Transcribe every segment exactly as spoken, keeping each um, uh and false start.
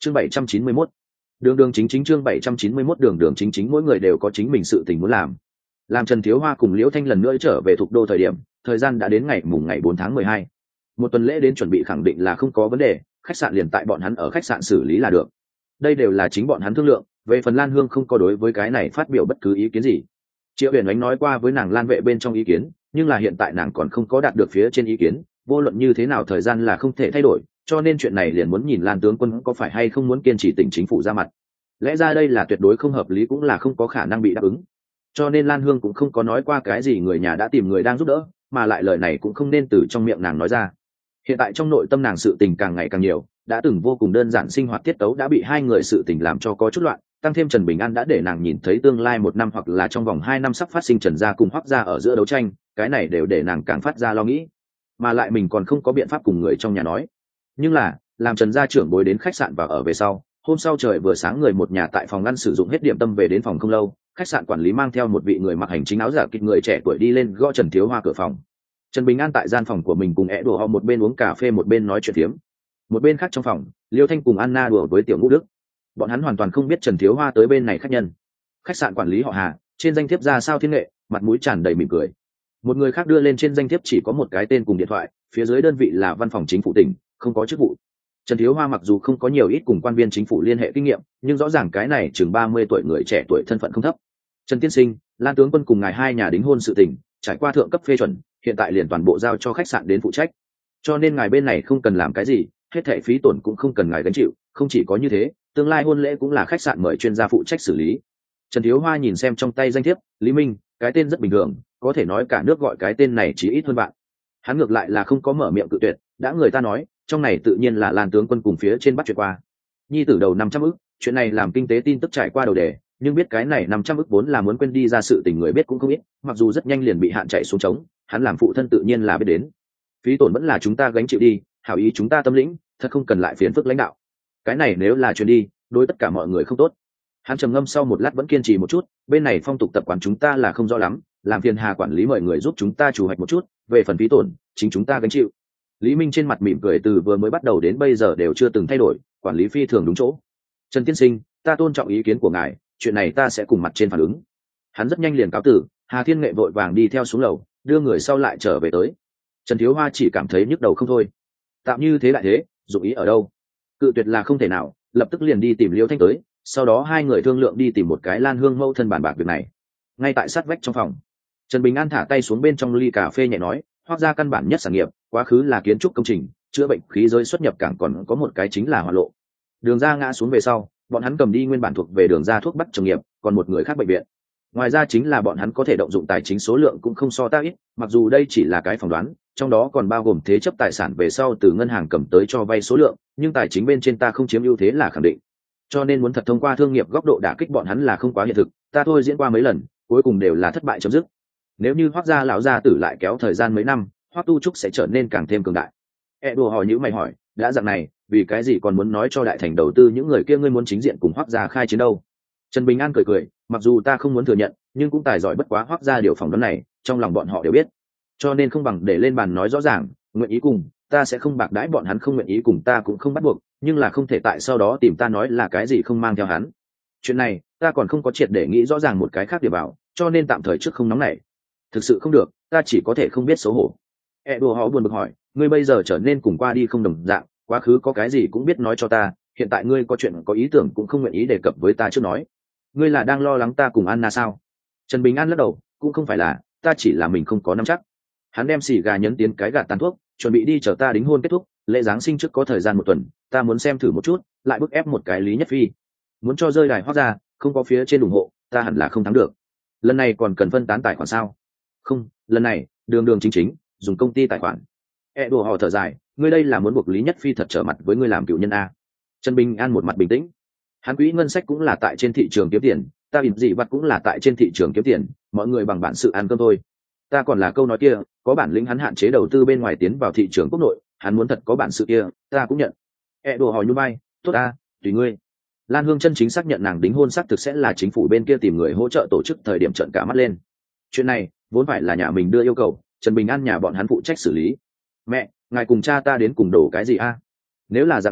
chương bảy trăm chín mươi mốt, đường đường chính chính chương bảy trăm chín mươi mốt đường đường chính chính mỗi người đều có chính mình sự tình muốn làm. Làm Trần Thiếu Hoa cùng Liễu Thanh lần nữa trở về thuộc đô thời điểm, thời gian đã đến ngày mùng ngày bốn tháng mười hai. Một tuần lễ đến chuẩn bị khẳng định là không có vấn đề, khách sạn liền tại bọn hắn ở khách sạn xử lý là được. Đây đều là chính bọn hắn thương lượng, về phần Lan Hương không có đối với cái này phát biểu bất cứ ý kiến gì. Triệu Huyền Ánh nói qua với nàng Lan Vệ bên trong ý kiến, nhưng là hiện tại nàng còn không có đạt được phía trên ý kiến, vô luận như thế nào thời gian là không thể thay đổi, cho nên chuyện này liền muốn nhìn Lan tướng quân có phải hay không muốn kiên trì tỉnh chính phủ ra mặt. Lẽ ra đây là tuyệt đối không hợp lý cũng là không có khả năng bị đáp ứng. Cho nên Lan Hương cũng không có nói qua cái gì người nhà đã tìm người đang giúp đỡ, mà lại lời này cũng không nên từ trong miệng nàng nói ra. Hiện tại trong nội tâm nàng sự tình càng ngày càng nhiều, đã từng vô cùng đơn giản sinh hoạt tiết tấu đã bị hai người sự tình làm cho có chút loạn, tăng thêm Trần Bình An đã để nàng nhìn thấy tương lai một năm hoặc là trong vòng hai năm sắp phát sinh Trần gia cùng Hoắc gia ở giữa đấu tranh, cái này đều để nàng càng phát ra lo nghĩ, mà lại mình còn không có biện pháp cùng người trong nhà nói. Nhưng là làm Trần gia trưởng bối đến khách sạn và ở về sau, hôm sau trời vừa sáng người một nhà tại phòng ngăn sử dụng hết điểm tâm về đến phòng không lâu, khách sạn quản lý mang theo một vị người mặc hành chính áo giả kịch người trẻ tuổi đi lên gõ Trần Thiếu Hoa cửa phòng. Trần Bình An tại gian phòng của mình cùng é đùa họ một bên uống cà phê một bên nói chuyện phiếm. Một bên khác trong phòng, Liêu Thanh cùng Anna đùa với Tiểu Ngũ Đức. Bọn hắn hoàn toàn không biết Trần Thiếu Hoa tới bên này khách nhân. Khách sạn quản lý họ Hà, trên danh thiếp ra sao thiên nghệ, mặt mũi tràn đầy mỉm cười. Một người khác đưa lên trên danh thiếp chỉ có một cái tên cùng điện thoại, phía dưới đơn vị là văn phòng chính phủ tỉnh, không có chức vụ. Trần Thiếu Hoa mặc dù không có nhiều ít cùng quan viên chính phủ liên hệ kinh nghiệm, nhưng rõ ràng cái này chừng ba mươi tuổi người trẻ tuổi thân phận không thấp. Trần Tiên Sinh, Lan tướng quân cùng ngài hai nhà đính hôn sự tình, trải qua thượng cấp phê chuẩn, hiện tại liền toàn bộ giao cho khách sạn đến phụ trách. Cho nên ngài bên này không cần làm cái gì, hết thảy phí tổn cũng không cần ngài gánh chịu, không chỉ có như thế, tương lai hôn lễ cũng là khách sạn mời chuyên gia phụ trách xử lý. Trần Thiếu Hoa nhìn xem trong tay danh thiếp, Lý Minh, cái tên rất bình thường, có thể nói cả nước gọi cái tên này chỉ ít hơn bạn. Hắn ngược lại là không có mở miệng cự tuyệt, đã người ta nói, trong này tự nhiên là Lan tướng quân cùng phía trên bắt chuyện qua. Nhi tử đầu năm trăm ức, chuyện này làm kinh tế tin tức trải qua đầu đề, nhưng biết cái này năm trăm ức vốn là muốn quên đi ra sự tình người biết cũng không ít, mặc dù rất nhanh liền bị hạn chạy xuống trống, hắn làm phụ thân tự nhiên là biết đến. Phí tổn vẫn là chúng ta gánh chịu đi, hảo ý chúng ta tâm lĩnh, thật không cần lại phiền phức lãnh đạo. Cái này nếu là chuyện đi, đối tất cả mọi người không tốt. Hắn trầm ngâm sau một lát vẫn kiên trì một chút, bên này phong tục tập quán chúng ta là không rõ lắm, làm phiền Hà quản lý mời người giúp chúng ta chủ hoạch một chút, về phần phí tổn, chính chúng ta gánh chịu. Lý Minh trên mặt mỉm cười từ vừa mới bắt đầu đến bây giờ đều chưa từng thay đổi, quản lý phi thường đúng chỗ. Trần Tiên Sinh, ta tôn trọng ý kiến của ngài, chuyện này ta sẽ cùng mặt trên phản ứng. Hắn rất nhanh liền cáo tử, Hà Thiên Nghệ vội vàng đi theo xuống lầu, đưa người sau lại trở về tới. Trần Thiếu Hoa chỉ cảm thấy nhức đầu không thôi. Tạm như thế lại thế, dụng ý ở đâu? Cự tuyệt là không thể nào, lập tức liền đi tìm Liêu Thanh tới, sau đó hai người thương lượng đi tìm một cái Lan Hương mẫu thân bàn bạc việc này. Ngay tại sát vách trong phòng, Trần Bình An thả tay xuống bên trong ly cà phê nhẹ nói, Hoắc gia căn bản nhất sản nghiệp, quá khứ là kiến trúc công trình, chữa bệnh khí giới xuất nhập cảng còn có một cái chính là hỏa lộ. Đường ra ngã xuống về sau, bọn hắn cầm đi nguyên bản thuộc về đường ra thuốc bắc trồng nghiệp, còn một người khác bệnh viện. Ngoài ra chính là bọn hắn có thể động dụng tài chính số lượng cũng không so ta ít, mặc dù đây chỉ là cái phỏng đoán, trong đó còn bao gồm thế chấp tài sản về sau từ ngân hàng cầm tới cho vay số lượng, nhưng tài chính bên trên ta không chiếm ưu thế là khẳng định. Cho nên muốn thật thông qua thương nghiệp góc độ đả kích bọn hắn là không quá hiện thực, ta thôi diễn qua mấy lần, cuối cùng đều là thất bại chấm dứt. Nếu như Hoắc gia lão gia tử lại kéo thời gian mấy năm, Hoắc Tu Trúc sẽ trở nên càng thêm cường đại. E đùa hỏi nhữ mày hỏi, đã dạng này, vì cái gì còn muốn nói cho đại thành đầu tư những người kia ngươi muốn chính diện cùng Hoắc gia khai chiến đâu? Trần Bình An cười cười, mặc dù ta không muốn thừa nhận, nhưng cũng tài giỏi bất quá Hoắc gia điều phỏng đoán này, trong lòng bọn họ đều biết. Cho nên không bằng để lên bàn nói rõ ràng, nguyện ý cùng, ta sẽ không bạc đãi bọn hắn, không nguyện ý cùng ta cũng không bắt buộc, nhưng là không thể tại sau đó tìm ta nói là cái gì không mang theo hắn. Chuyện này, ta còn không có triệt để nghĩ rõ ràng một cái khác để bảo, cho nên tạm thời trước không nóng nảy. Thực sự không được, ta chỉ có thể không biết xấu hổ. E đùa họ buồn bực hỏi, ngươi bây giờ trở nên cùng qua đi không đồng dạng, quá khứ có cái gì cũng biết nói cho ta, hiện tại ngươi có chuyện có ý tưởng cũng không nguyện ý đề cập với ta trước nói. Ngươi là đang lo lắng ta cùng Anna sao? Trần Bình An lắc đầu, cũng không phải là, ta chỉ là mình không có nắm chắc. Hắn đem xì gà nhấn tiến cái gạt tàn thuốc, chuẩn bị đi chờ ta đính hôn kết thúc, lễ giáng sinh trước có thời gian một tuần, ta muốn xem thử một chút, lại bức ép một cái Lý Nhất Phi. Muốn cho rơi đài Hoắc ra, không có phía trên ủng hộ, ta hẳn là không thắng được. Lần này còn cần phân tán tài khoản sao? Không, lần này, đường đường chính chính, dùng công ty tài khoản. E đùa họ thở dài, ngươi đây là muốn buộc Lý Nhất Phi thật trở mặt với ngươi làm cựu nhân a. Trần Bình An một mặt bình tĩnh. Hắn quỹ ngân sách cũng là tại trên thị trường kiếm tiền, ta ỉm gì vặt cũng là tại trên thị trường kiếm tiền, mọi người bằng bản sự ăn cơm thôi. Ta còn là câu nói kia, có bản lĩnh hắn hạn chế đầu tư bên ngoài tiến vào thị trường quốc nội, hắn muốn thật có bản sự kia, ta cũng nhận. E đùa hỏi như bay, tốt ta, tùy ngươi. Lan Hương chân chính xác nhận nàng đính hôn xác thực sẽ là chính phủ bên kia tìm người hỗ trợ tổ chức thời điểm trợn cả mắt lên. Chuyện này vốn phải là nhà mình đưa yêu cầu, Trần Bình An nhà bọn hắn phụ trách xử lý. Mẹ, ngài cùng cha ta đến cùng đổ cái gì a? Nếu là dạng này,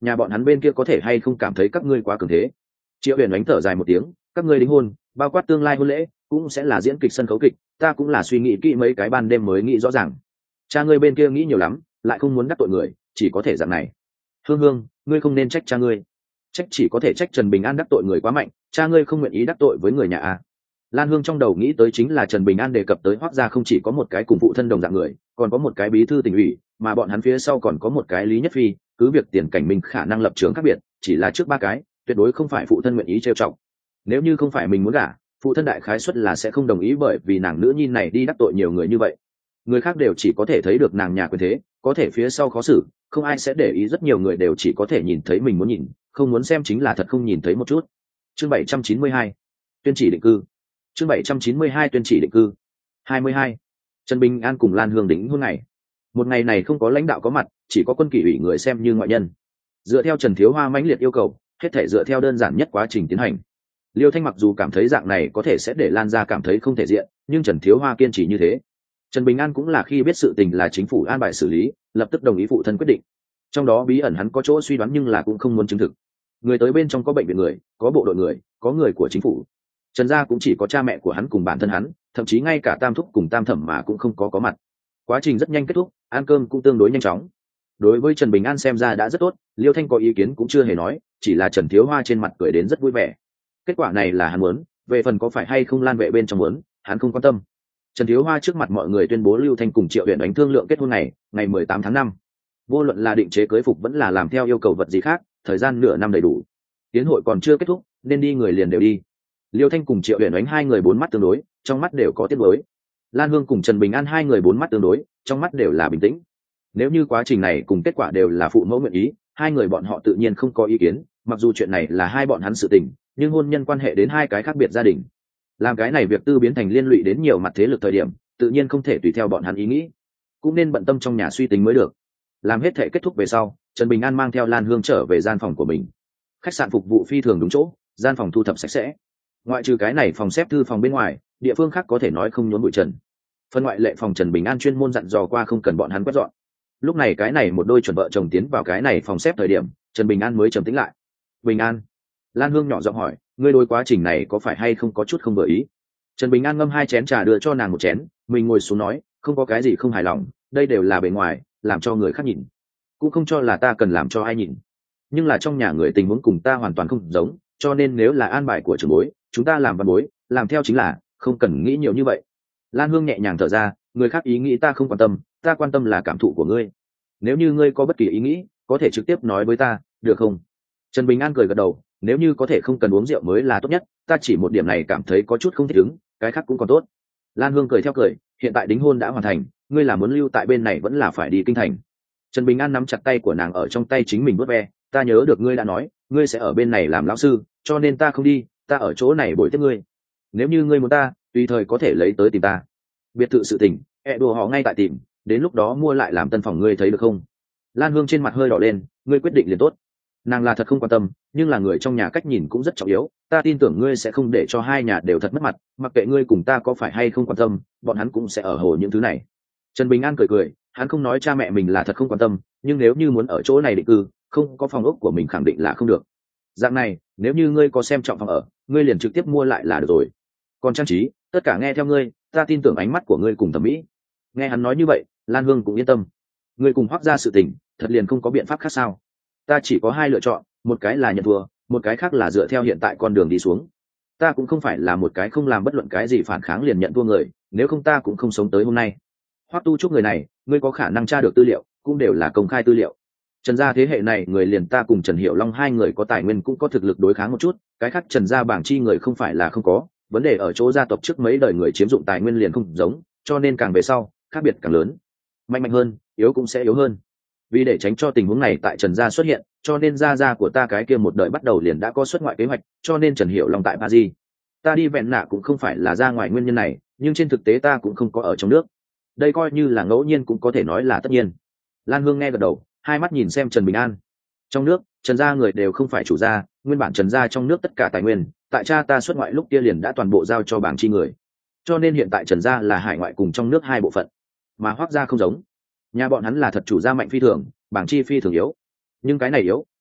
nhà bọn hắn bên kia có thể hay không cảm thấy các ngươi quá cường thế. Triệu Huyền đánh thở dài một tiếng, các ngươi đính hôn bao quát tương lai hôn lễ cũng sẽ là diễn kịch sân khấu kịch, ta cũng là suy nghĩ kỹ mấy cái ban đêm mới nghĩ rõ ràng. Cha ngươi bên kia nghĩ nhiều lắm, lại không muốn đắc tội người, chỉ có thể dạng này. Hương Hương, ngươi không nên trách cha ngươi, trách chỉ có thể trách Trần Bình An đắc tội người quá mạnh, cha ngươi không nguyện ý đắc tội với người nhà a. Lan Hương trong đầu nghĩ tới chính là Trần Bình An đề cập tới Hoắc gia không chỉ có một cái cùng phụ thân đồng dạng người, còn có một cái bí thư tỉnh ủy, mà bọn hắn phía sau còn có một cái Lý Nhất Phi, cứ việc tiền cảnh mình khả năng lập trường khác biệt, chỉ là trước ba cái, tuyệt đối không phải phụ thân nguyện ý trêu chọc. Nếu như không phải mình muốn gả, phụ thân đại khái suất là sẽ không đồng ý, bởi vì nàng nữ nhi này đi đắc tội nhiều người như vậy. Người khác đều chỉ có thể thấy được nàng nhà quyền thế, có thể phía sau khó xử, không ai sẽ để ý, rất nhiều người đều chỉ có thể nhìn thấy mình muốn nhìn, không muốn xem chính là thật không nhìn thấy một chút. Chương bảy trăm chín mươi hai, tuyên chỉ định cư. Chương bảy trăm chín mươi hai, tuyên chỉ định cư. hai mươi hai. Trần Bình An cùng Lan Hương đính hôn ngày. Một ngày này không có lãnh đạo có mặt, chỉ có quân kỷ ủy người xem như ngoại nhân. Dựa theo Trần Thiếu Hoa mãnh liệt yêu cầu, hết thể dựa theo đơn giản nhất quá trình tiến hành. Liêu Thanh mặc dù cảm thấy dạng này có thể sẽ để Lan gia cảm thấy không thể diện, nhưng Trần Thiếu Hoa kiên trì như thế. Trần Bình An cũng là khi biết sự tình là chính phủ an bài xử lý, lập tức đồng ý phụ thân quyết định. Trong đó bí ẩn hắn có chỗ suy đoán nhưng là cũng không muốn chứng thực. Người tới bên trong có bệnh viện người, có bộ đội người, có người của chính phủ. Trần gia cũng chỉ có cha mẹ của hắn cùng bản thân hắn, thậm chí ngay cả tam thúc cùng tam thẩm mà cũng không có có mặt. Quá trình rất nhanh kết thúc, ăn cơm cũng tương đối nhanh chóng. Đối với Trần Bình An xem ra đã rất tốt, Liêu Thanh có ý kiến cũng chưa hề nói, chỉ là Trần Thiếu Hoa trên mặt cười đến rất vui vẻ. Kết quả này là hắn muốn, về phần có phải hay không Lan Vệ bên trong muốn, hắn không quan tâm. Trần Thiếu Hoa trước mặt mọi người tuyên bố Lưu Thanh cùng Triệu Huyền đánh thương lượng kết hôn này, ngày mười tám tháng năm. Vô luận là định chế cưới phục vẫn là làm theo yêu cầu vật gì khác, thời gian nửa năm đầy đủ. Tiến hội còn chưa kết thúc, nên đi người liền đều đi. Liêu Thanh cùng Triệu Huyền đánh hai người bốn mắt tương đối, trong mắt đều có tiếc nuối. Lan Hương cùng Trần Bình An hai người bốn mắt tương đối, trong mắt đều là bình tĩnh. Nếu như quá trình này cùng kết quả đều là phụ mẫu nguyện ý, hai người bọn họ tự nhiên không có ý kiến, mặc dù chuyện này là hai bọn hắn sự tình, nhưng hôn nhân quan hệ đến hai cái khác biệt gia đình. Làm cái này việc tư biến thành liên lụy đến nhiều mặt thế lực thời điểm, tự nhiên không thể tùy theo bọn hắn ý nghĩ, cũng nên bận tâm trong nhà suy tính mới được. Làm hết thể kết thúc về sau, Trần Bình An mang theo Lan Hương trở về gian phòng của mình. Khách sạn phục vụ phi thường đúng chỗ, gian phòng thu thập sạch sẽ. Ngoại trừ cái này phòng xếp thư phòng bên ngoài, địa phương khác có thể nói không nhốn bụi trần. Phân ngoại lệ phòng Trần Bình An chuyên môn dặn dò qua không cần bọn hắn quét dọn. Lúc này cái này một đôi chuẩn vợ chồng tiến vào cái này phòng xếp thời điểm, Trần Bình An mới trầm tĩnh lại. Bình An, Lan Hương nhỏ giọng hỏi, ngươi đối quá trình này có phải hay không có chút không vừa ý? Trần Bình An ngâm hai chén trà đưa cho nàng một chén, mình ngồi xuống nói, không có cái gì không hài lòng, đây đều là bề ngoài, làm cho người khác nhìn, cũng không cho là ta cần làm cho ai nhìn. Nhưng là trong nhà người tình huống cùng ta hoàn toàn không giống, cho nên nếu là an bài của trưởng bối, chúng ta làm văn bối, làm theo chính là, không cần nghĩ nhiều như vậy. Lan Hương nhẹ nhàng thở ra, người khác ý nghĩ ta không quan tâm, ta quan tâm là cảm thụ của ngươi. Nếu như ngươi có bất kỳ ý nghĩ, có thể trực tiếp nói với ta, được không? Trần Bình An cười gật đầu, nếu như có thể không cần uống rượu mới là tốt nhất, ta chỉ một điểm này cảm thấy có chút không thích ứng, cái khác cũng còn tốt. Lan Hương cười theo cười, hiện tại đính hôn đã hoàn thành, ngươi là muốn lưu tại bên này vẫn là phải đi kinh thành? Trần Bình An nắm chặt tay của nàng ở trong tay chính mình vuốt ve, ta nhớ được ngươi đã nói, ngươi sẽ ở bên này làm lão sư, cho nên ta không đi, ta ở chỗ này bồi tiếp ngươi. Nếu như ngươi muốn ta, tùy thời có thể lấy tới tìm ta. Biệt thự sự tình, ẹ đùa họ ngay tại tìm, đến lúc đó mua lại làm tân phòng, ngươi thấy được không? Lan Hương trên mặt hơi đỏ lên, ngươi quyết định liền tốt. Nàng là thật không quan tâm, nhưng là người trong nhà cách nhìn cũng rất trọng yếu, ta tin tưởng ngươi sẽ không để cho hai nhà đều thật mất mặt, mặc kệ ngươi cùng ta có phải hay không quan tâm, bọn hắn cũng sẽ ở hồ những thứ này. Trần Bình An cười cười, hắn không nói cha mẹ mình là thật không quan tâm, nhưng nếu như muốn ở chỗ này định cư, không có phòng ốc của mình khẳng định là không được. Dạng này, nếu như ngươi có xem trọng phòng ở, ngươi liền trực tiếp mua lại là được rồi. Còn trang trí, tất cả nghe theo ngươi, ta tin tưởng ánh mắt của ngươi cùng thẩm mỹ. Nghe hắn nói như vậy, Lan Hương cũng yên tâm. Ngươi cùng Hoắc gia sự tình, thật liền không có biện pháp khác sao? Ta chỉ có hai lựa chọn, một cái là nhận thua, một cái khác là dựa theo hiện tại con đường đi xuống. Ta cũng không phải là một cái không làm bất luận cái gì phản kháng liền nhận thua người, nếu không ta cũng không sống tới hôm nay. Hoắc Tu Trúc người này, ngươi có khả năng tra được tư liệu, cũng đều là công khai tư liệu. Trần gia thế hệ này người liền ta cùng Trần Hiểu Long hai người có tài nguyên cũng có thực lực đối kháng một chút, cái khác Trần gia bảng chi người không phải là không có, vấn đề ở chỗ gia tộc trước mấy đời người chiếm dụng tài nguyên liền không giống, cho nên càng về sau, khác biệt càng lớn. Mạnh mạnh hơn, yếu cũng sẽ yếu hơn. Vì để tránh cho tình huống này tại Trần gia xuất hiện, cho nên gia gia của ta cái kia một đời bắt đầu liền đã có xuất ngoại kế hoạch, cho nên Trần Hiểu Long tại Paris. Ta đi vẹn nạ cũng không phải là ra ngoài nguyên nhân này, nhưng trên thực tế ta cũng không có ở trong nước. Đây coi như là ngẫu nhiên cũng có thể nói là tất nhiên. Lan Hương nghe gật đầu, hai mắt nhìn xem Trần Bình An. Trong nước, Trần gia người đều không phải chủ gia, nguyên bản Trần gia trong nước tất cả tài nguyên, tại cha ta xuất ngoại lúc kia liền đã toàn bộ giao cho bảng chi người. Cho nên hiện tại Trần gia là hải ngoại cùng trong nước hai bộ phận, mà Hoắc gia không giống. Nhà bọn hắn là thật chủ gia mạnh phi thường, bảng chi phi thường yếu. Nhưng cái này yếu,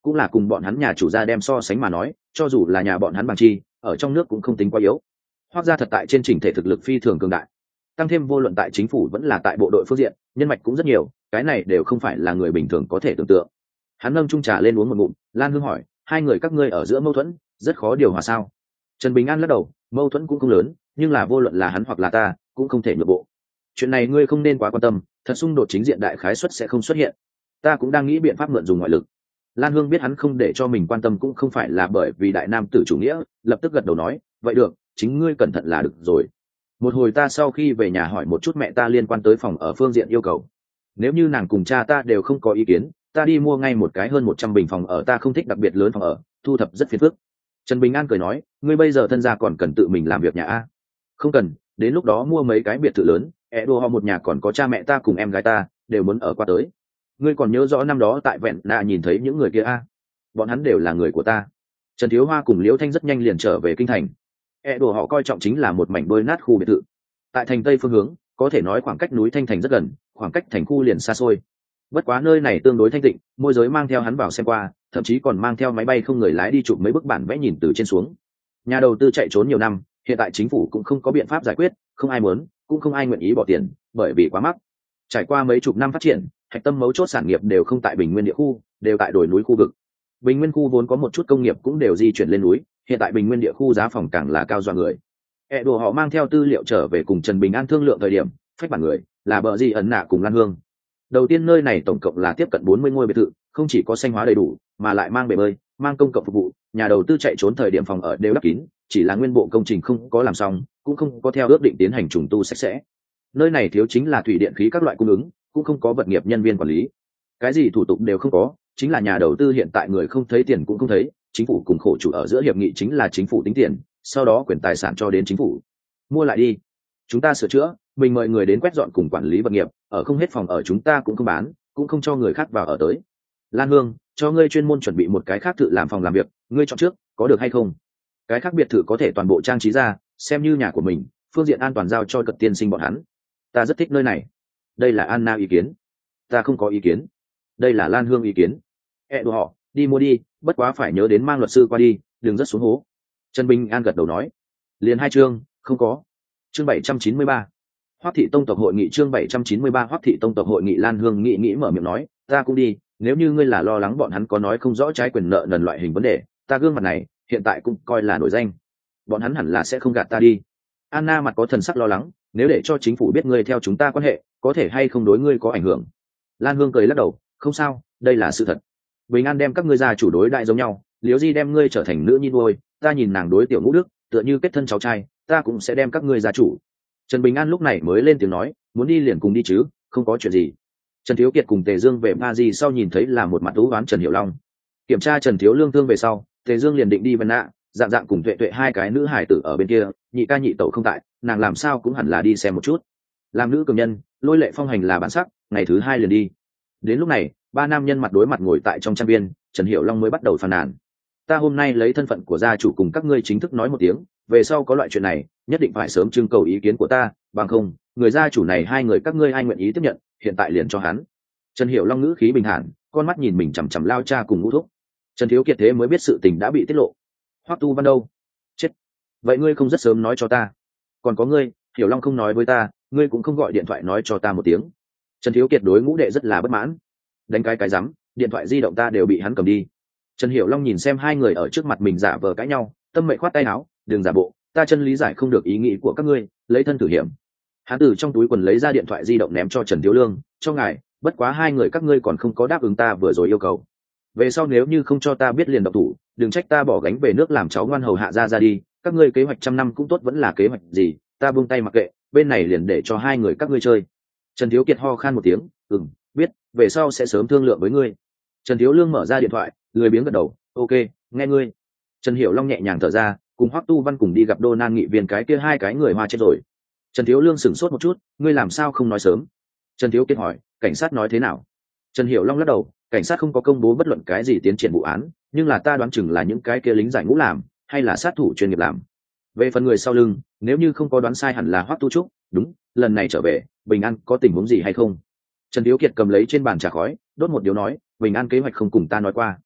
cũng là cùng bọn hắn nhà chủ gia đem so sánh mà nói, cho dù là nhà bọn hắn bằng chi ở trong nước cũng không tính quá yếu. Hoác gia thật tại trên chỉnh thể thực lực phi thường cường đại, tăng thêm vô luận tại chính phủ vẫn là tại bộ đội phương diện, nhân mạch cũng rất nhiều, cái này đều không phải là người bình thường có thể tưởng tượng. Hắn nâng chung trà lên uống một ngụm. Lan Hương hỏi, hai người các ngươi ở giữa mâu thuẫn rất khó điều hòa sao? Trần Bình An lắc đầu, mâu thuẫn cũng không lớn, nhưng là vô luận là hắn hoặc là ta cũng không thể nhượng bộ. Chuyện này ngươi không nên quá quan tâm, thật xung đột chính diện đại khái suất sẽ không xuất hiện. Ta cũng đang nghĩ biện pháp mượn dùng ngoại lực. Lan Hương biết hắn không để cho mình quan tâm cũng không phải là bởi vì đại nam tử chủ nghĩa, lập tức gật đầu nói, vậy được, chính ngươi cẩn thận là được rồi. Một hồi ta sau khi về nhà hỏi một chút mẹ ta liên quan tới phòng ở phương diện yêu cầu. Nếu như nàng cùng cha ta đều không có ý kiến, ta đi mua ngay một cái hơn một trăm bình phòng ở, ta không thích đặc biệt lớn phòng ở, thu thập rất phiền phức. Trần Bình An cười nói, ngươi bây giờ thân gia còn cần tự mình làm việc nhà a? Không cần, đến lúc đó mua mấy cái biệt thự lớn, ẹ đùa họ một nhà còn có cha mẹ ta cùng em gái ta đều muốn ở qua tới. Ngươi còn nhớ rõ năm đó tại Vẹn Nạ nhìn thấy những người kia a? Bọn hắn đều là người của ta. Trần Thiếu Hoa cùng Liễu Thanh rất nhanh liền trở về kinh thành. ẹ đùa họ coi trọng chính là một mảnh đôi nát khu biệt thự tại thành tây phương hướng, có thể nói khoảng cách núi Thanh Thành rất gần, khoảng cách thành khu liền xa xôi. Bất quá nơi này tương đối thanh tịnh, môi giới mang theo hắn vào xem qua, thậm chí còn mang theo máy bay không người lái đi chụp mấy bức bản vẽ nhìn từ trên xuống. Nhà đầu tư chạy trốn nhiều năm, hiện tại chính phủ cũng không có biện pháp giải quyết, không ai muốn, cũng không ai nguyện ý bỏ tiền, bởi vì quá mắc. Trải qua mấy chục năm phát triển, hạch tâm mấu chốt sản nghiệp đều không tại Bình Nguyên địa khu, đều tại đồi núi khu vực. Bình Nguyên khu vốn có một chút công nghiệp cũng đều di chuyển lên núi, hiện tại Bình Nguyên địa khu giá phòng càng là cao dọa người. E đồ họ mang theo tư liệu trở về cùng Trần Bình An thương lượng thời điểm, phách bản người là bờ gì ẩn nạ cùng Lan Hương. Đầu tiên nơi này tổng cộng là tiếp cận bốn mươi ngôi biệt thự, không chỉ có xanh hóa đầy đủ, mà lại mang bể bơi, mang công cộng phục vụ, nhà đầu tư chạy trốn thời điểm phòng ở đều đắp kín, chỉ là nguyên bộ công trình không có làm xong, cũng không có theo ước định tiến hành trùng tu sạch sẽ. Nơi này thiếu chính là thủy điện khí các loại cung ứng, cũng không có vật nghiệp nhân viên quản lý, cái gì thủ tục đều không có, chính là nhà đầu tư hiện tại người không thấy tiền cũng không thấy, chính phủ cùng khổ chủ ở giữa hiệp nghị chính là chính phủ tính tiền, sau đó quyền tài sản cho đến chính phủ. Mua lại đi, chúng ta sửa chữa, mình mời người đến quét dọn cùng quản lý vật nghiệp, ở không hết phòng ở chúng ta cũng không bán, cũng không cho người khác vào ở tới. Lan Hương, cho ngươi chuyên môn chuẩn bị một cái khác thự làm phòng làm việc, ngươi chọn trước, có được hay không? Cái khác biệt thự có thể toàn bộ trang trí ra, xem như nhà của mình, phương diện an toàn giao cho Cật tiên sinh bọn hắn. Ta rất thích nơi này. Đây là Anna ý kiến. Ta không có ý kiến. Đây là Lan Hương ý kiến. E đồ họ, đi mua đi, bất quá phải nhớ đến mang luật sư qua đi, đừng rất xuống hố. Trần Bình An gật đầu nói. Liền hai chương, không có. Chương bảy trăm chín mươi ba. Hoắc thị tông tộc hội nghị. Chương bảy trăm chín mươi ba. Hoắc thị tông tộc hội nghị. Lan Hương nghĩ nghĩ mở miệng nói, ta cũng đi, nếu như ngươi là lo lắng bọn hắn có nói không rõ trái quyền nợ nần loại hình vấn đề, ta gương mặt này hiện tại cũng coi là nổi danh, bọn hắn hẳn là sẽ không gạt ta đi. Anna mặt có thần sắc lo lắng, nếu để cho chính phủ biết ngươi theo chúng ta quan hệ, có thể hay không đối ngươi có ảnh hưởng. Lan Hương cười lắc đầu, không sao, đây là sự thật. Bình An đem các ngươi ra chủ đối đại giống nhau, Liễu Di đem ngươi trở thành nữ nhi nuôi, ta nhìn nàng đối tiểu Ngũ Đức tựa như kết thân cháu trai, ta cũng sẽ đem các ngươi ra chủ. Trần Bình An lúc này mới lên tiếng nói, muốn đi liền cùng đi chứ, không có chuyện gì. Trần Thiếu Kiệt cùng Tề Dương về Ba Di sau nhìn thấy là một mặt thú oán Trần Hiểu Long. Kiểm tra Trần Thiếu Lương thương về sau, Tề Dương liền định đi Vân Nạ, dạng dạng cùng Tuệ Tuệ hai cái nữ hải tử ở bên kia, nhị ca nhị tẩu không tại, nàng làm sao cũng hẳn là đi xem một chút. Làm nữ cường nhân, Lôi Lệ Phong hành là bản sắc, ngày thứ hai liền đi. Đến lúc này, ba nam nhân mặt đối mặt ngồi tại trong trang viên, Trần Hiểu Long mới bắt đầu phàn nàn. Ta hôm nay lấy thân phận của gia chủ cùng các ngươi chính thức nói một tiếng, về sau có loại chuyện này, nhất định phải sớm trưng cầu ý kiến của ta, bằng không, người gia chủ này hai người các ngươi ai nguyện ý tiếp nhận, hiện tại liền cho hắn. Trần Hiểu Long ngữ khí bình thản, con mắt nhìn mình chằm chằm Lao cha cùng Ngũ Thúc. Trần Thiếu Kiệt thế mới biết sự tình đã bị tiết lộ. Hoắc Tu Văn đâu? Chết. Vậy ngươi không rất sớm nói cho ta? Còn có ngươi, Hiểu Long không nói với ta, ngươi cũng không gọi điện thoại nói cho ta một tiếng. Trần Thiếu Kiệt đối Ngũ đệ rất là bất mãn. Đánh cái cái rắm, điện thoại di động ta đều bị hắn cầm đi. Trần Hiểu Long nhìn xem hai người ở trước mặt mình giả vờ cãi nhau, tâm mệnh khoát tay áo, đừng giả bộ, ta chân lý giải không được ý nghĩ của các ngươi, lấy thân thử hiểm. Hắn từ trong túi quần lấy ra điện thoại di động ném cho Trần Thiếu Lương, cho ngài, bất quá hai người các ngươi còn không có đáp ứng ta vừa rồi yêu cầu. Về sau nếu như không cho ta biết liền độc thủ, đừng trách ta bỏ gánh về nước làm cháu ngoan hầu hạ ra ra đi, các ngươi kế hoạch trăm năm cũng tốt vẫn là kế hoạch gì, ta buông tay mặc kệ, bên này liền để cho hai người các ngươi chơi. Trần Thiếu Kiệt ho khan một tiếng, ừm, biết, về sau sẽ sớm thương lượng với ngươi. Trần Thiếu Lương mở ra điện thoại, lười biếng gật đầu, ok, nghe ngươi. Trần Hiểu Long nhẹ nhàng thở ra, cùng Hoắc Tu Văn cùng đi gặp Đô Nan nghị viên cái kia hai cái người Hoa chết rồi. Trần Thiếu Lương sửng sốt một chút, ngươi làm sao không nói sớm? Trần Thiếu Kiệt hỏi, cảnh sát nói thế nào? Trần Hiểu Long lắc đầu, cảnh sát không có công bố bất luận cái gì tiến triển vụ án, nhưng là ta đoán chừng là những cái kia lính giải ngũ làm, hay là sát thủ chuyên nghiệp làm. Về phần người sau lưng, nếu như không có đoán sai hẳn là Hoắc Tu Trúc, đúng, lần này trở về, Bình An có tình huống gì hay không? Trần Thiếu Kiệt cầm lấy trên bàn trà khói, đốt một điếu nói, Bình An kế hoạch không cùng ta nói qua.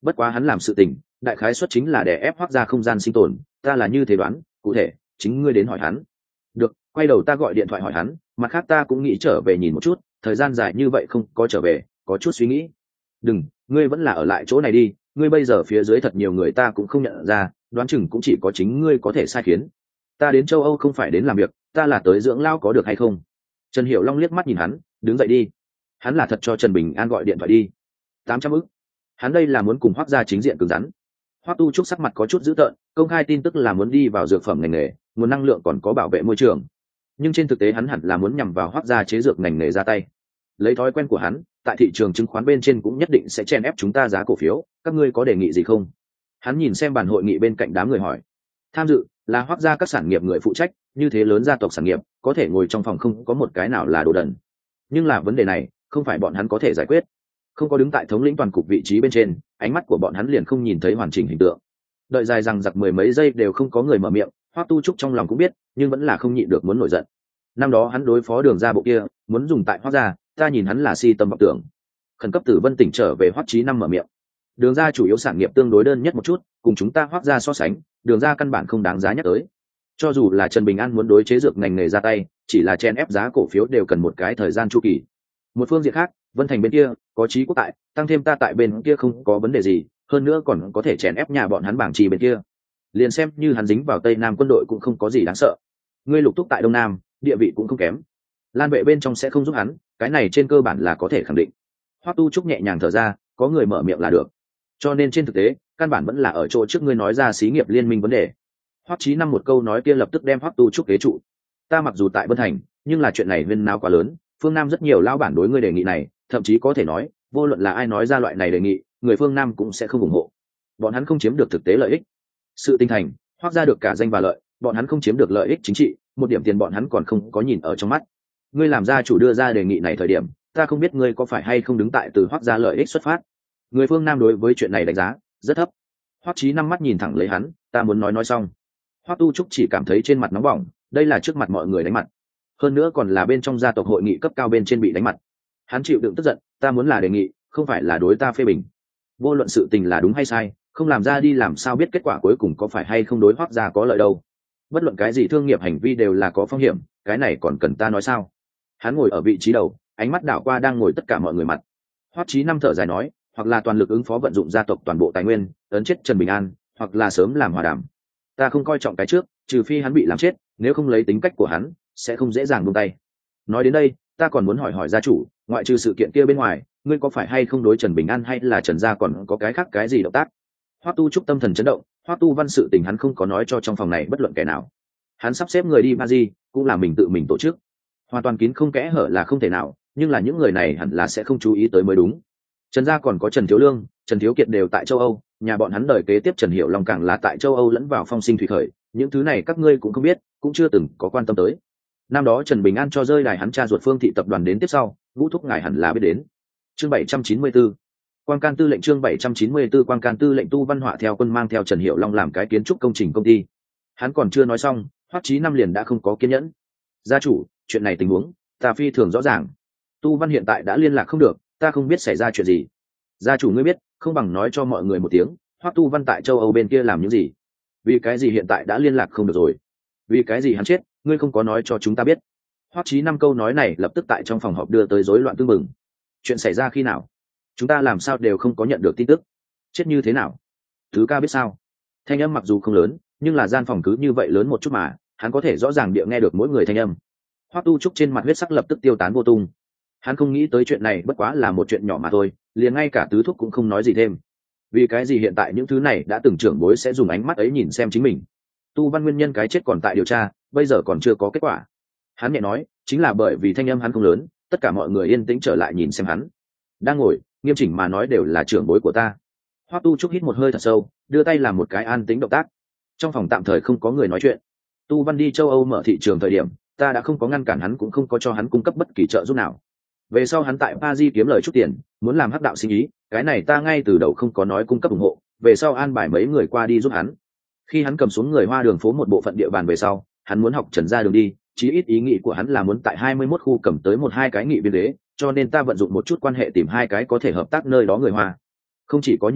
bất quá hắn làm sự tình đại khái xuất chính là để ép Hoắc gia không gian sinh tồn, ta là như thế đoán, cụ thể chính ngươi đến hỏi hắn. Được, quay đầu ta gọi điện thoại hỏi hắn, mặt khác ta cũng nghĩ trở về nhìn một chút, thời gian dài như vậy không có trở về, có chút suy nghĩ. Đừng, ngươi vẫn là ở lại chỗ này đi, ngươi bây giờ phía dưới thật nhiều người ta cũng không nhận ra, đoán chừng cũng chỉ có chính ngươi có thể sai khiến. Ta đến châu Âu không phải đến làm việc, ta là tới dưỡng lao, có được hay không? Trần Hiểu Long liếc mắt nhìn hắn, đứng dậy đi. Hắn là thật cho Trần Bình An gọi điện thoại đi. Tám trăm ức. Hắn đây là muốn cùng Hoắc gia chính diện cứng rắn. Hoắc Tu Trúc sắc mặt có chút dữ tợn, công khai tin tức là muốn đi vào dược phẩm ngành nghề, nguồn năng lượng còn có bảo vệ môi trường. Nhưng trên thực tế hắn hẳn là muốn nhằm vào Hoắc gia chế dược ngành nghề ra tay. Lấy thói quen của hắn, tại thị trường chứng khoán bên trên cũng nhất định sẽ chen ép chúng ta giá cổ phiếu, các ngươi có đề nghị gì không? Hắn nhìn xem bàn hội nghị bên cạnh đám người hỏi. Tham dự là Hoắc gia các sản nghiệp người phụ trách, như thế lớn gia tộc sản nghiệp, có thể ngồi trong phòng không có một cái nào là đồ đần. Nhưng là vấn đề này, không phải bọn hắn có thể giải quyết. Không có đứng tại thống lĩnh toàn cục vị trí bên trên, ánh mắt của bọn hắn liền không nhìn thấy hoàn chỉnh hình tượng. Đợi dài rằng giặc mười mấy giây đều không có người mở miệng, Hoắc Tu Trúc trong lòng cũng biết, nhưng vẫn là không nhịn được muốn nổi giận. Năm đó hắn đối phó Đường gia bộ kia, muốn dùng tại Hoắc gia, ta nhìn hắn là si tâm vọng tưởng. Khẩn cấp Tử Vân tỉnh trở về Hoắc Chí Năm mở miệng. Đường gia chủ yếu sản nghiệp tương đối đơn nhất một chút, cùng chúng ta Hoắc gia so sánh, Đường gia căn bản không đáng giá nhắc tới. Cho dù là Trần Bình An muốn đối chế dược ngành nghề ra tay, chỉ là chen ép giá cổ phiếu đều cần một cái thời gian chu kỳ. Một phương diện khác, Vân Thành bên kia có Chí Quốc tại, tăng thêm ta tại bên kia không có vấn đề gì, hơn nữa còn có thể chèn ép nhà bọn hắn bảng trì bên kia. Liền xem như hắn dính vào Tây Nam quân đội cũng không có gì đáng sợ. Ngươi Lục Túc tại Đông Nam, địa vị cũng không kém. Lan vệ bên trong sẽ không giúp hắn, cái này trên cơ bản là có thể khẳng định. Hoắc Tu Trúc nhẹ nhàng thở ra, có người mở miệng là được. Cho nên trên thực tế, căn bản vẫn là ở chỗ trước ngươi nói ra xí nghiệp liên minh vấn đề. Hoắc Chí Năm một câu nói kia lập tức đem Hoắc Tu Trúc kế trụ. Ta mặc dù tại Vân Thành, nhưng là chuyện này huyên náo quá lớn, phương Nam rất nhiều lão bản đối ngươi đề nghị này, thậm chí có thể nói, vô luận là ai nói ra loại này đề nghị, người phương Nam cũng sẽ không ủng hộ. Bọn hắn không chiếm được thực tế lợi ích. Sự tinh thành, Hoắc ra được cả danh và lợi, bọn hắn không chiếm được lợi ích chính trị, một điểm tiền bọn hắn còn không có nhìn ở trong mắt. Ngươi làm gia chủ đưa ra đề nghị này thời điểm, ta không biết ngươi có phải hay không đứng tại từ Hoắc ra lợi ích xuất phát. Người phương Nam đối với chuyện này đánh giá rất thấp. Hoắc Chí Năm mắt nhìn thẳng lấy hắn, ta muốn nói nói xong. Hoắc Tu Trúc chỉ cảm thấy trên mặt nóng bỏng, đây là trước mặt mọi người đánh mặt, hơn nữa còn là bên trong gia tộc hội nghị cấp cao bên trên bị đánh mặt. Hắn chịu đựng tức giận, ta muốn là đề nghị, không phải là đối ta phê bình. Vô luận sự tình là đúng hay sai, không làm ra đi làm sao biết kết quả cuối cùng có phải hay không đối Hoắc gia có lợi đâu. Bất luận cái gì thương nghiệp hành vi đều là có phong hiểm, cái này còn cần ta nói sao? Hắn ngồi ở vị trí đầu, ánh mắt đảo qua đang ngồi tất cả mọi người mặt. Hoắc Chí Năm thở dài nói, hoặc là toàn lực ứng phó vận dụng gia tộc toàn bộ tài nguyên, ấn chết Trần Bình An, hoặc là sớm làm hòa đàm. Ta không coi trọng cái trước, trừ phi hắn bị làm chết, nếu không lấy tính cách của hắn, sẽ không dễ dàng buông tay. Nói đến đây, ta còn muốn hỏi hỏi gia chủ, ngoại trừ sự kiện kia bên ngoài, ngươi có phải hay không đối Trần Bình An hay là Trần gia còn có cái khác cái gì động tác? Hoắc Tu Trúc tâm thần chấn động, Hoắc Tu Văn sự tình hắn không có nói cho trong phòng này bất luận kẻ nào. Hắn sắp xếp người đi Paris, cũng là mình tự mình tổ chức. Hoàn toàn kín không kẽ hở là không thể nào, nhưng là những người này hẳn là sẽ không chú ý tới mới đúng. Trần gia còn có Trần Thiếu Lương, Trần Thiếu Kiệt đều tại châu Âu, nhà bọn hắn đời kế tiếp Trần Hiểu Long càng là tại châu Âu lẫn vào phong sinh thủy khởi, những thứ này các ngươi cũng không biết, cũng chưa từng có quan tâm tới. Năm đó Trần Bình An cho rơi đài hắn cha ruột Phương Thị tập đoàn đến tiếp sau, Vũ Thúc ngài hẳn là biết đến. Chương bảy trăm chín mươi tư, Quan Can Tư lệnh chương bảy trăm chín mươi tư Quan Can Tư lệnh Tu Văn Họa theo quân mang theo Trần Hiểu Long làm cái kiến trúc công trình công ty. Hắn còn chưa nói xong, Hoắc Chí Năm liền đã không có kiên nhẫn. Gia chủ, chuyện này tình huống, ta phi thường rõ ràng. Tu Văn hiện tại đã liên lạc không được, ta không biết xảy ra chuyện gì. Gia chủ ngươi biết, không bằng nói cho mọi người một tiếng, Hoắc Tu Văn tại châu Âu bên kia làm những gì? Vì cái gì hiện tại đã liên lạc không được rồi? Vì cái gì hắn chết, ngươi không có nói cho chúng ta biết? Hoắc Chí Năm câu nói này lập tức tại trong phòng họp đưa tới rối loạn tương mừng. Chuyện xảy ra khi nào? Chúng ta làm sao đều không có nhận được tin tức? Chết như thế nào? Thứ ca biết sao? Thanh âm mặc dù không lớn, nhưng là gian phòng cứ như vậy lớn một chút mà, hắn có thể rõ ràng địa nghe được mỗi người thanh âm. Hoắc Tu Trúc trên mặt huyết sắc lập tức tiêu tán vô tung. Hắn không nghĩ tới chuyện này bất quá là một chuyện nhỏ mà thôi, liền ngay cả tứ thúc cũng không nói gì thêm. Vì cái gì hiện tại những thứ này đã từng trưởng bối sẽ dùng ánh mắt ấy nhìn xem chính mình? Tu Văn nguyên nhân cái chết còn tại điều tra, bây giờ còn chưa có kết quả. Hắn nhẹ nói, chính là bởi vì thanh âm hắn không lớn, tất cả mọi người yên tĩnh trở lại nhìn xem hắn. Đang ngồi, nghiêm chỉnh mà nói đều là trưởng bối của ta. Hoắc Tu Trúc hít một hơi thật sâu, đưa tay làm một cái an tĩnh động tác. Trong phòng tạm thời không có người nói chuyện. Tu Văn đi châu Âu mở thị trường thời điểm, ta đã không có ngăn cản hắn cũng không có cho hắn cung cấp bất kỳ trợ giúp nào. Về sau hắn tại Paris kiếm lời chút tiền, muốn làm hắc đạo sinh ý, cái này ta ngay từ đầu không có nói cung cấp ủng hộ, về sau an bài mấy người qua đi giúp hắn. Khi hắn cầm xuống người Hoa đường phố một bộ phận địa bàn về sau, hắn muốn học Trần gia đường đi, chí ít ý nghĩ của hắn là muốn tại hai mươi mốt khu cầm tới một hai cái nghị biên đế, cho nên ta vận dụng một chút quan hệ tìm hai cái có thể hợp tác nơi đó người Hoa. Không chỉ có như thế,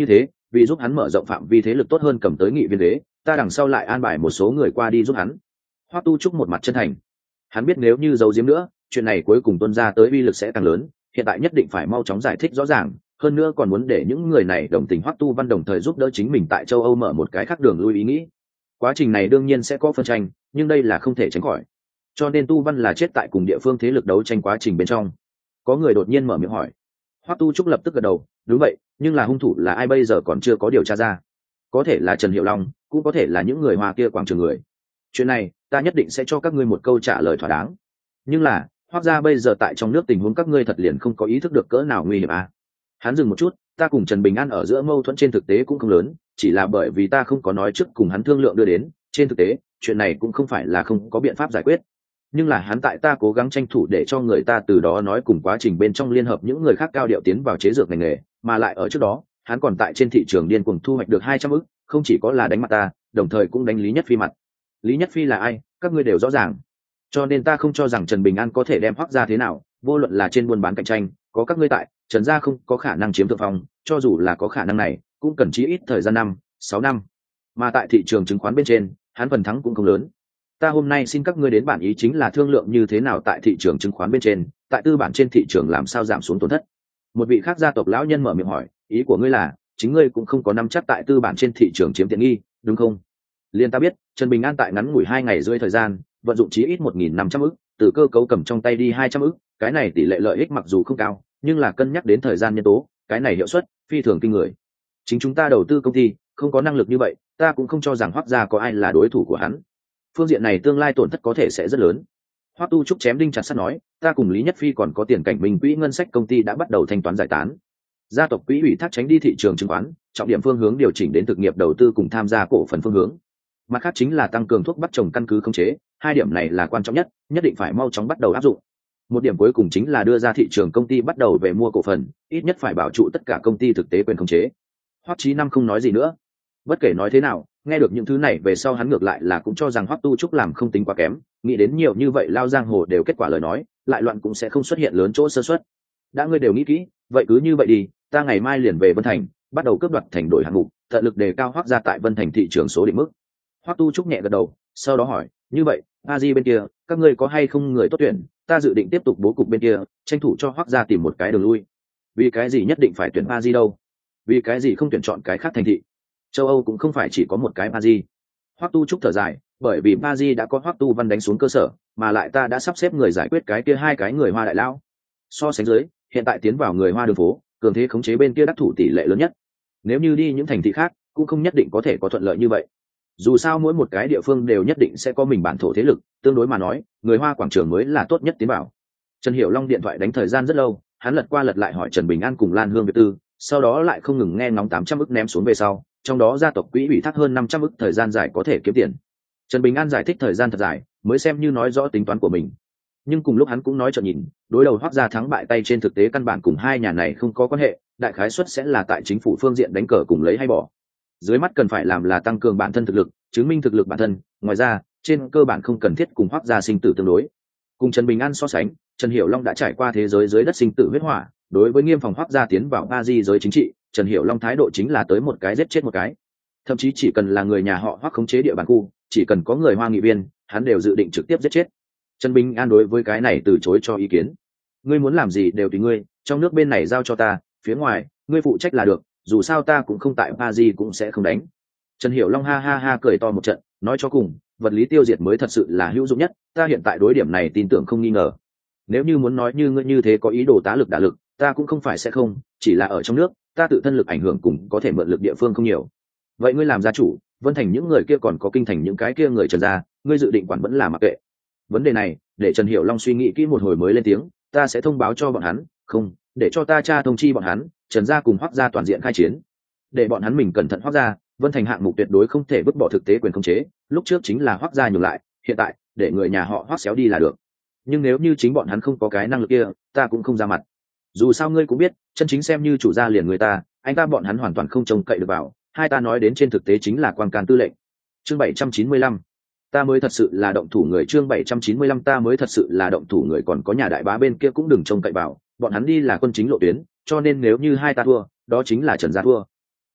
vì giúp hắn mở rộng phạm vi thế lực tốt hơn cầm tới nghị viên đế, ta đằng sau lại an bài một số người qua đi giúp hắn. Hoắc Tu Trúc một mặt chân thành, hắn biết nếu như giấu giếm nữa, chuyện này cuối cùng tuôn ra tới uy lực sẽ càng lớn, hiện tại nhất định phải mau chóng giải thích rõ ràng, hơn nữa còn muốn để những người này đồng tình Hoắc Tu Văn đồng thời giúp đỡ chính mình tại châu Âu mở một cái khác đường lui ý nghĩ. Quá trình này đương nhiên sẽ có phân tranh, nhưng đây là không thể tránh khỏi. Cho nên Tu Văn là chết tại cùng địa phương thế lực đấu tranh quá trình bên trong. Có người đột nhiên mở miệng hỏi. Hoắc Tu Trúc lập tức gật đầu, đúng vậy, nhưng là hung thủ là ai bây giờ còn chưa có điều tra ra. Có thể là Trần Hiệu Long, cũng có thể là những người Hoa kia quảng trường người. Chuyện này, ta nhất định sẽ cho các ngươi một câu trả lời thỏa đáng. Nhưng là, Hoắc gia bây giờ tại trong nước tình huống các ngươi thật liền không có ý thức được cỡ nào nguy hiểm à? Hắn dừng một chút, ta cùng Trần Bình An ở giữa mâu thuẫn trên thực tế cũng không lớn, chỉ là bởi vì ta không có nói trước cùng hắn thương lượng đưa đến, trên thực tế, chuyện này cũng không phải là không có biện pháp giải quyết. Nhưng là hắn tại ta cố gắng tranh thủ để cho người ta từ đó nói cùng quá trình bên trong liên hợp những người khác cao điệu tiến vào chế dược ngành nghề, mà lại ở trước đó, hắn còn tại trên thị trường điên cuồng thu hoạch được hai trăm ức, không chỉ có là đánh mặt ta, đồng thời cũng đánh Lý Nhất Phi mặt. Lý Nhất Phi là ai, các ngươi đều rõ ràng. Cho nên ta không cho rằng Trần Bình An có thể đem Hoắc gia thế nào, vô luận là trên buôn bán cạnh tranh, có các ngươi tại, Trần gia không có khả năng chiếm thượng phong, cho dù là có khả năng này, cũng cần chí ít thời gian năm, sáu năm. Mà tại thị trường chứng khoán bên trên, hắn phần thắng cũng không lớn. Ta hôm nay xin các ngươi đến bản ý chính là thương lượng như thế nào tại thị trường chứng khoán bên trên, tại tư bản trên thị trường làm sao giảm xuống tổn thất. Một vị khác gia tộc lão nhân mở miệng hỏi, ý của ngươi là, chính ngươi cũng không có nắm chắc tại tư bản trên thị trường chiếm tiện nghi, đúng không? Liên ta biết, Trần Bình An tại ngắn ngủi hai ngày rưỡi thời gian, vận dụng chí ít một nghìn năm trăm ức, từ cơ cấu cầm trong tay đi hai trăm ức, cái này tỷ lệ lợi ích mặc dù không cao, nhưng là cân nhắc đến thời gian nhân tố, cái này hiệu suất phi thường kinh người. Chính chúng ta đầu tư công ty, không có năng lực như vậy, ta cũng không cho rằng Hoắc gia có ai là đối thủ của hắn. Phương diện này tương lai tổn thất có thể sẽ rất lớn. Hoắc Tu Trúc chém đinh chặt sắt nói, ta cùng Lý Nhất Phi còn có tiền cảnh minh quỹ ngân sách công ty đã bắt đầu thanh toán giải tán. Gia tộc quỹ ủy thác tránh đi thị trường chứng khoán, trọng điểm phương hướng điều chỉnh đến thực nghiệp đầu tư cùng tham gia cổ phần phương hướng. Mặt khác chính là tăng cường thuốc bắt trồng căn cứ khống chế, hai điểm này là quan trọng nhất, nhất định phải mau chóng bắt đầu áp dụng. Một điểm cuối cùng chính là đưa ra thị trường công ty bắt đầu về mua cổ phần, ít nhất phải bảo trụ tất cả công ty thực tế quyền khống chế. Hoắc Chí Năm không nói gì nữa. Bất kể nói thế nào, nghe được những thứ này về sau hắn ngược lại là cũng cho rằng Hoắc Tu Trúc làm không tính quá kém, nghĩ đến nhiều như vậy lao giang hồ đều kết quả lời nói, lại loạn cũng sẽ không xuất hiện lớn chỗ sơ suất. Đã ngươi đều nghĩ kỹ, vậy cứ như vậy đi, ta ngày mai liền về Vân Thành, bắt đầu cướp đoạt thành đổi hạng mục, tận lực đề cao Hoắc gia tại Vân Thành thị trường số định mức. Hoắc Tu Trúc nhẹ gật đầu, sau đó hỏi, như vậy, a di bên kia, các ngươi có hay không người tốt tuyển, ta dự định tiếp tục bố cục bên kia, tranh thủ cho Hoắc gia tìm một cái đường lui. Vì cái gì nhất định phải tuyển a di đâu? Vì cái gì không tuyển chọn cái khác thành thị? Châu Âu cũng không phải chỉ có một cái Paris. Hoắc Tu Trúc thở dài, bởi vì Paris đã có Hoắc Tu Văn đánh xuống cơ sở, mà lại ta đã sắp xếp người giải quyết cái kia hai cái người Hoa đại lao. So sánh dưới, hiện tại tiến vào người Hoa đường phố, cường thế khống chế bên kia đắc thủ tỷ lệ lớn nhất. Nếu như đi những thành thị khác, cũng không nhất định có thể có thuận lợi như vậy. Dù sao mỗi một cái địa phương đều nhất định sẽ có mình bản thổ thế lực, tương đối mà nói, người Hoa quảng trường mới là tốt nhất tiến vào. Trần Hiểu Long điện thoại đánh thời gian rất lâu, hắn lật qua lật lại hỏi Trần Bình An cùng Lan Hương Việt Tư, sau đó lại không ngừng nghe ngóng tám trăm ức ném xuống về sau, trong đó gia tộc quỹ ủy thác hơn năm trăm ức thời gian dài có thể kiếm tiền. Trần Bình An giải thích thời gian thật dài, mới xem như nói rõ tính toán của mình. Nhưng cùng lúc hắn cũng nói cho nhìn, đối đầu Hoắc gia thắng bại tay trên thực tế căn bản cùng hai nhà này không có quan hệ, đại khái suất sẽ là tại chính phủ phương diện đánh cờ cùng lấy hay bỏ. Dưới mắt cần phải làm là tăng cường bản thân thực lực, chứng minh thực lực bản thân, ngoài ra, trên cơ bản không cần thiết cùng Hoắc gia sinh tử tương đối. Cùng Trần Bình An so sánh, Trần Hiểu Long đã trải qua thế giới dưới đất sinh tử huyết hỏa, đối với nghiêm phòng Hoắc gia tiến vào ba di giới chính trị, Trần Hiểu Long thái độ chính là tới một cái giết chết một cái. Thậm chí chỉ cần là người nhà họ Hoắc khống chế địa bàn khu, chỉ cần có người Hoa nghị viên, hắn đều dự định trực tiếp giết chết. Trần Bình An đối với cái này từ chối cho ý kiến. Ngươi muốn làm gì đều tùy ngươi, trong nước bên này giao cho ta, phía ngoài, ngươi phụ trách là được, dù sao ta cũng không tại Paris cũng sẽ không đánh. Trần Hiểu Long ha ha ha cười to một trận, nói cho cùng, vật lý tiêu diệt mới thật sự là hữu dụng nhất, ta hiện tại đối điểm này tin tưởng không nghi ngờ. Nếu như muốn nói như ngươi như thế có ý đồ tá lực đả lực, ta cũng không phải sẽ không, chỉ là ở trong nước, ta tự thân lực ảnh hưởng cùng có thể mượn lực địa phương không nhiều. Vậy ngươi làm gia chủ, Vân Thành những người kia còn có kinh thành những cái kia người Trần gia, ngươi dự định quản vẫn là mặc kệ. Vấn đề này, để Trần Hiểu Long suy nghĩ kỹ một hồi mới lên tiếng, ta sẽ thông báo cho bọn hắn, không, để cho ta tra thông chi bọn hắn, Trần gia cùng Hoắc gia toàn diện khai chiến. Để bọn hắn mình cẩn thận Hoắc gia, Vân Thành hạng mục tuyệt đối không thể vứt bỏ thực tế quyền khống chế, lúc trước chính là Hoắc gia nhường lại, hiện tại, để người nhà họ Hoắc xéo đi là được. Nhưng nếu như chính bọn hắn không có cái năng lực kia, ta cũng không ra mặt. Dù sao ngươi cũng biết, chân chính xem như chủ gia liền người ta, anh ta bọn hắn hoàn toàn không trông cậy được vào, hai ta nói đến trên thực tế chính là quan can tư lệnh. Chương bảy trăm chín mươi lăm, ta mới thật sự là động thủ người. Chương bảy trăm chín mươi lăm, ta mới thật sự là động thủ người. Còn có nhà đại bá bên kia cũng đừng trông cậy vào, bọn hắn đi là quân chính lộ tuyến, cho nên nếu như hai ta thua, đó chính là Trần gia thua.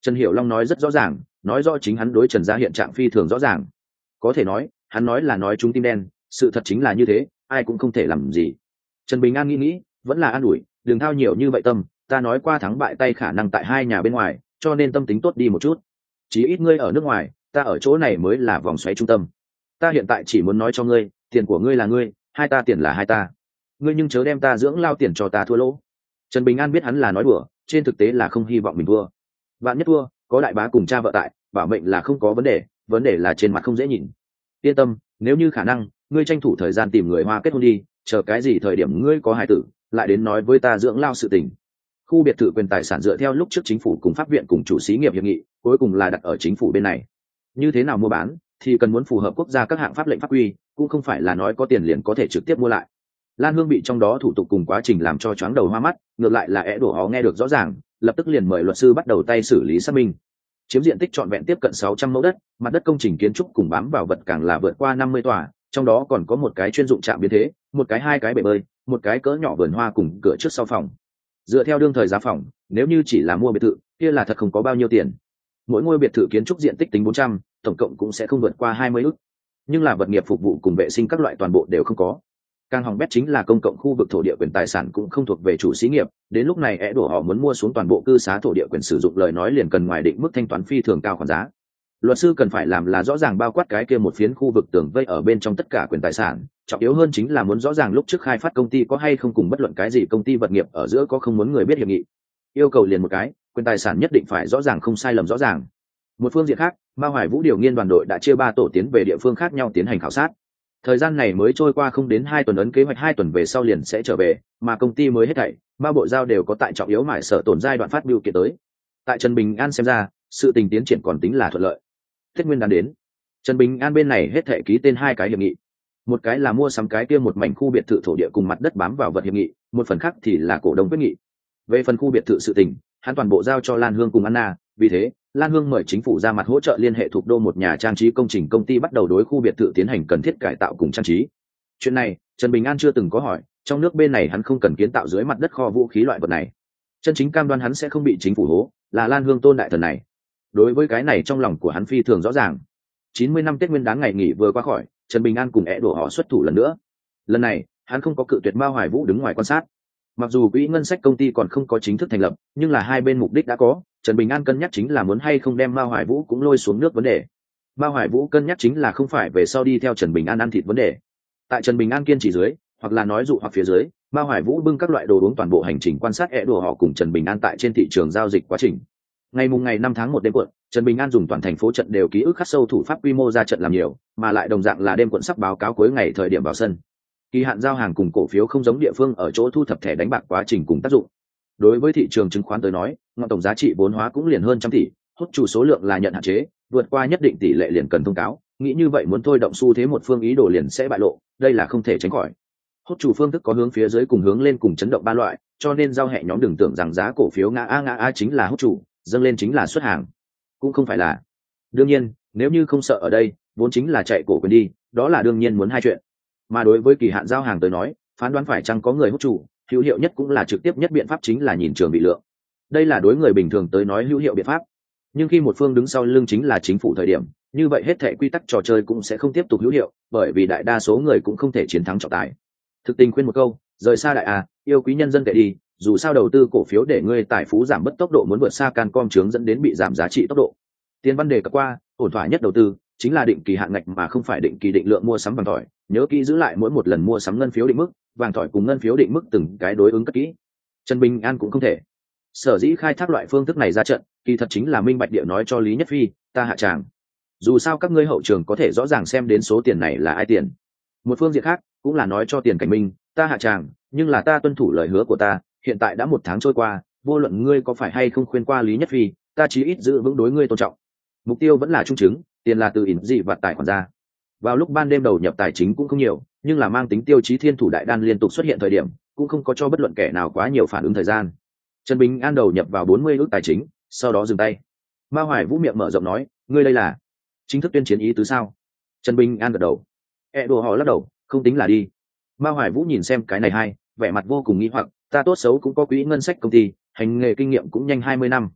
Trần Hiểu Long nói rất rõ ràng, nói rõ chính hắn đối Trần gia hiện trạng phi thường rõ ràng. Có thể nói, hắn nói là nói chúng tim đen, sự thật chính là như thế, ai cũng không thể làm gì. Trần Bình An nghĩ nghĩ, vẫn là an ủi, đừng thao nhiều như vậy tâm, ta nói qua thắng bại tay khả năng tại hai nhà bên ngoài, cho nên tâm tính tốt đi một chút. Chí ít ngươi ở nước ngoài, ta ở chỗ này mới là vòng xoáy trung tâm. Ta hiện tại chỉ muốn nói cho ngươi, tiền của ngươi là ngươi, hai ta tiền là hai ta. Ngươi nhưng chớ đem ta dưỡng lao tiền cho ta thua lỗ. Trần Bình An biết hắn là nói đùa, trên thực tế là không hy vọng mình thua. Bạn nhất thua, có đại bá cùng cha vợ tại, bảo mệnh là không có vấn đề, vấn đề là trên mặt không dễ nhìn. Yên tâm, nếu như khả năng, ngươi tranh thủ thời gian tìm người Hoa kết hôn đi, chờ cái gì thời điểm ngươi có hài tử, lại đến nói với ta dưỡng lao sự tình. Khu biệt thự quyền tài sản dựa theo lúc trước chính phủ cùng pháp viện cùng chủ xí nghiệp hiệp nghị, cuối cùng là đặt ở chính phủ bên này. Như thế nào mua bán, thì cần muốn phù hợp quốc gia các hạng pháp lệnh pháp quy, cũng không phải là nói có tiền liền có thể trực tiếp mua lại. Lan Hương bị trong đó thủ tục cùng quá trình làm cho choáng đầu hoa mắt, ngược lại là é đổ họ nghe được rõ ràng, lập tức liền mời luật sư bắt đầu tay xử lý xác minh. Chiếm diện tích trọn vẹn tiếp cận sáu trăm mẫu đất, mặt đất công trình kiến trúc cùng bám vào vật càng là vượt qua năm mươi tòa, trong đó còn có một cái chuyên dụng trạm biến thế, một cái hai cái bể bơi, một cái cỡ nhỏ vườn hoa cùng cửa trước sau phòng. Dựa theo đương thời giá phòng, nếu như chỉ là mua biệt thự, kia là thật không có bao nhiêu tiền. Mỗi ngôi biệt thự kiến trúc diện tích tính bốn trăm, tổng cộng cũng sẽ không vượt qua hai mươi ức. Nhưng là vật nghiệp phục vụ cùng vệ sinh các loại toàn bộ đều không có. Càng hỏng bét chính là công cộng khu vực thổ địa quyền tài sản cũng không thuộc về chủ xí nghiệp, đến lúc này é đổ họ muốn mua xuống toàn bộ cư xá thổ địa quyền sử dụng lời nói liền cần ngoài định mức thanh toán phi thường cao khoản giá. Luật sư cần phải làm là rõ ràng bao quát cái kia một phiến khu vực tường vây ở bên trong tất cả quyền tài sản, trọng yếu hơn chính là muốn rõ ràng lúc trước khai phát công ty có hay không cùng bất luận cái gì công ty vật nghiệp ở giữa có không muốn người biết hiệp nghị. Yêu cầu liền một cái, quyền tài sản nhất định phải rõ ràng không sai lầm rõ ràng. Một phương diện khác, Mao Hoài Vũ điều nghiên đoàn đội đã chia ba tổ tiến về địa phương khác nhau tiến hành khảo sát. Thời gian này mới trôi qua không đến hai tuần, ấn kế hoạch hai tuần về sau liền sẽ trở về, mà công ty mới hết thảy, Mao bộ giao đều có tại trọng yếu mải sở tổn giai đoạn phát biểu kiện tới. Tại Trần Bình An xem ra, sự tình tiến triển còn tính là thuận lợi. Tết Nguyên đán đến, Trần Bình An bên này hết thảy ký tên hai cái hiệp nghị. Một cái là mua sắm cái kia một mảnh khu biệt thự thổ địa cùng mặt đất bám vào vật hiệp nghị, một phần khác thì là cổ đông quyết nghị. Về phần khu biệt thự sự tình, hắn toàn bộ giao cho Lan Hương cùng Anna, vì thế, Lan Hương mời chính phủ ra mặt hỗ trợ liên hệ thuộc đô một nhà trang trí công trình công ty bắt đầu đối khu biệt thự tiến hành cần thiết cải tạo cùng trang trí. Chuyện này, Trần Bình An chưa từng có hỏi, trong nước bên này hắn không cần kiến tạo dưới mặt đất kho vũ khí loại vật này. Chân chính cam đoan hắn sẽ không bị chính phủ hố, là Lan Hương tôn đại thần này. Đối với cái này trong lòng của hắn phi thường rõ ràng. chín mươi năm Tết Nguyên đán ngày nghỉ vừa qua khỏi, Trần Bình An cùng ẻ đổ họ xuất thủ lần nữa. Lần này, hắn không có cự tuyệt Mao Hoài Vũ đứng ngoài quan sát. Mặc dù quỹ ngân sách công ty còn không có chính thức thành lập, nhưng là hai bên mục đích đã có. Trần Bình An cân nhắc chính là muốn hay không đem Mao Hoài Vũ cũng lôi xuống nước vấn đề. Mao Hoài Vũ cân nhắc chính là không phải về sau đi theo Trần Bình An ăn thịt vấn đề. Tại Trần Bình An kiên trì dưới, hoặc là nói dụ hoặc phía dưới, Mao Hoài Vũ bưng các loại đồ uống toàn bộ hành trình quan sát ẻ đùa họ cùng Trần Bình An tại trên thị trường giao dịch quá trình. Ngày mùng ngày năm tháng một đêm quận, Trần Bình An dùng toàn thành phố trận đều ký ức khắc sâu thủ pháp quy mô ra trận làm nhiều, mà lại đồng dạng là đêm quận sắp báo cáo cuối ngày thời điểm vào sân. Kỳ hạn giao hàng cùng cổ phiếu không giống địa phương ở chỗ thu thập thẻ đánh bạc quá trình cùng tác dụng. Đối với thị trường chứng khoán tới nói, ngọn tổng giá trị vốn hóa cũng liền hơn trăm tỷ, hốt chủ số lượng là nhận hạn chế, vượt qua nhất định tỷ lệ liền cần thông cáo, nghĩ như vậy muốn thôi động xu thế một phương ý đồ liền sẽ bại lộ, đây là không thể tránh khỏi. Hốt chủ phương thức có hướng phía dưới cùng hướng lên cùng chấn động ba loại, cho nên giao hẹ nhóm đừng tưởng rằng giá cổ phiếu ngã a ngã a chính là hốt chủ, dâng lên chính là xuất hàng, cũng không phải là. Đương nhiên, nếu như không sợ ở đây, vốn chính là chạy cổ quyền đi, đó là đương nhiên muốn hai chuyện. Mà đối với kỳ hạn giao hàng tới nói, phán đoán phải chăng có người hốt chủ, hữu hiệu nhất cũng là trực tiếp nhất biện pháp chính là nhìn trường bị lượng. Đây là đối người bình thường tới nói hữu hiệu biện pháp, nhưng khi một phương đứng sau lưng chính là chính phủ thời điểm, như vậy hết thảy quy tắc trò chơi cũng sẽ không tiếp tục hữu hiệu, bởi vì đại đa số người cũng không thể chiến thắng trọng tài. Thực tình khuyên một câu, rời xa đại a, yêu quý nhân dân tệ đi, dù sao đầu tư cổ phiếu để ngươi tài phú giảm bất tốc độ muốn vượt xa Cancom chướng dẫn đến bị giảm giá trị tốc độ. Tiền văn đề cập qua, ổn thỏa nhất đầu tư chính là định kỳ hạn ngạch mà không phải định kỳ định lượng mua sắm vàng tỏi, nhớ kỹ giữ lại mỗi một lần mua sắm ngân phiếu định mức, vàng tỏi cùng ngân phiếu định mức từng cái đối ứng cất kỹ. Trần Bình An cũng không thể. Sở dĩ khai thác loại phương thức này ra trận, kỳ thật chính là minh bạch địa nói cho Lý Nhất Phi, ta hạ tràng. Dù sao các ngươi hậu trường có thể rõ ràng xem đến số tiền này là ai tiền. Một phương diện khác, cũng là nói cho Tiền Cảnh Minh, ta hạ tràng, nhưng là ta tuân thủ lời hứa của ta, hiện tại đã một tháng trôi qua, vô luận ngươi có phải hay không khuyên qua Lý Nhất Phi, ta chí ít giữ vững đối ngươi tôn trọng. Mục tiêu vẫn là trung chứng, tiền là từ ỉn dị và tài khoản ra. Vào lúc ban đêm đầu nhập tài chính cũng không nhiều, nhưng là mang tính tiêu chí thiên thủ đại đan liên tục xuất hiện thời điểm, cũng không có cho bất luận kẻ nào quá nhiều phản ứng thời gian. Trần Bình An đầu nhập vào bốn mươi ước tài chính, sau đó dừng tay. Mao Hoài Vũ miệng mở rộng nói, ngươi đây là chính thức tuyên chiến ý tứ sao? Trần Bình An gật đầu. E đồ họ lắc đầu, không tính là đi. Mao Hoài Vũ nhìn xem cái này hay, vẻ mặt vô cùng nghi hoặc, ta tốt xấu cũng có quỹ ngân sách công ty, hành nghề kinh nghiệm cũng nhanh hai mươi năm.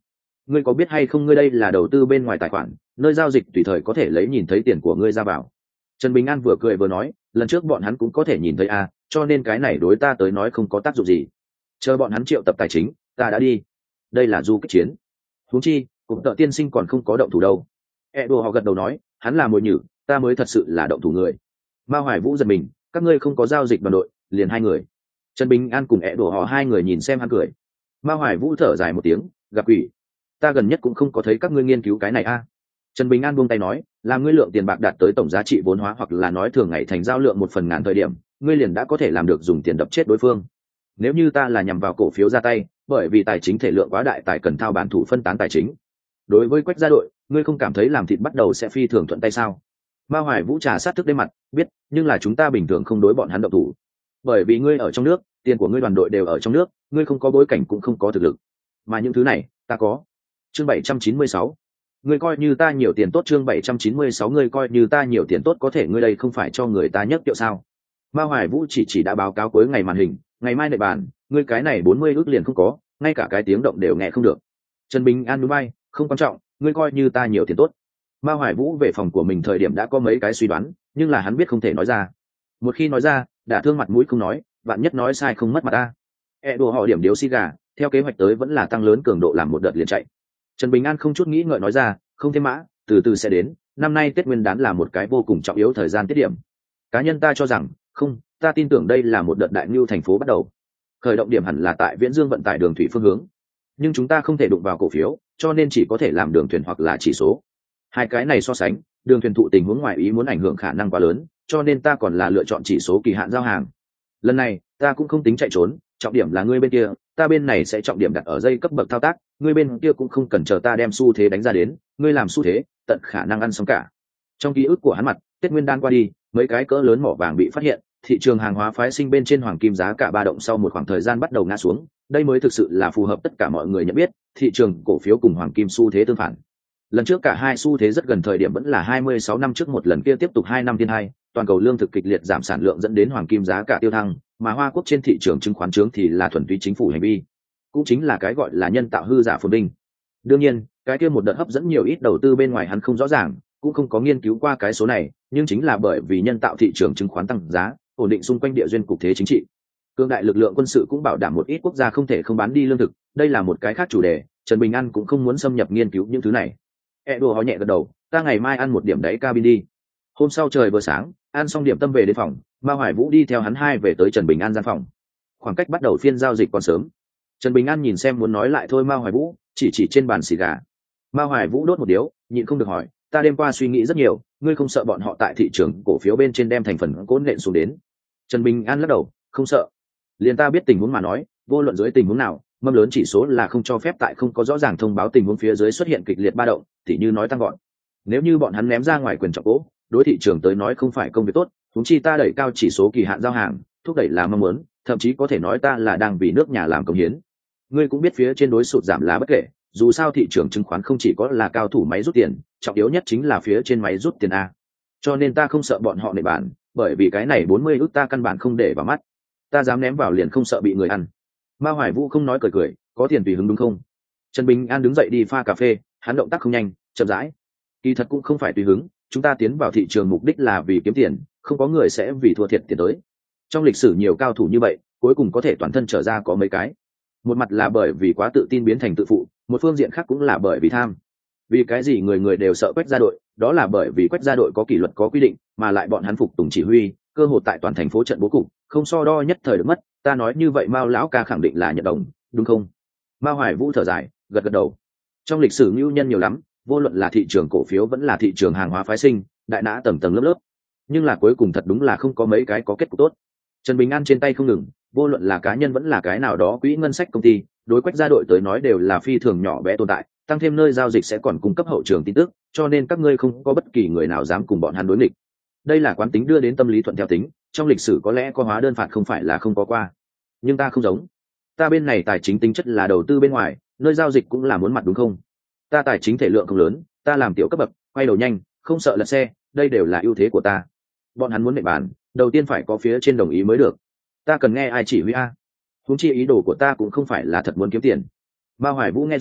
ngươi có biết hay không ngươi đây là đầu tư bên ngoài tài khoản, nơi giao dịch tùy thời có thể lấy nhìn thấy tiền của ngươi ra vào. Trần Bình An vừa cười vừa nói, lần trước bọn hắn cũng có thể nhìn thấy à, cho nên cái này đối ta tới nói không có tác dụng gì. Chờ bọn hắn triệu tập tài chính, ta đã đi. Đây là du kích chiến. Huống chi, cục tợ tiên sinh còn không có động thủ đâu. E đồ họ gật đầu nói, hắn là mồi nhử, ta mới thật sự là động thủ người. Mao Hoài Vũ giật mình, các ngươi không có giao dịch đoàn đội, liền hai người. Trần Bình An cùng E đồ họ hai người nhìn xem hắn cười. Mao Hoài Vũ thở dài một tiếng, gặp quỷ. Ta gần nhất cũng không có thấy các ngươi nghiên cứu cái này a. À. Trần Bình An buông tay nói, làm ngươi lượng tiền bạc đạt tới tổng giá trị vốn hóa hoặc là nói thường ngày thành giao lượng một phần ngàn thời điểm, ngươi liền đã có thể làm được dùng tiền đập chết đối phương. Nếu như ta là nhằm vào cổ phiếu ra tay, bởi vì tài chính thể lượng quá đại, tài cần thao bán thủ phân tán tài chính. Đối với Quách gia đội, ngươi không cảm thấy làm thịt bắt đầu sẽ phi thường thuận tay sao? Mao Hoài Vũ trà sát thức đêm mặt, biết, nhưng là chúng ta bình thường không đối bọn hắn động thủ. Bởi vì ngươi ở trong nước, tiền của ngươi đoàn đội đều ở trong nước, ngươi không có bối cảnh cũng không có thực lực. Mà những thứ này, ta có. Chương bảy trăm chín mươi sáu, ngươi coi như ta nhiều tiền tốt. Chương bảy trăm chín mươi sáu, ngươi coi như ta nhiều tiền tốt, có thể ngươi đây không phải cho người ta nhấc tiệu sao? Mao Hoài Vũ chỉ chỉ đã báo cáo cuối ngày màn hình, ngày mai nệ bàn, ngươi cái này bốn mươi ước liền không có, ngay cả cái tiếng động đều nghe không được. Trần Bình An núi bay, không quan trọng, ngươi coi như ta nhiều tiền tốt. Mao Hoài Vũ về phòng của mình thời điểm đã có mấy cái suy đoán, nhưng là hắn biết không thể nói ra. Một khi nói ra, đã thương mặt mũi không nói, vạn nhất nói sai không mất mặt ta. E đồ họ điểm điếu xì gà, theo kế hoạch tới vẫn là tăng lớn cường độ làm một đợt liền chạy. Trần Bình An không chút nghĩ ngợi nói ra, không thêm mã, từ từ sẽ đến, năm nay Tết Nguyên đán là một cái vô cùng trọng yếu thời gian tiết điểm. Cá nhân ta cho rằng, không, ta tin tưởng đây là một đợt đại nhu thành phố bắt đầu. Khởi động điểm hẳn là tại Viễn Dương vận tải đường thủy phương hướng. Nhưng chúng ta không thể đụng vào cổ phiếu, cho nên chỉ có thể làm đường thuyền hoặc là chỉ số. Hai cái này so sánh, đường thuyền thụ tình huống ngoài ý muốn ảnh hưởng khả năng quá lớn, cho nên ta còn là lựa chọn chỉ số kỳ hạn giao hàng. Lần này, ta cũng không tính chạy trốn, trọng điểm là ngươi bên kia, ta bên này sẽ trọng điểm đặt ở dây cấp bậc thao tác, ngươi bên kia cũng không cần chờ ta đem xu thế đánh ra đến, ngươi làm xu thế, tận khả năng ăn xong cả. Trong ký ức của hắn mặt, Tết Nguyên đán qua đi, mấy cái cỡ lớn mỏ vàng bị phát hiện, thị trường hàng hóa phái sinh bên trên hoàng kim giá cả ba động sau một khoảng thời gian bắt đầu ngã xuống, đây mới thực sự là phù hợp tất cả mọi người nhận biết, thị trường cổ phiếu cùng hoàng kim xu thế tương phản. Lần trước cả hai xu thế rất gần thời điểm vẫn là hai mươi sáu năm trước, một lần kia tiếp tục hai năm thiên hai, toàn cầu lương thực kịch liệt giảm sản lượng dẫn đến hoàng kim giá cả tiêu thăng, mà Hoa Quốc trên thị trường chứng khoán trướng thì là thuần túy chính phủ hành vi, cũng chính là cái gọi là nhân tạo hư giả phồn vinh. Đương nhiên, cái kia một đợt hấp dẫn nhiều ít đầu tư bên ngoài hắn không rõ ràng, cũng không có nghiên cứu qua cái số này, nhưng chính là bởi vì nhân tạo thị trường chứng khoán tăng giá, ổn định xung quanh địa duyên cục thế chính trị. Cương đại lực lượng quân sự cũng bảo đảm một ít quốc gia không thể không bán đi lương thực, đây là một cái khác chủ đề, Trần Bình An cũng không muốn xâm nhập nghiên cứu những thứ này. E đồ họ nhẹ gật đầu, ta ngày mai ăn một điểm đáy cabin đi. Hôm sau trời vừa sáng, ăn xong điểm tâm về đến phòng, Mao Hoài Vũ đi theo hắn hai về tới Trần Bình An gian phòng. Khoảng cách bắt đầu phiên giao dịch còn sớm. Trần Bình An nhìn xem muốn nói lại thôi Mao Hoài Vũ, chỉ chỉ trên bàn xì gà. Mao Hoài Vũ đốt một điếu, nhịn không được hỏi, ta đêm qua suy nghĩ rất nhiều, ngươi không sợ bọn họ tại thị trường cổ phiếu bên trên đem thành phần cốt nện xuống đến? Trần Bình An lắc đầu, không sợ. Liền ta biết tình huống mà nói, vô luận dưới tình huống nào, mâm lớn chỉ số là không cho phép tại không có rõ ràng thông báo tình huống phía dưới xuất hiện kịch liệt ba động, tỉ như nói tăng gọn. Nếu như bọn hắn ném ra ngoài quyền trọng cố, đối thị trường tới nói không phải công việc tốt, huống chi ta đẩy cao chỉ số kỳ hạn giao hàng, thúc đẩy là mong muốn, thậm chí có thể nói ta là đang vì nước nhà làm công hiến. Ngươi cũng biết phía trên đối sụt giảm là bất kể, dù sao thị trường chứng khoán không chỉ có là cao thủ máy rút tiền, trọng yếu nhất chính là phía trên máy rút tiền a. Cho nên ta không sợ bọn họ nệ bản, bởi vì cái này bốn mươi ước ta căn bản không để vào mắt, ta dám ném vào liền không sợ bị người ăn. Mao Hoài Vũ không nói cười cười, có tiền tùy hứng đúng không? Trần Bình An đứng dậy đi pha cà phê, hắn động tác không nhanh, chậm rãi. Kỳ thật cũng không phải tùy hứng, chúng ta tiến vào thị trường mục đích là vì kiếm tiền, không có người sẽ vì thua thiệt tiền tới. Trong lịch sử nhiều cao thủ như vậy, cuối cùng có thể toàn thân trở ra có mấy cái. Một mặt là bởi vì quá tự tin biến thành tự phụ, một phương diện khác cũng là bởi vì tham. Vì cái gì người người đều sợ Quách gia đội, đó là bởi vì Quách gia đội có kỷ luật có quy định, mà lại bọn hắn phục tùng chỉ huy, cơ hội tại toàn thành phố trận bố cục, không so đo nhất thời được mất. Ta nói như vậy Mao lão ca khẳng định là nhận đồng, đúng không? Mao Hoài Vũ thở dài, gật gật đầu. Trong lịch sử ngưu nhân nhiều lắm, vô luận là thị trường cổ phiếu vẫn là thị trường hàng hóa phái sinh, đại nã tầng tầng lớp lớp, nhưng là cuối cùng thật đúng là không có mấy cái có kết cục tốt. Trần Bình An trên tay không ngừng, vô luận là cá nhân vẫn là cái nào đó quỹ ngân sách công ty, đối Quách gia đội tới nói đều là phi thường nhỏ bé tồn tại, tăng thêm nơi giao dịch sẽ còn cung cấp hậu trường tin tức, cho nên các ngươi không có bất kỳ người nào dám cùng bọn hắn đối nghịch. Đây là quán tính đưa đến tâm lý thuận theo tính, trong lịch sử có lẽ có hóa đơn phạt không phải là không có qua, nhưng ta không giống. Ta bên này tài chính tính chất là đầu tư bên ngoài, nơi giao dịch cũng là muốn mặt đúng không? Ta tài chính thể lượng không lớn, ta làm tiểu cấp bậc, quay đầu nhanh, không sợ lật xe, đây đều là ưu thế của ta. Bọn hắn muốn mệnh bàn, đầu tiên phải có phía trên đồng ý mới được. Ta cần nghe ai chỉ huy a? Huống chi ý đồ của ta cũng không phải là thật muốn kiếm tiền. Mao Hoài Vũ nghe rõ,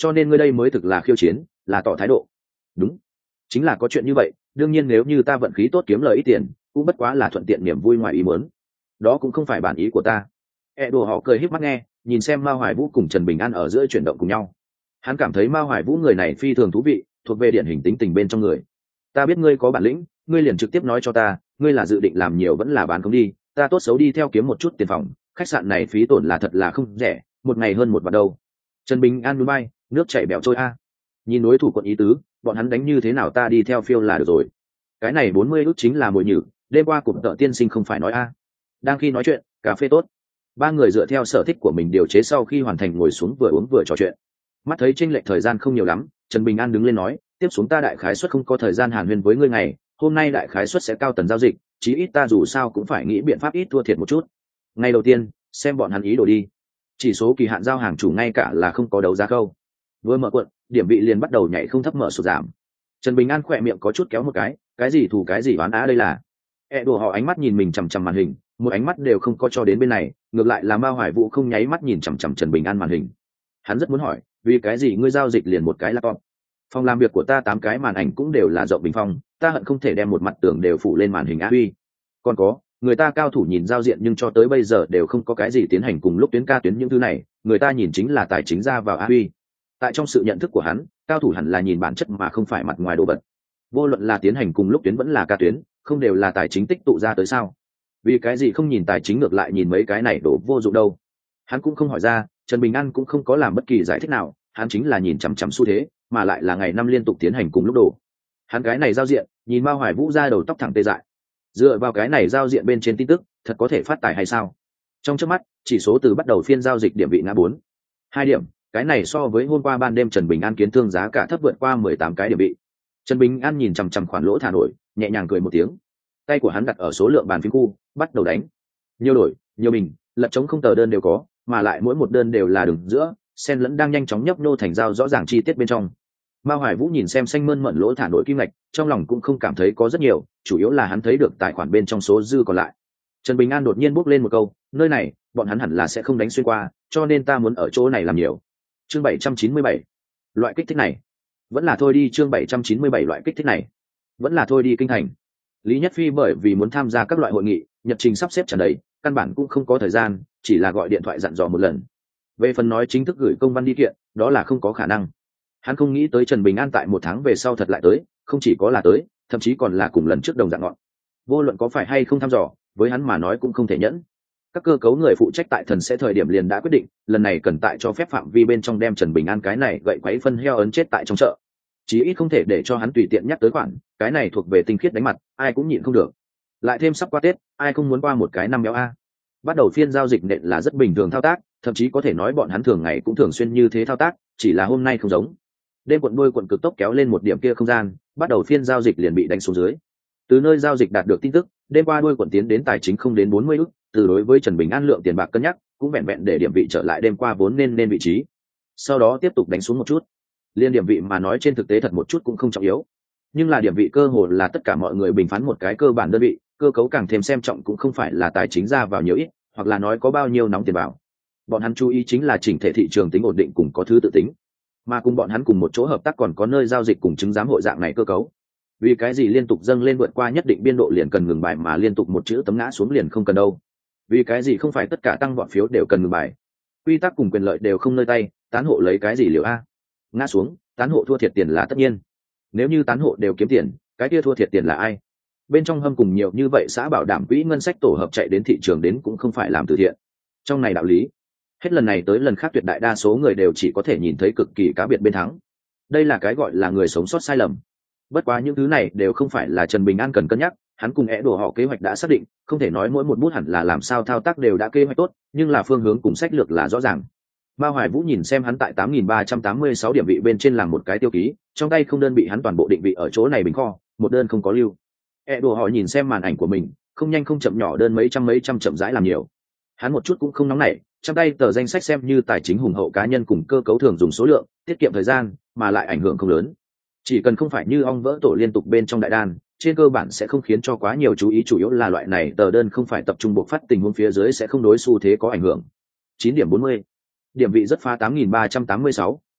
cho nên ngươi đây mới thực là khiêu chiến, là tỏ thái độ. Đúng, chính là có chuyện như vậy, đương nhiên nếu như ta vận khí tốt kiếm lời ít tiền cũng bất quá là thuận tiện niềm vui ngoài ý muốn, đó cũng không phải bản ý của ta. E đồ họ cười híp mắt nghe, nhìn xem Mao Hoài Vũ cùng Trần Bình An ở giữa chuyển động cùng nhau. Hắn cảm thấy Mao Hoài Vũ người này phi thường thú vị, thuộc về điển hình tính tình bên trong người. Ta biết ngươi có bản lĩnh, ngươi liền trực tiếp nói cho ta, ngươi là dự định làm nhiều vẫn là bán không đi, ta tốt xấu đi theo kiếm một chút tiền phòng, khách sạn này phí tổn là thật là không rẻ, một ngày hơn một vạn đâu. Trần Bình An núi bay, nước chảy bèo trôi a. Nhìn đối thủ quận ý tứ, bọn hắn đánh như thế nào ta đi theo phiêu là được rồi. Cái này bốn mươi ước chính là mồi nhử, đêm qua cụm tợ tiên sinh không phải nói a. Đang khi nói chuyện, cà phê tốt. Ba người dựa theo sở thích của mình điều chế sau khi hoàn thành ngồi xuống vừa uống vừa trò chuyện. Mắt thấy chênh lệch thời gian không nhiều lắm, Trần Bình An đứng lên nói, tiếp xuống ta đại khái suất không có thời gian hàn huyên với ngươi ngày, hôm nay đại khái suất sẽ cao tần giao dịch, chí ít ta dù sao cũng phải nghĩ biện pháp ít thua thiệt một chút. Ngày đầu tiên, xem bọn hắn ý đồ đi. Chỉ số kỳ hạn giao hàng chủ ngay cả là không có đấu giá câu. Vừa mở cuộn, điểm vị liền bắt đầu nhảy không thấp mở sụt giảm. Trần Bình An khỏe miệng có chút kéo một cái, cái gì thù cái gì oán á đây là. E đùa họ ánh mắt nhìn mình chằm chằm màn hình, một ánh mắt đều không có cho đến bên này, ngược lại là Mao Hoài Vũ không nháy mắt nhìn chằm chằm Trần Bình An màn hình. Hắn rất muốn hỏi, vì cái gì ngươi giao dịch liền một cái laptop? Phòng làm việc của ta tám cái màn ảnh cũng đều là rộng bình phong, ta hận không thể đem một mặt tường đều phủ lên màn hình á huy. Còn có, người ta cao thủ nhìn giao diện nhưng cho tới bây giờ đều không có cái gì tiến hành cùng lúc tuyến ca tuyến những thứ này, người ta nhìn chính là tài chính ra vào á huy. Tại trong sự nhận thức của hắn, cao thủ hẳn là nhìn bản chất mà không phải mặt ngoài đồ vật. Vô luận là tiến hành cùng lúc tuyến vẫn là ca tuyến, không đều là tài chính tích tụ ra tới sao? Vì cái gì không nhìn tài chính ngược lại nhìn mấy cái này đổ vô dụng đâu? Hắn cũng không hỏi ra, Trần Bình An cũng không có làm bất kỳ giải thích nào, hắn chính là nhìn chằm chằm xu thế, mà lại là ngày năm liên tục tiến hành cùng lúc đổ. Hắn cái này giao diện, nhìn Mao Hoài Vũ ra đầu tóc thẳng tê dại. Dựa vào cái này giao diện bên trên tin tức, thật có thể phát tài hay sao? Trong chớp mắt, chỉ số từ bắt đầu phiên giao dịch điểm vị ngã bốn hai điểm, cái này so với hôm qua ban đêm Trần Bình An kiến thương giá cả thấp vượt qua mười tám cái điểm vị. Trần Bình An nhìn chằm chằm khoản lỗ thả nổi, nhẹ nhàng cười một tiếng. Tay của hắn đặt ở số lượng bàn phím khu, bắt đầu đánh. Nhiều đổi, nhiều bình, lật chống không tờ đơn đều có, mà lại mỗi một đơn đều là đường giữa, sen lẫn đang nhanh chóng nhấp nô thành dao rõ ràng chi tiết bên trong. Mao Hoài Vũ nhìn xem xanh mơn mận lỗ thả nổi kim ngạch, trong lòng cũng không cảm thấy có rất nhiều, chủ yếu là hắn thấy được tài khoản bên trong số dư còn lại. Trần Bình An đột nhiên bốc lên một câu, nơi này, bọn hắn hẳn là sẽ không đánh xuyên qua, cho nên ta muốn ở chỗ này làm nhiều. Chương bảy trăm chín mươi bảy, loại kích thích này, vẫn là thôi đi. Chương bảy trăm chín mươi bảy, loại kích thích này, vẫn là thôi đi. Kinh thành, Lý Nhất Phi bởi vì muốn tham gia các loại hội nghị, nhật trình sắp xếp tràn đầy, căn bản cũng không có thời gian, chỉ là gọi điện thoại dặn dò một lần. Về phần nói chính thức gửi công văn đi kiện, đó là không có khả năng. Hắn không nghĩ tới Trần Bình An tại một tháng về sau thật lại tới, không chỉ có là tới, thậm chí còn là cùng lần trước đồng dạng ngọn. Vô luận có phải hay không thăm dò, với hắn mà nói cũng không thể nhẫn. Các cơ cấu người phụ trách tại thần sẽ thời điểm liền đã quyết định, lần này cần tại cho phép phạm vi bên trong đem Trần Bình An cái này gậy quấy phân heo ấn chết tại trong chợ. Chí ít không thể để cho hắn tùy tiện nhắc tới khoản, cái này thuộc về tinh khiết đánh mặt, ai cũng nhịn không được. Lại thêm sắp qua Tết, ai không muốn qua một cái năm béo a. Bắt đầu phiên giao dịch nện là rất bình thường thao tác, thậm chí có thể nói bọn hắn thường ngày cũng thường xuyên như thế thao tác, chỉ là hôm nay không giống. Đêm quận đuôi quận cực tốc kéo lên một điểm kia không gian, bắt đầu phiên giao dịch liền bị đánh xuống dưới. Từ nơi giao dịch đạt được tin tức, đêm qua đuôi quận tiến đến tài chính không đến bốn mươi ức, từ đối với Trần Bình An lượng tiền bạc cân nhắc, cũng vẹn vẹn để điểm vị trở lại đêm qua vốn nên nên vị trí. Sau đó tiếp tục đánh xuống một chút. Liên điểm vị mà nói trên thực tế thật một chút cũng không trọng yếu. Nhưng là điểm vị cơ hồ là tất cả mọi người bình phán một cái cơ bản đơn vị, cơ cấu càng thêm xem trọng cũng không phải là tài chính ra vào nhiều ít, hoặc là nói có bao nhiêu nóng tiền vào. Bọn hắn chú ý chính là chỉnh thể thị trường tính ổn định cùng có thứ tự tính. Mà cùng bọn hắn cùng một chỗ hợp tác còn có nơi giao dịch cùng chứng giám hội dạng này cơ cấu. Vì cái gì liên tục dâng lên vượt qua nhất định biên độ liền cần ngừng bài mà liên tục một chữ tấm ngã xuống liền không cần đâu? Vì cái gì không phải tất cả tăng bọn phiếu đều cần ngừng bài? Quy tắc cùng quyền lợi đều không nơi tay, tán hộ lấy cái gì liệu a? Ngã xuống, tán hộ thua thiệt tiền là tất nhiên. Nếu như tán hộ đều kiếm tiền, cái kia thua thiệt tiền là ai? Bên trong hâm cùng nhiều như vậy xã bảo đảm quỹ ngân sách tổ hợp chạy đến thị trường đến cũng không phải làm từ thiện. Trong này đạo lý, hết lần này tới lần khác tuyệt đại đa số người đều chỉ có thể nhìn thấy cực kỳ cá biệt bên thắng. Đây là cái gọi là người sống sót sai lầm. Bất quá những thứ này đều không phải là Trần Bình An cần cân nhắc, hắn cùng é đổ họ kế hoạch đã xác định, không thể nói mỗi một bút hẳn là làm sao thao tác đều đã kế hoạch tốt, nhưng là phương hướng cùng sách lược là rõ ràng. Mao Hoài Vũ nhìn xem hắn tại tám nghìn ba trăm tám mươi sáu điểm vị bên trên làm một cái tiêu ký, trong tay không đơn bị hắn toàn bộ định vị ở chỗ này bình kho, một đơn không có lưu. É đổ họ nhìn xem màn ảnh của mình, không nhanh không chậm nhỏ đơn mấy trăm mấy trăm chậm rãi làm nhiều. Hắn một chút cũng không nóng nảy, trong tay tờ danh sách xem như tài chính hùng hậu cá nhân cùng cơ cấu thường dùng số lượng, tiết kiệm thời gian, mà lại ảnh hưởng không lớn. Chỉ cần không phải như ong vỡ tổ liên tục bên trong đại đan, trên cơ bản sẽ không khiến cho quá nhiều chú ý, chủ yếu là loại này tờ đơn không phải tập trung buộc phát tình huống phía dưới sẽ không đối xu thế có ảnh hưởng. chín điểm bốn mươi, điểm vị rất phá tám nghìn ba trăm tám mươi sáu,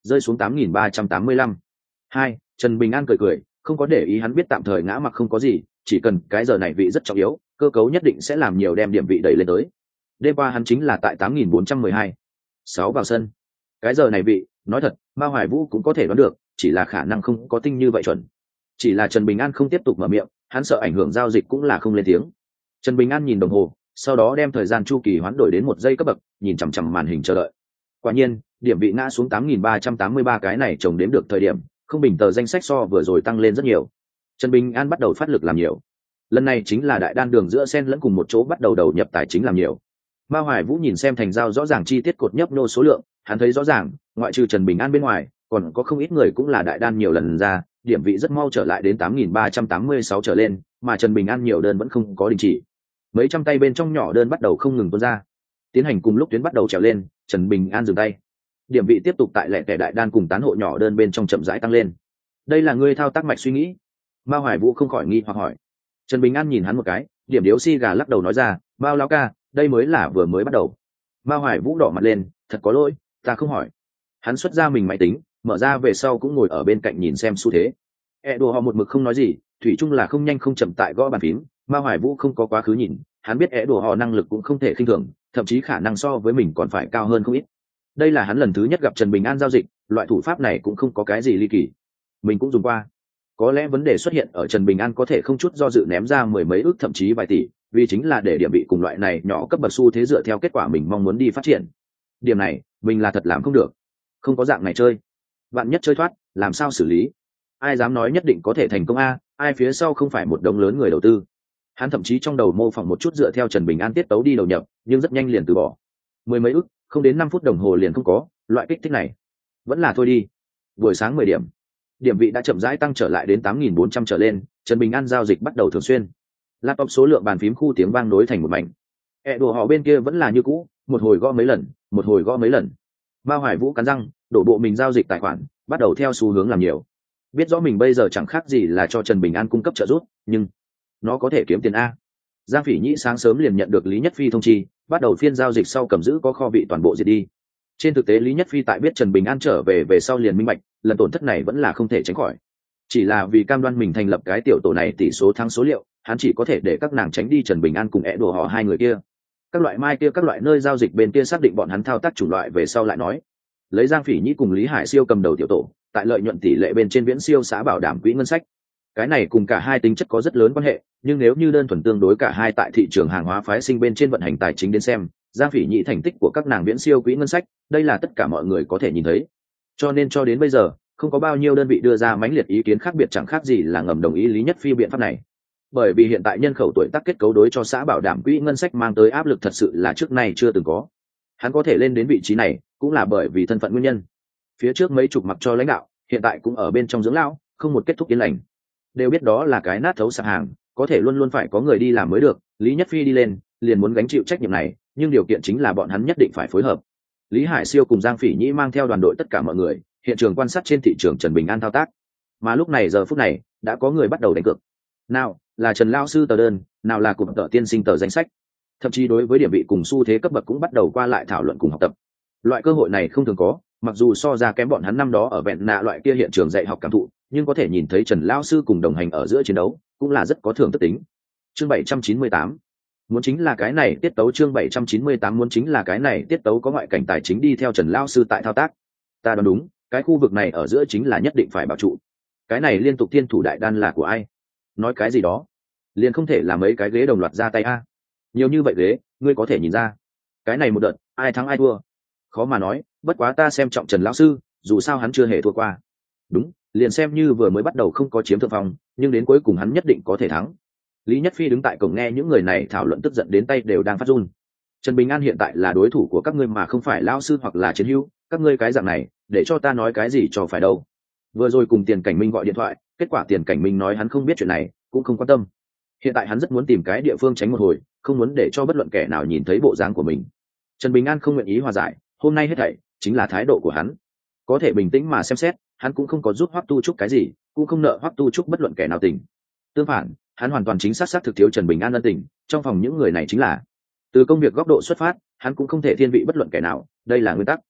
rơi xuống tám nghìn ba trăm tám mươi lăm. Hai, Trần Bình An cười cười, không có để ý, hắn biết tạm thời ngã mặc không có gì, chỉ cần cái giờ này vị rất trọng yếu, cơ cấu nhất định sẽ làm nhiều đem điểm vị đẩy lên tới. Đêm qua hắn chính là tại tám nghìn bốn trăm mười hai. Sáu vào sân. Cái giờ này vị, nói thật, Mao Hoài Vũ cũng có thể đoán được, chỉ là khả năng không có tinh như vậy chuẩn. Chỉ là Trần Bình An không tiếp tục mở miệng, hắn sợ ảnh hưởng giao dịch cũng là không lên tiếng. Trần Bình An nhìn đồng hồ, sau đó đem thời gian chu kỳ hoán đổi đến một giây cấp bậc, nhìn chằm chằm màn hình chờ đợi. Quả nhiên, điểm vị ngã xuống tám nghìn ba trăm tám mươi ba, cái này chồng đếm được thời điểm, không bình tờ danh sách so vừa rồi tăng lên rất nhiều. Trần Bình An bắt đầu phát lực làm nhiều. Lần này chính là đại đan đường giữa sen lẫn cùng một chỗ bắt đầu đầu nhập tài chính làm nhiều. Mao Hoài Vũ nhìn xem thành giao rõ ràng chi tiết cột nhấp nô số lượng, hắn thấy rõ ràng, ngoại trừ Trần Bình An bên ngoài, còn có không ít người cũng là đại đan nhiều lần ra, điểm vị rất mau trở lại đến tám nghìn ba trăm tám mươi sáu trở lên, mà Trần Bình An nhiều đơn vẫn không có đình chỉ. Mấy trăm tay bên trong nhỏ đơn bắt đầu không ngừng tuôn ra. Tiến hành cùng lúc tuyến bắt đầu trèo lên, Trần Bình An dừng tay. Điểm vị tiếp tục tại lẻ tẻ đại đan cùng tán hộ nhỏ đơn bên trong chậm rãi tăng lên. Đây là ngươi thao tác mạch suy nghĩ? Mao Hoài Vũ không khỏi nghi hoặc hỏi. Trần Bình An nhìn hắn một cái, điểm điếu xi gà lắc đầu nói ra, Mao lão ca, đây mới là vừa mới bắt đầu. Mao Hoài Vũ đỏ mặt lên, thật có lỗi, ta không hỏi. Hắn xuất ra mình máy tính, mở ra về sau cũng ngồi ở bên cạnh nhìn xem xu thế. E đồ họ một mực không nói gì, thủy chung là không nhanh không chậm tại gõ bàn phím. Mao Hoài Vũ không có quá khứ nhìn, hắn biết E đồ họ năng lực cũng không thể khinh thường, thậm chí khả năng so với mình còn phải cao hơn không ít. Đây là hắn lần thứ nhất gặp Trần Bình An giao dịch, loại thủ pháp này cũng không có cái gì ly kỳ, mình cũng dùng qua. Có lẽ vấn đề xuất hiện ở Trần Bình An có thể không chút do dự ném ra mười mấy ước thậm chí vài tỷ, vì chính là để điểm vị cùng loại này nhỏ cấp bậc xu thế dựa theo kết quả mình mong muốn đi phát triển. Điểm này mình là thật làm không được, không có dạng này chơi, bạn nhất chơi thoát làm sao xử lý? Ai dám nói nhất định có thể thành công a? Ai phía sau không phải một đống lớn người đầu tư? Hắn thậm chí trong đầu mô phỏng một chút dựa theo Trần Bình An tiết tấu đi đầu nhập, nhưng rất nhanh liền từ bỏ. Mười mấy ước, không đến năm phút đồng hồ liền không có, loại kích thích này vẫn là thôi đi. Buổi sáng mười điểm, điểm vị đã chậm rãi tăng trở lại đến tám nghìn bốn trăm trở lên, Trần Bình An giao dịch bắt đầu thường xuyên. Laptop số lượng bàn phím khu tiếng vang nối thành một mảnh. E đồ họ bên kia vẫn là như cũ, một hồi gõ mấy lần, một hồi gõ mấy lần. Mao Hoài Vũ cắn răng, đổ bộ mình giao dịch tài khoản, bắt đầu theo xu hướng làm nhiều. Biết rõ mình bây giờ chẳng khác gì là cho Trần Bình An cung cấp trợ giúp, nhưng nó có thể kiếm tiền a. Giang Phỉ Nhĩ sáng sớm liền nhận được Lý Nhất Phi thông chi, bắt đầu phiên giao dịch sau cầm giữ có kho bị toàn bộ diệt đi. Trên thực tế Lý Nhất Phi tại biết Trần Bình An trở về về sau liền minh bạch, lần tổn thất này vẫn là không thể tránh khỏi. Chỉ là vì cam đoan mình thành lập cái tiểu tổ này tỷ số thắng số liệu, hắn chỉ có thể để các nàng tránh đi Trần Bình An cùng é đồ họ hai người kia. Các loại mai kia các loại nơi giao dịch bên kia xác định bọn hắn thao tác chủ loại về sau lại nói. Lấy Giang Phỉ Nhĩ cùng Lý Hải Siêu cầm đầu tiểu tổ, tại lợi nhuận tỷ lệ bên trên viễn siêu xã bảo đảm quỹ ngân sách. Cái này cùng cả hai tính chất có rất lớn quan hệ, nhưng nếu như đơn thuần tương đối cả hai tại thị trường hàng hóa phái sinh bên trên vận hành tài chính đến xem, Giang Phỉ Nhĩ thành tích của các nàng viễn siêu quỹ ngân sách, đây là tất cả mọi người có thể nhìn thấy. Cho nên cho đến bây giờ, không có bao nhiêu đơn vị đưa ra mãnh liệt ý kiến khác biệt, chẳng khác gì là ngầm đồng ý Lý Nhất Phi biện pháp này. Bởi vì hiện tại nhân khẩu tuổi tác kết cấu đối cho xã bảo đảm quỹ ngân sách mang tới áp lực thật sự là trước nay chưa từng có. Hắn có thể lên đến vị trí này, cũng là bởi vì thân phận nguyên nhân. Phía trước mấy chục mặc cho lãnh đạo, hiện tại cũng ở bên trong dưỡng lão, không một kết thúc yên lành. Đều biết đó là cái nát thấu sạp hàng, có thể luôn luôn phải có người đi làm mới được. Lý Nhất Phi đi lên, liền muốn gánh chịu trách nhiệm này, nhưng điều kiện chính là bọn hắn nhất định phải phối hợp. Lý Hải Siêu cùng Giang Phỉ Nhĩ mang theo đoàn đội tất cả mọi người, hiện trường quan sát trên thị trường Trần Bình An thao tác. Mà lúc này giờ phút này, đã có người bắt đầu đánh cược. Nào là Trần lão sư tờ đơn, nào là cụm tờ tiên sinh tờ danh sách. Thậm chí đối với điểm vị cùng xu thế cấp bậc cũng bắt đầu qua lại thảo luận cùng học tập. Loại cơ hội này không thường có, mặc dù so ra kém bọn hắn năm đó ở vẹn nạ loại kia hiện trường dạy học cảm thụ, nhưng có thể nhìn thấy Trần lão sư cùng đồng hành ở giữa chiến đấu, cũng là rất có thưởng thức tính. Chương bảy trăm chín mươi tám, muốn chính là cái này tiết tấu. Chương bảy trăm chín mươi tám, muốn chính là cái này tiết tấu, có ngoại cảnh tài chính đi theo Trần lão sư tại thao tác. Ta đoán đúng, cái khu vực này ở giữa chính là nhất định phải bảo trụ. Cái này liên tục thiên thủ đại đan là của ai? Nói cái gì đó, liền không thể là mấy cái ghế đồng loạt ra tay a. Nhiều như vậy ghế, ngươi có thể nhìn ra. Cái này một đợt, ai thắng ai thua? Khó mà nói, bất quá ta xem trọng Trần lão sư, dù sao hắn chưa hề thua qua. Đúng, liền xem như vừa mới bắt đầu không có chiếm thượng phong, nhưng đến cuối cùng hắn nhất định có thể thắng. Lý Nhất Phi đứng tại cổng nghe những người này thảo luận tức giận đến tay đều đang phát run. Trần Bình An hiện tại là đối thủ của các ngươi mà không phải lão sư hoặc là chiến hữu, các ngươi cái dạng này, để cho ta nói cái gì cho phải đâu. Vừa rồi cùng Tiền Cảnh Minh gọi điện thoại, kết quả Tiền Cảnh Minh nói hắn không biết chuyện này, cũng không quan tâm. Hiện tại hắn rất muốn tìm cái địa phương tránh một hồi, không muốn để cho bất luận kẻ nào nhìn thấy bộ dáng của mình. Trần Bình An không nguyện ý hòa giải, hôm nay hết thảy chính là thái độ của hắn. Có thể bình tĩnh mà xem xét, hắn cũng không có giúp Hoắc Tu Trúc cái gì, cũng không nợ Hoắc Tu Trúc bất luận kẻ nào tình. Tương phản, hắn hoàn toàn chính xác xác thực thiếu Trần Bình An ân tình, trong phòng những người này chính là. Từ công việc góc độ xuất phát, hắn cũng không thể thiên vị bất luận kẻ nào, đây là nguyên tắc.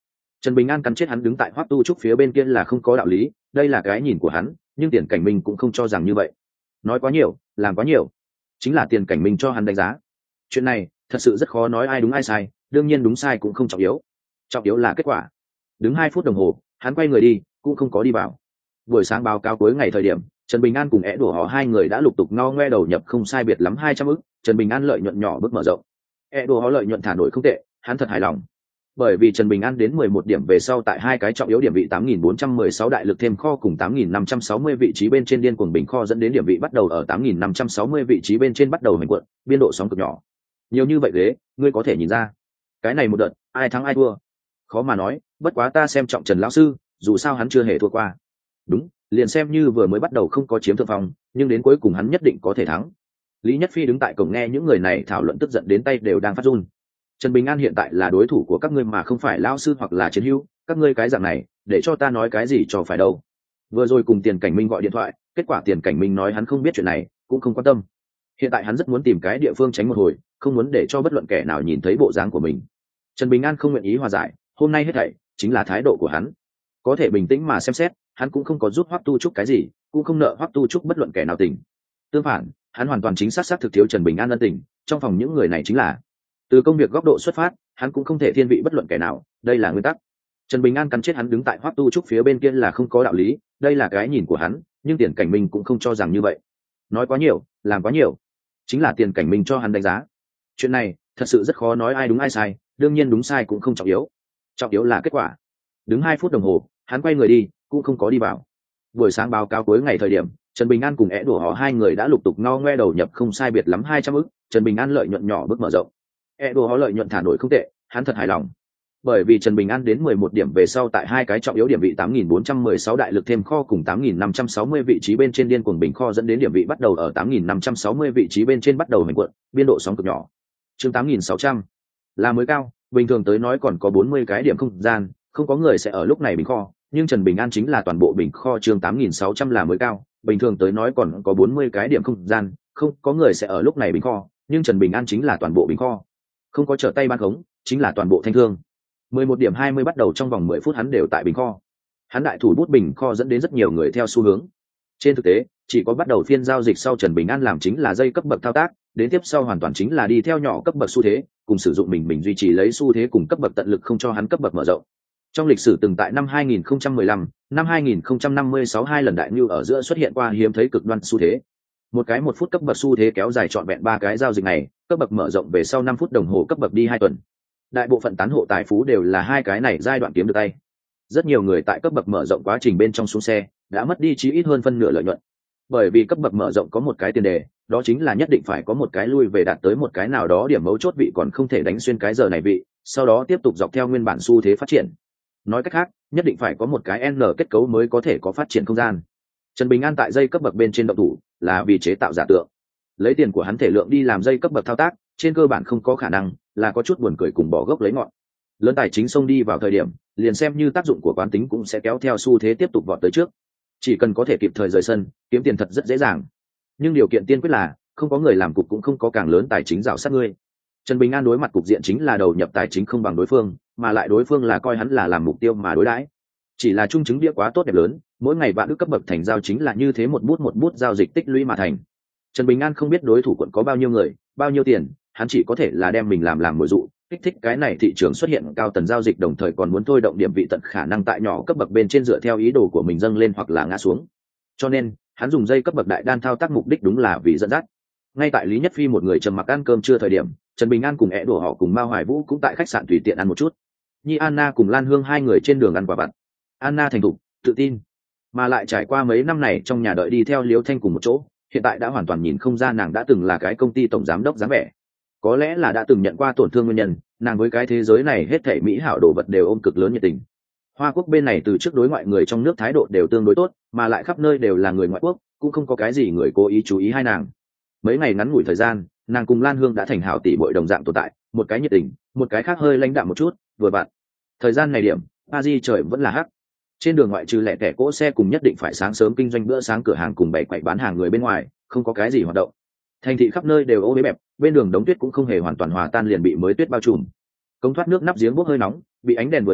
Trần Bình An cắn chết hắn đứng tại Hoắc Tu Trúc phía bên kia là không có đạo lý, đây là cái nhìn của hắn, nhưng Tiền Cảnh Minh cũng không cho rằng như vậy. Nói quá nhiều, làm quá nhiều, chính là Tiền Cảnh Minh cho hắn đánh giá. Chuyện này thật sự rất khó nói ai đúng ai sai, đương nhiên đúng sai cũng không trọng yếu, trọng yếu là kết quả. Đứng hai phút đồng hồ, hắn quay người đi, cũng không có đi vào. Buổi sáng báo cáo cuối ngày thời điểm, Trần Bình An cùng É Đổ họ hai người đã lục tục ngo ngoe đầu nhập không sai biệt lắm hai trăm ức, Trần Bình An lợi nhuận nhỏ bước mở rộng. É Đổ họ lợi nhuận thả nổi không tệ, hắn thật hài lòng. Bởi vì Trần Bình An đến mười một điểm về sau tại hai cái trọng yếu điểm vị tám nghìn bốn trăm mười sáu đại lực thêm kho cùng tám nghìn năm trăm sáu mươi vị trí bên trên điên cuồng bình kho dẫn đến điểm vị bắt đầu ở tám nghìn năm trăm sáu mươi vị trí bên trên bắt đầu hành cuộn, biên độ sóng cực nhỏ. Nhiều như vậy ghế, ngươi có thể nhìn ra, cái này một đợt, ai thắng ai thua, khó mà nói, bất quá ta xem trọng Trần lão sư, dù sao hắn chưa hề thua qua. Đúng, liền xem như vừa mới bắt đầu không có chiếm thượng phong, nhưng đến cuối cùng hắn nhất định có thể thắng. Lý Nhất Phi đứng tại cổng nghe những người này thảo luận tức giận đến tay đều đang phát run. Trần Bình An hiện tại là đối thủ của các ngươi mà không phải lão sư hoặc là chiến hữu, các ngươi cái dạng này, để cho ta nói cái gì cho phải đâu. Vừa rồi cùng Tiền Cảnh Minh gọi điện thoại, kết quả Tiền Cảnh Minh nói hắn không biết chuyện này, cũng không quan tâm. Hiện tại hắn rất muốn tìm cái địa phương tránh một hồi, không muốn để cho bất luận kẻ nào nhìn thấy bộ dáng của mình. Trần Bình An không nguyện ý hòa giải, hôm nay hết thảy chính là thái độ của hắn. Có thể bình tĩnh mà xem xét, hắn cũng không có giúp Hoắc Tu Trúc cái gì, cũng không nợ Hoắc Tu Trúc bất luận kẻ nào tình. Tương phản, hắn hoàn toàn chính xác xác thực thiếu Trần Bình An ân tình, trong phòng những người này chính là từ công việc góc độ xuất phát, hắn cũng không thể thiên vị bất luận kẻ nào, đây là nguyên tắc. Trần Bình An cắn chết hắn đứng tại Hoắc Tu Trúc phía bên kia là không có đạo lý, đây là cái nhìn của hắn, nhưng Tiền Cảnh Minh cũng không cho rằng như vậy. Nói quá nhiều, làm quá nhiều, chính là Tiền Cảnh Minh cho hắn đánh giá. Chuyện này thật sự rất khó nói ai đúng ai sai, đương nhiên đúng sai cũng không trọng yếu, trọng yếu là kết quả. Đứng hai phút đồng hồ, hắn quay người đi, cũng không có đi vào. Buổi sáng báo cáo cuối ngày thời điểm, Trần Bình An cùng É Đổ họ hai người đã lục tục ngo ngoe đầu nhập không sai biệt lắm hai trăm ức, Trần Bình An lợi nhuận nhỏ bước mở rộng. É Đổ họ lợi nhuận thả nổi không tệ, hắn thật hài lòng. Bởi vì Trần Bình An đến mười một điểm về sau tại hai cái trọng yếu điểm vị tám nghìn bốn trăm mười sáu đại lực thêm kho cùng tám nghìn năm trăm sáu mươi vị trí bên trên điên cuồng bình kho dẫn đến điểm vị bắt đầu ở tám nghìn năm trăm sáu mươi vị trí bên trên bắt đầu hành cuộn, biên độ sóng cực nhỏ. Chương tám nghìn sáu trăm là mới cao, bình thường tới nói còn có bốn mươi cái điểm không gian, không có người sẽ ở lúc này bình kho, nhưng Trần Bình An chính là toàn bộ bình kho. Chương tám nghìn sáu trăm là mới cao, bình thường tới nói còn có bốn mươi cái điểm không gian, không có người sẽ ở lúc này bình kho, nhưng Trần Bình An chính là toàn bộ bình kho. Không có trở tay ban khống, chính là toàn bộ thanh thương. mười một điểm hai mươi bắt đầu trong vòng mười phút hắn đều tại bình kho. Hắn đại thủ bút bình kho dẫn đến rất nhiều người theo xu hướng. Trên thực tế, chỉ có bắt đầu phiên giao dịch sau Trần Bình An làm chính là dây cấp bậc thao tác, đến tiếp sau hoàn toàn chính là đi theo nhỏ cấp bậc xu thế, cùng sử dụng mình mình duy trì lấy xu thế cùng cấp bậc tận lực không cho hắn cấp bậc mở rộng. Trong lịch sử từng tại năm hai nghìn không trăm mười lăm, năm hai nghìn không trăm năm mươi sáu hai lần đại nhu ở giữa xuất hiện qua hiếm thấy cực đoan xu thế. Một cái một phút cấp bậc xu thế kéo dài trọn vẹn ba cái giao dịch này, cấp bậc mở rộng về sau năm phút đồng hồ cấp bậc đi hai tuần. Đại bộ phận tán hộ tài phú đều là hai cái này giai đoạn kiếm được tay. Rất nhiều người tại cấp bậc mở rộng quá trình bên trong xuống xe, đã mất đi chí ít hơn phân nửa lợi nhuận. Bởi vì cấp bậc mở rộng có một cái tiền đề, đó chính là nhất định phải có một cái lui về đạt tới một cái nào đó điểm mấu chốt vị còn không thể đánh xuyên cái giờ này vị, sau đó tiếp tục dọc theo nguyên bản xu thế phát triển. Nói cách khác, nhất định phải có một cái N kết cấu mới có thể có phát triển không gian. Trần Bình An tại dây cấp bậc bên trên động thủ, là vì chế tạo giả tượng. Lấy tiền của hắn thể lượng đi làm dây cấp bậc thao tác, trên cơ bản không có khả năng, là có chút buồn cười cùng bỏ gốc lấy ngọn. Lớn tài chính xông đi vào thời điểm, liền xem như tác dụng của quán tính cũng sẽ kéo theo xu thế tiếp tục vọt tới trước. Chỉ cần có thể kịp thời rời sân, kiếm tiền thật rất dễ dàng. Nhưng điều kiện tiên quyết là không có người làm cục cũng không có càng lớn tài chính rào sát ngươi. Trần Bình An đối mặt cục diện chính là đầu nhập tài chính không bằng đối phương, mà lại đối phương là coi hắn là làm mục tiêu mà đối đãi. Chỉ là trung chứng địa quá tốt đẹp lớn, mỗi ngày bạn đức cấp bậc thành giao chính là như thế một bút một bút giao dịch tích lũy mà thành. Trần Bình An không biết đối thủ quận có bao nhiêu người, bao nhiêu tiền, hắn chỉ có thể là đem mình làm làm mồi dụ, kích thích cái này thị trường xuất hiện cao tần giao dịch, đồng thời còn muốn thôi động điểm vị tận khả năng tại nhỏ cấp bậc bên trên dựa theo ý đồ của mình dâng lên hoặc là ngã xuống. Cho nên, hắn dùng dây cấp bậc đại đan thao tác mục đích đúng là vì dẫn dắt. Ngay tại Lý Nhất Phi một người trầm mặc ăn cơm trưa thời điểm, Trần Bình An cùng É Đổ họ cùng Mao Hoài Vũ cũng tại khách sạn tùy tiện ăn một chút. Nhi Anna cùng Lan Hương hai người trên đường ăn quả vặt. Anna thành thục, tự tin, mà lại trải qua mấy năm này trong nhà đợi đi theo Liễu Thanh cùng một chỗ, hiện tại đã hoàn toàn nhìn không ra nàng đã từng là cái công ty tổng giám đốc dáng vẻ. Có lẽ là đã từng nhận qua tổn thương nguyên nhân, nàng với cái thế giới này hết thảy mỹ hảo đồ vật đều ôm cực lớn nhiệt tình. Hoa Quốc bên này từ trước đối ngoại người trong nước thái độ đều tương đối tốt, mà lại khắp nơi đều là người ngoại quốc, cũng không có cái gì người cố ý chú ý hai nàng. Mấy ngày ngắn ngủi thời gian, nàng cùng Lan Hương đã thành hảo tỷ muội đồng dạng tồn tại, một cái nhiệt tình, một cái khác hơi lãnh đạm một chút, vừa vặn. Thời gian này điểm, Paris trời vẫn là hắc. Trên đường ngoại trừ lẻ tẻ cỗ xe cùng nhất định phải sáng sớm kinh doanh bữa sáng cửa hàng cùng bày quậy bán hàng người bên ngoài, không có cái gì hoạt động. Thành thị khắp nơi đều ô uế bẹp, bên đường đống tuyết cũng không hề hoàn toàn hòa tan liền bị mới tuyết bao trùm. Cống thoát nước nắp giếng bốc hơi nóng, bị ánh đèn vừa chiếu,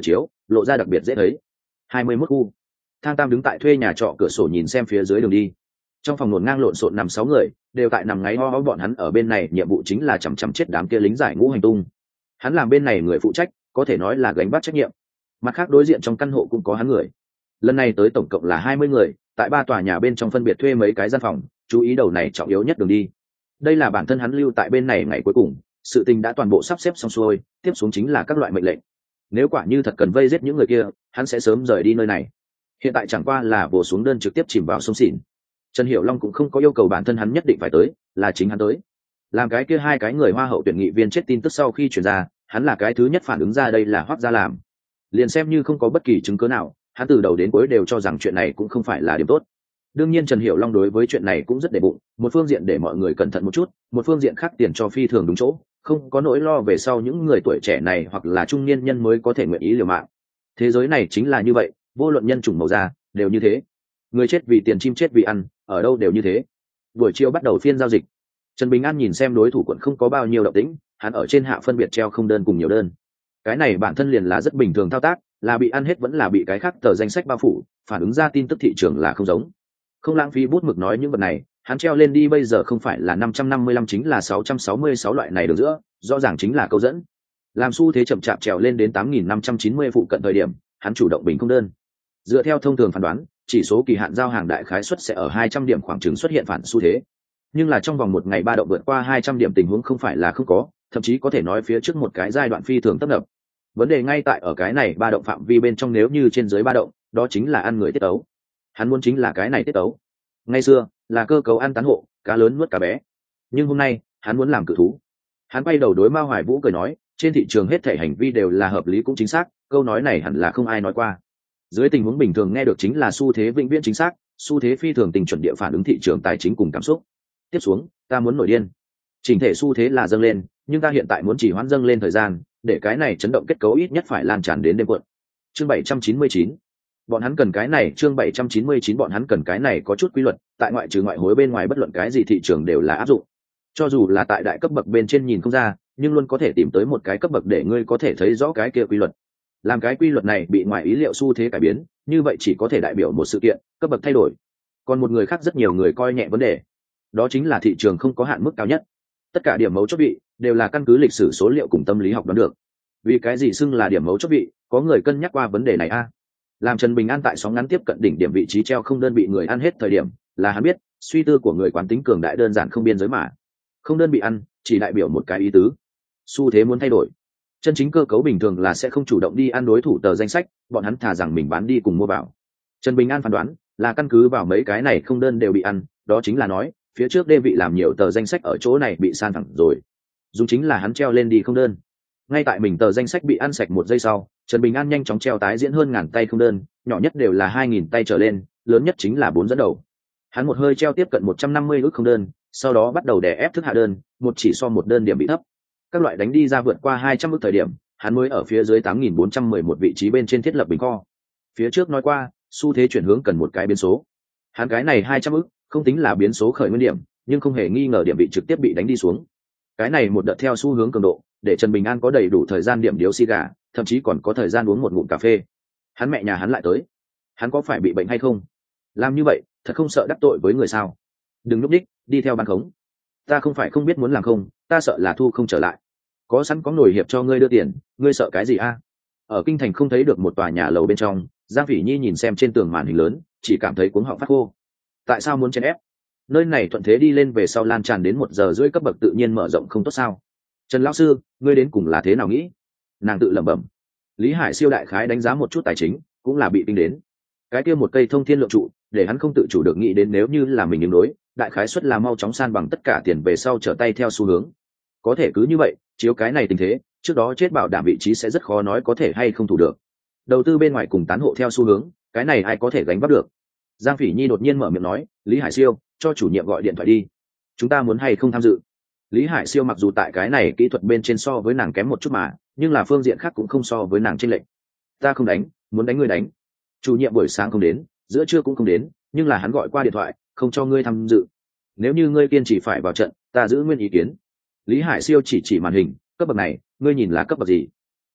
lộ ra đặc biệt dễ thấy. hai mươi mốt khu. Thang Tam đứng tại thuê nhà trọ cửa sổ nhìn xem phía dưới đường đi. Trong phòng ngổn ngang lộn xộn nằm sáu người, đều tại nằm ngáy ho ho. Bọn hắn ở bên này nhiệm vụ chính là chằm chằm chết đám kia lính giải ngũ hành tung. Hắn làm bên này người phụ trách, có thể nói là gánh vác trách nhiệm. Mặt khác đối diện trong căn hộ cũng có hắn người. Lần này tới tổng cộng là hai mươi người, tại ba tòa nhà bên trong phân biệt thuê mấy cái gian phòng, chú ý đầu này trọng yếu nhất đường đi. Đây là bản thân hắn lưu tại bên này ngày cuối cùng, sự tình đã toàn bộ sắp xếp xong xuôi, tiếp xuống chính là các loại mệnh lệnh. Nếu quả như thật cần vây giết những người kia, hắn sẽ sớm rời đi nơi này. Hiện tại chẳng qua là vồ xuống đơn trực tiếp chìm vào sông xỉn. Trần Hiểu Long cũng không có yêu cầu bản thân hắn nhất định phải tới, là chính hắn tới. Làm cái kia hai cái người Hoa hậu tuyển nghị viên chết tin tức sau khi truyền ra, hắn là cái thứ nhất phản ứng ra đây là Hoắc gia làm. Liền xem như không có bất kỳ chứng cứ nào, hắn từ đầu đến cuối đều cho rằng chuyện này cũng không phải là điểm tốt. Đương nhiên Trần Hiểu Long đối với chuyện này cũng rất để bụng, một phương diện để mọi người cẩn thận một chút, một phương diện khác tiền cho phi thường đúng chỗ, không có nỗi lo về sau những người tuổi trẻ này hoặc là trung niên nhân mới có thể nguyện ý liều mạng. Thế giới này chính là như vậy, vô luận nhân chủng màu da đều như thế. Người chết vì tiền, chim chết vì ăn, ở đâu đều như thế. Buổi chiều bắt đầu phiên giao dịch. Trần Bình An nhìn xem đối thủ quận không có bao nhiêu động tĩnh, hắn ở trên hạ phân biệt treo không đơn cùng nhiều đơn. Cái này bản thân liền là rất bình thường thao tác, là bị ăn hết vẫn là bị cái khác tờ danh sách bao phủ, phản ứng ra tin tức thị trường là không giống. Không lãng phí bút mực nói những vật này, hắn treo lên đi bây giờ không phải là năm trăm năm mươi lăm chính là sáu trăm sáu mươi sáu loại này được giữa, rõ ràng chính là câu dẫn. Làm xu thế chậm chạp trèo lên đến tám nghìn năm trăm chín mươi phụ cận thời điểm, hắn chủ động bình không đơn. Dựa theo thông thường phán đoán, chỉ số kỳ hạn giao hàng đại khái suất sẽ ở hai trăm điểm khoảng chừng xuất hiện phản xu thế. Nhưng là trong vòng một ngày ba động vượt qua hai trăm điểm tình huống không phải là không có, thậm chí có thể nói phía trước một cái giai đoạn phi thường tấp nập. Vấn đề ngay tại ở cái này ba động phạm vi bên trong, nếu như trên dưới ba động, đó chính là ăn người tiết tấu. Hắn muốn chính là cái này tiết tấu. Ngày xưa là cơ cấu ăn tán hộ, cá lớn nuốt cá bé. Nhưng hôm nay, hắn muốn làm cự thú. Hắn quay đầu đối Mao Hoài Vũ cười nói, trên thị trường hết thảy hành vi đều là hợp lý cũng chính xác, câu nói này hẳn là không ai nói qua. Dưới tình huống bình thường nghe được chính là xu thế vĩnh viễn chính xác, xu thế phi thường tình chuẩn địa phản ứng thị trường tài chính cùng cảm xúc. Tiếp xuống, ta muốn nổi điên. Chỉnh thể xu thế là dâng lên, nhưng ta hiện tại muốn chỉ hoãn dâng lên thời gian, để cái này chấn động kết cấu ít nhất phải lan tràn đến đêm muộn. Chương bảy trăm chín mươi chín. Bọn hắn cần cái này, chương bảy trăm chín mươi chín bọn hắn cần cái này có chút quy luật, tại ngoại trừ ngoại hối bên ngoài bất luận cái gì thị trường đều là áp dụng. Cho dù là tại đại cấp bậc bên trên nhìn không ra, nhưng luôn có thể tìm tới một cái cấp bậc để ngươi có thể thấy rõ cái kia quy luật. Làm cái quy luật này bị ngoài ý liệu xu thế cải biến, như vậy chỉ có thể đại biểu một sự kiện, cấp bậc thay đổi. Còn một người khác rất nhiều người coi nhẹ vấn đề. Đó chính là thị trường không có hạn mức cao nhất. Tất cả điểm mấu chốt vị đều là căn cứ lịch sử số liệu cùng tâm lý học đoán được. Vì cái gì xưng là điểm mấu chốt vị, có người cân nhắc qua vấn đề này a? À? Làm Trần Bình An tại sóng ngắn tiếp cận đỉnh điểm vị trí treo không đơn bị người ăn hết thời điểm, là hắn biết, suy tư của người quán tính cường đại đơn giản không biên giới mà. Không đơn bị ăn, chỉ đại biểu một cái ý tứ. Xu thế muốn thay đổi. Chân chính cơ cấu bình thường là sẽ không chủ động đi ăn đối thủ tờ danh sách, bọn hắn thà rằng mình bán đi cùng mua vào. Trần Bình An phán đoán là căn cứ vào mấy cái này không đơn đều bị ăn, đó chính là nói, phía trước đê vị làm nhiều tờ danh sách ở chỗ này bị san phẳng rồi. Dùng chính là hắn treo lên đi không đơn. Ngay tại mình tờ danh sách bị ăn sạch một giây sau, Trần Bình An nhanh chóng treo tái diễn hơn ngàn tay không đơn, nhỏ nhất đều là hai nghìn tay trở lên, lớn nhất chính là bốn dẫn đầu. Hắn một hơi treo tiếp cận một trăm năm mươi ước không đơn, sau đó bắt đầu đè ép thức hạ đơn, một chỉ so một đơn điểm bị thấp. Các loại đánh đi ra vượt qua hai trăm ước thời điểm, hắn mới ở phía dưới tám nghìn bốn trăm mười một vị trí bên trên thiết lập bình kho. Phía trước nói qua, xu thế chuyển hướng cần một cái biến số. Hắn cái này hai trăm ước, không tính là biến số khởi nguyên điểm, nhưng không hề nghi ngờ điểm bị trực tiếp bị đánh đi xuống. Cái này một đợt theo xu hướng cường độ, để Trần Bình An có đầy đủ thời gian điểm điếu xì gà, thậm chí còn có thời gian uống một ngụm cà phê. Hắn mẹ nhà hắn lại tới, hắn có phải bị bệnh hay không? Làm như vậy, thật không sợ đắc tội với người sao? Đừng núp đích, đi theo ban khống. Ta không phải không biết muốn làm không, ta sợ là thu không trở lại. Có sẵn có nổi hiệp cho ngươi đưa tiền, ngươi sợ cái gì a? Ở kinh thành không thấy được một tòa nhà lầu bên trong, Giang Phỉ Nhi nhìn xem trên tường màn hình lớn, chỉ cảm thấy cuống họng phát khô. Tại sao muốn chèn ép? Nơi này thuận thế đi lên về sau lan tràn đến một giờ rưỡi cấp bậc tự nhiên mở rộng không tốt sao? Trần lão sư, ngươi đến cùng là thế nào nghĩ? Nàng tự lẩm bẩm. Lý Hải siêu đại khái đánh giá một chút tài chính, cũng là bị kinh đến. Cái kia một cây thông thiên lượng trụ, để hắn không tự chủ được nghĩ đến nếu như là mình ứng đối, đại khái suất là mau chóng san bằng tất cả tiền về sau trở tay theo xu hướng. Có thể cứ như vậy, chiếu cái này tình thế, trước đó chết bảo đảm vị trí sẽ rất khó nói có thể hay không thủ được. Đầu tư bên ngoài cùng tán hộ theo xu hướng, cái này ai có thể gánh vác được? Giang Phỉ Nhi đột nhiên mở miệng nói, Lý Hải siêu, cho chủ nhiệm gọi điện thoại đi. Chúng ta muốn hay không tham dự? Lý Hải siêu mặc dù tại cái này kỹ thuật bên trên so với nàng kém một chút mà, nhưng là phương diện khác cũng không so với nàng chênh lệch. Ta không đánh, muốn đánh ngươi đánh. Chủ nhiệm buổi sáng không đến, giữa trưa cũng không đến, nhưng là hắn gọi qua điện thoại, không cho ngươi tham dự. Nếu như ngươi kiên trì phải vào trận, ta giữ nguyên ý kiến. Lý Hải siêu chỉ chỉ màn hình, cấp bậc này, ngươi nhìn là cấp bậc gì?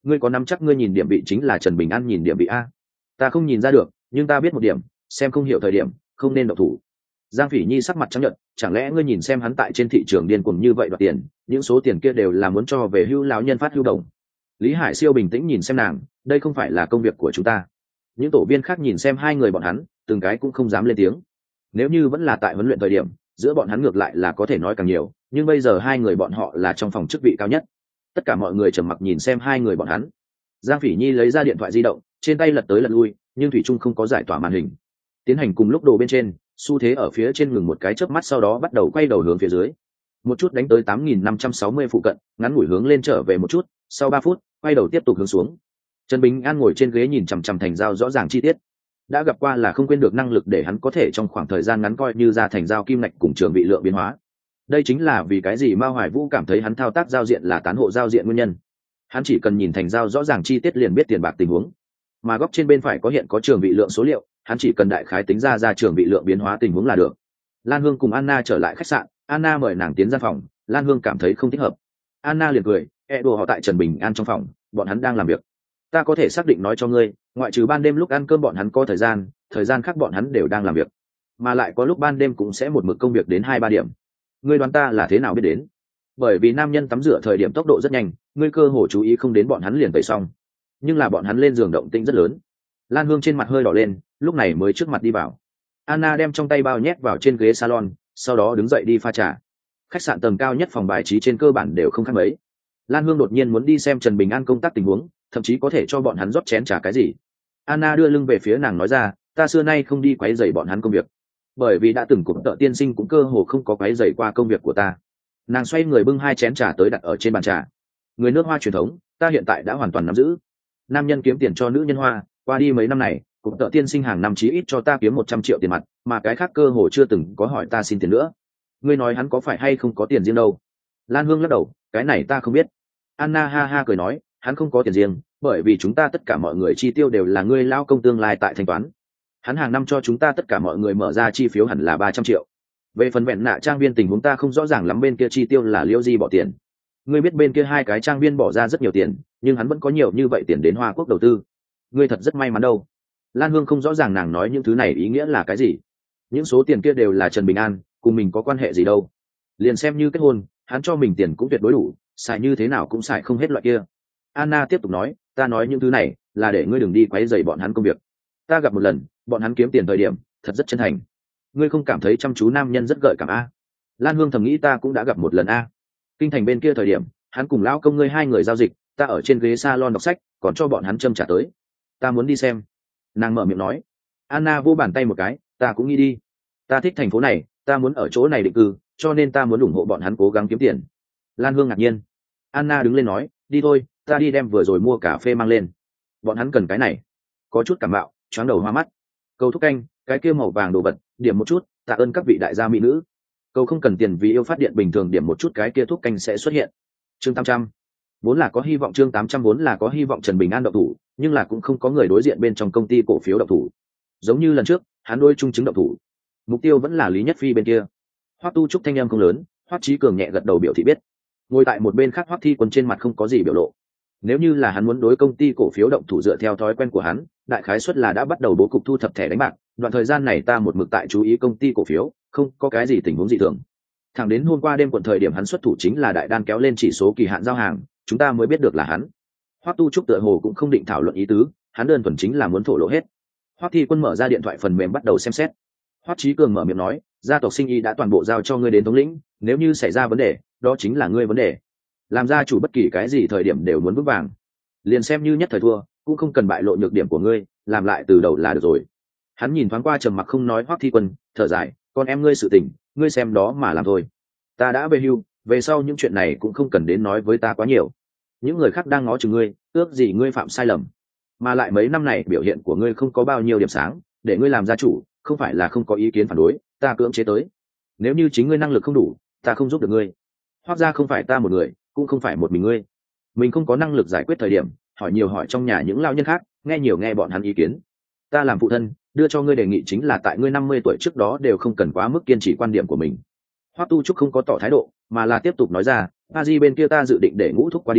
ngươi có nắm chắc ngươi nhìn điểm vị chính là Trần Bình An nhìn điểm vị a? Ta không nhìn ra được, nhưng ta biết một điểm, xem không hiểu thời điểm không nên động thủ. Giang Phỉ Nhi sắc mặt trắng nhợt, chẳng lẽ ngươi nhìn xem hắn tại trên thị trường điên cuồng như vậy đoạt tiền, những số tiền kia đều là muốn cho về hưu lão nhân phát hưu đồng. Lý Hải Siêu bình tĩnh nhìn xem nàng, đây không phải là công việc của chúng ta. Những tổ viên khác nhìn xem hai người bọn hắn, từng cái cũng không dám lên tiếng. Nếu như vẫn là tại huấn luyện thời điểm, giữa bọn hắn ngược lại là có thể nói càng nhiều, nhưng bây giờ hai người bọn họ là trong phòng chức vị cao nhất. Tất cả mọi người trầm mặc nhìn xem hai người bọn hắn. Giang Phỉ Nhi lấy ra điện thoại di động, trên tay lật tới lật lui, nhưng thủy trung không có giải tỏa màn hình. Tiến hành cùng lúc đồ bên trên, xu thế ở phía trên ngừng một cái chớp mắt, sau đó bắt đầu quay đầu hướng phía dưới. Một chút đánh tới tám nghìn năm trăm sáu mươi phụ cận, ngắn ngủi hướng lên trở về một chút, sau ba phút, quay đầu tiếp tục hướng xuống. Trần Bình An ngồi trên ghế nhìn chằm chằm thành dao rõ ràng chi tiết. Đã gặp qua là không quên được năng lực để hắn có thể trong khoảng thời gian ngắn coi như ra thành dao kim lạch cùng trường vị lượng biến hóa. Đây chính là vì cái gì Mao Hoài Vũ cảm thấy hắn thao tác giao diện là tán hộ giao diện nguyên nhân. Hắn chỉ cần nhìn thành dao rõ ràng chi tiết liền biết tiền bạc tình huống. Mà góc trên bên phải có hiện có trường vị lượng số liệu, hắn chỉ cần đại khái tính ra ra trường vị lượng biến hóa tình huống là được. Lan Hương cùng Anna trở lại khách sạn, Anna mời nàng tiến gian phòng, Lan Hương cảm thấy không thích hợp. Anna liền cười, "E đồ họ tại Trần Bình An trong phòng, bọn hắn đang làm việc. Ta có thể xác định nói cho ngươi, ngoại trừ ban đêm lúc ăn cơm bọn hắn có thời gian, thời gian khác bọn hắn đều đang làm việc. Mà lại có lúc ban đêm cũng sẽ một mực công việc đến hai ba điểm. Ngươi đoán ta là thế nào biết đến? Bởi vì nam nhân tắm rửa thời điểm tốc độ rất nhanh, ngươi cơ hồ chú ý không đến bọn hắn liền tẩy xong. Nhưng là bọn hắn lên giường động tĩnh rất lớn." Lan Hương trên mặt hơi đỏ lên, lúc này mới trước mặt đi vào. Anna đem trong tay bao nhét vào trên ghế salon, sau đó đứng dậy đi pha trà. Khách sạn tầng cao nhất phòng bài trí trên cơ bản đều không khác mấy. Lan Hương đột nhiên muốn đi xem Trần Bình An công tác tình huống, thậm chí có thể cho bọn hắn rót chén trà cái gì. Anna đưa lưng về phía nàng nói ra, ta xưa nay không đi quấy rầy bọn hắn công việc, bởi vì đã từng cùng Tợ tiên sinh cũng cơ hồ không có quấy rầy qua công việc của ta. Nàng xoay người bưng hai chén trà tới đặt ở trên bàn trà. Người nước Hoa truyền thống, ta hiện tại đã hoàn toàn nắm giữ. Nam nhân kiếm tiền cho nữ nhân Hoa, qua đi mấy năm này, cùng Tợ tiên sinh hàng năm chí ít cho ta kiếm một trăm triệu tiền mặt, mà cái khác cơ hồ chưa từng có hỏi ta xin tiền nữa. Ngươi nói hắn có phải hay không có tiền riêng đâu? Lan Hương lắc đầu, cái này ta không biết. Anna ha ha cười nói, hắn không có tiền riêng, bởi vì chúng ta tất cả mọi người chi tiêu đều là ngươi lao công tương lai tại thanh toán. Hắn hàng năm cho chúng ta tất cả mọi người mở ra chi phiếu hẳn là ba trăm triệu. Về phần vẹn nạ trang viên tình huống ta không rõ ràng lắm bên kia chi tiêu là liêu gì bỏ tiền. Ngươi biết bên kia hai cái trang viên bỏ ra rất nhiều tiền, nhưng hắn vẫn có nhiều như vậy tiền đến Hoa Quốc đầu tư. Ngươi thật rất may mắn đâu. Lan Hương không rõ ràng nàng nói những thứ này ý nghĩa là cái gì. Những số tiền kia đều là Trần Bình An, cùng mình có quan hệ gì đâu. Liền xem như kết hôn, hắn cho mình tiền cũng tuyệt đối đủ, xài như thế nào cũng xài không hết loại kia. Anna tiếp tục nói, ta nói những thứ này là để ngươi đừng đi quấy rầy bọn hắn công việc. Ta gặp một lần, bọn hắn kiếm tiền thời điểm thật rất chân thành. Ngươi không cảm thấy chăm chú nam nhân rất gợi cảm a? Lan Hương thầm nghĩ ta cũng đã gặp một lần a. Kinh thành bên kia thời điểm, hắn cùng lão công ngươi hai người giao dịch, ta ở trên ghế salon đọc sách, còn cho bọn hắn châm trả tới. Ta muốn đi xem. Nàng mở miệng nói. Anna vô bàn tay một cái, ta cũng nghĩ đi. Ta thích thành phố này, ta muốn ở chỗ này định cư, cho nên ta muốn ủng hộ bọn hắn cố gắng kiếm tiền. Lan Hương ngạc nhiên. Anna đứng lên nói, đi thôi, ta đi đem vừa rồi mua cà phê mang lên. Bọn hắn cần cái này. Có chút cảm mạo, choáng đầu hoa mắt. Cầu thúc canh, cái kia màu vàng đồ vật, điểm một chút, tạ ơn các vị đại gia mỹ nữ. Cầu không cần tiền vì yêu phát điện bình thường điểm một chút cái kia thuốc canh sẽ xuất hiện. Chương tám trăm. Vốn là có hy vọng chương tám trăm vốn là có hy vọng Trần Bình An động thủ, nhưng là cũng không có người đối diện bên trong công ty cổ phiếu động thủ. Giống như lần trước, hắn đôi trung chứng động thủ. Mục tiêu vẫn là Lý Nhất Phi bên kia. Hoắc Tu Trúc thanh em không lớn, Hoắc Chí Cường nhẹ gật đầu biểu thị biết. Ngồi tại một bên khác Hoắc Thi Quân trên mặt không có gì biểu lộ. Nếu như là hắn muốn đối công ty cổ phiếu động thủ dựa theo thói quen của hắn, đại khái suất là đã bắt đầu bố cục thu thập thẻ đánh bạc. Đoạn thời gian này ta một mực tại chú ý công ty cổ phiếu, không có cái gì tình huống dị thường. Thẳng đến hôm qua đêm quận thời điểm hắn xuất thủ chính là đại đan kéo lên chỉ số kỳ hạn giao hàng, chúng ta mới biết được là hắn. Hoắc Tu Trúc tựa hồ cũng không định thảo luận ý tứ, hắn đơn thuần chính là muốn thổ lộ hết. Hoắc Thi Quân mở ra điện thoại phần mềm bắt đầu xem xét. Hoắc Chí Cường mở miệng nói, gia tộc sinh ý đã toàn bộ giao cho ngươi đến thống lĩnh, nếu như xảy ra vấn đề, đó chính là ngươi vấn đề. Làm gia chủ bất kỳ cái gì thời điểm đều muốn vững vàng. Liền xem như nhất thời thua, cũng không cần bại lộ nhược điểm của ngươi, làm lại từ đầu là được rồi. Hắn nhìn thoáng qua trầm mặc không nói Hoắc Thi Quân, thở dài, con em ngươi sự tình, ngươi xem đó mà làm thôi. Ta đã về hưu, về sau những chuyện này cũng không cần đến nói với ta quá nhiều. Những người khác đang ngó chừng ngươi, ước gì ngươi phạm sai lầm. Mà lại mấy năm này biểu hiện của ngươi không có bao nhiêu điểm sáng, để ngươi làm gia chủ, không phải là không có ý kiến phản đối, ta cưỡng chế tới. Nếu như chính ngươi năng lực không đủ, ta không giúp được ngươi. Hoắc gia không phải ta một người, cũng không phải một mình ngươi. Mình không có năng lực giải quyết thời điểm, hỏi nhiều hỏi trong nhà những lao nhân khác, nghe nhiều nghe bọn hắn ý kiến. Ta làm phụ thân, đưa cho ngươi đề nghị chính là tại ngươi năm mươi tuổi trước đó đều không cần quá mức kiên trì quan điểm của mình. Hoắc Tu Trúc không có tỏ thái độ, mà là tiếp tục nói ra, a di bên kia ta dự định để ngũ thúc qua đi,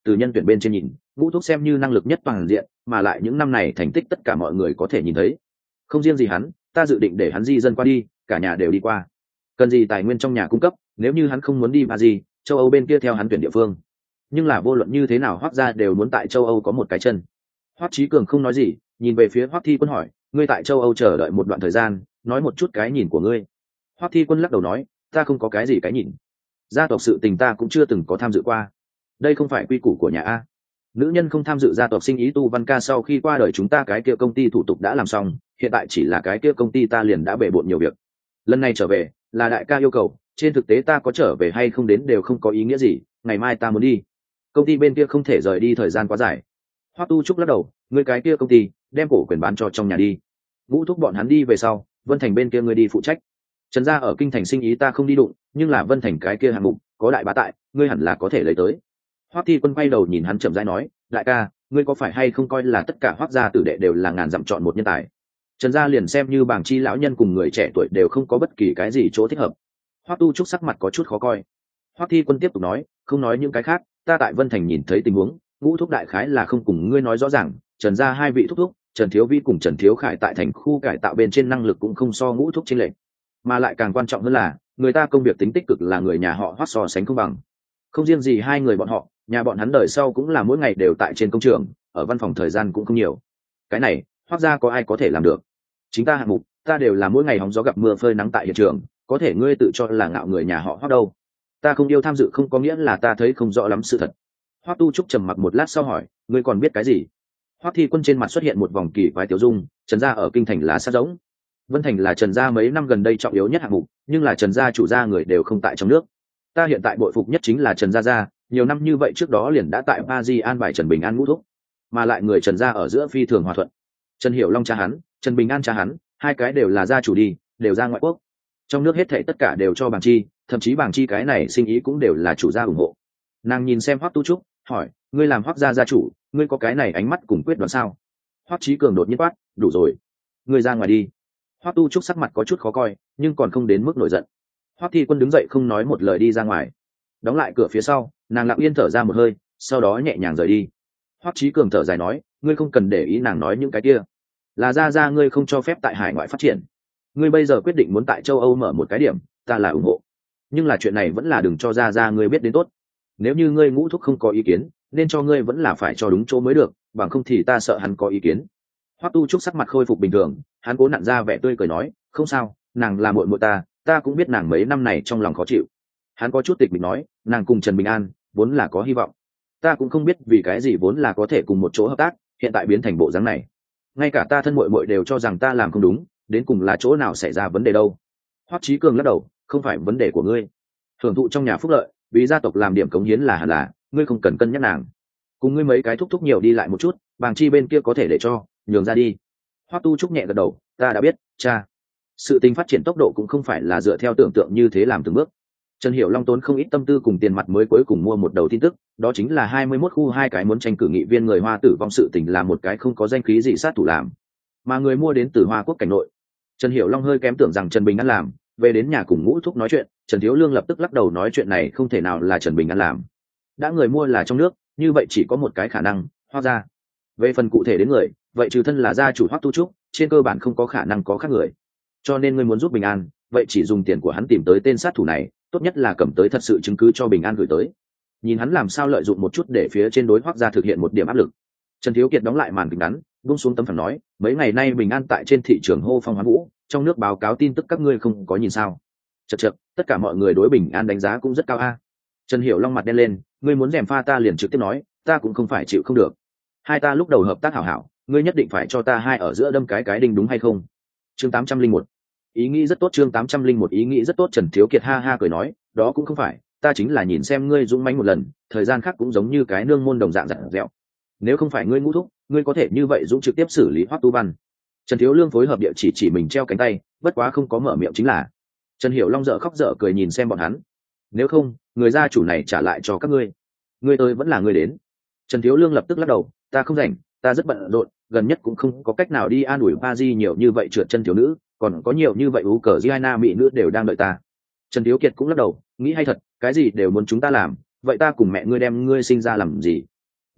từ nhân tuyển bên trên nhìn, ngũ thúc xem như năng lực nhất toàn diện, mà lại những năm này thành tích tất cả mọi người có thể nhìn thấy. Không riêng gì hắn, ta dự định để hắn di dân qua đi, cả nhà đều đi qua. Cần gì tài nguyên trong nhà cung cấp, nếu như hắn không muốn đi Paris, châu Âu bên kia theo hắn tuyển địa phương. Nhưng là vô luận như thế nào Hoắc gia đều muốn tại châu Âu có một cái chân. Hoắc Chí Cường không nói gì, nhìn về phía Hoắc Thi Quân hỏi, ngươi tại châu Âu chờ đợi một đoạn thời gian, nói một chút cái nhìn của ngươi. Hoắc Thi Quân lắc đầu nói, ta không có cái gì cái nhìn. Gia tộc sự tình ta cũng chưa từng có tham dự qua. Đây không phải quy củ của nhà a. Nữ nhân không tham dự gia tộc sinh ý. Tu Văn Ca sau khi qua đời chúng ta cái kia công ty thủ tục đã làm xong, hiện tại chỉ là cái kia công ty ta liền đã bể bộn nhiều việc. Lần này trở về là đại ca yêu cầu, trên thực tế ta có trở về hay không đến đều không có ý nghĩa gì, ngày mai ta muốn đi. Công ty bên kia không thể rời đi thời gian quá dài. Hoắc Tu Trúc lắc đầu, ngươi cái kia công ty đem cổ quyền bán cho trong nhà đi. Ngũ thúc bọn hắn đi về sau, Vân Thành bên kia ngươi đi phụ trách. Trần gia ở kinh thành sinh ý ta không đi đụng, nhưng là Vân Thành cái kia hạng mục có đại bá tại, ngươi hẳn là có thể lấy tới. Hoắc Thi Quân quay đầu nhìn hắn chậm rãi nói, đại ca, ngươi có phải hay không coi là tất cả Hoắc gia tử đệ đều là ngàn dặm chọn một nhân tài? Trần gia liền xem như Bàng Chi lão nhân cùng người trẻ tuổi đều không có bất kỳ cái gì chỗ thích hợp. Hoắc Tu Trúc sắc mặt có chút khó coi. Hoắc Thi Quân tiếp tục nói, không nói những cái khác, ta tại Vân Thành nhìn thấy tình huống, ngũ thúc đại khái là không cùng ngươi nói rõ ràng, Trần gia hai vị thúc thúc, Trần Thiếu Vi cùng Trần Thiếu Khải tại thành khu cải tạo bên trên năng lực cũng không so ngũ thúc chênh lệch, mà lại càng quan trọng hơn là người ta công việc tính tích cực là người nhà họ Hoắc so sánh không bằng. Không riêng gì hai người bọn họ, nhà bọn hắn đời sau cũng là mỗi ngày đều tại trên công trường, ở văn phòng thời gian cũng không nhiều. Cái này Hoắc gia có ai có thể làm được? Chính ta hạng mục, ta đều là mỗi ngày hóng gió gặp mưa phơi nắng tại hiện trường, có thể ngươi tự cho là ngạo người nhà họ Hoắc đâu? Ta không yêu tham dự không có nghĩa là ta thấy không rõ lắm sự thật. Hoắc Tu Trúc trầm mặc một lát sau hỏi, ngươi còn biết cái gì? Hoắc Thi Quân trên mặt xuất hiện một vòng kỳ quái tiểu dung, Trần gia ở kinh thành là sát giống. Vân Thành là Trần gia mấy năm gần đây trọng yếu nhất hạng mục, nhưng là Trần gia chủ gia người đều không tại trong nước. Ta hiện tại bội phục nhất chính là Trần gia gia, nhiều năm như vậy trước đó liền đã tại Paris an bài Trần Bình An ngũ thúc, mà lại người Trần gia ở giữa phi thường hòa thuận. Trần Hiểu Long cha hắn, Trần Bình An cha hắn, hai cái đều là gia chủ đi, đều ra ngoại quốc. Trong nước hết thảy tất cả đều cho Bàng Chi, thậm chí Bàng Chi cái này sinh ý cũng đều là chủ gia ủng hộ. Nàng nhìn xem Hoắc Tu Trúc, hỏi, ngươi làm Hoắc gia gia chủ, ngươi có cái này ánh mắt cùng quyết đoán sao? Hoắc Chí Cường đột nhiên quát, đủ rồi, ngươi ra ngoài đi. Hoắc Tu Trúc sắc mặt có chút khó coi, nhưng còn không đến mức nổi giận. Hoắc Thi Quân đứng dậy không nói một lời đi ra ngoài, đóng lại cửa phía sau, nàng lặng yên thở ra một hơi, sau đó nhẹ nhàng rời đi. Hoắc Chí Cường thở dài nói, ngươi không cần để ý nàng nói những cái kia, là ra ra ngươi không cho phép tại hải ngoại phát triển. Ngươi bây giờ quyết định muốn tại châu Âu mở một cái điểm, ta là ủng hộ, nhưng là chuyện này vẫn là đừng cho ra ra ngươi biết đến tốt. Nếu như ngươi ngũ thúc không có ý kiến, nên cho ngươi vẫn là phải cho đúng chỗ mới được, bằng không thì ta sợ hắn có ý kiến. Hoắc Tu Trúc sắc mặt khôi phục bình thường, hắn cố nặn ra vẻ tươi cười nói, không sao, nàng là muội muội ta, ta cũng biết nàng mấy năm này trong lòng khó chịu. Hắn có chút tịch mịch nói, nàng cùng Trần Bình An vốn là có hy vọng, ta cũng không biết vì cái gì vốn là có thể cùng một chỗ hợp tác, hiện tại biến thành bộ dáng này. Ngay cả ta thân muội muội đều cho rằng ta làm không đúng, đến cùng là chỗ nào xảy ra vấn đề đâu? Hoắc Chí Cường lắc đầu, không phải vấn đề của ngươi. Hưởng thụ trong nhà phúc lợi, vì gia tộc làm điểm cống hiến là hẳn là, ngươi không cần cân nhắc nàng. Cùng ngươi mấy cái thúc thúc nhiều đi lại một chút, Bàng Chi bên kia có thể để cho, nhường ra đi. Hoắc Tu Trúc nhẹ gật đầu, ta đã biết, cha. Sự tình phát triển tốc độ cũng không phải là dựa theo tưởng tượng như thế làm từng bước. Trần Hiểu Long tốn không ít tâm tư cùng tiền mặt mới cuối cùng mua một đầu tin tức, đó chính là hai mươi mốt khu hai cái muốn tranh cử nghị viên người Hoa tử vong sự tình là một cái không có danh khí gì sát thủ làm, mà người mua đến từ Hoa Quốc cảnh nội. Trần Hiểu Long hơi kém tưởng rằng Trần Bình An làm, về đến nhà cùng Ngũ thúc nói chuyện, Trần Thiếu Lương lập tức lắc đầu nói chuyện này không thể nào là Trần Bình An làm. Đã người mua là trong nước, như vậy chỉ có một cái khả năng, Hoắc gia. Về phần cụ thể đến người, vậy trừ thân là gia chủ Hoắc Tu Trúc, trên cơ bản không có khả năng có khác người. Cho nên ngươi muốn giúp Bình An, vậy chỉ dùng tiền của hắn tìm tới tên sát thủ này, tốt nhất là cầm tới thật sự chứng cứ cho Bình An gửi tới. Nhìn hắn làm sao lợi dụng một chút để phía trên đối Hoắc gia thực hiện một điểm áp lực. Trần Thiếu Kiệt đóng lại màn kính ngắn, buông xuống tấm phẳng nói, mấy ngày nay Bình An tại trên thị trường hô phong hoán vũ, trong nước báo cáo tin tức các ngươi không có nhìn sao? Chậc chậc, tất cả mọi người đối Bình An đánh giá cũng rất cao a. Trần Hiểu Long mặt đen lên, ngươi muốn rèm pha ta liền trực tiếp nói, ta cũng không phải chịu không được. Hai ta lúc đầu hợp tác hảo hảo, ngươi nhất định phải cho ta hai ở giữa đâm cái cái đinh đúng hay không? Chương tám trăm linh một. Ý nghĩ rất tốt, chương tám trăm linh một ý nghĩ rất tốt. Trần Thiếu Kiệt ha ha cười nói, đó cũng không phải, ta chính là nhìn xem ngươi dũng mãnh một lần, thời gian khác cũng giống như cái nương môn đồng dạng dặn dẹo. Nếu không phải ngươi ngũ thúc, ngươi có thể như vậy dũng trực tiếp xử lý Hoắc Tu Văn. Trần Thiếu Lương phối hợp địa chỉ chỉ mình treo cánh tay, bất quá không có mở miệng chính là. Trần Hiểu Long dở khóc dở cười nhìn xem bọn hắn. Nếu không, người gia chủ này trả lại cho các ngươi. Ngươi tôi vẫn là ngươi đến. Trần Thiếu Lương lập tức lắc đầu, ta không rảnh, ta rất bận rộn, gần nhất cũng không có cách nào đi an ủi Paris nhiều như vậy trượt chân thiếu nữ, còn có nhiều như vậy u cờ Giana mỹ nữ đều đang đợi ta. Trần Thiếu Kiệt cũng lắc đầu, nghĩ hay thật, cái gì đều muốn chúng ta làm, vậy ta cùng mẹ ngươi đem ngươi sinh ra làm gì?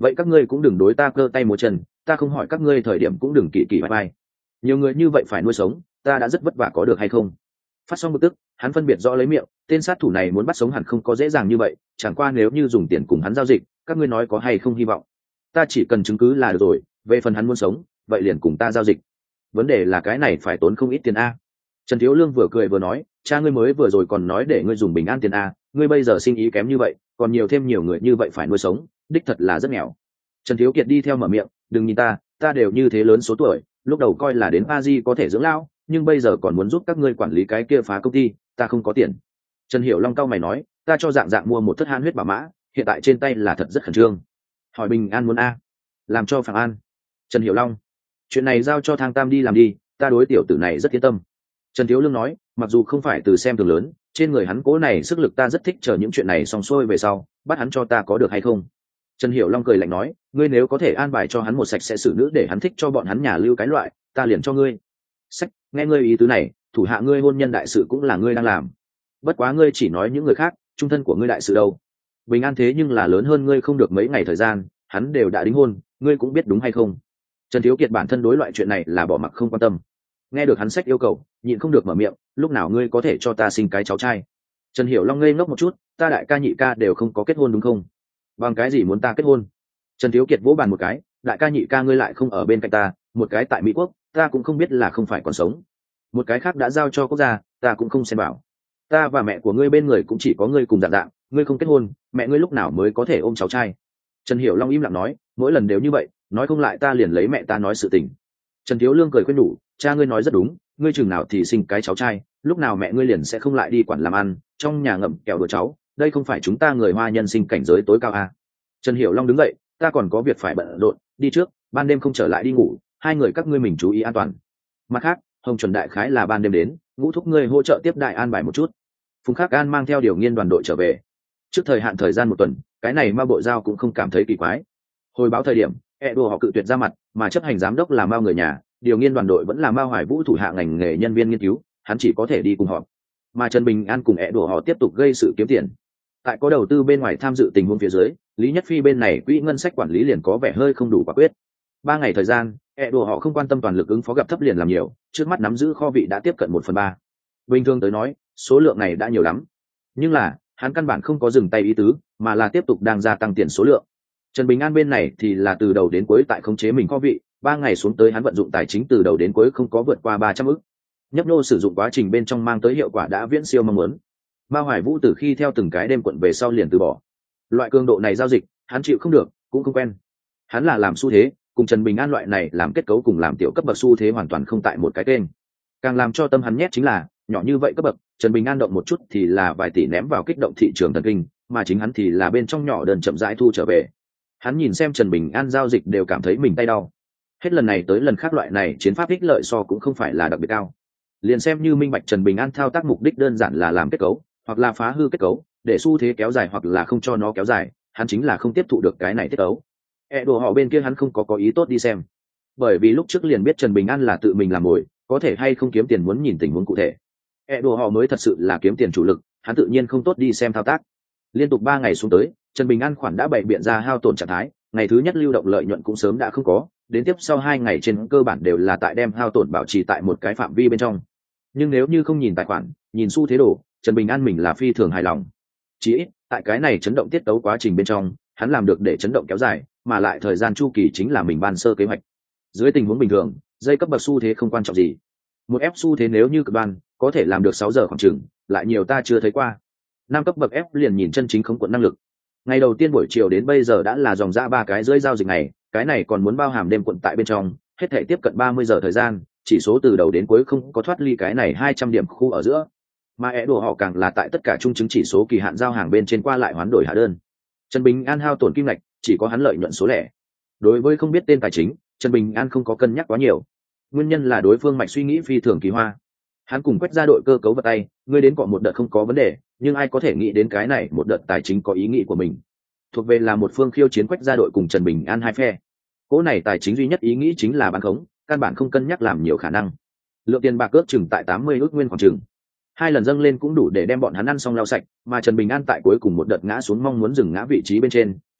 vậy các ngươi cũng đừng đối ta cơ tay múa chân, ta không hỏi các ngươi thời điểm cũng đừng kỳ kỳ bye bye. Nhiều người như vậy phải nuôi sống, ta đã rất vất vả có được hay không? Phát xong bực tức, hắn phân biệt rõ lấy miệng, tên sát thủ này muốn bắt sống hẳn không có dễ dàng như vậy, chẳng qua nếu như dùng tiền cùng hắn giao dịch, các ngươi nói có hay không hy vọng? Ta chỉ cần chứng cứ là được rồi, về phần hắn muốn sống, vậy liền cùng ta giao dịch. Vấn đề là cái này phải tốn không ít tiền a. Trần Thiếu Lương vừa cười vừa nói, cha ngươi mới vừa rồi còn nói để ngươi dùng bình an tiền a, ngươi bây giờ sinh ý kém như vậy, còn nhiều thêm nhiều người như vậy phải nuôi sống, đích thật là rất nghèo. Trần Thiếu Kiệt đi theo mở miệng, đừng nhìn ta, ta đều như thế lớn số tuổi, lúc đầu coi là đến a di có thể dưỡng lão, nhưng bây giờ còn muốn giúp các ngươi quản lý cái kia phá công ty, ta không có tiền. Trần Hiểu Long cao mày nói, ta cho dạng dạng mua một thất han huyết bảo mã, hiện tại trên tay là thật rất khẩn trương. Hỏi bình an muốn a, làm cho Phạm An. Trần Hiểu Long, chuyện này giao cho Thang Tam đi làm đi, ta đối tiểu tử này rất yên tâm. Trần Thiếu Lương nói, mặc dù không phải từ xem thường lớn, trên người hắn cố này sức lực ta rất thích, chờ những chuyện này xong xuôi về sau, bắt hắn cho ta có được hay không? Trần Hiểu Long cười lạnh nói, ngươi nếu có thể an bài cho hắn một sạch sẽ xử nữ để hắn thích cho bọn hắn nhà lưu cái loại, ta liền cho ngươi. Sách, nghe ngươi ý tứ này, thủ hạ ngươi hôn nhân đại sự cũng là ngươi đang làm. Bất quá ngươi chỉ nói những người khác, trung thân của ngươi đại sự đâu? Bình an thế nhưng là lớn hơn ngươi không được mấy ngày thời gian, hắn đều đã đính hôn, ngươi cũng biết đúng hay không? Trần Thiếu Kiệt bản thân đối loại chuyện này là bỏ mặc không quan tâm. Nghe được hắn sách yêu cầu, nhịn không được mở miệng, lúc nào ngươi có thể cho ta sinh cái cháu trai? Trần Hiểu Long ngây ngốc một chút, ta đại ca nhị ca đều không có kết hôn đúng không? Bằng cái gì muốn ta kết hôn? Trần Thiếu Kiệt vỗ bàn một cái, đại ca nhị ca ngươi lại không ở bên cạnh ta, một cái tại Mỹ Quốc, ta cũng không biết là không phải còn sống, một cái khác đã giao cho quốc gia, ta cũng không xem bảo. Ta và mẹ của ngươi bên người cũng chỉ có ngươi cùng dạng dạng, ngươi không kết hôn, mẹ ngươi lúc nào mới có thể ôm cháu trai? Trần Hiểu Long im lặng nói, mỗi lần đều như vậy, nói không lại ta liền lấy mẹ ta nói sự tình. Trần Thiếu Lương cười khuyên nhủ, cha ngươi nói rất đúng, ngươi chừng nào thì sinh cái cháu trai, lúc nào mẹ ngươi liền sẽ không lại đi quản làm ăn, trong nhà ngậm kẹo đùa cháu, đây không phải chúng ta người Hoa nhân sinh cảnh giới tối cao à? Trần Hiểu Long đứng dậy, ta còn có việc phải bận rộn, đi trước, ban đêm không trở lại đi ngủ, hai người các ngươi mình chú ý an toàn. Mặt khác, Hồng Chuẩn đại khái là ban đêm đến, Ngũ thúc ngươi hỗ trợ tiếp đại an bài một chút. Phùng Khắc An mang theo điều nghiên đoàn đội trở về. Trước thời hạn thời gian một tuần, cái này Mao Bộ Giao cũng không cảm thấy kỳ quái. Hồi báo thời điểm, e đùa họ cự tuyệt ra mặt, mà chấp hành giám đốc là Mao người nhà, điều nghiên đoàn đội vẫn là Mao Hoài Vũ thủ hạ ngành nghề nhân viên nghiên cứu, hắn chỉ có thể đi cùng họ. Mà Trần Bình An cùng e đùa họ tiếp tục gây sự kiếm tiền. Tại có đầu tư bên ngoài tham dự tình huống phía dưới, Lý Nhất Phi bên này quỹ ngân sách quản lý liền có vẻ hơi không đủ quả quyết. Ba ngày thời gian, e đùa họ không quan tâm toàn lực ứng phó gặp thấp liền làm nhiều, trước mắt nắm giữ kho vị đã tiếp cận một phần ba. Bình thường tới nói, số lượng này đã nhiều lắm, nhưng là hắn căn bản không có dừng tay ý tứ, mà là tiếp tục đang gia tăng tiền số lượng. Trần Bình An bên này thì là từ đầu đến cuối tại khống chế mình kho vị, ba ngày xuống tới hắn vận dụng tài chính từ đầu đến cuối không có vượt qua ba trăm ức. Nhấp nô sử dụng quá trình bên trong mang tới hiệu quả đã viễn siêu mong muốn. Mao Hoài Vũ từ khi theo từng cái đêm quận về sau liền từ bỏ. Loại cường độ này giao dịch, hắn chịu không được, cũng không quen. Hắn là làm xu thế, cùng Trần Bình An loại này làm kết cấu cùng làm tiểu cấp bậc xu thế hoàn toàn không tại một cái kênh. Càng làm cho tâm hắn nhét chính là, nhỏ như vậy cấp bậc, Trần Bình An động một chút thì là vài tỷ ném vào kích động thị trường thần kinh, mà chính hắn thì là bên trong nhỏ đơn chậm rãi thu trở về. Hắn nhìn xem Trần Bình An giao dịch đều cảm thấy mình tay đau. Hết lần này tới lần khác loại này chiến pháp ích lợi so cũng không phải là đặc biệt cao. Liền xem như minh bạch Trần Bình An thao tác mục đích đơn giản là làm kết cấu, hoặc là phá hư kết cấu, để xu thế kéo dài hoặc là không cho nó kéo dài, hắn chính là không tiếp thụ được cái này kết cấu. E đồ họ bên kia hắn không có có ý tốt đi xem, bởi vì lúc trước liền biết Trần Bình An là tự mình làm mồi, có thể hay không kiếm tiền muốn nhìn tình huống cụ thể. E đồ họ mới thật sự là kiếm tiền chủ lực, hắn tự nhiên không tốt đi xem thao tác. Liên tục ba ngày xuống tới, Trần Bình An khoản đã bày biện ra hao tổn trạng thái, ngày thứ nhất lưu động lợi nhuận cũng sớm đã không có, đến tiếp sau hai ngày trên cơ bản đều là tại đem hao tổn bảo trì tại một cái phạm vi bên trong. Nhưng nếu như không nhìn tài khoản, nhìn xu thế đồ, Trần Bình An mình là phi thường hài lòng. Chỉ ít, tại cái này chấn động tiết tấu quá trình bên trong, hắn làm được để chấn động kéo dài, mà lại thời gian chu kỳ chính là mình ban sơ kế hoạch. Dưới tình huống bình thường, dây cấp bậc xu thế không quan trọng gì. Một ép xu thế nếu như cực đoan, có thể làm được sáu giờ khoảng chừng, lại nhiều ta chưa thấy qua. Năm cấp bậc ép liền nhìn chân chính khống quận năng lực. Ngày đầu tiên buổi chiều đến bây giờ đã là dòng ra ba cái rưỡi giao dịch này, cái này còn muốn bao hàm đêm quận tại bên trong, hết thể tiếp cận ba mươi giờ thời gian, chỉ số từ đầu đến cuối không có thoát ly cái này hai trăm điểm khu ở giữa. Mà é đồ họ càng là tại tất cả trung chứng chỉ số kỳ hạn giao hàng bên trên qua lại hoán đổi hạ đơn. Trần Bình An hao tổn kim ngạch, chỉ có hắn lợi nhuận số lẻ. Đối với không biết tên tài chính, Trần Bình An không có cân nhắc quá nhiều. Nguyên nhân là đối phương mạch suy nghĩ phi thường kỳ hoa. Hắn cùng quét ra đội cơ cấu vật tay, ngươi đến cọ một đợt không có vấn đề, nhưng ai có thể nghĩ đến cái này một đợt tài chính có ý nghĩ của mình. Thuộc về là một phương khiêu chiến quét ra đội cùng Trần Bình An hai phe. Cố này tài chính duy nhất ý nghĩ chính là bán khống, căn bản không cân nhắc làm nhiều khả năng. Lượng tiền bạc ước chừng tại tám mươi ước nguyên khoảng chừng. Hai lần dâng lên cũng đủ để đem bọn hắn ăn xong lau sạch, mà Trần Bình An tại cuối cùng một đợt ngã xuống mong muốn dừng ngã vị trí bên trên,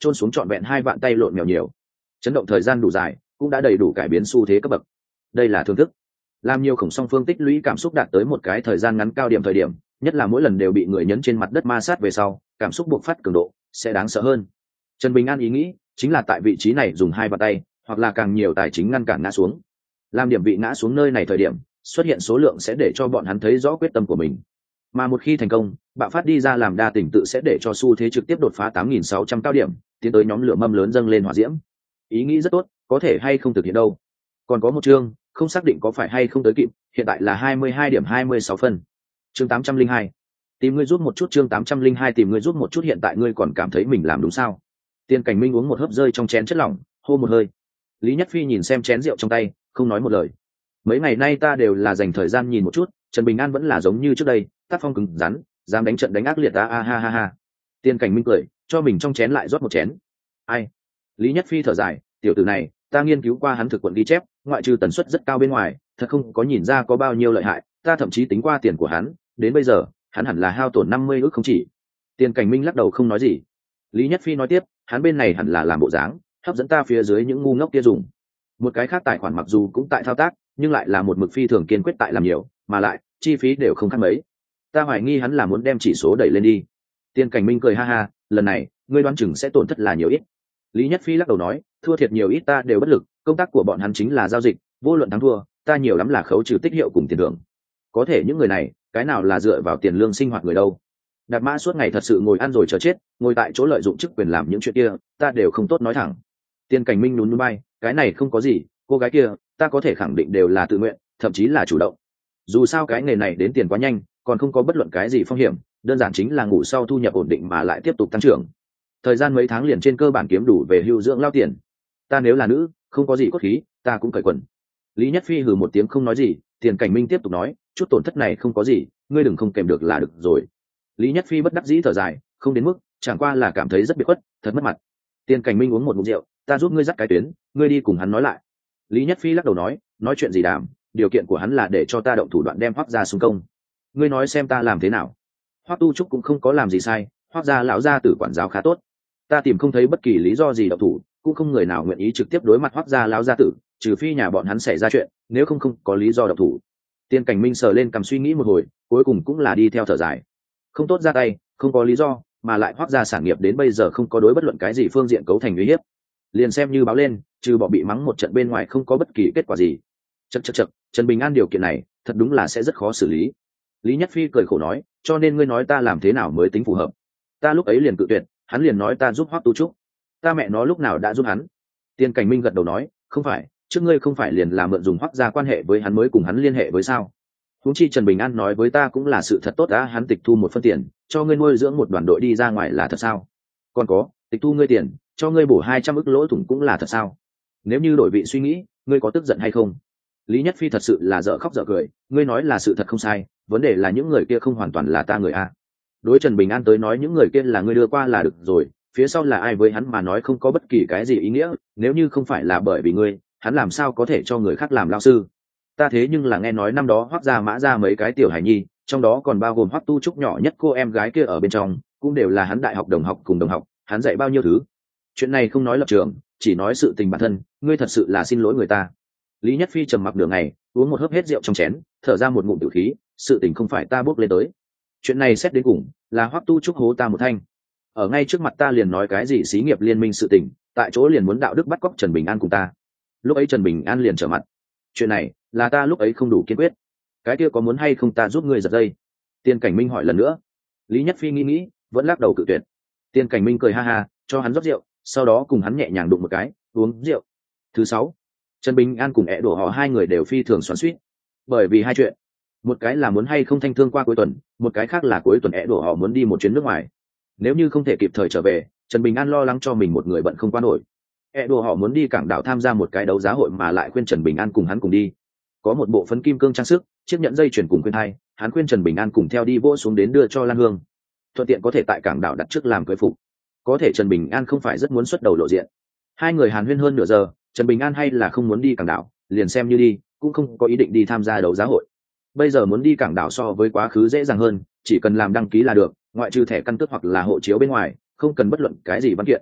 trôn xuống trọn vẹn hai vạn tay lộn mèo nhiều. Chấn động thời gian đủ dài, cũng đã đầy đủ cải biến xu thế cấp bậc. Đây là thương thức. Làm nhiều khổng song phương tích lũy cảm xúc đạt tới một cái thời gian ngắn cao điểm thời điểm, nhất là mỗi lần đều bị người nhấn trên mặt đất ma sát về sau, cảm xúc buộc phát cường độ sẽ đáng sợ hơn. Trần Bình An ý nghĩ chính là tại vị trí này dùng hai bàn tay hoặc là càng nhiều tài chính ngăn cản ngã xuống. Làm điểm vị ngã xuống nơi này thời điểm xuất hiện số lượng sẽ để cho bọn hắn thấy rõ quyết tâm của mình, mà một khi thành công bạo phát đi ra làm đa tình tự sẽ để cho xu thế trực tiếp đột phá tám nghìn sáu trăm cao điểm, tiến tới nhóm lửa mâm lớn dâng lên hỏa diễm. Ý nghĩ rất tốt, có thể hay không thực hiện đâu. Còn có một chương không xác định có phải hay không tới kịp, hiện tại là hai mươi hai điểm hai mươi sáu phân. Chương tám trăm linh hai, tìm ngươi giúp một chút. Chương tám trăm linh hai, tìm ngươi giúp một chút. Hiện tại ngươi còn cảm thấy mình làm đúng sao? Tiên Cảnh Minh uống một hớp rơi trong chén chất lỏng, hô một hơi. Lý Nhất Phi nhìn xem chén rượu trong tay, không nói một lời. Mấy ngày nay ta đều là dành thời gian nhìn một chút, Trần Bình An vẫn là giống như trước đây, tác phong cứng rắn, dám đánh trận đánh ác liệt. A ha ha ha. Tiên Cảnh Minh cười, cho mình trong chén lại rót một chén. Ai? Lý Nhất Phi thở dài, tiểu tử này, ta nghiên cứu qua hắn thực quận ghi chép, ngoại trừ tần suất rất cao bên ngoài, thật không có nhìn ra có bao nhiêu lợi hại, ta thậm chí tính qua tiền của hắn, đến bây giờ, hắn hẳn là hao tổn năm mươi ức không chỉ. Tiên Cảnh Minh lắc đầu không nói gì. Lý Nhất Phi nói tiếp, hắn bên này hẳn là làm bộ dáng, hấp dẫn ta phía dưới những ngu ngốc kia dùng. Một cái khác tài khoản mặc dù cũng tại thao tác, nhưng lại là một mực phi thường kiên quyết tại làm nhiều, mà lại chi phí đều không khác mấy. Ta hoài nghi hắn là muốn đem chỉ số đẩy lên đi. Tiên Cảnh Minh cười ha ha, lần này, ngươi đoán chừng sẽ tổn thất là nhiều ít. Lý Nhất Phi lắc đầu nói, thua thiệt nhiều ít ta đều bất lực, công tác của bọn hắn chính là giao dịch, vô luận thắng thua, ta nhiều lắm là khấu trừ tích hiệu cùng tiền thưởng. Có thể những người này, cái nào là dựa vào tiền lương sinh hoạt người đâu? Đạp mã suốt ngày thật sự ngồi ăn rồi chờ chết, ngồi tại chỗ lợi dụng chức quyền làm những chuyện kia, ta đều không tốt nói thẳng. Tiên Cảnh Minh nhún nhún vai, cái này không có gì, cô gái kia, ta có thể khẳng định đều là tự nguyện, thậm chí là chủ động. Dù sao cái nghề này đến tiền quá nhanh, còn không có bất luận cái gì phong hiểm, đơn giản chính là ngủ sau thu nhập ổn định mà lại tiếp tục tăng trưởng. Thời gian mấy tháng liền trên cơ bản kiếm đủ về hưu dưỡng lao tiền. Ta nếu là nữ, không có gì cốt khí, ta cũng cởi quần. Lý Nhất Phi hừ một tiếng không nói gì. Tiền Cảnh Minh tiếp tục nói, chút tổn thất này không có gì, ngươi đừng không kèm được là được rồi. Lý Nhất Phi bất đắc dĩ thở dài, không đến mức, chẳng qua là cảm thấy rất biệt khuất, thật mất mặt. Tiền Cảnh Minh uống một ngụm rượu, ta giúp ngươi dắt cái tuyến, ngươi đi cùng hắn nói lại. Lý Nhất Phi lắc đầu nói, nói chuyện gì đàm, điều kiện của hắn là để cho ta động thủ đoạn đem Hoắc gia xung công. Ngươi nói xem ta làm thế nào? Hoắc Tu Trúc cũng không có làm gì sai, Hoắc gia lão gia tử quản giáo khá tốt. Ta tìm không thấy bất kỳ lý do gì động thủ, cũng không người nào nguyện ý trực tiếp đối mặt Hoắc gia lão gia tử, trừ phi nhà bọn hắn xảy ra chuyện, nếu không không có lý do động thủ. Tiên Cảnh Minh sờ lên cầm suy nghĩ một hồi, cuối cùng cũng là đi theo thở dài. Không tốt ra tay, không có lý do, mà lại Hoắc gia sản nghiệp đến bây giờ không có đối bất luận cái gì phương diện cấu thành uy hiếp. Liền xem như báo lên, trừ bỏ bị mắng một trận bên ngoài không có bất kỳ kết quả gì. Chậc chậc chậc, Trần Bình An điều kiện này, thật đúng là sẽ rất khó xử lý. Lý Nhất Phi cười khổ nói, cho nên ngươi nói ta làm thế nào mới tính phù hợp? Ta lúc ấy liền cự tuyệt, hắn liền nói ta giúp Hoắc Tu Trúc. Ta mẹ nó lúc nào đã giúp hắn? Tiên Cảnh Minh gật đầu nói, không phải, trước ngươi không phải liền là mượn dùng Hoắc gia quan hệ với hắn mới cùng hắn liên hệ với sao? Huống chi Trần Bình An nói với ta cũng là sự thật tốt đã, hắn tịch thu một phân tiền, cho ngươi nuôi dưỡng một đoàn đội đi ra ngoài là thật sao? Còn có, tịch thu ngươi tiền, cho ngươi bổ hai trăm ức lỗ thủng cũng là thật sao? Nếu như đổi vị suy nghĩ, ngươi có tức giận hay không? Lý Nhất Phi thật sự là dở khóc dở cười, ngươi nói là sự thật không sai, vấn đề là những người kia không hoàn toàn là ta người a. Đối Trần Bình An tới nói những người kia là ngươi đưa qua là được rồi, phía sau là ai với hắn mà nói không có bất kỳ cái gì ý nghĩa, nếu như không phải là bởi vì ngươi, hắn làm sao có thể cho người khác làm lao sư? Ta thế nhưng là nghe nói năm đó Hoắc gia Mã ra mấy cái tiểu hải nhi, trong đó còn bao gồm Hoắc Tu Trúc nhỏ nhất cô em gái kia ở bên trong, cũng đều là hắn đại học đồng học cùng đồng học, hắn dạy bao nhiêu thứ. Chuyện này không nói lập trường, chỉ nói sự tình bản thân, ngươi thật sự là xin lỗi người ta. Lý Nhất Phi trầm mặc nửa ngày, uống một hớp hết rượu trong chén, thở ra một ngụm tử khí, sự tình không phải ta bước lên tới. Chuyện này xét đến cùng, là Hoắc Tu Trúc hố ta một thanh. Ở ngay trước mặt ta liền nói cái gì xí nghiệp liên minh sự tình, tại chỗ liền muốn đạo đức bắt cóc Trần Bình An cùng ta. Lúc ấy Trần Bình An liền trở mặt. Chuyện này, là ta lúc ấy không đủ kiên quyết. Cái kia có muốn hay không ta giúp ngươi giật dây? Tiên Cảnh Minh hỏi lần nữa. Lý Nhất Phi nghĩ nghĩ, vẫn lắc đầu cự tuyệt. Tiên Cảnh Minh cười ha ha, cho hắn rót rượu, sau đó cùng hắn nhẹ nhàng đụng một cái, uống rượu. Thứ sáu, Trần Bình An cùng ẻ đổ họ hai người đều phi thường xoắn xuýt, bởi vì hai chuyện. Một cái là muốn hay không thanh thương qua cuối tuần, một cái khác là cuối tuần ẻ đổ họ muốn đi một chuyến nước ngoài. Nếu như không thể kịp thời trở về, Trần Bình An lo lắng cho mình một người bận không qua nổi. ẻ đổ họ muốn đi cảng đảo tham gia một cái đấu giá hội mà lại khuyên Trần Bình An cùng hắn cùng đi. Có một bộ phấn kim cương trang sức, chiếc nhẫn dây chuyền cùng khuyên hai, hắn khuyên Trần Bình An cùng theo đi vỗ xuống đến đưa cho Lan Hương, thuận tiện có thể tại cảng đảo đặt trước làm cưới phục. Có thể Trần Bình An không phải rất muốn xuất đầu lộ diện. Hai người hàn huyên hơn nửa giờ, Trần Bình An hay là không muốn đi cảng đảo, liền xem như đi, cũng không có ý định đi tham gia đấu giá hội. Bây giờ muốn đi cảng đảo so với quá khứ dễ dàng hơn, chỉ cần làm đăng ký là được, ngoại trừ thẻ căn cước hoặc là hộ chiếu bên ngoài, không cần bất luận cái gì văn kiện.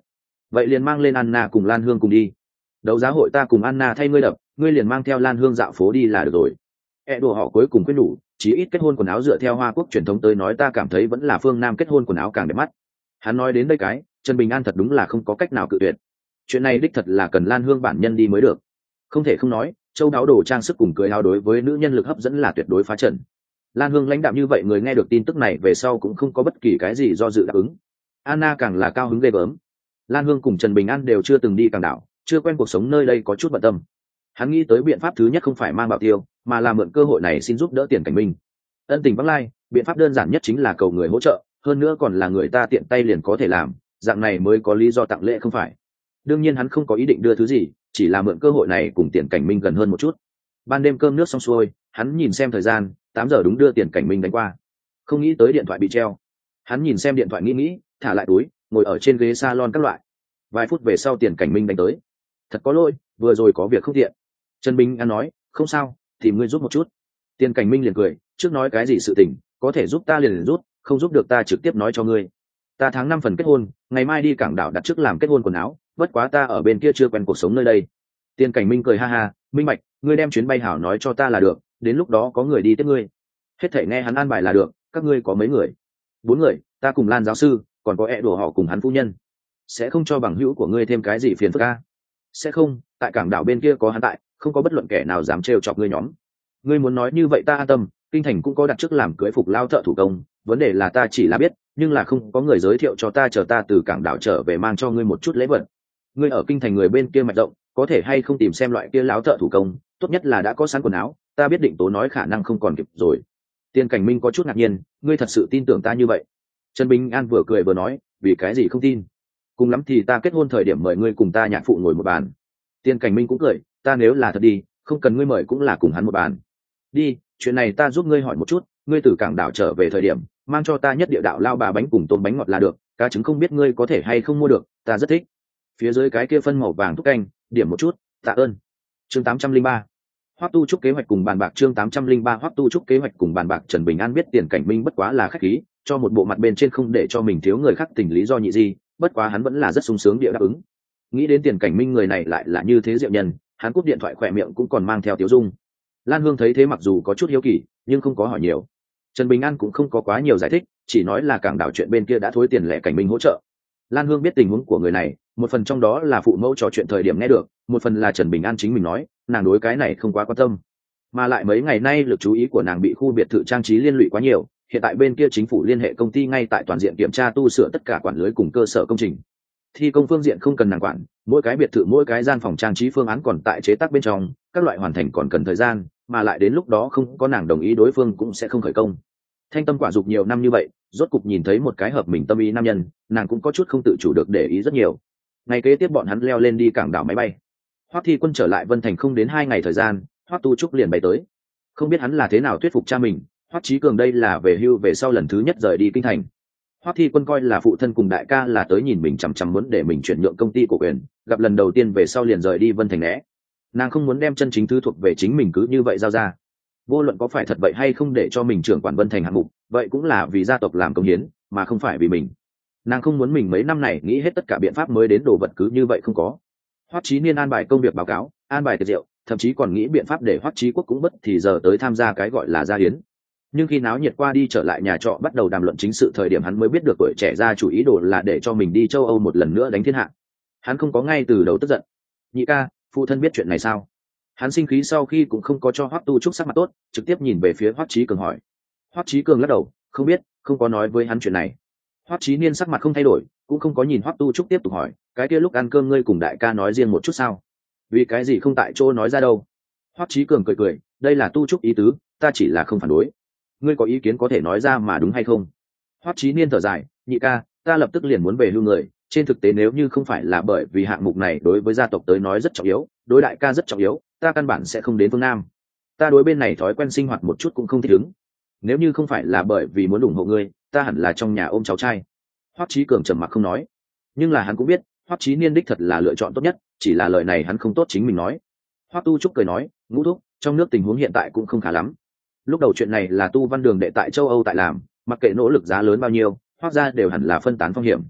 vậy liền mang lên Anna cùng Lan Hương cùng đi. Đấu giá hội ta cùng Anna thay ngươi đập, ngươi liền mang theo Lan Hương dạo phố đi là được rồi. E đồ họ cuối cùng quyết đủ, chí ít kết hôn quần áo dựa theo Hoa Quốc truyền thống tới nói, ta cảm thấy vẫn là phương Nam kết hôn quần áo càng đẹp mắt. Hắn nói đến đây cái, Trần Bình An thật đúng là không có cách nào cự tuyệt. Chuyện này đích thật là cần Lan Hương bản nhân đi mới được. Không thể không nói, châu đáo đồ trang sức cùng cưới áo đối với nữ nhân lực hấp dẫn là tuyệt đối phá trần. Lan Hương lãnh đạm như vậy, người nghe được tin tức này về sau cũng không có bất kỳ cái gì do dự đáp ứng. Anna càng là cao hứng ghê gớm. Lan Hương cùng Trần Bình An đều chưa từng đi Cảng Đảo, chưa quen cuộc sống nơi đây, có chút bận tâm. Hắn nghĩ tới biện pháp thứ nhất không phải mang bảo tiêu, mà là mượn cơ hội này xin giúp đỡ Tiền Cảnh Minh. Ân tình vắng lai, biện pháp đơn giản nhất chính là cầu người hỗ trợ, hơn nữa còn là người ta tiện tay liền có thể làm, dạng này mới có lý do tặng lễ không phải. Đương nhiên hắn không có ý định đưa thứ gì, chỉ là mượn cơ hội này cùng Tiền Cảnh Minh gần hơn một chút. Ban đêm cơm nước xong xuôi, hắn nhìn xem thời gian, tám giờ đúng đưa Tiền Cảnh Minh đánh qua. Không nghĩ tới điện thoại bị treo. Hắn nhìn xem điện thoại nghĩ nghĩ, thả lại túi, ngồi ở trên ghế salon các loại. Vài phút về sau Tiền Cảnh Minh đánh tới. Thật có lỗi, vừa rồi có việc không tiện. Trần Bình An nói, không sao, tìm ngươi giúp một chút. Tiền Cảnh Minh liền cười, trước nói cái gì sự tình, có thể giúp ta liền, liền giúp, không giúp được ta trực tiếp nói cho ngươi. Ta tháng năm phần kết hôn, ngày mai đi Cảng Đảo đặt trước làm kết hôn quần áo, bất quá ta ở bên kia chưa quen cuộc sống nơi đây. Tiền Cảnh Minh cười ha ha, minh bạch, ngươi đem chuyến bay hảo nói cho ta là được, đến lúc đó có người đi tiếp ngươi. Hết thảy nghe hắn an bài là được, các ngươi có mấy người? Bốn người, ta cùng Lan giáo sư, còn có ẹ đùa họ cùng hắn phu nhân. Sẽ không cho bằng hữu của ngươi thêm cái gì phiền phức a? Sẽ không, tại Cảng Đảo bên kia có hắn tại, không có bất luận kẻ nào dám trêu chọc ngươi nhóm. Ngươi muốn nói như vậy ta an tâm, kinh thành cũng có đặt trước làm cưới phục lao thợ thủ công, vấn đề là ta chỉ là biết, nhưng là không có người giới thiệu cho ta, chờ ta từ Cảng Đảo trở về mang cho ngươi một chút lễ vật. Ngươi ở kinh thành người bên kia mạch rộng, có thể hay không tìm xem loại kia láo thợ thủ công, tốt nhất là đã có sẵn quần áo, ta biết định tố nói khả năng không còn kịp rồi. Tiền Cảnh Minh có chút ngạc nhiên, ngươi thật sự tin tưởng ta như vậy? Trần Bình An vừa cười vừa nói, vì cái gì không tin? Cùng lắm thì ta kết hôn thời điểm mời ngươi cùng ta nhạc phụ ngồi một bàn. Tiền Cảnh Minh cũng cười, ta nếu là thật đi, không cần ngươi mời cũng là cùng hắn một bàn. Đi, chuyện này ta giúp ngươi hỏi một chút, ngươi từ Cảng Đảo trở về thời điểm, mang cho ta nhất địa đạo lao bà bánh cùng tôm bánh ngọt là được, cá trứng không biết ngươi có thể hay không mua được, ta rất thích. Phía dưới cái kia phân màu vàng thúc canh, điểm một chút, tạ ơn. Chương tám trăm linh ba. Hoắc Tu Trúc kế hoạch cùng bàn bạc. Chương tám trăm linh ba Hoắc Tu Trúc kế hoạch cùng bàn bạc. Trần Bình An biết Tiền Cảnh Minh bất quá là khách khí, cho một bộ mặt bên trên không để cho mình thiếu người khác tình lý do nhị gì, bất quá hắn vẫn là rất sung sướng địa đáp ứng. Nghĩ đến Tiền Cảnh Minh người này lại là như thế diệu nhân, hắn cúp điện thoại khỏe miệng cũng còn mang theo tiếu dung. Lan Hương thấy thế mặc dù có chút hiếu kỳ, nhưng không có hỏi nhiều. Trần Bình An cũng không có quá nhiều giải thích, chỉ nói là Cảng Đảo chuyện bên kia đã thối tiền lẻ Cảnh Minh hỗ trợ. Lan Hương biết tình huống của người này, một phần trong đó là phụ mẫu trò chuyện thời điểm nghe được, một phần là Trần Bình An chính mình nói, nàng đối cái này không quá quan tâm. Mà lại mấy ngày nay lực chú ý của nàng bị khu biệt thự trang trí liên lụy quá nhiều, hiện tại bên kia chính phủ liên hệ công ty ngay tại toàn diện kiểm tra tu sửa tất cả quản lưới cùng cơ sở công trình. Thi công phương diện không cần nàng quản, mỗi cái biệt thự mỗi cái gian phòng trang trí phương án còn tại chế tác bên trong, các loại hoàn thành còn cần thời gian, mà lại đến lúc đó không có nàng đồng ý đối phương cũng sẽ không khởi công. Thanh tâm quả dục nhiều năm như vậy, rốt cục nhìn thấy một cái hợp mình tâm ý nam nhân, nàng cũng có chút không tự chủ được để ý rất nhiều. Ngày kế tiếp bọn hắn leo lên đi Cảng Đảo máy bay. Hoắc Thi Quân trở lại Vân Thành không đến hai ngày thời gian, Hoắc Tu Trúc liền bay tới. Không biết hắn là thế nào thuyết phục cha mình, Hoắc Chí Cường đây là về hưu về sau lần thứ nhất rời đi kinh thành. Hoắc Thi Quân coi là phụ thân cùng đại ca là tới nhìn mình chằm chằm muốn để mình chuyển nhượng công ty cổ quyền, gặp lần đầu tiên về sau liền rời đi Vân Thành né. Nàng không muốn đem chân chính thứ thuộc về chính mình cứ như vậy giao ra. Vô luận có phải thật vậy hay không để cho mình trưởng quản Vân Thành hạng mục, vậy cũng là vì gia tộc làm công hiến, mà không phải vì mình. Nàng không muốn mình mấy năm này nghĩ hết tất cả biện pháp mới đến đồ vật cứ như vậy không có. Hoắc Chí Niên an bài công việc báo cáo, an bài tiệc rượu, thậm chí còn nghĩ biện pháp để Hoắc Chí Quốc cũng bất thì giờ tới tham gia cái gọi là gia hiến. Nhưng khi náo nhiệt qua đi trở lại nhà trọ bắt đầu đàm luận chính sự thời điểm, hắn mới biết được tuổi trẻ gia chủ ý đồ là để cho mình đi châu Âu một lần nữa đánh thiên hạ. Hắn không có ngay từ đầu tức giận. Nhị ca, phụ thân biết chuyện này sao? Hắn sinh khí sau khi cũng không có cho Hoắc Tu Trúc sắc mặt tốt, trực tiếp nhìn về phía Hoắc Chí Cường hỏi. Hoắc Chí Cường lắc đầu, không biết, không có nói với hắn chuyện này. Hoắc Chí Niên sắc mặt không thay đổi, cũng không có nhìn Hoắc Tu Trúc, tiếp tục hỏi, cái kia lúc ăn cơm ngươi cùng đại ca nói riêng một chút sao? Vì cái gì không tại chỗ nói ra đâu? Hoắc Chí Cường cười cười, đây là Tu Trúc ý tứ, ta chỉ là không phản đối. Ngươi có ý kiến có thể nói ra mà, đúng hay không? Hoắc Chí Niên thở dài, nhị ca, ta lập tức liền muốn về hưu người, trên thực tế nếu như không phải là bởi vì hạng mục này đối với gia tộc tới nói rất trọng yếu, đối đại ca rất trọng yếu, ta căn bản sẽ không đến phương Nam. Ta đối bên này thói quen sinh hoạt một chút cũng không thích ứng. Nếu như không phải là bởi vì muốn ủng hộ ngươi, ta hẳn là trong nhà ôm cháu trai. Hoắc Chí Cường trầm mặc không nói, nhưng là hắn cũng biết Hoắc Chí Niên đích thật là lựa chọn tốt nhất, chỉ là lời này hắn không tốt chính mình nói. Hoắc Tu Trúc cười nói, ngũ thúc, trong nước tình huống hiện tại cũng không khá lắm. Lúc đầu chuyện này là Tu Văn Đường đệ tại châu Âu tại làm, mặc kệ nỗ lực giá lớn bao nhiêu, Hoắc gia đều hẳn là phân tán phong hiểm.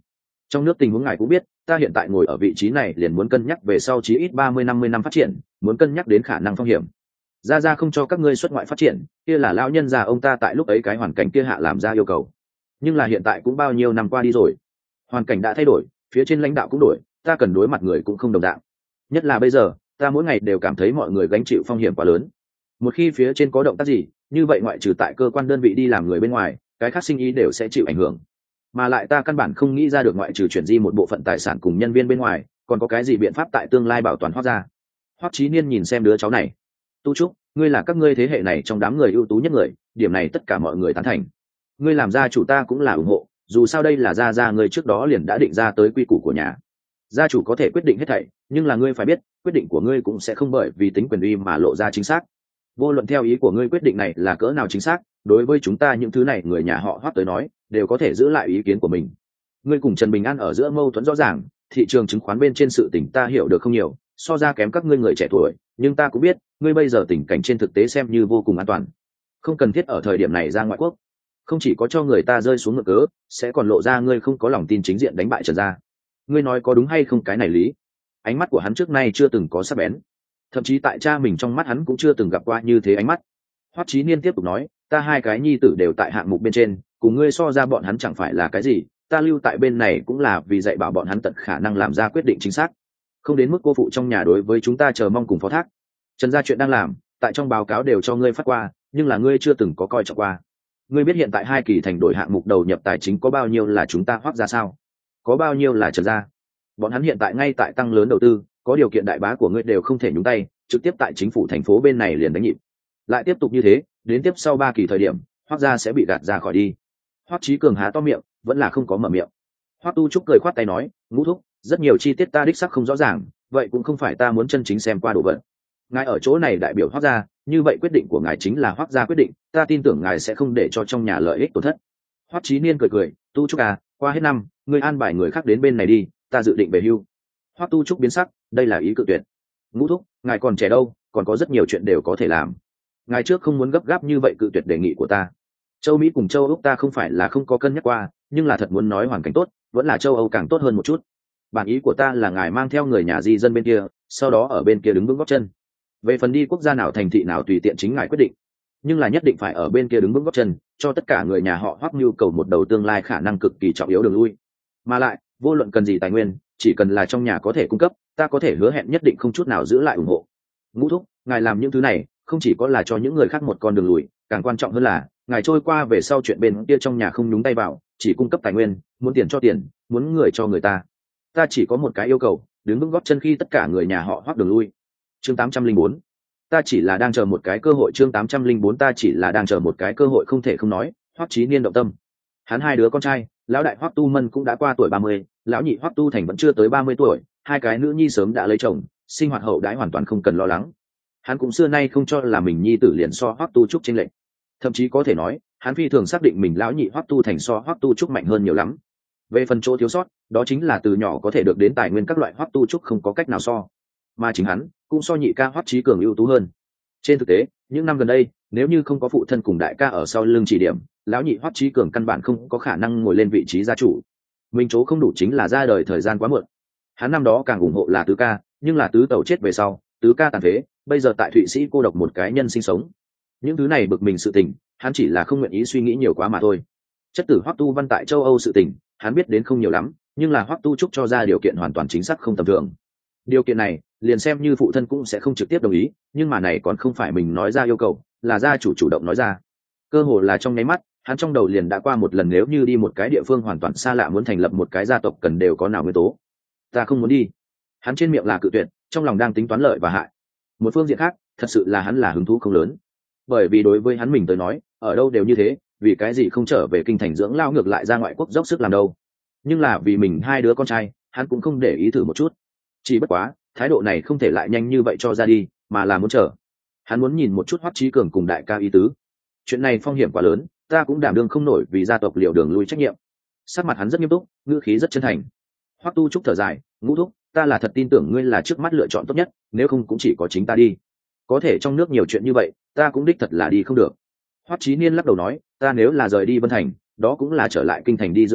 Trong nước tình huống ngài cũng biết, ta hiện tại ngồi ở vị trí này liền muốn cân nhắc về sau chí ít ba mươi năm mươi năm phát triển, muốn cân nhắc đến khả năng phong hiểm. Gia Gia không cho các ngươi xuất ngoại phát triển, kia là lão nhân già ông ta tại lúc ấy cái hoàn cảnh kia hạ làm ra yêu cầu. Nhưng là hiện tại cũng bao nhiêu năm qua đi rồi, hoàn cảnh đã thay đổi, phía trên lãnh đạo cũng đổi, ta cần đối mặt người cũng không đồng dạng. Nhất là bây giờ, ta mỗi ngày đều cảm thấy mọi người gánh chịu phong hiểm quá lớn. Một khi phía trên có động tác gì, như vậy ngoại trừ tại cơ quan đơn vị đi làm người bên ngoài, cái khác sinh ý đều sẽ chịu ảnh hưởng. Mà lại ta căn bản không nghĩ ra được ngoại trừ chuyển di một bộ phận tài sản cùng nhân viên bên ngoài, còn có cái gì biện pháp tại tương lai bảo toàn Hoắc gia. Hoắc Chí Niên nhìn xem đứa cháu này, Tu Trúc, ngươi là các ngươi thế hệ này trong đám người ưu tú nhất người, điểm này tất cả mọi người tán thành. Ngươi làm gia chủ ta cũng là ủng hộ, dù sao đây là gia gia ngươi trước đó liền đã định ra tới quy củ của nhà. Gia chủ có thể quyết định hết thảy, nhưng là ngươi phải biết, quyết định của ngươi cũng sẽ không bởi vì tính quyền uy mà lộ ra chính xác. Vô luận theo ý của ngươi quyết định này là cỡ nào chính xác, đối với chúng ta những thứ này người nhà họ Hoắc tới nói, đều có thể giữ lại ý kiến của mình. Ngươi cùng Trần Bình An ở giữa mâu thuẫn rõ ràng, thị trường chứng khoán bên trên sự tình ta hiểu được không nhiều, so ra kém các ngươi người trẻ tuổi, nhưng ta cũng biết, ngươi bây giờ tình cảnh trên thực tế xem như vô cùng an toàn, không cần thiết ở thời điểm này ra ngoại quốc. Không chỉ có cho người ta rơi xuống ngựa cớ, sẽ còn lộ ra ngươi không có lòng tin chính diện đánh bại Trần gia. Ngươi nói có đúng hay không cái này lý? Ánh mắt của hắn trước nay chưa từng có sắc bén, thậm chí tại cha mình trong mắt hắn cũng chưa từng gặp qua như thế ánh mắt. Hoắc Chí Niên tiếp tục nói, ta hai cái nhi tử đều tại hạng mục bên trên, cùng ngươi so ra bọn hắn chẳng phải là cái gì, ta lưu tại bên này cũng là vì dạy bảo bọn hắn tận khả năng làm ra quyết định chính xác, không đến mức cô phụ trong nhà đối với chúng ta chờ mong cùng phó thác. Trần gia chuyện đang làm, tại trong báo cáo đều cho ngươi phát qua, nhưng là ngươi chưa từng có coi trọng qua. Ngươi biết hiện tại hai kỳ thành đổi hạng mục đầu nhập tài chính có bao nhiêu là chúng ta Hoắc gia sao? Có bao nhiêu là Trần gia? Bọn hắn hiện tại ngay tại tăng lớn đầu tư, có điều kiện đại bá của ngươi đều không thể nhúng tay, trực tiếp tại chính phủ thành phố bên này liền đánh nhịp. Lại tiếp tục như thế, đến tiếp sau ba kỳ thời điểm, Hoắc gia sẽ bị gạt ra khỏi đi. Hoắc Chí Cường há to miệng, vẫn là không có mở miệng. Hoắc Tu Trúc cười khoát tay nói, Ngũ thúc, rất nhiều chi tiết ta đích xác không rõ ràng, vậy cũng không phải ta muốn chân chính xem qua đồ vật. Ngài ở chỗ này đại biểu Hoắc gia, như vậy quyết định của ngài chính là Hoắc gia quyết định, ta tin tưởng ngài sẽ không để cho trong nhà lợi ích tổn thất. Hoắc Chí Niên cười cười, Tu Trúc à, qua hết năm, ngươi an bài người khác đến bên này đi, ta dự định về hưu. Hoắc Tu Trúc biến sắc, đây là ý cự tuyệt. Ngũ thúc, ngài còn trẻ đâu, còn có rất nhiều chuyện đều có thể làm. Ngài trước không muốn gấp gáp như vậy cự tuyệt đề nghị của ta. Châu Mỹ cùng châu Úc ta không phải là không có cân nhắc qua, nhưng là thật muốn nói hoàn cảnh tốt, vẫn là châu Âu càng tốt hơn một chút. Bản ý của ta là ngài mang theo người nhà di dân bên kia, sau đó ở bên kia đứng vững gót chân. Về phần đi quốc gia nào thành thị nào tùy tiện chính ngài quyết định, nhưng là nhất định phải ở bên kia đứng vững gót chân, cho tất cả người nhà họ Hoắc nhu cầu một đầu tương lai khả năng cực kỳ trọng yếu đường lui. Mà lại, vô luận cần gì tài nguyên, chỉ cần là trong nhà có thể cung cấp, ta có thể hứa hẹn nhất định không chút nào giữ lại ủng hộ. Ngũ thúc, ngài làm những thứ này, không chỉ có là cho những người khác một con đường lùi, càng quan trọng hơn là ngài trôi qua về sau chuyện bên kia trong nhà không nhúng tay vào, chỉ cung cấp tài nguyên, muốn tiền cho tiền, muốn người cho người ta. Ta chỉ có một cái yêu cầu, đứng vững gót chân khi tất cả người nhà họ Hoắc đường lui. Chương tám trăm linh bốn, ta chỉ là đang chờ một cái cơ hội. Chương tám trăm linh bốn, ta chỉ là đang chờ một cái cơ hội. Không thể không nói, Hoắc Chí Niên động tâm. Hắn hai đứa con trai, lão đại Hoắc Tu Mân cũng đã qua tuổi ba mươi, lão nhị Hoắc Tu Thành vẫn chưa tới ba mươi tuổi, hai cái nữ nhi sớm đã lấy chồng, sinh hoạt hậu đãi hoàn toàn không cần lo lắng. Hắn cũng xưa nay không cho là mình nhi tử liền so Hoắc Tu Trúc chênh lệch, thậm chí có thể nói, hắn phi thường xác định mình lão nhị Hoắc Tu Thành so Hoắc Tu Trúc mạnh hơn nhiều lắm. Về phần chỗ thiếu sót, đó chính là từ nhỏ có thể được đến tài nguyên các loại Hoắc Tu Trúc không có cách nào so, mà chính hắn cũng so nhị ca Hoắc Chí Cường ưu tú hơn. Trên thực tế, những năm gần đây, nếu như không có phụ thân cùng đại ca ở sau lưng chỉ điểm, lão nhị Hoắc Chí Cường căn bản không có khả năng ngồi lên vị trí gia chủ. Mình chỗ không đủ chính là ra đời thời gian quá muộn. Hắn năm đó càng ủng hộ là tứ ca, nhưng là tứ tẩu chết về sau, tứ ca tàn phế, bây giờ tại Thụy Sĩ cô độc một cái nhân sinh sống. Những thứ này bực mình sự tình, hắn chỉ là không nguyện ý suy nghĩ nhiều quá mà thôi. Chất tử Hoắc Tu Văn tại châu Âu sự tình, hắn biết đến không nhiều lắm, nhưng là Hoắc Tu Trúc cho ra điều kiện hoàn toàn chính xác không tầm thường. Điều kiện này, liền xem như phụ thân cũng sẽ không trực tiếp đồng ý, nhưng mà này còn không phải mình nói ra yêu cầu, là gia chủ chủ động nói ra. Cơ hồ là trong nháy mắt, hắn trong đầu liền đã qua một lần nếu như đi một cái địa phương hoàn toàn xa lạ muốn thành lập một cái gia tộc cần đều có nào nguyên tố. Ta không muốn đi. Hắn trên miệng là cự tuyệt, trong lòng đang tính toán lợi và hại. Một phương diện khác, thật sự là hắn là hứng thú không lớn, bởi vì đối với hắn mình tới nói, ở đâu đều như thế, vì cái gì không trở về kinh thành dưỡng lao ngược lại ra ngoại quốc dốc sức làm đâu. Nhưng là vì mình hai đứa con trai, hắn cũng không để ý thử một chút. Chỉ bất quá, thái độ này không thể lại nhanh như vậy cho ra đi, mà là muốn chờ. Hắn muốn nhìn một chút Hoắc Chí Cường cùng đại ca ý tứ. Chuyện này phong hiểm quá lớn, ta cũng đảm đương không nổi vì gia tộc liệu đường lui trách nhiệm. Sắc mặt hắn rất nghiêm túc, ngữ khí rất chân thành. Hoắc Tu Trúc thở dài, Ngũ thúc, ta là thật tin tưởng ngươi là trước mắt lựa chọn tốt nhất, nếu không cũng chỉ có chính ta đi. Có thể trong nước nhiều chuyện như vậy, ta cũng đích thật là đi không được. Hoắc Chí Niên lắc đầu nói, ta nếu là rời đi Vân Thành, đó cũng là trở lại kinh thành đi dưỡng lão,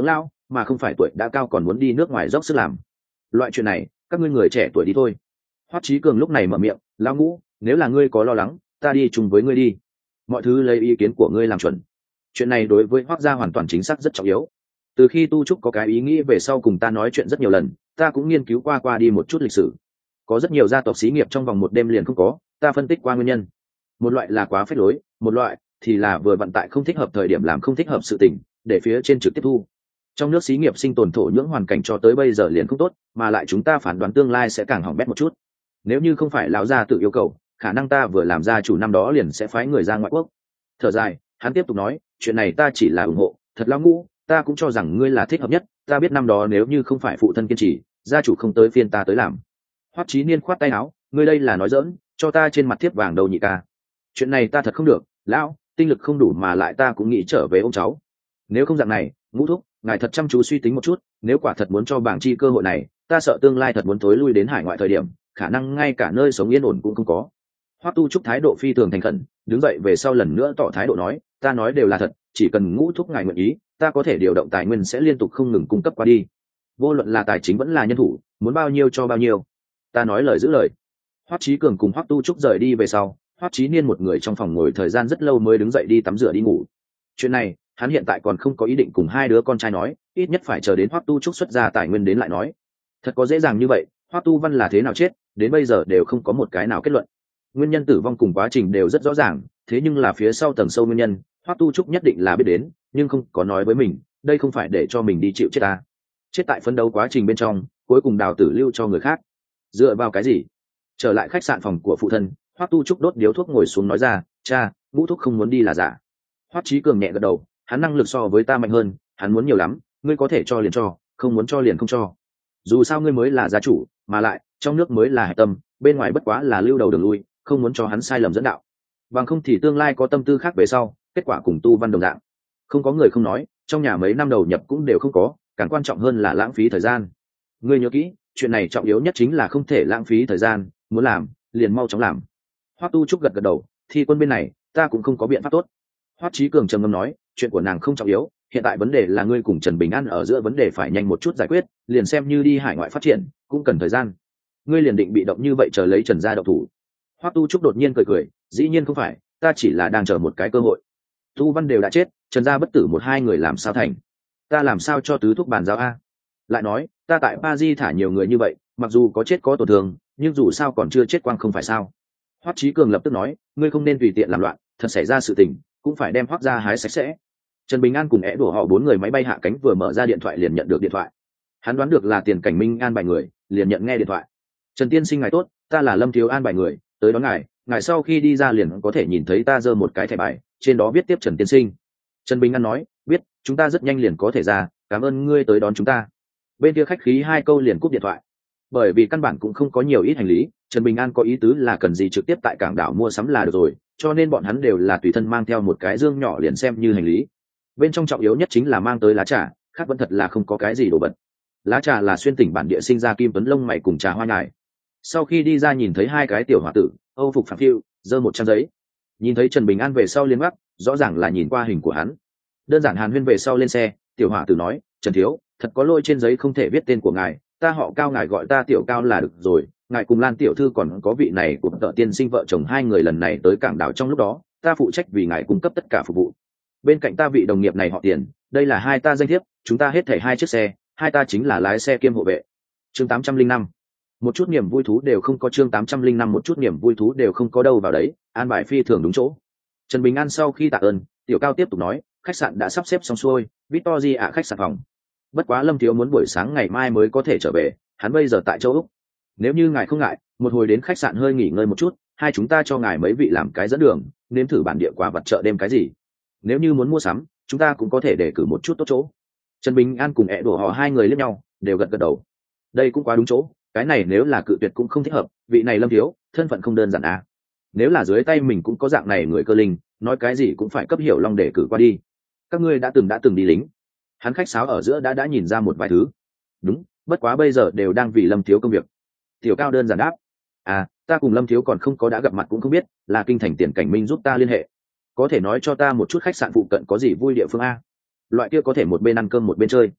mà không phải tuổi đã cao còn muốn đi nước ngoài dốc sức làm. Loại chuyện này các ngươi người trẻ tuổi đi thôi. Hoắc Chí Cường lúc này mở miệng, lão Ngũ, nếu là ngươi có lo lắng, ta đi chung với ngươi đi, mọi thứ lấy ý kiến của ngươi làm chuẩn. Chuyện này đối với Hoắc gia hoàn toàn chính xác rất trọng yếu. Từ khi Tu Trúc có cái ý nghĩ về sau cùng ta nói chuyện rất nhiều lần, ta cũng nghiên cứu qua qua đi một chút lịch sử. Có rất nhiều gia tộc xí nghiệp trong vòng một đêm liền không có, ta phân tích qua nguyên nhân. Một loại là quá phép lối, một loại thì là vừa vận tại không thích hợp thời điểm làm không thích hợp sự tình, để phía trên trực tiếp thu. Trong nước xí nghiệp sinh tồn thổ nhưỡng hoàn cảnh cho tới bây giờ liền không tốt, mà lại chúng ta phán đoán tương lai sẽ càng hỏng bét một chút. Nếu như không phải lão gia tự yêu cầu, khả năng ta vừa làm gia chủ năm đó liền sẽ phái người ra ngoại quốc. Thở dài, hắn tiếp tục nói, chuyện này ta chỉ là ủng hộ, thật lão Ngũ, ta cũng cho rằng ngươi là thích hợp nhất, ta biết năm đó nếu như không phải phụ thân kiên trì, gia chủ không tới phiên ta tới làm. Hoắc Chí Niên khoát tay áo, ngươi đây là nói giỡn, cho ta trên mặt thiếp vàng đầu nhị ca. Chuyện này ta thật không được, lão, tinh lực không đủ mà lại ta cũng nghĩ trở về ông cháu. Nếu không dạng này, Ngũ thúc, ngài thật chăm chú suy tính một chút, nếu quả thật muốn cho bảng chi cơ hội này, ta sợ tương lai thật muốn tối lui đến hải ngoại thời điểm, khả năng ngay cả nơi sống yên ổn cũng không có. Hoắc Tu Trúc thái độ phi thường thành khẩn, đứng dậy về sau lần nữa tỏ thái độ nói, ta nói đều là thật, chỉ cần Ngũ thúc ngài nguyện ý, ta có thể điều động tài nguyên sẽ liên tục không ngừng cung cấp qua đi. Vô luận là tài chính vẫn là nhân thủ, muốn bao nhiêu cho bao nhiêu. Ta nói lời giữ lời. Hoắc Chí Cường cùng Hoắc Tu Trúc rời đi về sau, Hoắc Chí Niên một người trong phòng ngồi thời gian rất lâu mới đứng dậy đi tắm rửa đi ngủ. Chuyện này, hắn hiện tại còn không có ý định cùng hai đứa con trai nói, ít nhất phải chờ đến Hoắc Tu Trúc xuất ra tài nguyên đến lại nói. Thật có dễ dàng như vậy, Hoắc Tu Văn là thế nào chết, đến bây giờ đều không có một cái nào kết luận. Nguyên nhân tử vong cùng quá trình đều rất rõ ràng, thế nhưng là phía sau tầng sâu nguyên nhân, Hoắc Tu Trúc nhất định là biết đến, nhưng không có nói với mình, đây không phải để cho mình đi chịu chết ta. Chết tại phấn đấu quá trình bên trong, cuối cùng đào tử lưu cho người khác. Dựa vào cái gì? Trở lại khách sạn phòng của phụ thân, Hoắc Tu Trúc đốt điếu thuốc ngồi xuống nói ra, cha, Ngũ thúc không muốn đi là giả. Hoắc Chí Cường nhẹ gật đầu, hắn năng lực so với ta mạnh hơn, hắn muốn nhiều lắm, ngươi có thể cho liền cho, không muốn cho liền không cho. Dù sao ngươi mới là gia chủ, mà lại trong nước mới là hạch tâm, bên ngoài bất quá là lưu đầu đường lui, không muốn cho hắn sai lầm dẫn đạo. Bằng không thì tương lai có tâm tư khác về sau, kết quả cùng Tu Văn đồng dạng. Không có người không nói, trong nhà mấy năm đầu nhập cũng đều không có, càng quan trọng hơn là lãng phí thời gian. Ngươi nhớ kỹ, chuyện này trọng yếu nhất chính là không thể lãng phí thời gian, muốn làm, liền mau chóng làm. Hoắc Tu Trúc gật gật đầu, thi quân bên này, ta cũng không có biện pháp tốt. Hoắc Chí Cường trầm ngâm nói, chuyện của nàng không trọng yếu, hiện tại vấn đề là ngươi cùng Trần Bình An ở giữa vấn đề phải nhanh một chút giải quyết, liền xem như đi hải ngoại phát triển, cũng cần thời gian. Ngươi liền định bị động như vậy chờ lấy Trần gia động thủ. Hoắc Tu Trúc đột nhiên cười cười, dĩ nhiên không phải, ta chỉ là đang chờ một cái cơ hội. Tu Văn đều đã chết, Trần gia bất tử một hai người làm sao thành? Ta làm sao cho tứ thúc bàn giao a? Lại nói, ta tại Paris thả nhiều người như vậy, mặc dù có chết có tổn thương, nhưng dù sao còn chưa chết quang không phải sao? Hoắc Chí Cường lập tức nói, ngươi không nên tùy tiện làm loạn, thật xảy ra sự tình, cũng phải đem Hoắc gia hái sạch sẽ. Trần Bình An cùng é đổ họ bốn người máy bay hạ cánh vừa mở ra điện thoại liền nhận được điện thoại. Hắn đoán được là Tiền Cảnh Minh an bài người, liền nhận nghe điện thoại. Trần tiên sinh ngài tốt, ta là Lâm Thiếu an bài người, tới đón ngài, ngài sau khi đi ra liền có thể nhìn thấy ta giơ một cái thẻ bài, trên đó viết tiếp Trần tiên sinh. Trần Bình An nói, biết, chúng ta rất nhanh liền có thể ra, cảm ơn ngươi tới đón chúng ta. Bên kia khách khí hai câu liền cúp điện thoại. Bởi vì căn bản cũng không có nhiều ít hành lý, Trần Bình An có ý tứ là cần gì trực tiếp tại cảng đảo mua sắm là được rồi, cho nên bọn hắn đều là tùy thân mang theo một cái dương nhỏ liền xem như hành lý. Bên trong trọng yếu nhất chính là mang tới lá trà, khác vẫn thật là không có cái gì đồ vật. Lá trà là xuyên tỉnh bản địa sinh ra kim tuấn lông mày cùng trà hoa nhài. Sau khi đi ra nhìn thấy hai cái tiểu hòa tử, Âu phục phẳng phiu, giơ một trang giấy. Nhìn thấy Trần Bình An về sau liên mắc, rõ ràng là nhìn qua hình của hắn. Đơn giản hàn huyên về sau lên xe, tiểu hòa tử nói, Trần thiếu, thật có lỗi trên giấy không thể viết tên của ngài, ta họ Cao ngài gọi ta tiểu Cao là được rồi. Ngài cùng Lan tiểu thư còn có vị này của tợ tiên sinh vợ chồng hai người lần này tới cảng đảo trong lúc đó, ta phụ trách vì ngài cung cấp tất cả phục vụ. Bên cạnh ta vị đồng nghiệp này họ Tiền, đây là hai ta danh thiếp, chúng ta hết thảy hai chiếc xe, hai ta chính là lái xe kiêm hộ vệ. Chương tám trăm linh năm. Một chút niềm vui thú đều không có, chương tám trăm linh năm một chút niềm vui thú đều không có đâu vào đấy, an bài phi thường đúng chỗ. Trần Bình An sau khi tạ ơn, tiểu Cao tiếp tục nói, khách sạn đã sắp xếp xong xuôi, Victory ạ khách sạn phòng. Bất quá Lâm thiếu muốn buổi sáng ngày mai mới có thể trở về, hắn bây giờ tại châu Úc. Nếu như ngài không ngại, một hồi đến khách sạn hơi nghỉ ngơi một chút, hai chúng ta cho ngài mấy vị làm cái dẫn đường, nếm thử bản địa quà vật chợ đêm cái gì. Nếu như muốn mua sắm, chúng ta cũng có thể để cử một chút tốt chỗ. Trần Bình An cùng ẹ đổ họ hai người liếc nhau, đều gật gật đầu. Đây cũng quá đúng chỗ, cái này nếu là cự tuyệt cũng không thích hợp, vị này Lâm thiếu, thân phận không đơn giản à. Nếu là dưới tay mình cũng có dạng này người cơ linh, nói cái gì cũng phải cấp Hiểu Long để cử qua đi. Các ngươi đã từng đã từng đi lính. Hắn khách sáo ở giữa đã đã nhìn ra một vài thứ. Đúng, bất quá bây giờ đều đang vì Lâm thiếu công việc. Tiểu Cao đơn giản đáp, à, ta cùng Lâm thiếu còn không có đã gặp mặt cũng không biết, là kinh thành Tiền Cảnh Minh giúp ta liên hệ. Có thể nói cho ta một chút khách sạn phụ cận có gì vui địa phương a? Loại kia có thể một bên ăn cơm một bên chơi.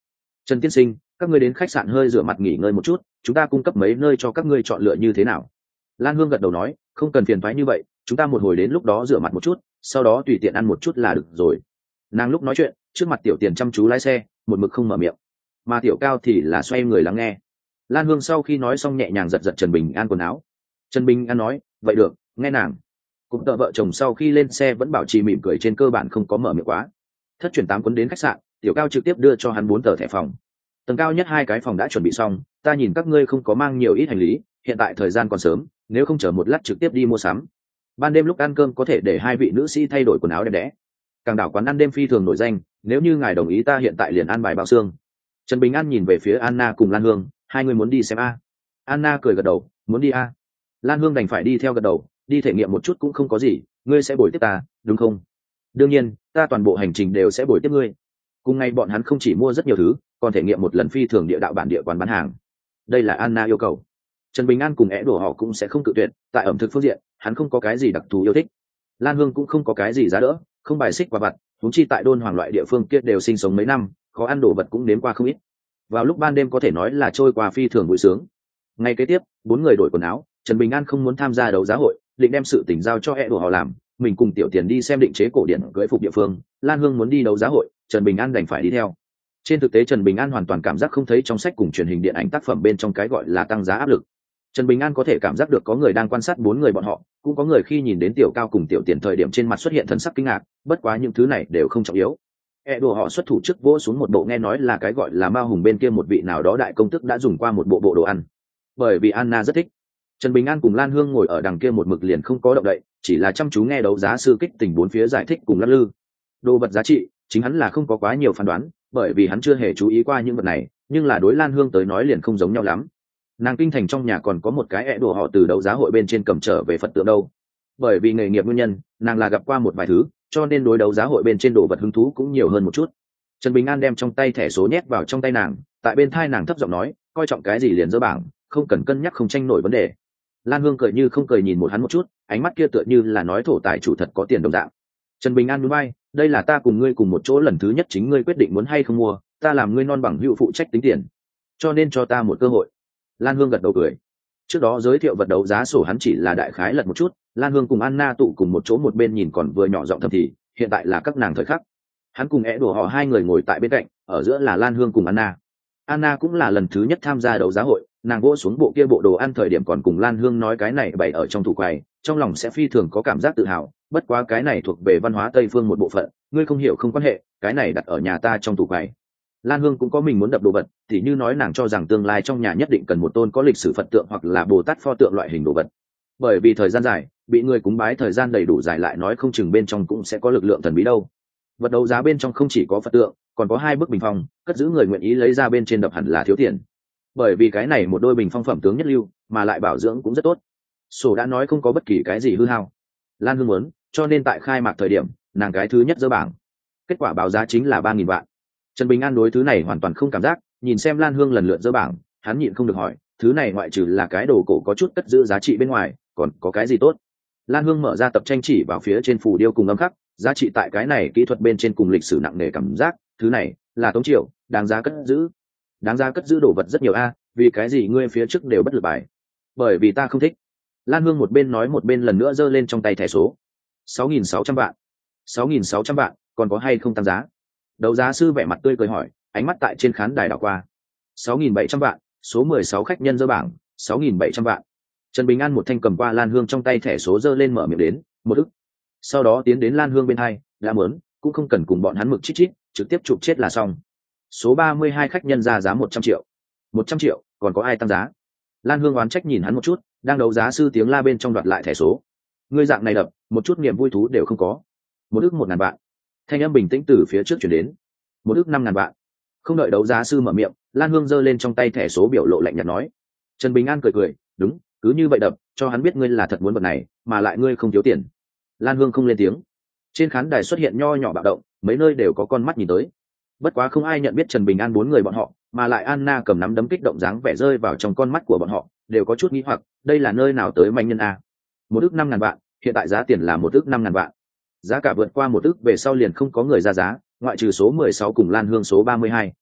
Trần tiên sinh, các ngươi đến khách sạn hơi rửa mặt nghỉ ngơi một chút, chúng ta cung cấp mấy nơi cho các ngươi chọn lựa như thế nào? Lan Hương gật đầu nói, không cần phiền toái như vậy, chúng ta một hồi đến lúc đó rửa mặt một chút, sau đó tùy tiện ăn một chút là được rồi. Nàng lúc nói chuyện, trước mặt Tiểu Tiền chăm chú lái xe, một mực không mở miệng, mà Tiểu Cao thì là xoay người lắng nghe. Lan Hương sau khi nói xong nhẹ nhàng giật giật Trần Bình An quần áo. Trần Bình An nói, vậy được, nghe nàng. Cũng tợ vợ chồng sau khi lên xe vẫn bảo trì mỉm cười, trên cơ bản không có mở miệng quá. Thất chuyển tám quấn đến khách sạn, Tiểu Cao trực tiếp đưa cho hắn bốn tờ thẻ phòng. Tầng cao nhất hai cái phòng đã chuẩn bị xong, ta nhìn các ngươi không có mang nhiều ít hành lý, hiện tại thời gian còn sớm, nếu không chờ một lát trực tiếp đi mua sắm. Ban đêm lúc ăn cơm có thể để hai vị nữ sĩ thay đổi quần áo đẹp đẽ. Càng đảo quán ăn đêm phi thường nổi danh, nếu như ngài đồng ý ta hiện tại liền an bài bao xương. Trần Bình An nhìn về phía Anna cùng Lan Hương, hai người muốn đi xem a? Anna cười gật đầu, muốn đi a. Lan Hương đành phải đi theo gật đầu, đi thể nghiệm một chút cũng không có gì, ngươi sẽ bồi tiếp ta, đúng không? Đương nhiên, ta toàn bộ hành trình đều sẽ bồi tiếp ngươi. Cùng ngày bọn hắn không chỉ mua rất nhiều thứ, còn thể nghiệm một lần phi thường địa đạo bản địa quán bán hàng. Đây là Anna yêu cầu. Trần Bình An cùng é đổ họ cũng sẽ không cự tuyệt, tại ẩm thực phương diện, hắn không có cái gì đặc thù yêu thích. Lan Hương cũng không có cái gì giá đỡ, không bài xích quả vặt, huống chi tại Đôn Hoàng loại địa phương kia đều sinh sống mấy năm, khó ăn đồ vật cũng nếm qua không ít. Vào lúc ban đêm có thể nói là trôi qua phi thường vui sướng. Ngày kế tiếp, bốn người đổi quần áo, Trần Bình An không muốn tham gia đấu giá hội, định đem sự tình giao cho é đổ họ làm, mình cùng Tiểu Tiền đi xem định chế cổ điển cưới phục địa phương. Lan Hương muốn đi đấu giá hội, Trần Bình An đành phải đi theo. Trên thực tế Trần Bình An hoàn toàn cảm giác không thấy trong sách cùng truyền hình điện ảnh tác phẩm bên trong cái gọi là tăng giá áp lực. Trần Bình An có thể cảm giác được có người đang quan sát bốn người bọn họ, cũng có người khi nhìn đến Tiểu Cao cùng Tiểu Tiền thời điểm trên mặt xuất hiện thần sắc kinh ngạc, bất quá những thứ này đều không trọng yếu. E đồ họ xuất thủ trước vỗ xuống một bộ, nghe nói là cái gọi là Mao Hùng bên kia một vị nào đó đại công tước đã dùng qua một bộ bộ đồ ăn. Bởi vì Anna rất thích. Trần Bình An cùng Lan Hương ngồi ở đằng kia một mực liền không có động đậy, chỉ là chăm chú nghe đấu giá sư kích tình bốn phía giải thích cùng lắc lư. Đồ vật giá trị, chính hắn là không có quá nhiều phán đoán, bởi vì hắn chưa hề chú ý qua những vật này, nhưng là đối Lan Hương tới nói liền không giống nhau lắm. Nàng kinh thành trong nhà còn có một cái ẹ đồ họ từ đấu giá hội bên trên cầm trở về Phật tượng đâu. Bởi vì nghề nghiệp nguyên nhân, nàng là gặp qua một vài thứ, cho nên đối đấu giá hội bên trên đồ vật hứng thú cũng nhiều hơn một chút. Trần Bình An đem trong tay thẻ số nhét vào trong tay nàng, tại bên thai nàng thấp giọng nói, coi trọng cái gì liền dỡ bảng, không cần cân nhắc không tranh nổi vấn đề. Lan Hương cười như không cười nhìn một hắn một chút, ánh mắt kia tựa như là nói thổ tài chủ thật có tiền đồng dạng. Trần Bình An nhún vai, đây là ta cùng ngươi cùng một chỗ lần thứ nhất, chính ngươi quyết định muốn hay không mua, ta làm ngươi non bằng hữu phụ trách tính tiền, cho nên cho ta một cơ hội. Lan Hương gật đầu cười. Trước đó giới thiệu vật đấu giá sổ hắn chỉ là đại khái lật một chút, Lan Hương cùng Anna tụ cùng một chỗ một bên nhìn còn vừa nhỏ giọng thầm thì, hiện tại là các nàng thời khắc. Hắn cùng é đổ họ hai người ngồi tại bên cạnh, ở giữa là Lan Hương cùng Anna. Anna cũng là lần thứ nhất tham gia đấu giá hội, nàng gỗ xuống bộ kia bộ đồ ăn thời điểm còn cùng Lan Hương nói cái này bày ở trong tủ quầy, trong lòng sẽ phi thường có cảm giác tự hào, bất quá cái này thuộc về văn hóa Tây phương một bộ phận, ngươi không hiểu không quan hệ, cái này đặt ở nhà ta trong tủ quầy. Lan Hương cũng có mình muốn đập đồ vật, thì như nói nàng cho rằng tương lai trong nhà nhất định cần một tôn có lịch sử Phật tượng hoặc là Bồ Tát pho tượng loại hình đồ vật. Bởi vì thời gian dài, bị người cúng bái thời gian đầy đủ dài, lại nói không chừng bên trong cũng sẽ có lực lượng thần bí đâu. Vật đấu giá bên trong không chỉ có Phật tượng, còn có hai bức bình phong, cất giữ người nguyện ý lấy ra bên trên đập hẳn là thiếu tiền. Bởi vì cái này một đôi bình phong phẩm tướng nhất lưu, mà lại bảo dưỡng cũng rất tốt. Sổ đã nói không có bất kỳ cái gì hư hao. Lan Hương muốn, cho nên tại khai mạc thời điểm, nàng cái thứ nhất dỡ bảng. Kết quả báo giá chính là ba nghìn vạn. Trần Bình An đối thứ này hoàn toàn không cảm giác, nhìn xem Lan Hương lần lượt dỡ bảng, hắn nhịn không được hỏi, thứ này ngoại trừ là cái đồ cổ có chút cất giữ giá trị bên ngoài, còn có cái gì tốt? Lan Hương mở ra tập tranh chỉ vào phía trên phù điêu cùng âm khắc, giá trị tại cái này kỹ thuật bên trên cùng lịch sử nặng nề cảm giác, thứ này là Tống Triều, đáng giá cất giữ. Đáng giá cất giữ đồ vật rất nhiều a, vì cái gì ngươi phía trước đều bất lực bài? Bởi vì ta không thích. Lan Hương một bên nói một bên lần nữa giơ lên trong tay thẻ số. sáu nghìn sáu trăm vạn. sáu nghìn sáu trăm vạn, còn có hay không tăng giá? Đấu giá sư vẻ mặt tươi cười hỏi, ánh mắt tại trên khán đài đảo qua. sáu nghìn bảy trăm vạn, số mười sáu khách nhân dơ bảng, sáu nghìn bảy trăm vạn. Trần Bình An một thanh cầm qua Lan Hương trong tay thẻ số giơ lên mở miệng đến, một ức. Sau đó tiến đến Lan Hương bên hai, đã muốn, cũng không cần cùng bọn hắn mực chít chít, trực tiếp chụp chết là xong. Số ba mươi hai khách nhân ra giá một trăm triệu. một trăm triệu, còn có ai tăng giá? Lan Hương oán trách nhìn hắn một chút, đang đấu giá sư tiếng la bên trong đoạt lại thẻ số. Ngươi dạng này đập, một chút niềm vui thú đều không có. Một ức một ngàn vạn. Thanh âm bình tĩnh từ phía trước chuyển đến. Một ức năm ngàn vạn. Không đợi đấu giá sư mở miệng, Lan Hương giơ lên trong tay thẻ số biểu lộ lạnh nhạt nói. Trần Bình An cười cười, đúng, cứ như vậy đập, cho hắn biết ngươi là thật muốn vật này, mà lại ngươi không thiếu tiền. Lan Hương không lên tiếng. Trên khán đài xuất hiện nho nhỏ bạo động, mấy nơi đều có con mắt nhìn tới. Bất quá không ai nhận biết Trần Bình An bốn người bọn họ, mà lại Anna cầm nắm đấm kích động dáng vẻ rơi vào trong con mắt của bọn họ, đều có chút nghi hoặc, đây là nơi nào tới manh nhân a? Một ức năm ngàn vạn, hiện tại giá tiền là một ức năm ngàn vạn. Giá cả vượt qua một ức về sau liền không có người ra giá, ngoại trừ số mười sáu cùng Lan Hương số ba mươi hai.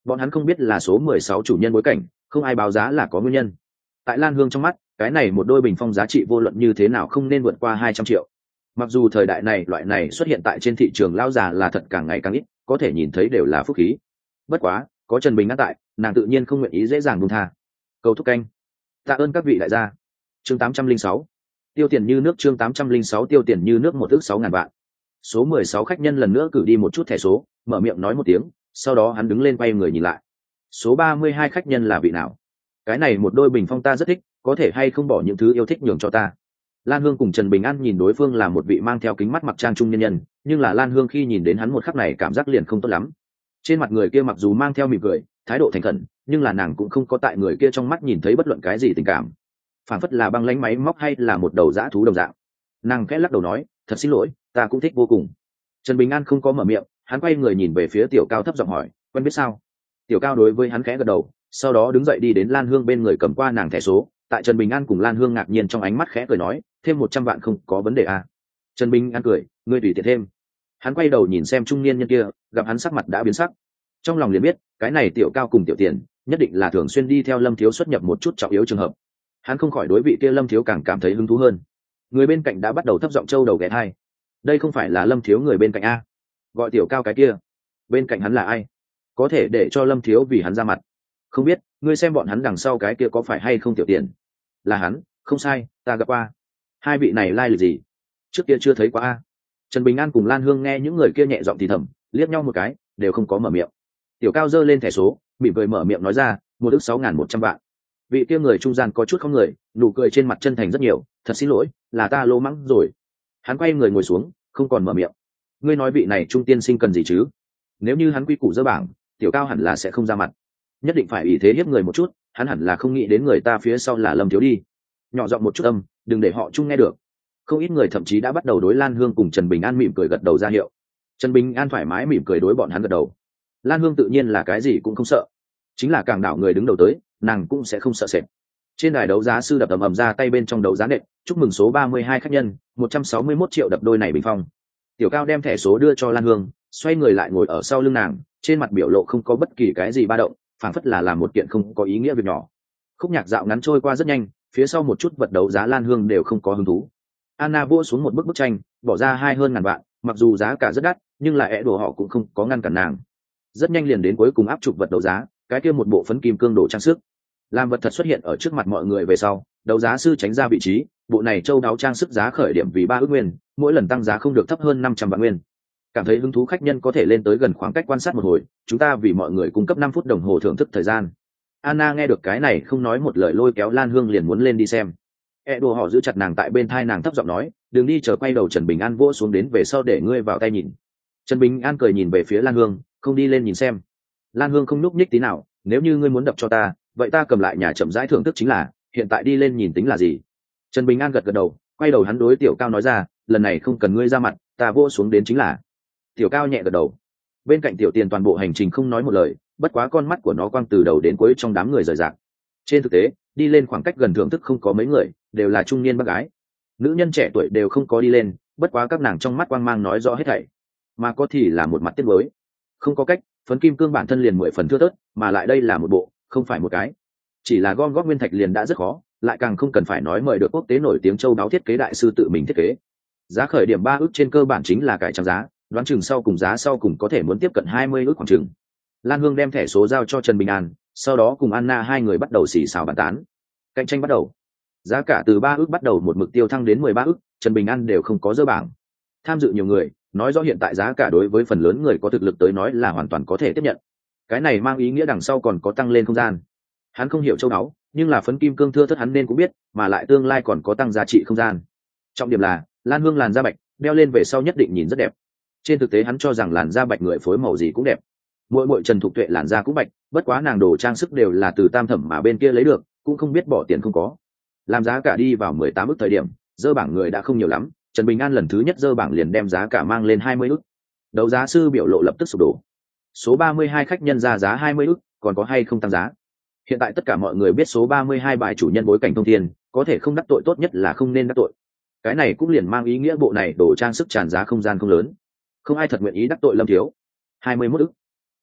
bọn hắn không biết là số mười sáu chủ nhân bối cảnh, không ai báo giá là có nguyên nhân. Tại Lan Hương trong mắt, cái này một đôi bình phong giá trị vô luận như thế nào không nên vượt qua hai trăm triệu. Mặc dù thời đại này loại này xuất hiện tại trên thị trường lao già là thật càng ngày càng ít, có thể nhìn thấy đều là phúc khí. Bất quá, có Trần Bình An tại, nàng tự nhiên không nguyện ý dễ dàng buông tha. Cầu thúc canh. Tạ ơn các vị đại gia. Chương tám trăm linh sáu. Tiêu tiền như nước. Chương tám trăm linh sáu. Tiêu tiền như nước. Một ước sáu ngàn vạn. Số mười sáu khách nhân lần nữa cử đi một chút thẻ số, mở miệng nói một tiếng, sau đó hắn đứng lên quay người nhìn lại. Số ba mươi hai khách nhân là vị nào? Cái này một đôi bình phong ta rất thích, có thể hay không bỏ những thứ yêu thích nhường cho ta? Lan Hương cùng Trần Bình An nhìn đối phương là một vị mang theo kính mắt mặc trang trung nhân nhân, nhưng là Lan Hương khi nhìn đến hắn một khắc này cảm giác liền không tốt lắm. Trên mặt người kia mặc dù mang theo mỉm cười, thái độ thành khẩn, nhưng là nàng cũng không có tại người kia trong mắt nhìn thấy bất luận cái gì tình cảm, phản phất là băng lãnh máy móc hay là một đầu dã thú đồng dạng. Nàng khẽ lắc đầu nói, thật xin lỗi, ta cũng thích vô cùng. Trần Bình An không có mở miệng, hắn quay người nhìn về phía Tiểu Cao thấp giọng hỏi, quen biết sao? Tiểu Cao đối với hắn khẽ gật đầu, sau đó đứng dậy đi đến Lan Hương bên người cầm qua nàng thẻ số. Tại Trần Bình An cùng Lan Hương ngạc nhiên trong ánh mắt khẽ cười nói, thêm một trăm vạn không có vấn đề à? Trần Bình An cười, ngươi tùy tiện thêm. Hắn quay đầu nhìn xem trung niên nhân kia, gặp hắn sắc mặt đã biến sắc, trong lòng liền biết cái này Tiểu Cao cùng Tiểu Tiền nhất định là thường xuyên đi theo Lâm Thiếu xuất nhập một chút trọng yếu trường hợp. Hắn không khỏi đối vị kia Lâm Thiếu càng cảm thấy hứng thú hơn. Người bên cạnh đã bắt đầu thấp giọng trâu đầu ghé thai, đây không phải là Lâm Thiếu người bên cạnh a? Gọi Tiểu Cao cái kia bên cạnh hắn là ai? Có thể để cho Lâm Thiếu vì hắn ra mặt? Không biết, ngươi xem bọn hắn đằng sau cái kia có phải hay không Tiểu Tiền? Là hắn, không sai, ta gặp qua. Hai vị này lai lịch gì? Trước kia chưa thấy qua a. Trần Bình An cùng Lan Hương nghe những người kia nhẹ giọng thì thầm, liếc nhau một cái, đều không có mở miệng. Tiểu Cao giơ lên thẻ số, mỉm cười mở miệng nói ra, một ước sáu ngàn một trăm vạn. Vị kia người trung gian có chút không người, nụ cười trên mặt chân thành rất nhiều, thật xin lỗi, là ta lô mắng rồi. Hắn quay người ngồi xuống, không còn mở miệng. Ngươi nói vị này trung tiên sinh cần gì chứ? Nếu như hắn quy củ dơ bảng, Tiểu Cao hẳn là sẽ không ra mặt, nhất định phải ý thế hiếp người một chút. Hắn hẳn là không nghĩ đến người ta phía sau là Lâm Thiếu đi. Nhỏ giọng một chút âm, đừng để họ chung nghe được. Không ít người thậm chí đã bắt đầu đối Lan Hương cùng Trần Bình An mỉm cười gật đầu ra hiệu. Trần Bình An thoải mái mỉm cười đối bọn hắn gật đầu. Lan Hương tự nhiên là cái gì cũng không sợ, chính là càng đảo người đứng đầu tới, nàng cũng sẽ không sợ sệt. Trên đài đấu giá sư đập ầm ầm ra tay bên trong đấu giá nện, chúc mừng số ba mươi hai khách nhân, một trăm sáu mươi mốt triệu đập đôi này bình phong. Tiểu Cao đem thẻ số đưa cho Lan Hương, xoay người lại ngồi ở sau lưng nàng, trên mặt biểu lộ không có bất kỳ cái gì ba động, phảng phất là làm một kiện không có ý nghĩa việc nhỏ. Khúc nhạc dạo ngắn trôi qua rất nhanh, phía sau một chút vật đấu giá Lan Hương đều không có hứng thú. Anna vua xuống một bức bức tranh, bỏ ra hai hơn ngàn vạn, mặc dù giá cả rất đắt, nhưng là é đồ họ cũng không có ngăn cản nàng. Rất nhanh liền đến cuối cùng áp trục vật đấu giá, cái kia một bộ phấn kim cương đồ trang sức. Làm vật thật xuất hiện ở trước mặt mọi người về sau, đấu giá sư tránh ra vị trí, bộ này châu đáo trang sức giá khởi điểm vì ba ước nguyên, mỗi lần tăng giá không được thấp hơn năm trăm vạn nguyên. Cảm thấy hứng thú khách nhân có thể lên tới gần khoảng cách quan sát một hồi, chúng ta vì mọi người cung cấp năm phút đồng hồ thưởng thức thời gian. Anna nghe được cái này không nói một lời lôi kéo Lan Hương liền muốn lên đi xem. E đồ họ giữ chặt nàng tại bên thai nàng thấp giọng nói, đừng đi, chờ quay đầu Trần Bình An vỗ xuống đến về sau để ngươi vào tay nhìn. Trần Bình An cười nhìn về phía Lan Hương, không đi lên nhìn xem. Lan Hương không núp nhích tí nào, nếu như ngươi muốn đập cho ta, vậy ta cầm lại nhà chậm rãi thưởng thức chính là, hiện tại đi lên nhìn tính là gì? Trần Bình An gật gật đầu, quay đầu hắn đối Tiểu Cao nói ra, lần này không cần ngươi ra mặt, ta vỗ xuống đến chính là. Tiểu Cao nhẹ gật đầu. Bên cạnh Tiểu Tiền toàn bộ hành trình không nói một lời, bất quá con mắt của nó quang từ đầu đến cuối trong đám người rời rạc. Trên thực tế, đi lên khoảng cách gần thưởng thức không có mấy người, đều là trung niên bác gái. Nữ nhân trẻ tuổi đều không có đi lên, bất quá các nàng trong mắt quang mang nói rõ hết thảy, mà có thì là một mặt tiếc nuối. Không có cách, phấn kim cương bản thân liền mười phần thưa thớt, mà lại đây là một bộ, không phải một cái. Chỉ là gom góp nguyên thạch liền đã rất khó, lại càng không cần phải nói mời được quốc tế nổi tiếng châu đáo thiết kế đại sư tự mình thiết kế. Giá khởi điểm ba ước trên cơ bản chính là cải trang giá, đoán chừng sau cùng giá sau cùng có thể muốn tiếp cận hai mươi ước khoảng chừng. Lan Hương đem thẻ số giao cho Trần Bình An, sau đó cùng Anna hai người bắt đầu xì xào bàn tán. Cạnh tranh bắt đầu. Giá cả từ ba ước bắt đầu một mực tiêu thăng đến mười ba ước, Trần Bình An đều không có dỡ bảng. Tham dự nhiều người, nói rõ hiện tại giá cả đối với phần lớn người có thực lực tới nói là hoàn toàn có thể tiếp nhận. Cái này mang ý nghĩa đằng sau còn có tăng lên không gian. Hắn không hiểu châu đáo, nhưng là phấn kim cương thưa thớt hắn nên cũng biết, mà lại tương lai còn có tăng giá trị không gian. Trọng điểm là, Lan Hương làn da bạch, đeo lên về sau nhất định nhìn rất đẹp. Trên thực tế hắn cho rằng làn da bạch người phối màu gì cũng đẹp. Mỗi mỗi Trần Thục Tuệ làn da cũng bạch, bất quá nàng đồ trang sức đều là từ Tam Thẩm mà bên kia lấy được, cũng không biết bỏ tiền không có. Làm giá cả đi vào mười tám ức thời điểm, dơ bảng người đã không nhiều lắm, Trần Bình An lần thứ nhất dơ bảng liền đem giá cả mang lên hai mươi ức. Đấu giá sư biểu lộ lập tức sụp đổ. Số ba mươi hai khách nhân ra giá hai mươi ức, còn có hay không tăng giá? Hiện tại tất cả mọi người biết số ba mươi hai bài chủ nhân bối cảnh thông thiên, có thể không đắc tội tốt nhất là không nên đắc tội. Cái này cũng liền mang ý nghĩa bộ này đồ trang sức tràn giá không gian không lớn. Không ai thật nguyện ý đắc tội Lâm Thiếu. hai mươi mốt ức.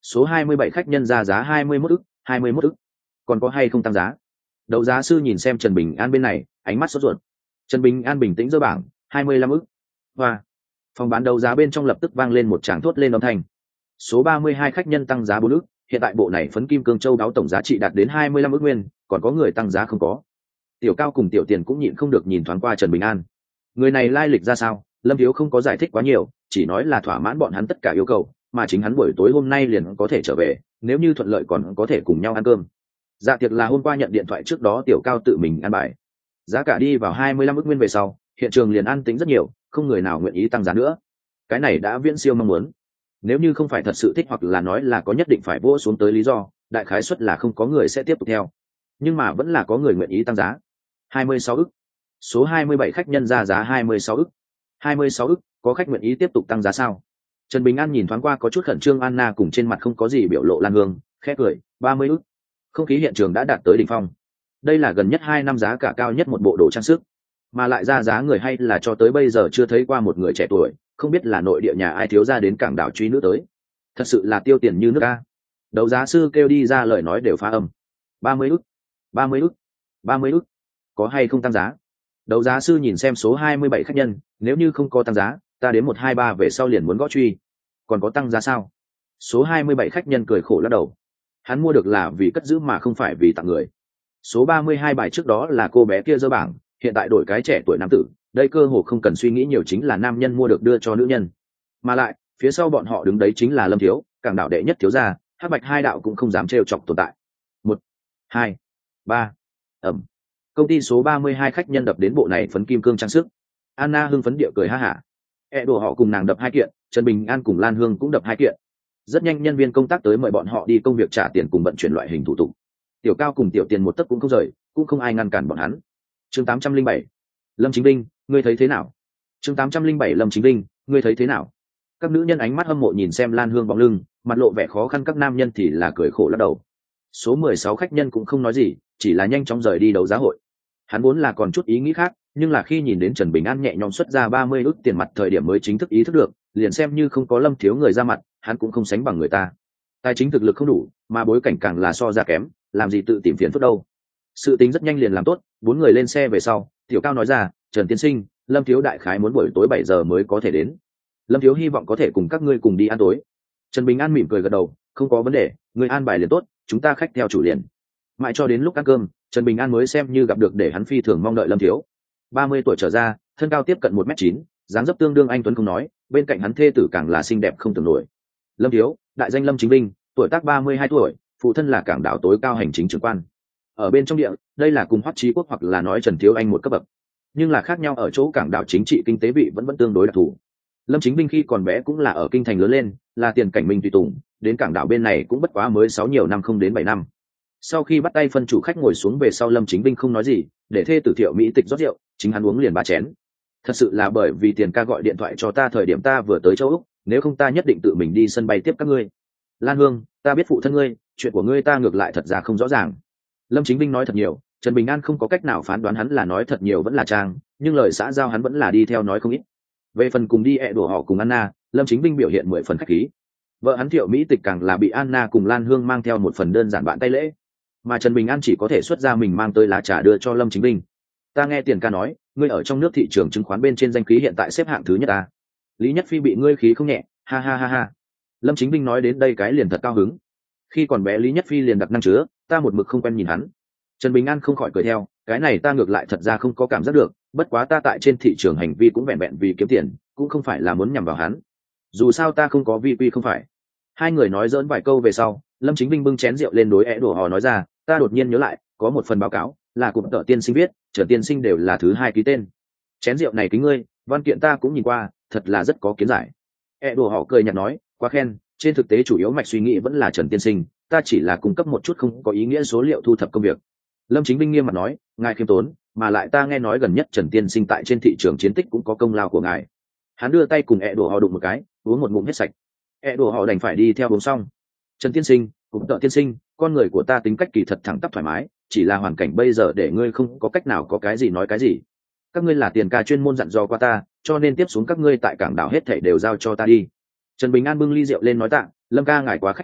Số hai mươi bảy khách nhân ra giá hai mươi mốt ức, hai mươi mốt ức. Còn có hay không tăng giá? Đấu giá sư nhìn xem Trần Bình An bên này, ánh mắt sốt ruột. Trần Bình An bình tĩnh giơ bảng, hai mươi lăm ức. Và phòng bán đấu giá bên trong lập tức vang lên một tràng thốt lên âm thanh. Số ba mươi hai khách nhân tăng giá bốn ức, hiện tại bộ này phấn kim cương châu đáo tổng giá trị đạt đến hai mươi lăm ức nguyên, còn có người tăng giá không có. Tiểu Cao cùng Tiểu Tiền cũng nhịn không được nhìn thoáng qua Trần Bình An. Người này lai lịch ra sao? Lâm Thiếu không có giải thích quá nhiều, chỉ nói là thỏa mãn bọn hắn tất cả yêu cầu, mà chính hắn buổi tối hôm nay liền có thể trở về, nếu như thuận lợi còn có thể cùng nhau ăn cơm. Dạ tiệc là hôm qua nhận điện thoại trước đó Tiểu Cao tự mình ăn bài. Giá cả đi vào hai mươi lăm ức nguyên về sau, hiện trường liền an tĩnh rất nhiều, không người nào nguyện ý tăng giá nữa. Cái này đã viễn siêu mong muốn. Nếu như không phải thật sự thích hoặc là nói là có nhất định phải vỗ xuống tới lý do, đại khái suất là không có người sẽ tiếp tục theo. Nhưng mà vẫn là có người nguyện ý tăng giá. hai mươi sáu ức. Số hai mươi bảy khách nhân ra giá hai mươi sáu ức. hai mươi sáu ức, có khách nguyện ý tiếp tục tăng giá sao? Trần Bình An nhìn thoáng qua có chút khẩn trương Anna cùng trên mặt không có gì biểu lộ Lan Hương, khẽ cười, ba mươi ức. Không khí hiện trường đã đạt tới đỉnh phong. Đây là gần nhất hai năm giá cả cao nhất một bộ đồ trang sức, mà lại ra giá người hay là cho tới bây giờ chưa thấy qua một người trẻ tuổi, không biết là nội địa nhà ai thiếu ra đến cảng đảo truy nữ tới. Thật sự là tiêu tiền như nước a. Đấu giá sư kêu đi ra lời nói đều phá âm. ba mươi ức, ba mươi ức, ba mươi ức. Có hay không tăng giá? Đấu giá sư nhìn xem số hai mươi bảy khách nhân, nếu như không có tăng giá, ta đến một hai ba về sau liền muốn gõ truy. Còn có tăng giá sao? Số hai mươi bảy khách nhân cười khổ lắc đầu. Hắn mua được là vì cất giữ mà không phải vì tặng người. Số ba mươi hai bài trước đó là cô bé kia dơ bảng, hiện tại đổi cái trẻ tuổi nam tử, đây cơ hồ không cần suy nghĩ nhiều chính là nam nhân mua được đưa cho nữ nhân. Mà lại, phía sau bọn họ đứng đấy chính là Lâm Thiếu, cảng đạo đệ nhất thiếu gia, Hắc Bạch hai đạo cũng không dám trêu chọc tồn tại. Một, hai, ba, ẩm. Công ty số ba mươi hai khách nhân đập đến bộ này phấn kim cương trang sức. Anna hưng phấn địa cười ha hả. E đồ họ cùng nàng đập hai kiện, Trần Bình An cùng Lan Hương cũng đập hai kiện. Rất nhanh nhân viên công tác tới mời bọn họ đi công việc trả tiền cùng vận chuyển loại hình thủ tục. Tiểu Cao cùng Tiểu Tiền một tấc cũng không rời, cũng không ai ngăn cản bọn hắn. Chương tám trăm linh bảy, Lâm Chính Linh, ngươi thấy thế nào? Chương tám trăm linh bảy Lâm Chính Linh, ngươi thấy thế nào? Các nữ nhân ánh mắt hâm mộ nhìn xem Lan Hương bóng lưng, mặt lộ vẻ khó khăn, các nam nhân thì là cười khổ lắc đầu. Số mười sáu khách nhân cũng không nói gì, chỉ là nhanh chóng rời đi đấu giá hội. Hắn vốn là còn chút ý nghĩ khác, nhưng là khi nhìn đến Trần Bình An nhẹ nhõm xuất ra ba mươi ức tiền mặt thời điểm mới chính thức ý thức được, liền xem như không có Lâm Thiếu người ra mặt, hắn cũng không sánh bằng người ta. Tài chính thực lực không đủ, mà bối cảnh càng là so ra kém, làm gì tự tìm phiền phức đâu. Sự tính rất nhanh liền làm tốt, bốn người lên xe về sau, Tiểu Cao nói ra, Trần Tiên Sinh, Lâm Thiếu đại khái muốn buổi tối bảy giờ mới có thể đến. Lâm Thiếu hy vọng có thể cùng các ngươi cùng đi ăn tối. Trần Bình An mỉm cười gật đầu, không có vấn đề, người an bài liền tốt, chúng ta khách theo chủ liền. Mãi cho đến lúc ăn cơm, Trần Bình An mới xem như gặp được để hắn phi thường mong đợi Lâm Thiếu. ba mươi tuổi trở ra, thân cao tiếp cận một mét chín, dáng dấp tương đương anh tuấn không nói, bên cạnh hắn thê tử càng là xinh đẹp không tưởng nổi. Lâm Thiếu, đại danh Lâm Chính Linh, tuổi tác ba mươi hai tuổi, phụ thân là cảng đảo tối cao hành chính trưởng quan. Ở bên trong địa, đây là cùng Hoắc Chí Quốc hoặc là nói Trần Thiếu Anh một cấp bậc. Nhưng là khác nhau ở chỗ cảng đảo chính trị kinh tế vị vẫn vẫn tương đối đặc thù. Lâm Chính Binh khi còn bé cũng là ở kinh thành lớn lên, là tiền cảnh minh tùy tùng, đến cảng đảo bên này cũng bất quá mới sáu nhiều năm không đến bảy năm. Sau khi bắt tay phân chủ khách ngồi xuống về sau, Lâm Chính Binh không nói gì, để thê tử Thiệu Mỹ Tịch rót rượu, chính hắn uống liền ba chén. Thật sự là bởi vì Tiền ca gọi điện thoại cho ta thời điểm ta vừa tới châu Úc, nếu không ta nhất định tự mình đi sân bay tiếp các ngươi. Lan Hương, ta biết phụ thân ngươi, chuyện của ngươi ta ngược lại thật ra không rõ ràng. Lâm Chính Binh nói thật nhiều, Trần Bình An không có cách nào phán đoán hắn là nói thật nhiều vẫn là trang, nhưng lời xã giao hắn vẫn là đi theo nói không ít. Về phần cùng đi ẹ đổ họ cùng Anna, Lâm Chính Binh biểu hiện mười phần khách khí. Vợ hắn Thiệu Mỹ Tịch càng là bị Anna cùng Lan Hương mang theo một phần đơn giản bạn tay lễ, mà Trần Bình An chỉ có thể xuất ra mình mang tới lá trà đưa cho Lâm Chính Binh. Ta nghe Tiền ca nói, ngươi ở trong nước thị trường chứng khoán bên trên danh khí hiện tại xếp hạng thứ nhất ta. Lý Nhất Phi bị ngươi khí không nhẹ, ha ha ha ha. Lâm Chính Binh nói đến đây cái liền thật cao hứng. Khi còn bé Lý Nhất Phi liền đặc năng chứa, ta một mực không quen nhìn hắn. Trần Bình An không khỏi cười theo, cái này ta ngược lại thật ra không có cảm giác được, bất quá ta tại trên thị trường hành vi cũng vẹn vẹn vì kiếm tiền, cũng không phải là muốn nhằm vào hắn. Dù sao ta không có vi quy không phải. Hai người nói dỡn vài câu về sau, Lâm Chính Binh bưng chén rượu lên đối é đổ hò nói ra, ta đột nhiên nhớ lại, có một phần báo cáo, là cụm tợ tiên sinh viết, Trần tiên sinh đều là thứ hai ký tên. Chén rượu này kính ngươi, văn kiện ta cũng nhìn qua, thật là rất có kiến giải. É đổ họ cười nhạt nói, quá khen, trên thực tế chủ yếu mạch suy nghĩ vẫn là Trần tiên sinh, ta chỉ là cung cấp một chút không có ý nghĩa số liệu thu thập công việc. Lâm Chính Binh nghiêm mặt nói, ngài khiêm tốn, mà lại ta nghe nói gần nhất Trần tiên sinh tại trên thị trường chiến tích cũng có công lao của ngài. Hắn đưa tay cùng ẹ đổ họ đụng một cái, uống một ngụm hết sạch. ẹ đổ họ đành phải đi theo uống xong. Trần tiên sinh, cũng tợ tiên sinh, con người của ta tính cách kỳ thật thẳng tắp thoải mái, chỉ là hoàn cảnh bây giờ để ngươi không có cách nào có cái gì nói cái gì. Các ngươi là Tiền ca chuyên môn dặn dò qua ta, cho nên tiếp xuống các ngươi tại cảng đảo hết thảy đều giao cho ta đi. Trần Bình An bưng ly rượu lên nói tạ, Lâm ca ngài quá khách khí,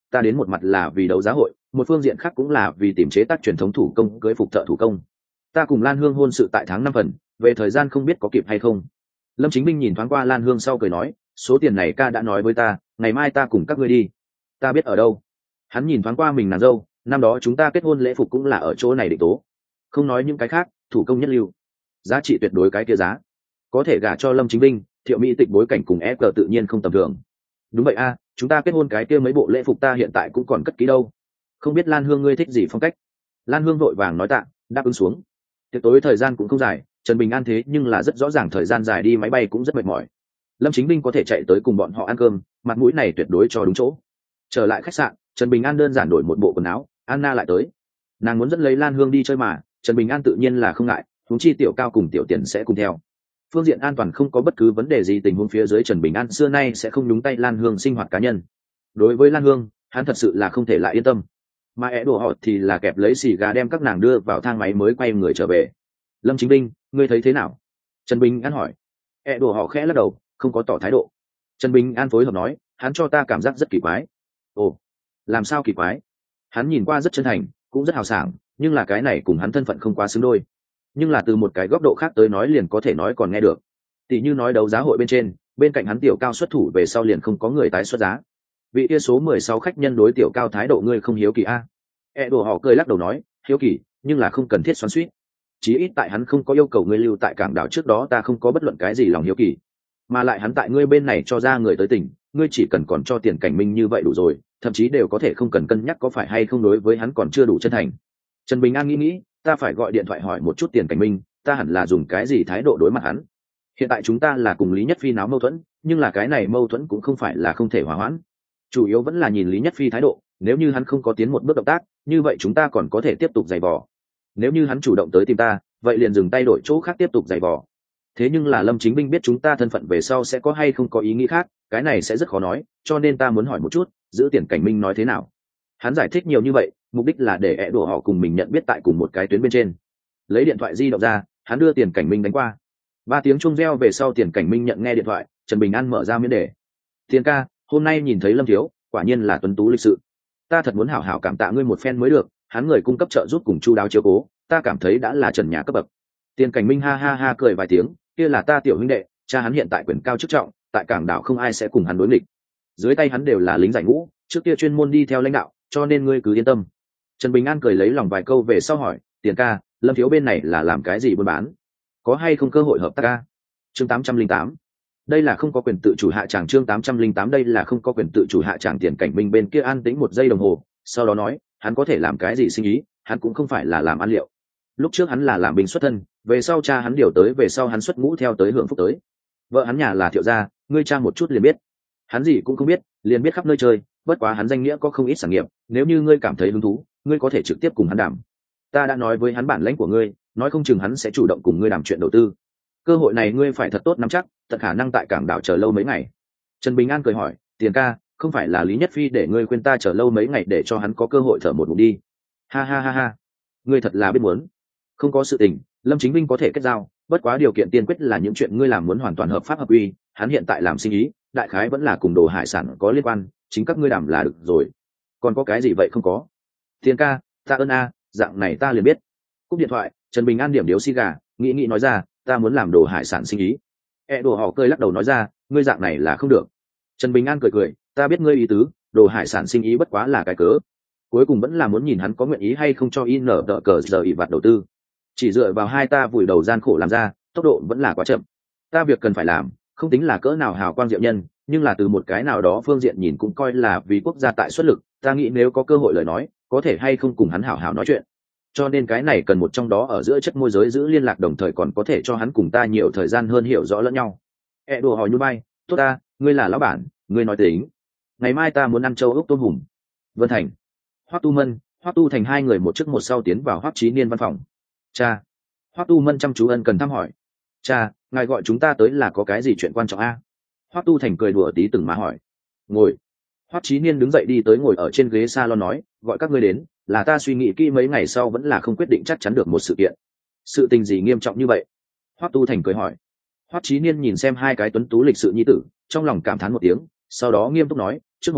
ta đến một mặt là vì đấu giá hội, một phương diện khác cũng là vì tìm chế tác truyền thống thủ công cưới phục thợ thủ công. Ta cùng Lan Hương hôn sự tại tháng năm phần, về thời gian không biết có kịp hay không. Lâm Chính Minh nhìn thoáng qua Lan Hương sau cười nói, số tiền này ca đã nói với ta, ngày mai ta cùng các ngươi đi. Ta biết ở đâu. Hắn nhìn thoáng qua mình nàng dâu, năm đó chúng ta kết hôn lễ phục cũng là ở chỗ này định tố. Không nói những cái khác, thủ công nhất lưu, giá trị tuyệt đối cái kia giá. Có thể gả cho Lâm Chính Minh, Thiệu Mỹ Tịch bối cảnh cùng ép cờ tự nhiên không tầm thường. Đúng vậy a, chúng ta kết hôn cái kia mấy bộ lễ phục ta hiện tại cũng còn cất kỹ đâu. Không biết Lan Hương ngươi thích gì phong cách? Lan Hương vội vàng nói tạ, đáp ứng xuống. Tiệc tối thời gian cũng không dài, Trần Bình an thế nhưng là rất rõ ràng thời gian dài đi máy bay cũng rất mệt mỏi. Lâm Chính Minh có thể chạy tới cùng bọn họ ăn cơm, mặt mũi này tuyệt đối cho đúng chỗ. Trở lại khách sạn, Trần Bình an đơn giản đổi một bộ quần áo, Anna lại tới. Nàng muốn dẫn lấy Lan Hương đi chơi mà, Trần Bình an tự nhiên là không ngại, huống chi Tiểu Cao cùng Tiểu Tiền sẽ cùng theo. Phương diện an toàn không có bất cứ vấn đề gì, tình huống phía dưới Trần Bình an xưa nay sẽ không nhúng tay Lan Hương sinh hoạt cá nhân. Đối với Lan Hương, hắn thật sự là không thể lại yên tâm. Mà é đùa họ thì là kẹp lấy xì gà đem các nàng đưa vào thang máy mới quay người trở về. Lâm Chính Minh, ngươi thấy thế nào? Trần Bình an hỏi. É đùa họ khẽ lắc đầu, không có tỏ thái độ. Trần Bình an phối hợp nói, hắn cho ta cảm giác rất kỳ quái. Ồ, làm sao kỳ quái? Hắn nhìn qua rất chân thành, cũng rất hào sảng, nhưng là cái này cùng hắn thân phận không quá xứng đôi. Nhưng là từ một cái góc độ khác tới nói liền có thể nói còn nghe được. Tỷ như nói đấu giá hội bên trên, bên cạnh hắn Tiểu Cao xuất thủ về sau liền không có người tái xuất giá. Vị kia số mười sáu khách nhân đối Tiểu Cao thái độ ngươi không hiếu kỳ a? E đồ họ cười lắc đầu nói, hiếu kỳ, nhưng là không cần thiết xoắn xuýt. Chí ít tại hắn không có yêu cầu ngươi lưu tại cảng đảo trước đó, ta không có bất luận cái gì lòng hiếu kỳ. Mà lại hắn tại ngươi bên này cho ra người tới tỉnh, ngươi chỉ cần còn cho tiền Cảnh Minh như vậy đủ rồi, thậm chí đều có thể không cần cân nhắc có phải hay không đối với hắn còn chưa đủ chân thành. Trần Bình An nghĩ nghĩ, ta phải gọi điện thoại hỏi một chút tiền Cảnh Minh, ta hẳn là dùng cái gì thái độ đối mặt hắn. Hiện tại chúng ta là cùng Lý Nhất Phi náo mâu thuẫn, nhưng là cái này mâu thuẫn cũng không phải là không thể hòa hoãn. Chủ yếu vẫn là nhìn Lý Nhất Phi thái độ, nếu như hắn không có tiến một bước động tác, như vậy chúng ta còn có thể tiếp tục giày vò. Nếu như hắn chủ động tới tìm ta, vậy liền dừng tay đổi chỗ khác tiếp tục giày vò. Thế nhưng là Lâm Chính Minh biết chúng ta thân phận về sau sẽ có hay không có ý nghĩ khác, cái này sẽ rất khó nói, cho nên ta muốn hỏi một chút, giữ tiền Cảnh Minh nói thế nào. Hắn giải thích nhiều như vậy, mục đích là để ẹ đùa họ cùng mình nhận biết tại cùng một cái tuyến bên trên. Lấy điện thoại di động ra, hắn đưa tiền Cảnh Minh đánh qua. Ba tiếng chuông reo về sau, tiền Cảnh Minh nhận nghe điện thoại, Trần Bình An mở ra miễn đề. Tiền ca, hôm nay nhìn thấy Lâm thiếu, quả nhiên là tuấn tú lịch sự. Ta thật muốn hảo hảo cảm tạ ngươi một phen mới được, hắn người cung cấp trợ giúp cùng chu đáo chiếu cố, ta cảm thấy đã là trần nhà cấp bậc. Tiền Cảnh Minh ha ha ha cười vài tiếng, kia là ta tiểu huynh đệ, cha hắn hiện tại quyền cao chức trọng, tại cảng đảo không ai sẽ cùng hắn đối nghịch. Dưới tay hắn đều là lính giải ngũ, trước kia chuyên môn đi theo lãnh đạo, cho nên ngươi cứ yên tâm. Trần Bình An cười lấy lòng vài câu về sau hỏi, tiền ca, Lâm thiếu bên này là làm cái gì buôn bán, có hay không cơ hội hợp tác ca? Chương tám trăm linh tám, đây là không có quyền tự chủ hạ tràng. Chương tám trăm linh tám, đây là không có quyền tự chủ hạ tràng. Tiền Cảnh Minh bên kia an tĩnh một giây đồng hồ, sau đó nói, hắn có thể làm cái gì sinh ý, hắn cũng không phải là làm ăn liệu. Lúc trước hắn là làm binh xuất thân, về sau cha hắn điều tới, về sau hắn xuất ngũ theo tới hưởng phúc tới. Vợ hắn nhà là Thiệu gia, ngươi tra một chút liền biết. Hắn gì cũng không biết, liền biết khắp nơi chơi, bất quá hắn danh nghĩa có không ít sản nghiệp, nếu như ngươi cảm thấy hứng thú, ngươi có thể trực tiếp cùng hắn đàm. Ta đã nói với hắn bản lãnh của ngươi, nói không chừng hắn sẽ chủ động cùng ngươi đàm chuyện đầu tư. Cơ hội này ngươi phải thật tốt nắm chắc, tận khả năng tại cảng đảo chờ lâu mấy ngày. Trần Bình An cười hỏi, tiền ca, không phải là Lý Nhất Phi để ngươi khuyên ta chờ lâu mấy ngày để cho hắn có cơ hội thở một ngụm đi? Ha ha ha ha, ngươi thật là biết muốn. Không có sự tình, Lâm Chính Minh có thể kết giao, bất quá điều kiện tiên quyết là những chuyện ngươi làm muốn hoàn toàn hợp pháp hợp quy. Hắn hiện tại làm sinh ý, đại khái vẫn là cùng đồ hải sản có liên quan, chính các ngươi đàm là được rồi. Còn có cái gì vậy không có? Tiền ca, ta ơn a, dạng này ta liền biết. Cúp điện thoại, Trần Bình An điểm điếu xì gà, nghĩ nghĩ nói ra, ta muốn làm đồ hải sản sinh ý. E đồ họ cười lắc đầu nói ra, ngươi dạng này là không được. Trần Bình An cười cười, ta biết ngươi ý tứ, đồ hải sản sinh ý bất quá là cái cớ. Cuối cùng vẫn là muốn nhìn hắn có nguyện ý hay không cho in nở tờ cờ giờ ỉ vặt đầu tư. Chỉ dựa vào hai ta vùi đầu gian khổ làm ra, tốc độ vẫn là quá chậm. Ta việc cần phải làm, không tính là cỡ nào hào quang diệu nhân, nhưng là từ một cái nào đó phương diện nhìn cũng coi là vì quốc gia tại xuất lực. Ta nghĩ nếu có cơ hội lời nói, có thể hay không cùng hắn hảo hảo nói chuyện. Cho nên cái này cần một trong đó ở giữa chất môi giới giữ liên lạc, đồng thời còn có thể cho hắn cùng ta nhiều thời gian hơn hiểu rõ lẫn nhau. E đùa hỏi như bay, tốt ta, ngươi là lão bản, ngươi nói tính. Ngày mai ta muốn ăn châu ốc tôm hùm. Vân Thành, Hoắc Tu Mân, Hoắc Tu Thành hai người một trước một sau tiến vào Hoắc Chí Niên văn phòng. Cha. Hoắc Tu Mân chăm chú ân cần thăm hỏi. Cha, ngài gọi chúng ta tới là có cái gì chuyện quan trọng a? Hoắc Tu Thành cười đùa tí từng mà hỏi. Ngồi. Hoắc Chí Niên đứng dậy đi tới ngồi ở trên ghế salon nói, gọi các ngươi đến, là ta suy nghĩ kỹ mấy ngày sau vẫn là không quyết định chắc chắn được một sự kiện. Sự tình gì nghiêm trọng như vậy? Hoắc Tu Thành cười hỏi. Hoắc Chí Niên nhìn xem hai cái tuấn tú lịch sự nhi tử, trong lòng cảm thán một tiếng, sau đó nghiêm túc nói, trước một hồi,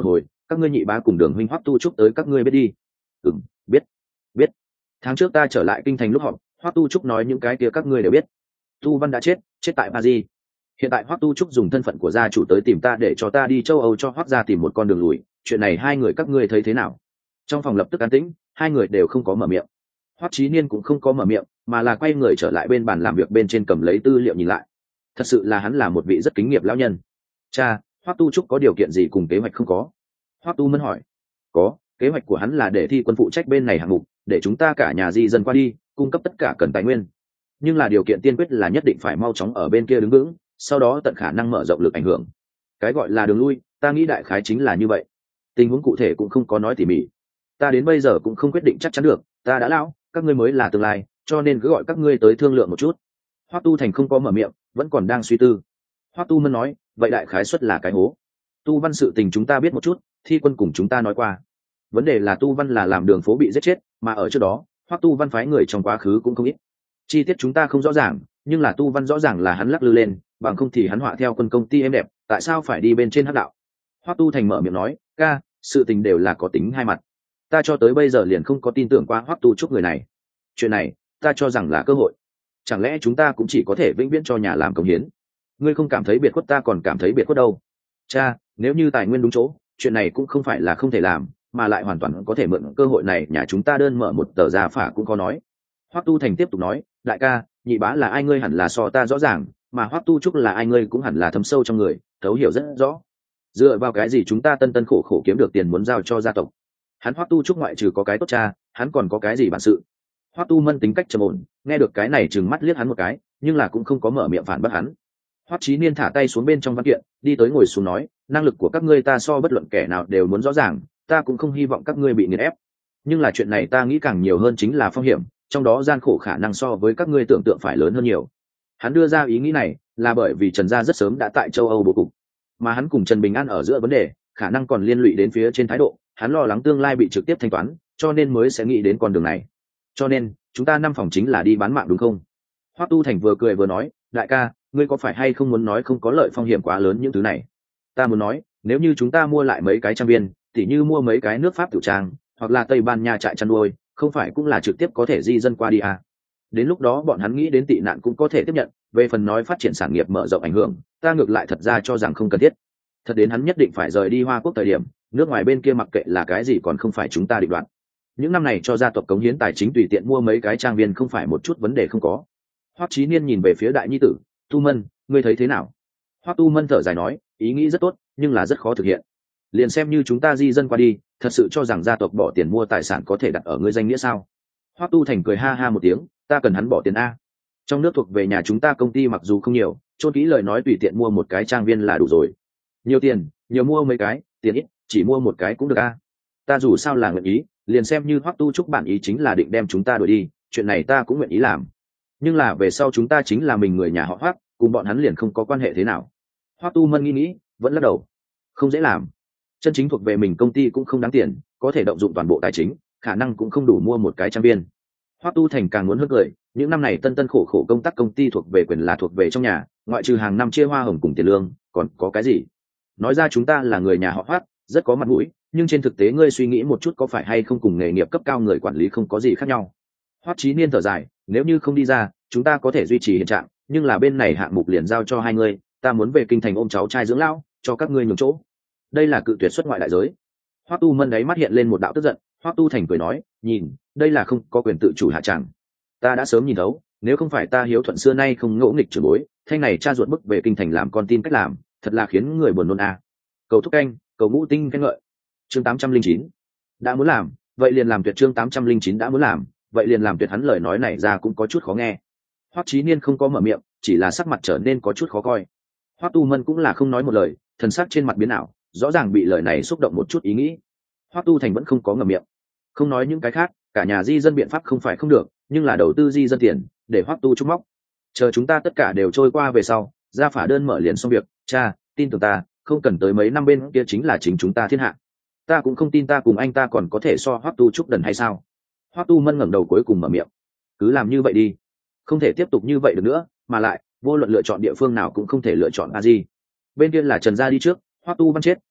các ngươi nhị bá cùng đường huynh Hoắc tu trúc tới các ngươi biết đi. Ừ, biết biết tháng trước ta trở lại kinh thành lúc họp, Hoắc tu trúc nói những cái kia các ngươi đều biết. Tu Văn đã chết, chết tại Paris. Hiện tại Hoắc tu trúc dùng thân phận của gia chủ tới tìm ta để cho ta đi châu Âu cho Hoắc gia tìm một con đường lùi, chuyện này hai người các ngươi thấy thế nào? Trong phòng lập tức an tĩnh, hai người đều không có mở miệng. Hoắc Chí Niên cũng không có mở miệng, mà là quay người trở lại bên bàn làm việc bên trên cầm lấy tư liệu nhìn lại. Thật sự là hắn là một vị rất kính nghiệp lão nhân. Cha, Hoắc tu trúc có điều kiện gì cùng kế hoạch không có? Hoắc tu Mân hỏi. Có, kế hoạch của hắn là để thi quân phụ trách bên này hạng mục, để chúng ta cả nhà di dân qua đi, cung cấp tất cả cần tài nguyên. Nhưng là điều kiện tiên quyết là nhất định phải mau chóng ở bên kia đứng vững, sau đó tận khả năng mở rộng lực ảnh hưởng. Cái gọi là đường lui, ta nghĩ đại khái chính là như vậy. Tình huống cụ thể cũng không có nói tỉ mỉ. Ta đến bây giờ cũng không quyết định chắc chắn được, ta đã lão, các ngươi mới là tương lai, cho nên cứ gọi các ngươi tới thương lượng một chút. Hoắc tu thành không có mở miệng, vẫn còn đang suy tư. Hoắc tu Mân nói, vậy đại khái suất là cái hố. Tu Văn sự tình chúng ta biết một chút, thi quân cùng chúng ta nói qua. Vấn đề là Tu Văn là làm đường phố bị giết chết, mà ở trước đó Hoắc tu Văn phái người trong quá khứ cũng không ít. Chi tiết chúng ta không rõ ràng, nhưng là Tu Văn rõ ràng là hắn lắc lư lên, bằng không thì hắn họa theo quân công ty êm đẹp, tại sao phải đi bên trên hắc đạo? Hoắc tu thành mở miệng nói, ca, sự tình đều là có tính hai mặt. Ta cho tới bây giờ liền không có tin tưởng qua Hoắc tu trúc người này. Chuyện này ta cho rằng là cơ hội. Chẳng lẽ chúng ta cũng chỉ có thể vĩnh viễn cho nhà làm công hiến? Ngươi không cảm thấy biệt khuất, ta còn cảm thấy biệt khuất đâu. Cha, nếu như tài nguyên đúng chỗ, chuyện này cũng không phải là không thể làm, mà lại hoàn toàn có thể mượn cơ hội này nhà chúng ta đơn mở một tờ gia phả cũng có nói. Hoắc tu thành tiếp tục nói, đại ca, nhị bá là ai ngươi hẳn là so ta rõ ràng, mà Hoắc tu trúc là ai ngươi cũng hẳn là thấm sâu trong người, thấu hiểu rất rõ. Dựa vào cái gì chúng ta tân tân khổ khổ kiếm được tiền muốn giao cho gia tộc? Hắn Hoắc tu trúc ngoại trừ có cái tốt cha, hắn còn có cái gì bản sự? Hoắc tu Mân tính cách trầm ổn, nghe được cái này trừng mắt liếc hắn một cái, nhưng là cũng không có mở miệng phản bác hắn. Hoắc Chí Niên thả tay xuống bên trong văn kiện, đi tới ngồi xuống nói, năng lực của các ngươi ta so bất luận kẻ nào đều muốn rõ ràng, ta cũng không hy vọng các ngươi bị nghiền ép. Nhưng là chuyện này ta nghĩ càng nhiều hơn chính là phong hiểm, trong đó gian khổ khả năng so với các ngươi tưởng tượng phải lớn hơn nhiều. Hắn đưa ra ý nghĩ này là bởi vì Trần gia rất sớm đã tại châu Âu bố cục, mà hắn cùng Trần Bình An ở giữa vấn đề, khả năng còn liên lụy đến phía trên thái độ, hắn lo lắng tương lai bị trực tiếp thanh toán, cho nên mới sẽ nghĩ đến con đường này. Cho nên, chúng ta năm phòng chính là đi bán mạng đúng không? Hoắc tu thành vừa cười vừa nói, đại ca, ngươi có phải hay không muốn nói không có lợi phong hiểm quá lớn những thứ này? Ta muốn nói, nếu như chúng ta mua lại mấy cái trang viên, tỉ như mua mấy cái nước Pháp tiểu trang, hoặc là Tây Ban Nha trại chăn nuôi, không phải cũng là trực tiếp có thể di dân qua đi à? Đến lúc đó bọn hắn nghĩ đến tị nạn cũng có thể tiếp nhận, về phần nói phát triển sản nghiệp mở rộng ảnh hưởng, ta ngược lại thật ra cho rằng không cần thiết. Thật đến hắn nhất định phải rời đi Hoa Quốc thời điểm, nước ngoài bên kia mặc kệ là cái gì còn không phải chúng ta định đoạt. Những năm này cho gia tộc cống hiến tài chính tùy tiện mua mấy cái trang viên không phải một chút vấn đề không có. Hoắc Chí Niên nhìn về phía đại nhi tử, Tu Mân, ngươi thấy thế nào? Hoắc Tu Mân thở dài nói, ý nghĩ rất tốt, nhưng là rất khó thực hiện. Liền xem như chúng ta di dân qua đi, thật sự cho rằng gia tộc bỏ tiền mua tài sản có thể đặt ở ngươi danh nghĩa sao? Hoắc Tu Thành cười ha ha một tiếng, ta cần hắn bỏ tiền a. Trong nước thuộc về nhà chúng ta công ty mặc dù không nhiều, chôn kỹ lời nói tùy tiện mua một cái trang viên là đủ rồi. Nhiều tiền, nhiều mua mấy cái, tiền ít, chỉ mua một cái cũng được a. Ta dù sao là nguyện ý, liền xem như Hoắc tu trúc bản ý chính là định đem chúng ta đuổi đi, chuyện này ta cũng nguyện ý làm. Nhưng là về sau chúng ta chính là mình người nhà họ Hoắc, cùng bọn hắn liền không có quan hệ thế nào. Hoắc tu Mân nghĩ nghĩ, vẫn lắc đầu, không dễ làm. Chân chính thuộc về mình công ty cũng không đáng tiền, có thể động dụng toàn bộ tài chính, khả năng cũng không đủ mua một cái trang viên. Hoắc tu thành càng muốn hớt lời, những năm này tân tân khổ khổ công tác công ty thuộc về quyền là thuộc về trong nhà, ngoại trừ hàng năm chia hoa hồng cùng tiền lương, còn có cái gì? Nói ra chúng ta là người nhà họ Hoắc, rất có mặt mũi, nhưng trên thực tế ngươi suy nghĩ một chút có phải hay không cùng nghề nghiệp cấp cao người quản lý không có gì khác nhau. Hoắc Chí Niên thở dài, nếu như không đi ra, chúng ta có thể duy trì hiện trạng, nhưng là bên này hạng mục liền giao cho hai ngươi, ta muốn về kinh thành ôm cháu trai dưỡng lão, cho các ngươi nhường chỗ. Đây là cự tuyệt xuất ngoại đại giới. Hoắc tu Mân đáy mắt hiện lên một đạo tức giận, Hoắc tu Thành cười nói, nhìn, đây là không có quyền tự chủ hạ tràng. Ta đã sớm nhìn thấu, nếu không phải ta hiếu thuận xưa nay không ngỗ nghịch trưởng bối, thanh này cha ruột bức về kinh thành làm con tin cách làm, thật là khiến người buồn nôn à. Cầu thúc canh, cầu ngũ tinh khen ngợi. Chương tám trăm linh chín đã muốn làm, vậy liền làm tuyệt. Chương tám trăm linh chín đã muốn làm, vậy liền làm tuyệt. Hắn lời nói này ra cũng có chút khó nghe. Hoắc Chí Niên không có mở miệng, chỉ là sắc mặt trở nên có chút khó coi. Hoắc tu Mân cũng là không nói một lời, thần sắc trên mặt biến ảo, rõ ràng bị lời này xúc động một chút ý nghĩ. Hoắc tu Thành vẫn không có ngậm miệng. Không nói những cái khác, cả nhà di dân biện pháp không phải không được, nhưng là đầu tư di dân tiền, để Hoắc tu trúc móc. Chờ chúng ta tất cả đều trôi qua về sau, ra phả đơn mở liền xong việc, cha, tin tưởng ta, không cần tới mấy năm bên kia chính là chính chúng ta thiên hạ. Ta cũng không tin ta cùng anh ta còn có thể so Hoắc tu trúc đần hay sao? Hoắc tu Mân ngẩng đầu cuối cùng mở miệng. Cứ làm như vậy đi, không thể tiếp tục như vậy được nữa, mà lại vô luận lựa chọn địa phương nào cũng không thể lựa chọn a di. Bên kia là Trần gia đi trước, Hoắc tu Văn chết,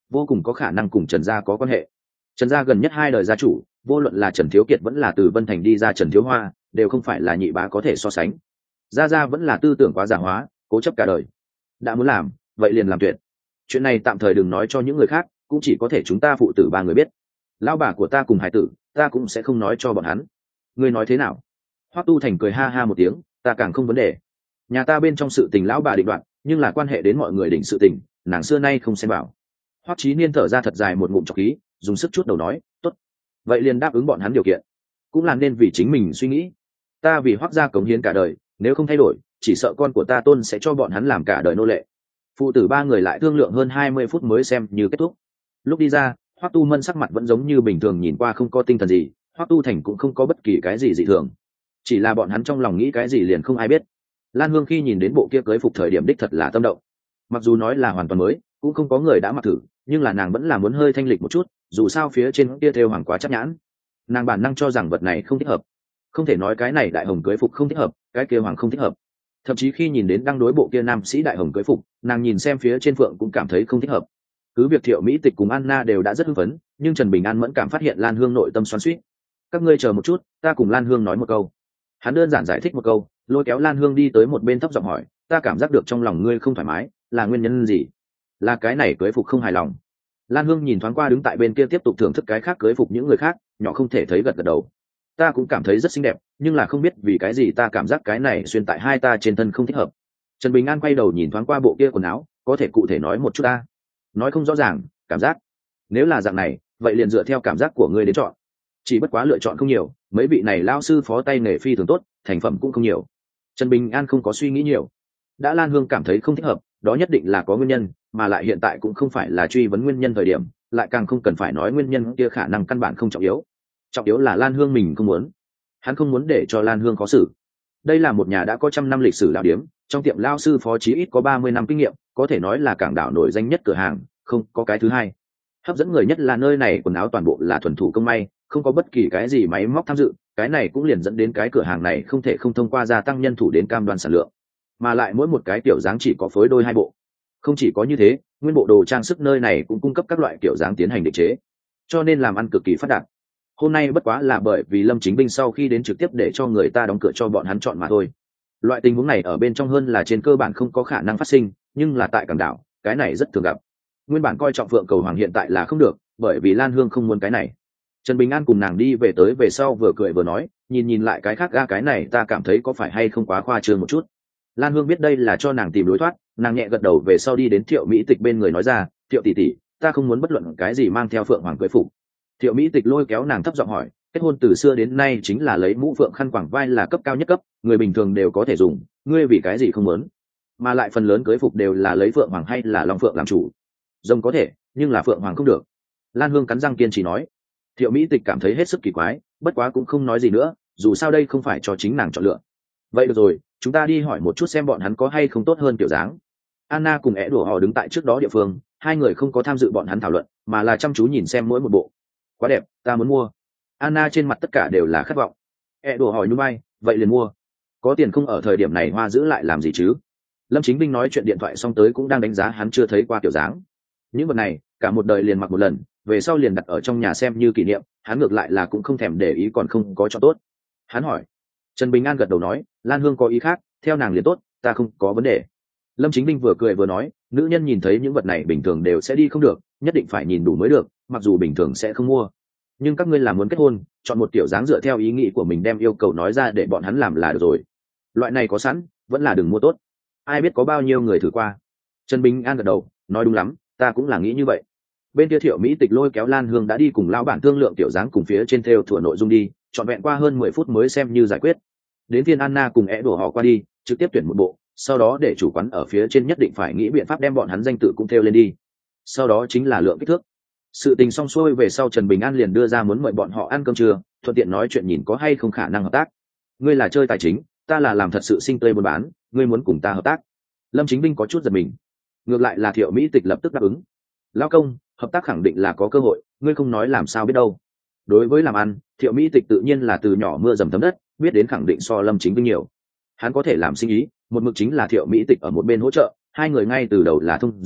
vô cùng có khả năng cùng Trần gia có quan hệ. Trần gia gần nhất hai đời gia chủ, vô luận là Trần Thiếu Kiệt vẫn là từ Vân Thành đi ra Trần Thiếu Hoa, đều không phải là nhị bá có thể so sánh. Gia gia vẫn là tư tưởng quá già hóa, cố chấp cả đời. Đã muốn làm, vậy liền làm tuyệt. Chuyện này tạm thời đừng nói cho những người khác, cũng chỉ có thể chúng ta phụ tử ba người biết. Lão bà của ta cùng hải tử, ta cũng sẽ không nói cho bọn hắn. Ngươi nói thế nào? Hoắc Tu Thành cười ha ha một tiếng, ta càng không vấn đề. Nhà ta bên trong sự tình lão bà định đoạt, nhưng là quan hệ đến mọi người định sự tình, nàng xưa nay không xen vào. Hoắc Chí Niên thở ra thật dài một ngụm trọc khí, dùng sức chút đầu nói, tốt. Vậy liền đáp ứng bọn hắn điều kiện, cũng là nên vì chính mình suy nghĩ. Ta vì Hoắc gia cống hiến cả đời, nếu không thay đổi, chỉ sợ con của ta tôn sẽ cho bọn hắn làm cả đời nô lệ. Phụ tử ba người lại thương lượng hơn hai mươi phút mới xem như kết thúc. Lúc đi ra, Hoắc Tu Mân sắc mặt vẫn giống như bình thường, nhìn qua không có tinh thần gì, Hoắc Tu Thành cũng không có bất kỳ cái gì dị thường, chỉ là bọn hắn trong lòng nghĩ cái gì liền không ai biết. Lan Hương khi nhìn đến bộ kia cưới phục thời điểm đích thật là tâm động, mặc dù nói là hoàn toàn mới, cũng không có người đã mặc thử, nhưng là nàng vẫn là muốn hơi thanh lịch một chút, dù sao phía trên kia thêu hoàng quá chắc nhãn, nàng bản năng cho rằng vật này không thích hợp. Không thể nói cái này đại hồng cưới phục không thích hợp, cái kia hoàng không thích hợp. Thậm chí khi nhìn đến đăng đối bộ kia nam sĩ đại hồng cưới phục, nàng nhìn xem phía trên phượng cũng cảm thấy không thích hợp. Cứ việc Thiệu Mỹ Tịch cùng Anna đều đã rất hưng phấn, nhưng Trần Bình An mẫn cảm phát hiện Lan Hương nội tâm xoắn xuýt. Các ngươi chờ một chút, ta cùng Lan Hương nói một câu. Hắn đơn giản giải thích một câu, lôi kéo Lan Hương đi tới một bên thấp giọng hỏi, ta cảm giác được trong lòng ngươi không thoải mái, là nguyên nhân gì? Là cái này cưới phục không hài lòng. Lan Hương nhìn thoáng qua đứng tại bên kia tiếp tục thưởng thức cái khác cưới phục những người khác, nhỏ không thể thấy gật gật đầu. Ta cũng cảm thấy rất xinh đẹp, nhưng là không biết vì cái gì ta cảm giác cái này xuyên tại hai ta trên thân không thích hợp. Trần Bình An quay đầu nhìn thoáng qua bộ kia quần áo, có thể cụ thể nói một chút ta? Nói không rõ ràng, cảm giác. Nếu là dạng này, vậy liền dựa theo cảm giác của ngươi đến chọn. Chỉ bất quá lựa chọn không nhiều, mấy vị này lao sư phó tay nghề phi thường tốt, thành phẩm cũng không nhiều. Trần Bình An không có suy nghĩ nhiều. Đã Lan Hương cảm thấy không thích hợp, đó nhất định là có nguyên nhân, mà lại hiện tại cũng không phải là truy vấn nguyên nhân thời điểm, lại càng không cần phải nói nguyên nhân kia khả năng căn bản không trọng yếu. Trọng yếu là Lan Hương mình không muốn. Hắn không muốn để cho Lan Hương khó xử. Đây là một nhà đã có trăm năm lịch sử lão điếm, trong tiệm lao sư phó chí ít có ba mươi năm kinh nghiệm, có thể nói là cảng đảo nổi danh nhất cửa hàng, không có cái thứ hai. Hấp dẫn người nhất là nơi này quần áo toàn bộ là thuần thủ công may, không có bất kỳ cái gì máy móc tham dự, cái này cũng liền dẫn đến cái cửa hàng này không thể không thông qua gia tăng nhân thủ đến cam đoan sản lượng, mà lại mỗi một cái kiểu dáng chỉ có phối đôi hai bộ. Không chỉ có như thế, nguyên bộ đồ trang sức nơi này cũng cung cấp các loại kiểu dáng tiến hành định chế, cho nên làm ăn cực kỳ phát đạt. Hôm nay bất quá là bởi vì Lâm Chính Binh sau khi đến trực tiếp để cho người ta đóng cửa cho bọn hắn chọn mà thôi. Loại tình huống này ở bên trong hơn là trên cơ bản không có khả năng phát sinh, nhưng là tại cảng đảo, cái này rất thường gặp. Nguyên bản coi trọng Phượng Cầu Hoàng hiện tại là không được, bởi vì Lan Hương không muốn cái này. Trần Bình An cùng nàng đi về tới về sau vừa cười vừa nói, nhìn nhìn lại cái khác ga cái này ta cảm thấy có phải hay không quá khoa trương một chút. Lan Hương biết đây là cho nàng tìm lối thoát, nàng nhẹ gật đầu về sau đi đến Thiệu Mỹ Tịch bên người nói ra, Thiệu tỷ tỷ, ta không muốn bất luận cái gì mang theo Phượng Hoàng cưới phục. Thiệu Mỹ Tịch lôi kéo nàng thấp giọng hỏi, kết hôn từ xưa đến nay chính là lấy mũ phượng khăn quàng vai là cấp cao nhất cấp, người bình thường đều có thể dùng, ngươi vì cái gì không muốn? Mà lại phần lớn cưới phục đều là lấy Phượng Hoàng hay là Long Phượng làm chủ. Rồng có thể, nhưng là Phượng Hoàng không được. Lan Hương cắn răng kiên trì nói. Thiệu Mỹ Tịch cảm thấy hết sức kỳ quái, bất quá cũng không nói gì nữa, dù sao đây không phải cho chính nàng chọn lựa. Vậy được rồi, chúng ta đi hỏi một chút xem bọn hắn có hay không tốt hơn kiểu dáng. Anna cùng É Đùa họ đứng tại trước đó địa phương, hai người không có tham dự bọn hắn thảo luận, mà là chăm chú nhìn xem mỗi một bộ. Quá đẹp, ta muốn mua. Anna trên mặt tất cả đều là khát vọng. É Đùa hỏi nhún vai, vậy liền mua. Có tiền không ở thời điểm này hoa giữ lại làm gì chứ? Lâm Chính Binh nói chuyện điện thoại xong tới cũng đang đánh giá hắn chưa thấy qua kiểu dáng. Những vật này, cả một đời liền mặc một lần, về sau liền đặt ở trong nhà xem như kỷ niệm, hắn ngược lại là cũng không thèm để ý còn không có cho tốt. Hắn hỏi. Trần Bình An gật đầu nói, Lan Hương có ý khác, theo nàng liền tốt, ta không có vấn đề. Lâm Chính Binh vừa cười vừa nói, nữ nhân nhìn thấy những vật này bình thường đều sẽ đi không được, nhất định phải nhìn đủ mới được, mặc dù bình thường sẽ không mua. Nhưng các ngươi là muốn kết hôn, chọn một kiểu dáng dựa theo ý nghĩ của mình đem yêu cầu nói ra để bọn hắn làm là được rồi. Loại này có sẵn, vẫn là đừng mua tốt. Ai biết có bao nhiêu người thử qua. Trần Bình An gật đầu, nói đúng lắm, ta cũng là nghĩ như vậy. Bên kia Thiệu Mỹ Tịch lôi kéo Lan Hương đã đi cùng lão bản thương lượng tiểu dáng cùng phía trên theo thủa nội dung đi, trọn vẹn qua hơn mười phút mới xem như giải quyết. Đến phiên Anna cùng É Đùa họ qua đi, trực tiếp tuyển một bộ, sau đó để chủ quán ở phía trên nhất định phải nghĩ biện pháp đem bọn hắn danh tự cũng theo lên đi. Sau đó chính là lượng kích thước. Sự tình xong xuôi về sau Trần Bình An liền đưa ra muốn mời bọn họ ăn cơm trưa, thuận tiện nói chuyện nhìn có hay không khả năng hợp tác. Ngươi là chơi tài chính, ta là làm thật sự sinh tươi buôn bán, ngươi muốn cùng ta hợp tác? Lâm Chính Binh có chút giật mình. Ngược lại là Thiệu Mỹ Tịch lập tức đáp ứng. Lão công, hợp tác khẳng định là có cơ hội, ngươi không nói làm sao biết đâu. Đối với làm ăn, Thiệu Mỹ Tịch tự nhiên là từ nhỏ mưa dầm thấm đất, biết đến khẳng định so Lâm Chính Binh nhiều. Hắn có thể làm sinh ý, một mực chính là Thiệu Mỹ Tịch ở một bên hỗ trợ, hai người ngay từ đầu là thông gia,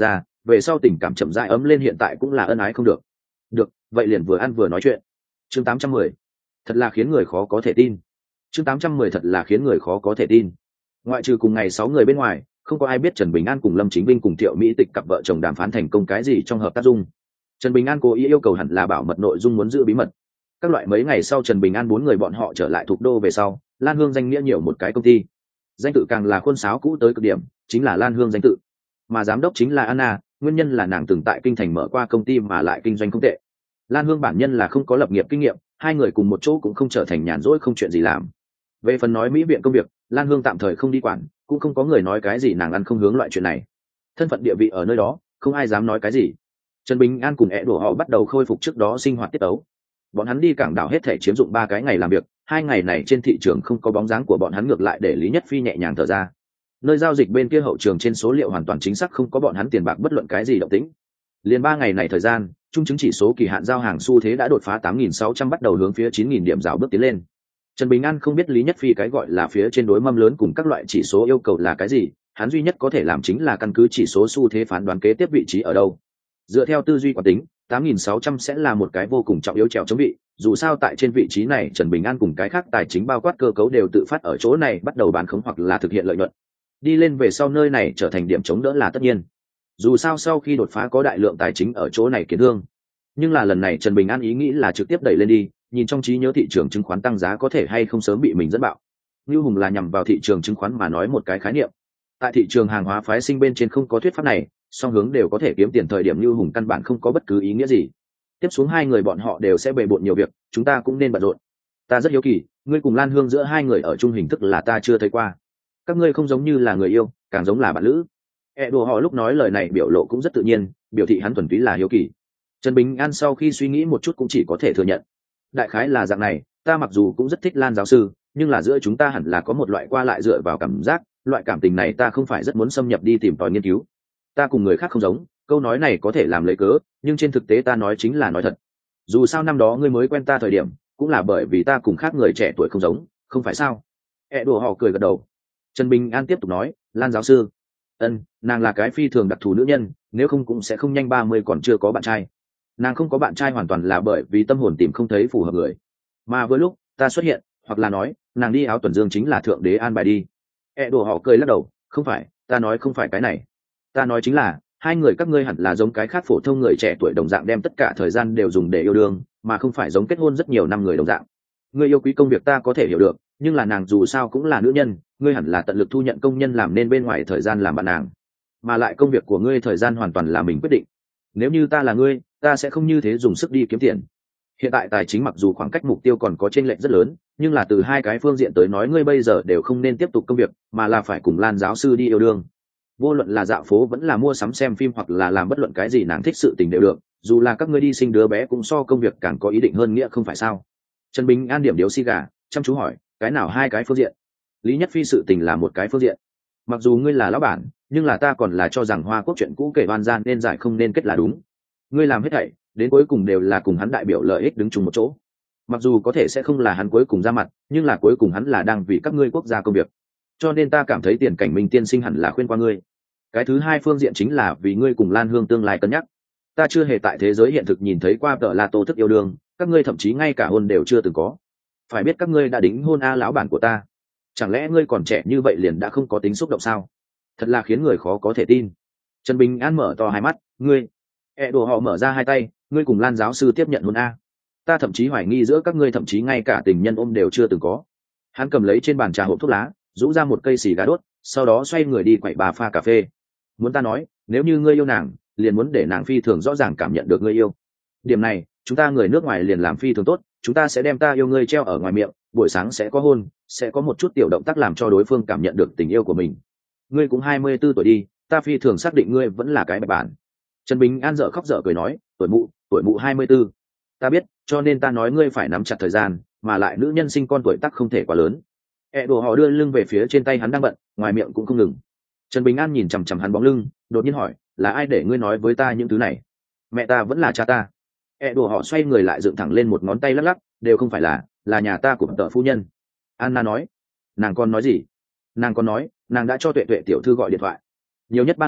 về sau tình cảm chậm rãi ấm lên, hiện tại cũng là ân ái không được. Được, vậy liền vừa ăn vừa nói chuyện. Chương tám trăm mười, thật là khiến người khó có thể tin. Chương tám trăm mười thật là khiến người khó có thể tin. Ngoại trừ cùng ngày sáu người bên ngoài, không có ai biết Trần Bình An cùng Lâm Chính Vinh cùng Thiệu Mỹ Tịch cặp vợ chồng đàm phán thành công cái gì trong hợp tác dung. Trần Bình An cố ý yêu cầu hẳn là bảo mật nội dung, muốn giữ bí mật. Các loại mấy ngày sau Trần Bình An bốn người bọn họ trở lại Thục Đô về sau, Lan Hương danh nghĩa nhiều một cái công ty. Danh tự càng là khuôn sáo cũ tới cực điểm, chính là Lan Hương danh tự. Mà giám đốc chính là Anna, nguyên nhân là nàng từng tại kinh thành mở qua công ty mà lại kinh doanh không tệ. Lan Hương bản nhân là không có lập nghiệp kinh nghiệm, hai người cùng một chỗ cũng không trở thành nhàn rỗi không chuyện gì làm. Về phần nói mỹ viện công việc, Lan Hương tạm thời không đi quản, cũng không có người nói cái gì nàng ăn không hướng loại chuyện này. Thân phận địa vị ở nơi đó, không ai dám nói cái gì. Trần Bình An cùng ẻ đổ họ bắt đầu khôi phục trước đó sinh hoạt tiết tấu. Bọn hắn đi cảng đảo hết thể chiếm dụng ba cái ngày làm việc, hai ngày này trên thị trường không có bóng dáng của bọn hắn, ngược lại để Lý Nhất Phi nhẹ nhàng thở ra. Nơi giao dịch bên kia hậu trường trên số liệu hoàn toàn chính xác không có bọn hắn tiền bạc bất luận cái gì động tĩnh. Liên ba ngày này thời gian, chung chứng chỉ số kỳ hạn giao hàng xu thế đã đột phá tám nghìn sáu trăm, bắt đầu hướng phía chín nghìn điểm rào bước tiến lên. Trần Bình An không biết Lý Nhất Phi cái gọi là phía trên đối mâm lớn cùng các loại chỉ số yêu cầu là cái gì, hắn duy nhất có thể làm chính là căn cứ chỉ số xu thế phán đoán kế tiếp vị trí ở đâu. Dựa theo tư duy quán tính, tám nghìn sáu trăm sẽ là một cái vô cùng trọng yếu trèo chống vị, dù sao tại trên vị trí này Trần Bình An cùng cái khác tài chính bao quát cơ cấu đều tự phát ở chỗ này bắt đầu bán khống hoặc là thực hiện lợi nhuận. Đi lên về sau nơi này trở thành điểm chống đỡ là tất nhiên. Dù sao sau khi đột phá có đại lượng tài chính ở chỗ này kiến thương. Nhưng là lần này Trần Bình An ý nghĩ là trực tiếp đẩy lên đi, nhìn trong trí nhớ thị trường chứng khoán tăng giá có thể hay không sớm bị mình dẫn bạo. Như Hùng là nhằm vào thị trường chứng khoán mà nói một cái khái niệm. Tại thị trường hàng hóa phái sinh bên trên không có thuyết pháp này, song hướng đều có thể kiếm tiền thời điểm Như Hùng căn bản không có bất cứ ý nghĩa gì. Tiếp xuống hai người bọn họ đều sẽ bề bộn nhiều việc, chúng ta cũng nên bận rộn. Ta rất hiếu kỳ, ngươi cùng Lan Hương giữa hai người ở chung hình thức là ta chưa thấy qua. Các ngươi không giống như là người yêu, càng giống là bạn lữ. E đồ họ lúc nói lời này biểu lộ cũng rất tự nhiên, biểu thị hắn thuần túy là hiếu kỳ. Trần Bình An sau khi suy nghĩ một chút cũng chỉ có thể thừa nhận. Đại khái là dạng này, ta mặc dù cũng rất thích Lan giáo sư, nhưng là giữa chúng ta hẳn là có một loại qua lại dựa vào cảm giác, loại cảm tình này ta không phải rất muốn xâm nhập đi tìm tòi nghiên cứu. Ta cùng người khác không giống, câu nói này có thể làm lấy cớ, nhưng trên thực tế ta nói chính là nói thật. Dù sao năm đó ngươi mới quen ta thời điểm, cũng là bởi vì ta cùng khác người trẻ tuổi không giống, không phải sao? E đồ họ cười gật đầu. Trần Bình An tiếp tục nói, Lan giáo sư, ân, nàng là cái phi thường đặc thù nữ nhân, nếu không cũng sẽ không nhanh ba mươi còn chưa có bạn trai. Nàng không có bạn trai hoàn toàn là bởi vì tâm hồn tìm không thấy phù hợp người, mà với lúc ta xuất hiện, hoặc là nói nàng đi áo tuần dương chính là thượng đế an bài đi. E đồ họ cười lắc đầu, không phải, ta nói không phải cái này, ta nói chính là hai người các ngươi hẳn là giống cái khác phổ thông người trẻ tuổi đồng dạng đem tất cả thời gian đều dùng để yêu đương, mà không phải giống kết hôn rất nhiều năm người đồng dạng. Ngươi yêu quý công việc ta có thể hiểu được, nhưng là nàng dù sao cũng là nữ nhân, ngươi hẳn là tận lực thu nhận công nhân làm nên bên ngoài thời gian làm bạn nàng, mà lại công việc của ngươi thời gian hoàn toàn là mình quyết định. Nếu như ta là ngươi, ta sẽ không như thế dùng sức đi kiếm tiền. Hiện tại tài chính mặc dù khoảng cách mục tiêu còn có chênh lệch rất lớn, nhưng là từ hai cái phương diện tới nói ngươi bây giờ đều không nên tiếp tục công việc, mà là phải cùng Lan giáo sư đi yêu đương. Vô luận là dạo phố vẫn là mua sắm xem phim hoặc là làm bất luận cái gì nàng thích sự tình đều được, dù là các ngươi đi sinh đứa bé cũng so công việc càng có ý định hơn nghĩa, không phải sao? Trần Bình An điểm điếu xì gà, chăm chú hỏi, cái nào hai cái phương diện? Lý Nhất Phi sự tình là một cái phương diện. Mặc dù ngươi là lão bản, nhưng là ta còn là cho rằng Hoa Quốc chuyện cũ kể oan gian nên giải không nên kết là đúng. Ngươi làm hết thảy, đến cuối cùng đều là cùng hắn đại biểu lợi ích đứng chung một chỗ. Mặc dù có thể sẽ không là hắn cuối cùng ra mặt, nhưng là cuối cùng hắn là đang vì các ngươi quốc gia công việc. Cho nên ta cảm thấy Tiền Cảnh Minh tiên sinh hẳn là khuyên qua ngươi. Cái thứ hai phương diện chính là vì ngươi cùng Lan Hương tương lai cân nhắc. Ta chưa hề tại thế giới hiện thực nhìn thấy qua tờ là Tô thức yêu đương, các ngươi thậm chí ngay cả hôn đều chưa từng có. Phải biết các ngươi đã đính hôn a lão bản của ta. Chẳng lẽ ngươi còn trẻ như vậy liền đã không có tính xúc động sao? Thật là khiến người khó có thể tin. Trần Bình An mở to hai mắt, ngươi, e đồ họ mở ra hai tay, ngươi cùng Lan giáo sư tiếp nhận hôn a? Ta thậm chí hoài nghi giữa các ngươi thậm chí ngay cả tình nhân ôm đều chưa từng có. Hắn cầm lấy trên bàn trà hộp thuốc lá, rũ ra một cây xì gà đốt, sau đó xoay người đi quậy bà pha cà phê. Muốn ta nói, nếu như ngươi yêu nàng, liền muốn để nàng phi thường rõ ràng cảm nhận được ngươi yêu. Điểm này, chúng ta người nước ngoài liền làm phi thường tốt, chúng ta sẽ đem ta yêu ngươi treo ở ngoài miệng, buổi sáng sẽ có hôn, sẽ có một chút tiểu động tác làm cho đối phương cảm nhận được tình yêu của mình. Ngươi cũng hai mươi tư tuổi đi, ta phi thường xác định ngươi vẫn là cái bạch bản. Trần Bình An dở khóc dở cười nói, tuổi mụ, tuổi mụ hai mươi tư. Ta biết, cho nên ta nói ngươi phải nắm chặt thời gian, mà lại nữ nhân sinh con tuổi tác không thể quá lớn. E đồ họ đưa lưng về phía trên tay hắn đang bận, ngoài miệng cũng không ngừng. Trần Bình An nhìn chằm chằm hắn bóng lưng, đột nhiên hỏi, là ai để ngươi nói với ta những thứ này? Mẹ ta vẫn là cha ta. E đồ họ xoay người lại dựng thẳng lên một ngón tay lắc lắc, đều không phải là, là nhà ta của tợ phu nhân. Anna nói. Nàng còn nói gì? Nàng còn nói, nàng đã cho Tuệ Tuệ tiểu thư gọi điện thoại. Nhiều nhất ba ngày,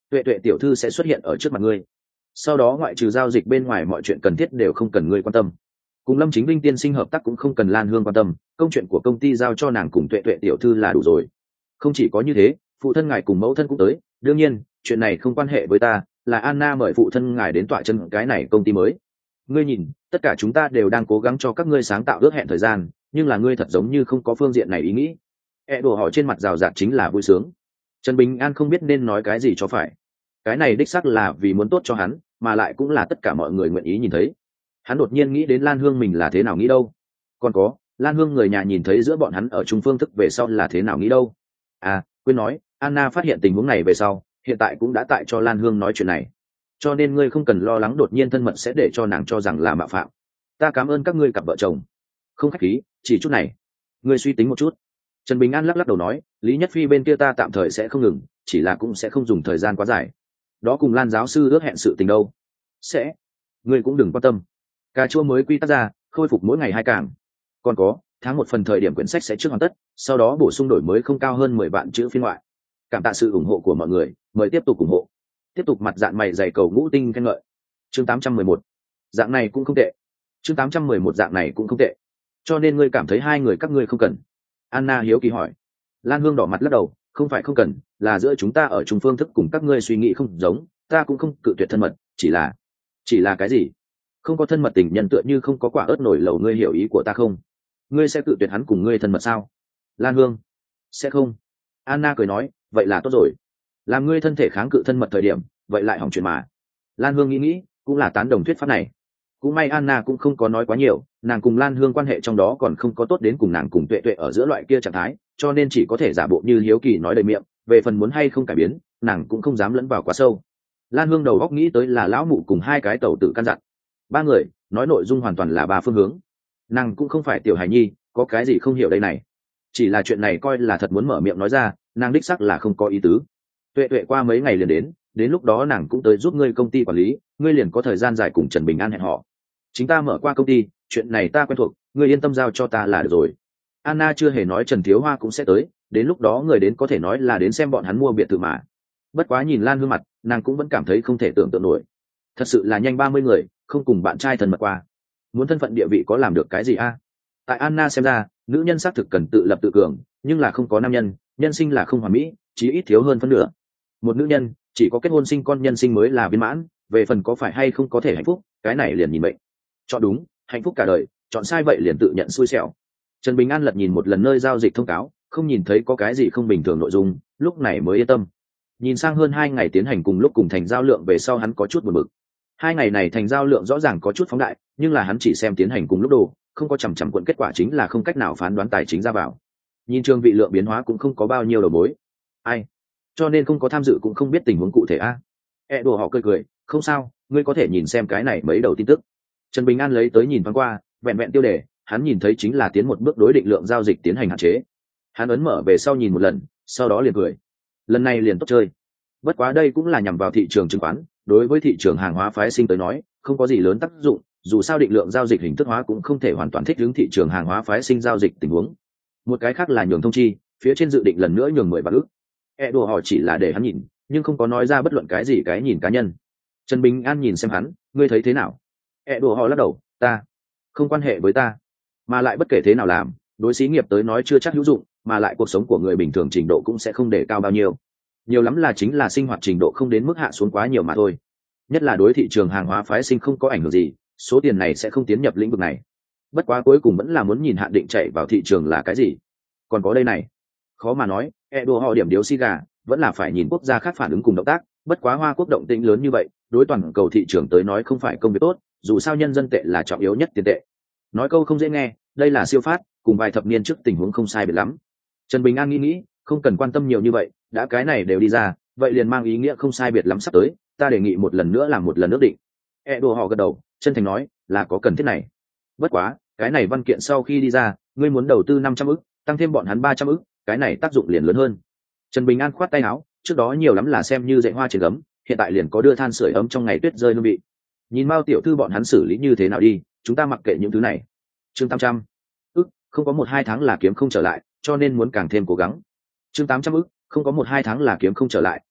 tuệ tuệ tiểu thư sẽ xuất hiện ở trước mặt ngươi, sau đó ngoại trừ giao dịch bên ngoài mọi chuyện cần thiết đều không cần ngươi quan tâm. Cùng Lâm Chính Vinh tiên sinh hợp tác cũng không cần Lan Hương quan tâm, công chuyện của công ty giao cho nàng cùng tuệ tuệ tiểu thư là đủ rồi. Không chỉ có như thế, phụ thân ngài cùng mẫu thân cũng tới, đương nhiên chuyện này không quan hệ với ta, là Anna mời phụ thân ngài đến tọa chân cái này công ty mới. Ngươi nhìn, tất cả chúng ta đều đang cố gắng cho các ngươi sáng tạo ước hẹn thời gian, nhưng là ngươi thật giống như không có phương diện này ý nghĩ. E đồ họ trên mặt rào rạt chính là vui sướng. Trần Bình An không biết nên nói cái gì cho phải. Cái này đích xác là vì muốn tốt cho hắn, mà lại cũng là tất cả mọi người nguyện ý nhìn thấy. Hắn đột nhiên nghĩ đến Lan Hương mình là thế nào nghĩ đâu. Còn có, Lan Hương người nhà nhìn thấy giữa bọn hắn ở chung phương thức về sau là thế nào nghĩ đâu. À, quên nói, Anna phát hiện tình huống này về sau, hiện tại cũng đã tại cho Lan Hương nói chuyện này. Cho nên ngươi không cần lo lắng đột nhiên thân mật sẽ để cho nàng cho rằng là mạo phạm. Ta cảm ơn các ngươi cặp vợ chồng. Không khách khí, chỉ chút này. Ngươi suy tính một chút. Trần Bình An lắc lắc đầu nói, Lý Nhất Phi bên kia ta tạm thời sẽ không ngừng, chỉ là cũng sẽ không dùng thời gian quá dài. Đó cùng Lan giáo sư ước hẹn sự tình đâu. Sẽ. Ngươi cũng đừng quan tâm. Cà chua mới quy tắc ra, khôi phục mỗi ngày hai càng. Còn có, tháng một phần thời điểm quyển sách sẽ trước hoàn tất, sau đó bổ sung đổi mới không cao hơn mười vạn chữ phiên ngoại. Cảm tạ sự ủng hộ của mọi người, mời tiếp tục ủng hộ. Tiếp tục mặt dạng mày dày cầu ngũ tinh khen ngợi. Chương tám trăm mười một. Dạng này cũng không tệ. Chương tám trăm mười một dạng này cũng không tệ. Cho nên ngươi cảm thấy hai người các ngươi không cần. Anna hiếu kỳ hỏi. Lan Hương đỏ mặt lắc đầu, không phải không cần, là giữa chúng ta ở chung phương thức cùng các ngươi suy nghĩ không giống, ta cũng không cự tuyệt thân mật, chỉ là chỉ là cái gì? Không có thân mật tình nhân tựa như không có quả ớt nổi lẩu, ngươi hiểu ý của ta không? Ngươi sẽ cự tuyệt hắn cùng ngươi thân mật sao? Lan Hương. Sẽ không. Anna cười nói, vậy là tốt rồi. Làm ngươi thân thể kháng cự thân mật thời điểm, vậy lại hỏng chuyện mà. Lan Hương nghĩ nghĩ, cũng là tán đồng thuyết pháp này. Cũng may Anna cũng không có nói quá nhiều, nàng cùng Lan Hương quan hệ trong đó còn không có tốt đến cùng nàng cùng tuệ tuệ ở giữa loại kia trạng thái, cho nên chỉ có thể giả bộ như hiếu kỳ nói đầy miệng, về phần muốn hay không cải biến, nàng cũng không dám lẫn vào quá sâu. Lan Hương đầu góc nghĩ tới là lão mụ cùng hai cái tẩu tử căn dặn. Ba người, nói nội dung hoàn toàn là ba phương hướng. Nàng cũng không phải tiểu hài nhi, có cái gì không hiểu đây này. Chỉ là chuyện này coi là thật muốn mở miệng nói ra, nàng đích sắc là không có ý tứ. Tuệ tuệ qua mấy ngày liền đến, đến lúc đó nàng cũng tới giúp ngươi công ty quản lý, ngươi liền có thời gian dài cùng Trần Bình An hẹn họ. Chính ta mở qua công ty, chuyện này ta quen thuộc, ngươi yên tâm giao cho ta là được rồi. Anna chưa hề nói Trần Thiếu Hoa cũng sẽ tới, đến lúc đó người đến có thể nói là đến xem bọn hắn mua biệt thự mà. Bất quá nhìn Lan Hương mặt, nàng cũng vẫn cảm thấy không thể tưởng tượng nổi. Thật sự là nhanh ba mươi người, không cùng bạn trai thân mật qua. Muốn thân phận địa vị có làm được cái gì a? Tại Anna xem ra, nữ nhân xác thực cần tự lập tự cường, nhưng là không có nam nhân, nhân sinh là không hoàn mỹ, chí ít thiếu hơn phân nửa. Một nữ nhân chỉ có kết hôn sinh con nhân sinh mới là viên mãn, về phần có phải hay không có thể hạnh phúc, cái này liền nhìn mệnh. Chọn đúng, hạnh phúc cả đời, chọn sai vậy liền tự nhận xui xẻo. Trần Bình An lật nhìn một lần nơi giao dịch thông cáo, không nhìn thấy có cái gì không bình thường nội dung, lúc này mới yên tâm. Nhìn sang hơn hai ngày tiến hành cùng lúc cùng thành giao lượng về sau hắn có chút buồn bực. Hai ngày này thành giao lượng rõ ràng có chút phóng đại, nhưng là hắn chỉ xem tiến hành cùng lúc đồ, không có chằm chằm cuộn, kết quả chính là không cách nào phán đoán tài chính ra vào. Nhìn trường vị lượng biến hóa cũng không có bao nhiêu đầu mối. Ai? Cho nên không có tham dự cũng không biết tình huống cụ thể a. E đồ họ cười cười, không sao, ngươi có thể nhìn xem cái này mấy đầu tin tức. Trần Bình An lấy tới nhìn thoáng qua, vẹn vẹn tiêu đề, hắn nhìn thấy chính là tiến một bước đối định lượng giao dịch tiến hành hạn chế. Hắn ấn mở về sau nhìn một lần, sau đó liền cười. Lần này liền tốt chơi. Bất quá đây cũng là nhằm vào thị trường chứng khoán, đối với thị trường hàng hóa phái sinh tới nói, không có gì lớn tác dụng, dù sao định lượng giao dịch hình thức hóa cũng không thể hoàn toàn thích ứng thị trường hàng hóa phái sinh giao dịch tình huống. Một cái khác là nhường thông chi, phía trên dự định lần nữa nhường mười vạn ức. E đồ họ chỉ là để hắn nhìn, nhưng không có nói ra bất luận cái gì cái nhìn cá nhân. Trần Bình An nhìn xem hắn, ngươi thấy thế nào? E đồ họ lắc đầu, ta không quan hệ với ta, mà lại bất kể thế nào làm, đối xí nghiệp tới nói chưa chắc hữu dụng, mà lại cuộc sống của người bình thường trình độ cũng sẽ không để cao bao nhiêu, nhiều lắm là chính là sinh hoạt trình độ không đến mức hạ xuống quá nhiều mà thôi. Nhất là đối thị trường hàng hóa phái sinh không có ảnh hưởng gì, số tiền này sẽ không tiến nhập lĩnh vực này. Bất quá cuối cùng vẫn là muốn nhìn hạn định chạy vào thị trường là cái gì. Còn có đây này, khó mà nói, e đùa họ điểm điếu xì gà vẫn là phải nhìn quốc gia khác phản ứng cùng động tác. Bất quá Hoa Quốc động tĩnh lớn như vậy, đối toàn cầu thị trường tới nói không phải công việc tốt, dù sao nhân dân tệ là trọng yếu nhất tiền tệ. Nói câu không dễ nghe, đây là siêu phát, cùng vài thập niên trước tình huống không sai biệt lắm. Trần Bình An nghĩ nghĩ, không cần quan tâm nhiều như vậy, đã cái này đều đi ra, vậy liền mang ý nghĩa không sai biệt lắm sắp tới, ta đề nghị một lần nữa làm một lần ước định. E đùa họ gật đầu, chân thành nói, là có cần thiết này. Bất quá, cái này văn kiện sau khi đi ra, ngươi muốn đầu tư năm trăm ức, tăng thêm bọn hắn ba trăm ức, cái này tác dụng liền lớn hơn. Trần Bình An khoát tay áo, trước đó nhiều lắm là xem như dạy hoa trên gấm, hiện tại liền có đưa than sưởi ấm trong ngày tuyết rơi hương vị. Nhìn Mao tiểu thư bọn hắn xử lý như thế nào đi, chúng ta mặc kệ những thứ này. Chương tám trăm ức, không có một hai tháng là kiếm không trở lại, cho nên muốn càng thêm cố gắng. Chương tám trăm ức, không có một hai tháng là kiếm không trở lại,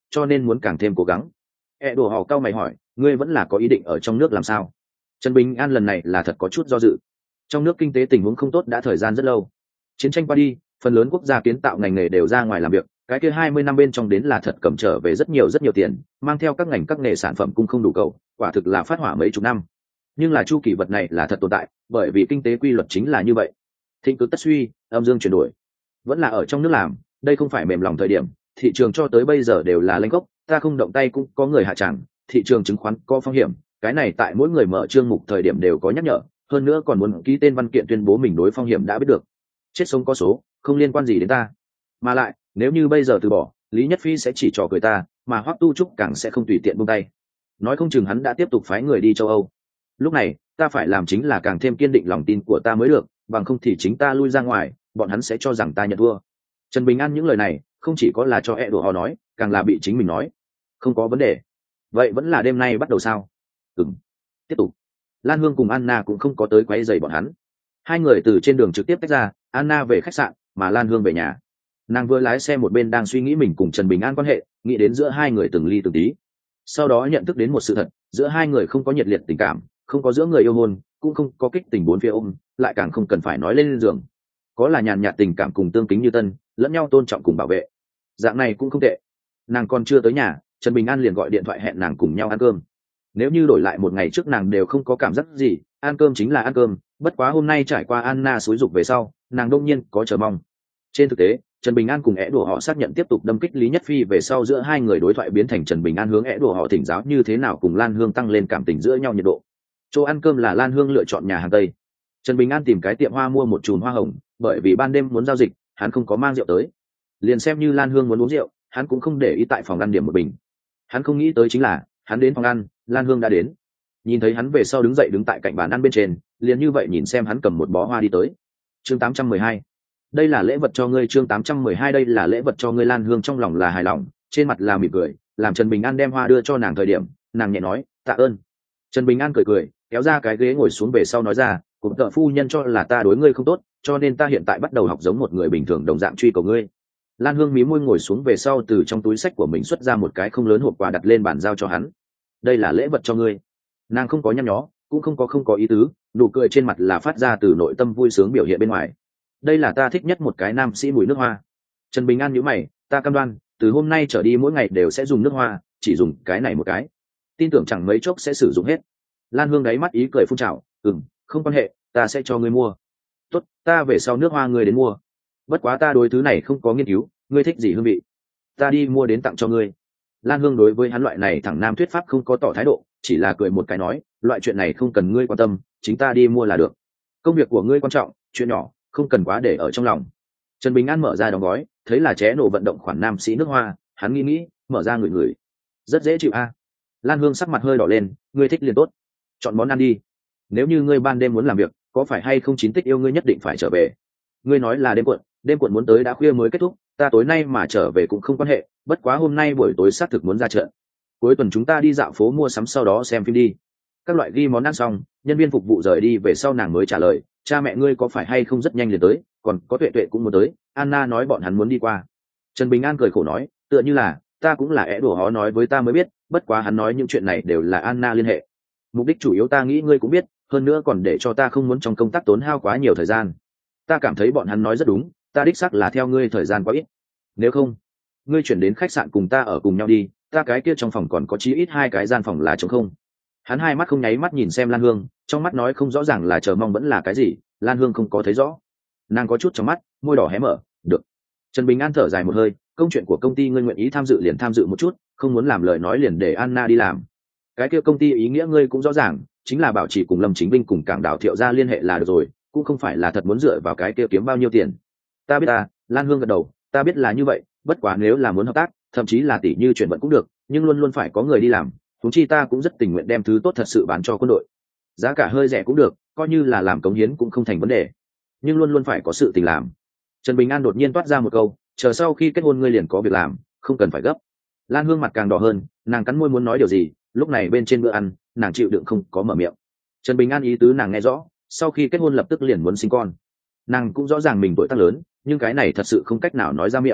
cho nên muốn càng thêm cố gắng. E đồ họ cao mày hỏi, ngươi vẫn là có ý định ở trong nước làm sao? Trần Bình An lần này là thật có chút do dự. Trong nước kinh tế tình huống không tốt đã thời gian rất lâu, chiến tranh qua đi, phần lớn quốc gia kiến tạo ngành nghề đều ra ngoài làm việc, cái kia hai mươi năm bên trong đến là thật cầm trở về rất nhiều rất nhiều tiền, mang theo các ngành các nghề sản phẩm cũng không đủ cầu, quả thực là phát hỏa mấy chục năm. Nhưng là chu kỳ vật này là thật tồn tại, bởi vì kinh tế quy luật chính là như vậy, thịnh cực tất suy, âm dương chuyển đổi. Vẫn là ở trong nước làm, đây không phải mềm lòng thời điểm, thị trường cho tới bây giờ đều là lanh gốc, ta không động tay cũng có người hạ tràng, thị trường chứng khoán có phong hiểm, cái này tại mỗi người mở chương mục thời điểm đều có nhắc nhở, hơn nữa còn muốn ký tên văn kiện tuyên bố mình đối phong hiểm đã biết được. Chết sống có số, không liên quan gì đến ta. Mà lại, nếu như bây giờ từ bỏ, Lý Nhất Phi sẽ chỉ trò cười ta, mà Hoắc Tu Trúc càng sẽ không tùy tiện buông tay. Nói không chừng hắn đã tiếp tục phái người đi châu Âu. Lúc này, ta phải làm chính là càng thêm kiên định lòng tin của ta mới được, bằng không thì chính ta lui ra ngoài, bọn hắn sẽ cho rằng ta nhận thua. Trần Bình An những lời này, không chỉ có là cho e đùa họ nói, càng là bị chính mình nói. Không có vấn đề. Vậy vẫn là đêm nay bắt đầu sao? Ừm. Tiếp tục. Lan Hương cùng Anna cũng không có tới quấy rầy bọn hắn. Hai người từ trên đường trực tiếp tách ra, Anna về khách sạn, mà Lan Hương về nhà. Nàng vừa lái xe một bên đang suy nghĩ mình cùng Trần Bình An quan hệ, nghĩ đến giữa hai người từng ly từng tí. Sau đó nhận thức đến một sự thật, giữa hai người không có nhiệt liệt tình cảm, không có giữa người yêu hôn, cũng không có kích tình bốn phía ôm, lại càng không cần phải nói lên giường. Có là nhàn nhạt tình cảm cùng tương kính như tân, lẫn nhau tôn trọng cùng bảo vệ. Dạng này cũng không tệ. Nàng còn chưa tới nhà, Trần Bình An liền gọi điện thoại hẹn nàng cùng nhau ăn cơm. Nếu như đổi lại một ngày trước nàng đều không có cảm giác gì, ăn cơm chính là ăn cơm, bất quá hôm nay trải qua Anna xúi dục về sau, nàng đông nhiên có chờ mong. Trên thực tế, Trần Bình An cùng é đùa họ xác nhận tiếp tục đâm kích Lý Nhất Phi về sau, giữa hai người đối thoại biến thành Trần Bình An hướng é đùa họ thỉnh giáo như thế nào cùng Lan Hương tăng lên cảm tình giữa nhau nhiệt độ. Chỗ ăn cơm là Lan Hương lựa chọn nhà hàng Tây. Trần Bình An tìm cái tiệm hoa mua một chùm hoa hồng, bởi vì ban đêm muốn giao dịch, hắn không có mang rượu tới. Liền xem như Lan Hương muốn uống rượu, hắn cũng không để ý tại phòng ăn điểm một bình. Hắn không nghĩ tới chính là, hắn đến phòng ăn, Lan Hương đã đến. Nhìn thấy hắn về sau đứng dậy đứng tại cạnh bàn ăn bên trên, liền như vậy nhìn xem hắn cầm một bó hoa đi tới. Chương tám trăm mười hai. Đây là lễ vật cho ngươi. Chương tám trăm mười hai. Đây là lễ vật cho ngươi. Lan Hương trong lòng là hài lòng, trên mặt là mỉm cười, làm Trần Bình An đem hoa đưa cho nàng thời điểm, nàng nhẹ nói, tạ ơn. Trần Bình An cười cười, kéo ra cái ghế ngồi xuống về sau nói ra, cùng tợ phu nhân cho là ta đối ngươi không tốt, cho nên ta hiện tại bắt đầu học giống một người bình thường đồng dạng truy cầu ngươi. Lan Hương mí môi ngồi xuống về sau, từ trong túi sách của mình xuất ra một cái không lớn hộp quà đặt lên bàn giao cho hắn. Đây là lễ vật cho ngươi. Nàng không có nhăn nhó, cũng không có không có ý tứ, nụ cười trên mặt là phát ra từ nội tâm vui sướng biểu hiện bên ngoài. Đây là ta thích nhất một cái nam sĩ mùi nước hoa. Trần Bình An nhíu mày, ta cam đoan, từ hôm nay trở đi mỗi ngày đều sẽ dùng nước hoa, chỉ dùng cái này một cái. Tin tưởng chẳng mấy chốc sẽ sử dụng hết. Lan Hương đáy mắt ý cười phun trào, ừm, không quan hệ, ta sẽ cho ngươi mua. Tốt, ta về sau nước hoa ngươi đến mua. Bất quá ta đối thứ này không có nghiên cứu, ngươi thích gì hương vị, ta đi mua đến tặng cho ngươi. Lan Hương đối với hắn loại này thẳng nam thuyết pháp không có tỏ thái độ, chỉ là cười một cái nói, loại chuyện này không cần ngươi quan tâm, chính ta đi mua là được. Công việc của ngươi quan trọng, chuyện nhỏ không cần quá để ở trong lòng. Trần Bình An mở ra đóng gói, thấy là ché nổ vận động khoản nam sĩ nước hoa, hắn nghĩ nghĩ, mở ra ngửi ngửi, rất dễ chịu a. Lan Hương sắc mặt hơi đỏ lên, ngươi thích liền tốt, chọn món ăn đi. Nếu như ngươi ban đêm muốn làm việc, có phải hay không chín tích yêu ngươi nhất định phải trở về. Ngươi nói là đêm cuộn, đêm cuộn muốn tới đã khuya mới kết thúc, ta tối nay mà trở về cũng không quan hệ, bất quá hôm nay buổi tối xác thực muốn ra chợ. Cuối tuần chúng ta đi dạo phố mua sắm sau đó xem phim đi. Các loại ghi món ăn xong, nhân viên phục vụ rời đi về sau, nàng mới trả lời, cha mẹ ngươi có phải hay không rất nhanh liền tới, còn có Tuệ Tuệ cũng muốn tới, Anna nói bọn hắn muốn đi qua. Trần Bình An cười khổ nói, tựa như là, ta cũng là é đùa hó nói với ta mới biết, bất quá hắn nói những chuyện này đều là Anna liên hệ. Mục đích chủ yếu ta nghĩ ngươi cũng biết, hơn nữa còn để cho ta không muốn trong công tác tốn hao quá nhiều thời gian. Ta cảm thấy bọn hắn nói rất đúng, ta đích xác là theo ngươi thời gian quá ít. Nếu không, ngươi chuyển đến khách sạn cùng ta ở cùng nhau đi, ta cái kia trong phòng còn có chí ít hai cái gian phòng là trống không. Hắn hai mắt không nháy mắt nhìn xem Lan Hương, trong mắt nói không rõ ràng là chờ mong vẫn là cái gì, Lan Hương không có thấy rõ. Nàng có chút trong mắt, môi đỏ hé mở, được. Trần Bình An thở dài một hơi, công chuyện của công ty ngươi nguyện ý tham dự liền tham dự một chút, không muốn làm lời nói liền để Anna đi làm. Cái kia công ty ý nghĩa ngươi cũng rõ ràng, chính là bảo trì cùng Lâm Chính Vinh cùng Cảng Đảo Thiệu gia liên hệ là được rồi, cũng không phải là thật muốn dựa vào cái kia kiếm bao nhiêu tiền. Ta biết ta, Lan Hương gật đầu, ta biết là như vậy, bất quá nếu là muốn hợp tác, thậm chí là tỷ như chuyển vận cũng được, nhưng luôn luôn phải có người đi làm, huống chi ta cũng rất tình nguyện đem thứ tốt thật sự bán cho quân đội. Giá cả hơi rẻ cũng được, coi như là làm cống hiến cũng không thành vấn đề, nhưng luôn luôn phải có sự tình làm. Trần Bình An đột nhiên toát ra một câu, chờ sau khi kết hôn ngươi liền có việc làm, không cần phải gấp. Lan Hương mặt càng đỏ hơn, nàng cắn môi muốn nói điều gì, lúc này bên trên bữa ăn, nàng chịu đựng không có mở miệng. Trần Bình An ý tứ nàng nghe rõ, sau khi kết hôn lập tức liền muốn sinh con. Nàng cũng rõ ràng mình tuổi tác lớn, nhưng cái này thật sự không cách nào nói ra miệng.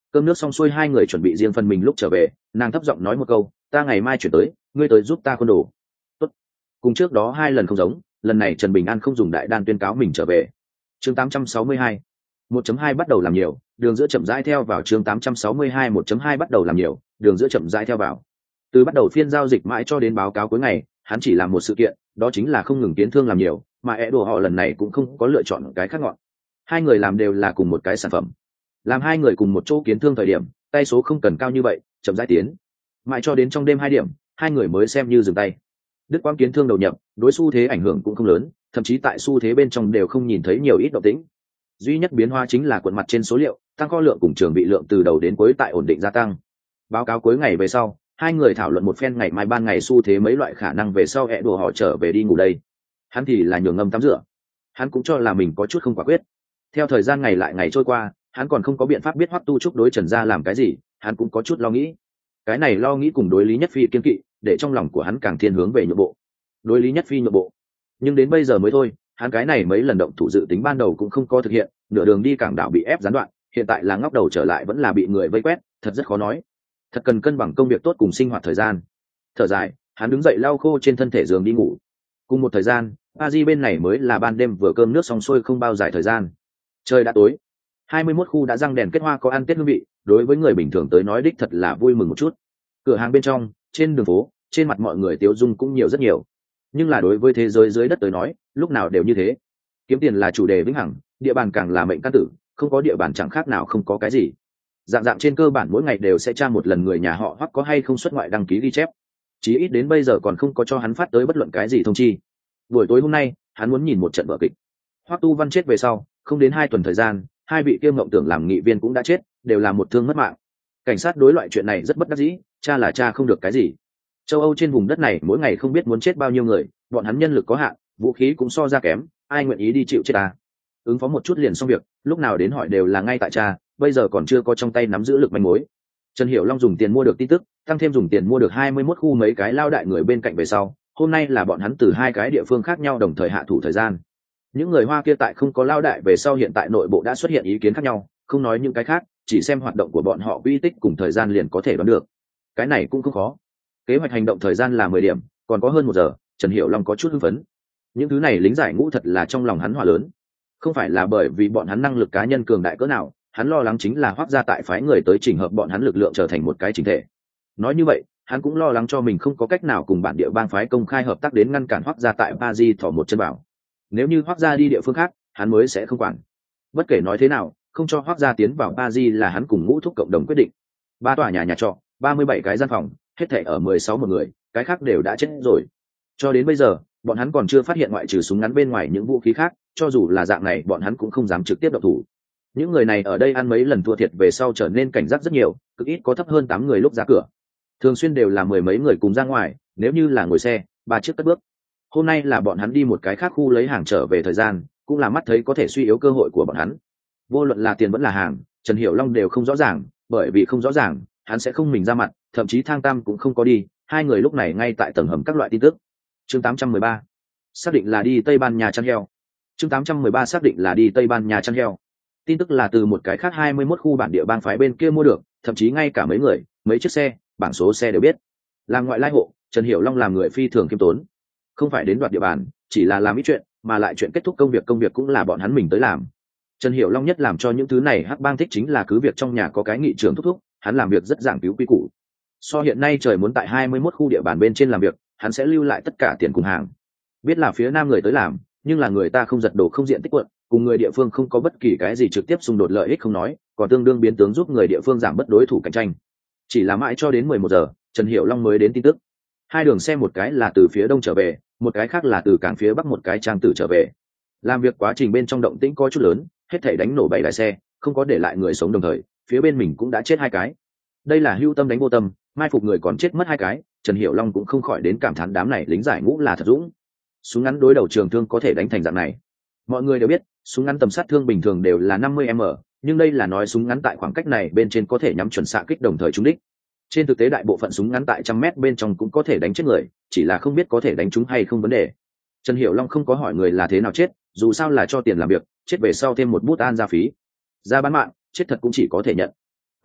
Cơm nước xong xuôi hai người chuẩn bị riêng phần mình lúc trở về, nàng thấp giọng nói một câu, ta ngày mai chuyển tới, ngươi tới giúp ta khuôn đồ. Tốt. Cùng trước đó hai lần không giống, lần này Trần Bình An không dùng đại đan tuyên cáo mình trở về. Chương tám trăm sáu mươi hai, một chấm hai bắt đầu làm nhiều, đường giữa chậm rãi theo vào. Chương tám trăm sáu mươi hai, một chấm hai bắt đầu làm nhiều, đường giữa chậm rãi theo vào. Từ bắt đầu phiên giao dịch mãi cho đến báo cáo cuối ngày, hắn chỉ làm một sự kiện, đó chính là không ngừng kiến thương làm nhiều, mà é đồ họ lần này cũng không có lựa chọn cái khác ngọn. Hai người làm đều là cùng một cái sản phẩm. Làm hai người cùng một chỗ kiến thương thời điểm, tay số không cần cao như vậy, chậm rãi tiến. Mãi cho đến trong đêm hai điểm, hai người mới xem như dừng tay. Đức quang kiến thương đầu nhập, đối xu thế ảnh hưởng cũng không lớn, thậm chí tại xu thế bên trong đều không nhìn thấy nhiều ít động tĩnh. Duy nhất biến hóa chính là quận mặt trên số liệu, tăng kho lượng cùng trường bị lượng từ đầu đến cuối tại ổn định gia tăng. Báo cáo cuối ngày về sau, hai người thảo luận một phen ngày mai ban ngày xu thế mấy loại khả năng về sau hẹ đùa họ trở về đi ngủ đây. Hắn thì là nhường ngâm tắm rửa. Hắn cũng cho là mình có chút không quả quyết. Theo thời gian ngày lại ngày trôi qua, hắn còn không có biện pháp biết Hoắc Tu Trúc đối Trần gia làm cái gì, hắn cũng có chút lo nghĩ. Cái này lo nghĩ cùng đối Lý Nhất Phi kiên kỵ, để trong lòng của hắn càng thiên hướng về nhượng bộ. Đối Lý Nhất Phi nhượng bộ, nhưng đến bây giờ mới thôi, hắn cái này mấy lần động thủ dự tính ban đầu cũng không có thực hiện, nửa đường đi cảng đảo bị ép gián đoạn, hiện tại là ngóc đầu trở lại vẫn là bị người vây quét, thật rất khó nói. Thật cần cân bằng công việc tốt cùng sinh hoạt thời gian. Thở dài, hắn đứng dậy lau khô trên thân thể giường đi ngủ. Cùng một thời gian, a di bên này mới là ban đêm vừa cơm nước xong xuôi không bao dài thời gian. Trời đã tối, hai mươi mốt khu đã răng đèn kết hoa có ăn tết hương vị, đối với người bình thường tới nói đích thật là vui mừng một chút. Cửa hàng bên trong, trên đường phố, trên mặt mọi người tiêu dung cũng nhiều rất nhiều. Nhưng là đối với thế giới dưới đất tới nói, lúc nào đều như thế. Kiếm tiền là chủ đề vĩnh hằng, địa bàn càng là mệnh căn tử, không có địa bàn chẳng khác nào không có cái gì. Dạng dạng trên cơ bản mỗi ngày đều sẽ tra một lần người nhà họ hoặc có hay không xuất ngoại đăng ký ghi chép. Chí ít đến bây giờ còn không có cho hắn phát tới bất luận cái gì thông chi. Buổi tối hôm nay, hắn muốn nhìn một trận vở kịch. Hoắc Tu Văn chết về sau, không đến hai tuần thời gian, hai vị kiêm ngộng tưởng làm nghị viên cũng đã chết, đều là một thương mất mạng. Cảnh sát đối loại chuyện này rất bất đắc dĩ, cha là cha không được cái gì. Châu Âu trên vùng đất này mỗi ngày không biết muốn chết bao nhiêu người, bọn hắn nhân lực có hạn, vũ khí cũng so ra kém, ai nguyện ý đi chịu chết ta. Ứng phó một chút liền xong việc, lúc nào đến hỏi đều là ngay tại cha, bây giờ còn chưa có trong tay nắm giữ lực manh mối. Trần Hiểu Long dùng tiền mua được tin tức, tăng thêm dùng tiền mua được hai mươi mốt khu mấy cái lao đại người bên cạnh về sau, hôm nay là bọn hắn từ hai cái địa phương khác nhau đồng thời hạ thủ thời gian. Những người Hoa kia tại không có lao đại về sau hiện tại nội bộ đã xuất hiện ý kiến khác nhau, không nói những cái khác, chỉ xem hoạt động của bọn họ quy tích cùng thời gian liền có thể đoán được. Cái này cũng không khó. Kế hoạch hành động thời gian là mười điểm, còn có hơn một giờ, Trần Hiểu Long có chút hưng phấn. Những thứ này lính giải ngũ thật là trong lòng hắn hòa lớn. Không phải là bởi vì bọn hắn năng lực cá nhân cường đại cỡ nào, hắn lo lắng chính là Hoắc gia tại phái người tới chỉnh hợp bọn hắn lực lượng trở thành một cái chỉnh thể. Nói như vậy, hắn cũng lo lắng cho mình không có cách nào cùng bản địa bang phái công khai hợp tác đến ngăn cản Hoắc gia tại Paris thò một chân vào. Nếu như Hoắc gia đi địa phương khác, hắn mới sẽ không quản. Bất kể nói thế nào, không cho Hoắc gia tiến vào Paris là hắn cùng Ngũ Thúc cộng đồng quyết định. Ba tòa nhà nhà trọ, ba mươi bảy cái gian phòng, hết thảy ở mười sáu một người, cái khác đều đã chết rồi. Cho đến bây giờ, bọn hắn còn chưa phát hiện ngoại trừ súng ngắn bên ngoài những vũ khí khác, cho dù là dạng này bọn hắn cũng không dám trực tiếp động thủ. Những người này ở đây ăn mấy lần thua thiệt về sau trở nên cảnh giác rất nhiều, cực ít có thấp hơn tám người lúc ra cửa. Thường xuyên đều là mười mấy người cùng ra ngoài, nếu như là ngồi xe, ba chiếc cất bước. Hôm nay là bọn hắn đi một cái khác khu lấy hàng trở về thời gian, cũng là mắt thấy có thể suy yếu cơ hội của bọn hắn. Vô luận là tiền vẫn là hàng, Trần Hiểu Long đều không rõ ràng, bởi vì không rõ ràng, hắn sẽ không mình ra mặt, thậm chí Thang Tam cũng không có đi, hai người lúc này ngay tại tầng hầm các loại tin tức. Chương tám trăm mười ba, xác định là đi Tây Ban Nha chăn heo. Chương tám trăm mười ba xác định là đi Tây Ban Nha chăn heo. Tin tức là từ một cái khác hai mươi mốt khu bản địa bang phái bên kia mua được, thậm chí ngay cả mấy người, mấy chiếc xe, bảng số xe đều biết. Làm ngoại lai hộ, Trần Hiểu Long làm người phi thường kiêm tốn, không phải đến đoạt địa bàn, chỉ là làm ít chuyện, mà lại chuyện kết thúc công việc công việc cũng là bọn hắn mình tới làm. Trần Hiểu Long nhất làm cho những thứ này hắc bang thích chính là cứ việc trong nhà có cái nghị trưởng thúc thúc, hắn làm việc rất giảng cứu quy củ. So hiện nay trời muốn tại hai mươi mốt khu địa bàn bên trên làm việc, hắn sẽ lưu lại tất cả tiền cùng hàng. Biết là phía nam người tới làm, nhưng là người ta không giật đồ không diện tích quận, cùng người địa phương không có bất kỳ cái gì trực tiếp xung đột lợi ích không nói, còn tương đương biến tướng giúp người địa phương giảm bất đối thủ cạnh tranh. Chỉ là mãi cho đến mười một giờ, Trần Hiểu Long mới đến tin tức. Hai đường xe một cái là từ phía đông trở về, một cái khác là từ cảng phía bắc một cái trang tử trở về. Làm việc quá trình bên trong động tĩnh có chút lớn, hết thảy đánh nổ bảy đại xe, không có để lại người sống đồng thời, phía bên mình cũng đã chết hai cái. Đây là hưu tâm đánh vô tâm, mai phục người còn chết mất hai cái, Trần Hiểu Long cũng không khỏi đến cảm thán đám này lính giải ngũ là thật dũng. Súng ngắn đối đầu trường thương có thể đánh thành dạng này. Mọi người đều biết, súng ngắn tầm sát thương bình thường đều là năm mươi mét, nhưng đây là nói súng ngắn tại khoảng cách này bên trên có thể nhắm chuẩn xạ kích đồng thời trúng đích. Trên thực tế đại bộ phận súng ngắn tại trăm mét bên trong cũng có thể đánh chết người, chỉ là không biết có thể đánh trúng hay không vấn đề. Trần Hiểu Long không có hỏi người là thế nào chết, dù sao là cho tiền làm việc, chết về sau thêm một bút an gia phí. Ra bán mạng, chết thật cũng chỉ có thể nhận.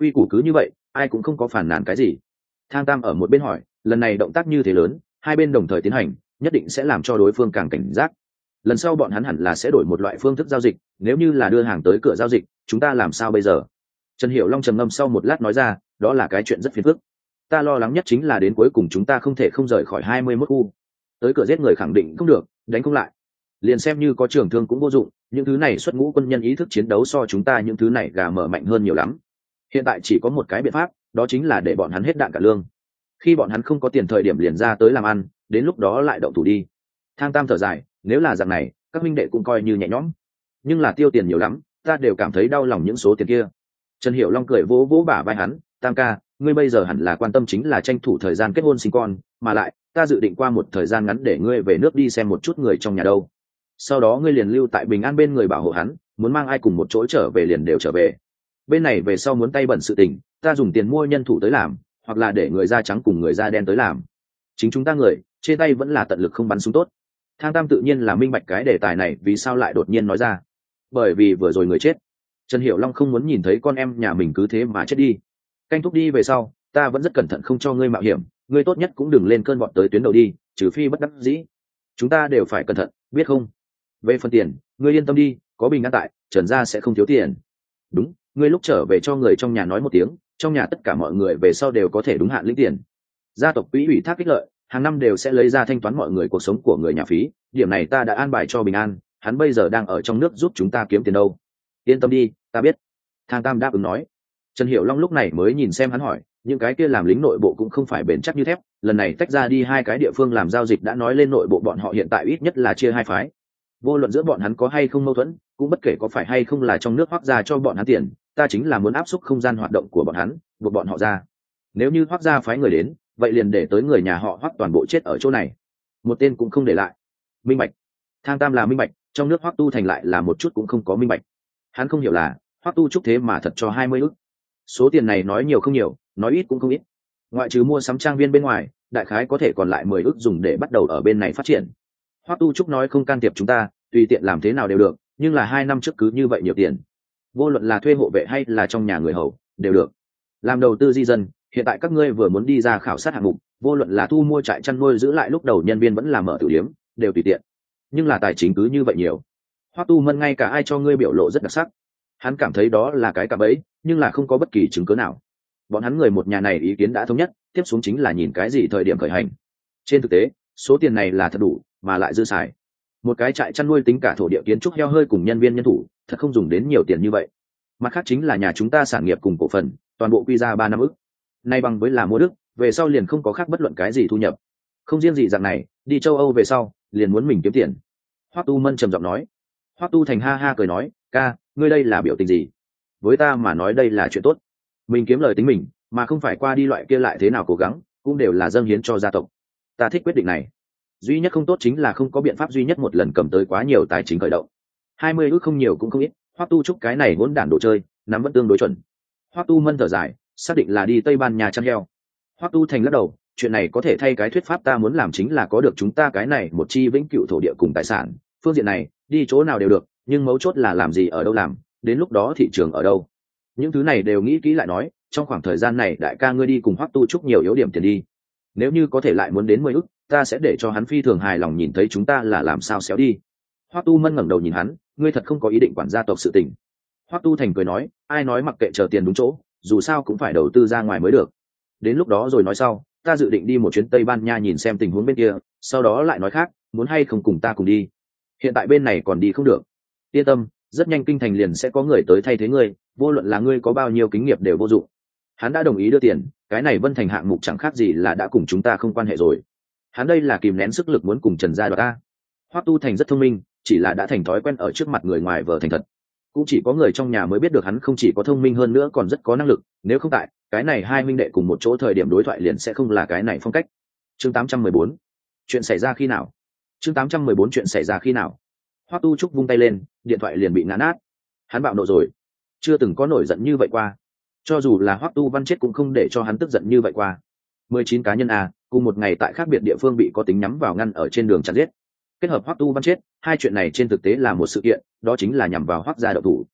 quy củ cứ như vậy, ai cũng không có phản nàn cái gì. Thang Tam ở một bên hỏi, lần này động tác như thế lớn, hai bên đồng thời tiến hành, nhất định sẽ làm cho đối phương càng cảnh giác. Lần sau bọn hắn hẳn là sẽ đổi một loại phương thức giao dịch, nếu như là đưa hàng tới cửa giao dịch, chúng ta làm sao bây giờ? Trần Hiểu Long trầm ngâm sau một lát nói ra, đó là cái chuyện rất phiền phức. Ta lo lắng nhất chính là đến cuối cùng chúng ta không thể không rời khỏi hai mươi mốt khu. Tới cửa giết người khẳng định không được, đánh không lại. Liền xem như có trường thương cũng vô dụng, những thứ này xuất ngũ quân nhân ý thức chiến đấu so chúng ta những thứ này gà mở mạnh hơn nhiều lắm. Hiện tại chỉ có một cái biện pháp, đó chính là để bọn hắn hết đạn cả lương. Khi bọn hắn không có tiền thời điểm liền ra tới làm ăn, đến lúc đó lại động thủ đi. Thang Tam thở dài, nếu là dạng này, các minh đệ cũng coi như nhẹ nhõm. Nhưng là tiêu tiền nhiều lắm, ta đều cảm thấy đau lòng những số tiền kia. Trần Hiểu Long cười vỗ vỗ bả vai hắn, Tam ca, ngươi bây giờ hẳn là quan tâm chính là tranh thủ thời gian kết hôn sinh con, mà lại, ta dự định qua một thời gian ngắn để ngươi về nước đi xem một chút người trong nhà đâu. Sau đó ngươi liền lưu tại Bình An bên người bảo hộ hắn, muốn mang ai cùng một chỗ trở về liền đều trở về. Bên này về sau muốn tay bẩn sự tình, ta dùng tiền mua nhân thủ tới làm, hoặc là để người da trắng cùng người da đen tới làm. Chính chúng ta người, trên tay vẫn là tận lực không bắn súng tốt. Thang Tam tự nhiên là minh bạch cái đề tài này vì sao lại đột nhiên nói ra. Bởi vì vừa rồi người chết. Trần Hiểu Long không muốn nhìn thấy con em nhà mình cứ thế mà chết đi. Canh thúc đi về sau, ta vẫn rất cẩn thận không cho ngươi mạo hiểm, ngươi tốt nhất cũng đừng lên cơn bọn tới tuyến đầu đi, trừ phi bất đắc dĩ. Chúng ta đều phải cẩn thận, biết không? Về phần tiền, ngươi yên tâm đi, có Bình An tại, Trần gia sẽ không thiếu tiền. Đúng, ngươi lúc trở về cho người trong nhà nói một tiếng, trong nhà tất cả mọi người về sau đều có thể đúng hạn lĩnh tiền. Gia tộc quỹ ủy thác ích lợi, hàng năm đều sẽ lấy ra thanh toán mọi người cuộc sống của người nhà phí, điểm này ta đã an bài cho Bình An, hắn bây giờ đang ở trong nước giúp chúng ta kiếm tiền đâu. Yên tâm đi, ta biết. Thang Tam đáp ứng nói. Trần Hiểu Long lúc này mới nhìn xem hắn hỏi, những cái kia làm lính nội bộ cũng không phải bền chắc như thép, lần này tách ra đi hai cái địa phương làm giao dịch đã nói lên nội bộ bọn họ hiện tại ít nhất là chia hai phái. Vô luận giữa bọn hắn có hay không mâu thuẫn, cũng bất kể có phải hay không là trong nước Hoắc gia cho bọn hắn tiền, ta chính là muốn áp suất không gian hoạt động của bọn hắn, buộc bọn họ ra. Nếu như Hoắc gia phái người đến, vậy liền để tới người nhà họ Hoắc toàn bộ chết ở chỗ này, một tên cũng không để lại. Minh bạch. Thang Tam là minh bạch, trong nước Hoắc Tu Thành lại là một chút cũng không có minh bạch. Hắn không hiểu là Hoắc Tu Trúc thế mà thật cho hai mươi ức. Số tiền này nói nhiều không nhiều, nói ít cũng không ít. Ngoại trừ mua sắm trang viên bên ngoài, đại khái có thể còn lại mười ức dùng để bắt đầu ở bên này phát triển. Hoắc Tu Trúc nói không can thiệp chúng ta, tùy tiện làm thế nào đều được, nhưng là hai năm trước cứ như vậy nhiều tiền. Vô luận là thuê hộ vệ hay là trong nhà người hầu, đều được. Làm đầu tư di dân, hiện tại các ngươi vừa muốn đi ra khảo sát hạng mục, vô luận là thu mua trại chăn nuôi giữ lại lúc đầu nhân viên vẫn làm mở tử điếm, đều tùy tiện. Nhưng là tài chính cứ như vậy nhiều. Hoắc Tu Mân ngay cả ai cho ngươi biểu lộ rất đặc sắc. Hắn cảm thấy đó là cái cạm bẫy, nhưng là không có bất kỳ chứng cứ nào. Bọn hắn người một nhà này ý kiến đã thống nhất, tiếp xuống chính là nhìn cái gì thời điểm khởi hành. Trên thực tế, số tiền này là thật đủ, mà lại dư xài. Một cái trại chăn nuôi tính cả thổ địa kiến trúc heo hơi cùng nhân viên nhân thủ, thật không dùng đến nhiều tiền như vậy. Mặt khác chính là nhà chúng ta sản nghiệp cùng cổ phần, toàn bộ quy ra ba năm ức. Nay bằng với là mua đức, về sau liền không có khác bất luận cái gì thu nhập. Không riêng gì dạng này, đi châu Âu về sau, liền muốn mình kiếm tiền. Hoắc Tu Mân trầm giọng nói. Hoắc Tu Thành ha ha cười nói, ca, ngươi đây là biểu tình gì? Với ta mà nói đây là chuyện tốt. Mình kiếm lời tính mình, mà không phải qua đi loại kia lại thế nào cố gắng, cũng đều là dâng hiến cho gia tộc. Ta thích quyết định này. Duy nhất không tốt chính là không có biện pháp duy nhất một lần cầm tới quá nhiều tài chính khởi động. Hai mươi ước không nhiều cũng không ít, Hoắc Tu Trúc cái này hỗn đản đồ chơi, nắm vẫn tương đối chuẩn. Hoắc Tu Mân thở dài, xác định là đi Tây Ban Nha chăn heo. Hoắc Tu Thành lắc đầu, chuyện này có thể thay cái thuyết pháp ta muốn làm chính là có được chúng ta cái này một chi vĩnh cửu thổ địa cùng tài sản, phương diện này, đi chỗ nào đều được, nhưng mấu chốt là làm gì ở đâu làm, đến lúc đó thị trường ở đâu. Những thứ này đều nghĩ kỹ lại nói, trong khoảng thời gian này đại ca ngươi đi cùng Hoắc Tu Trúc nhiều yếu điểm tiền đi. Nếu như có thể lại muốn đến mười ức, ta sẽ để cho hắn phi thường hài lòng nhìn thấy chúng ta là làm sao xéo đi. Hoắc Tu Mân ngẩng đầu nhìn hắn, ngươi thật không có ý định quản gia tộc sự tình. Hoắc Tu Thành cười nói, ai nói mặc kệ chờ tiền đúng chỗ, dù sao cũng phải đầu tư ra ngoài mới được. Đến lúc đó rồi nói sau, ta dự định đi một chuyến Tây Ban Nha nhìn xem tình huống bên kia, sau đó lại nói khác, muốn hay không cùng ta cùng đi. Hiện tại bên này còn đi không được. Yên tâm, rất nhanh kinh thành liền sẽ có người tới thay thế ngươi, vô luận là ngươi có bao nhiêu kinh nghiệm đều vô dụng. Hắn đã đồng ý đưa tiền, cái này Vân Thành hạng mục chẳng khác gì là đã cùng chúng ta không quan hệ rồi. Hắn đây là kìm nén sức lực muốn cùng Trần gia đoạt ta. Hoắc Tu Thành rất thông minh, chỉ là đã thành thói quen ở trước mặt người ngoài vờ thành thật. Cũng chỉ có người trong nhà mới biết được hắn không chỉ có thông minh hơn nữa còn rất có năng lực, nếu không tại, cái này hai huynh đệ cùng một chỗ thời điểm đối thoại liền sẽ không là cái này phong cách. Chương tám trăm mười bốn, chuyện xảy ra khi nào? Chương tám trăm mười bốn chuyện xảy ra khi nào? Hoắc Tu Trúc vung tay lên, điện thoại liền bị ngã nát. Hắn bạo nộ rồi, chưa từng có nổi giận như vậy qua. Cho dù là Hoắc Tu Văn chết cũng không để cho hắn tức giận như vậy qua. mười chín cá nhân a, cùng một ngày tại khác biệt địa phương bị có tính nhắm vào ngăn ở trên đường chặn giết. Kết hợp Hoắc Tu Văn chết, hai chuyện này trên thực tế là một sự kiện, đó chính là nhằm vào Hoắc gia độc thủ.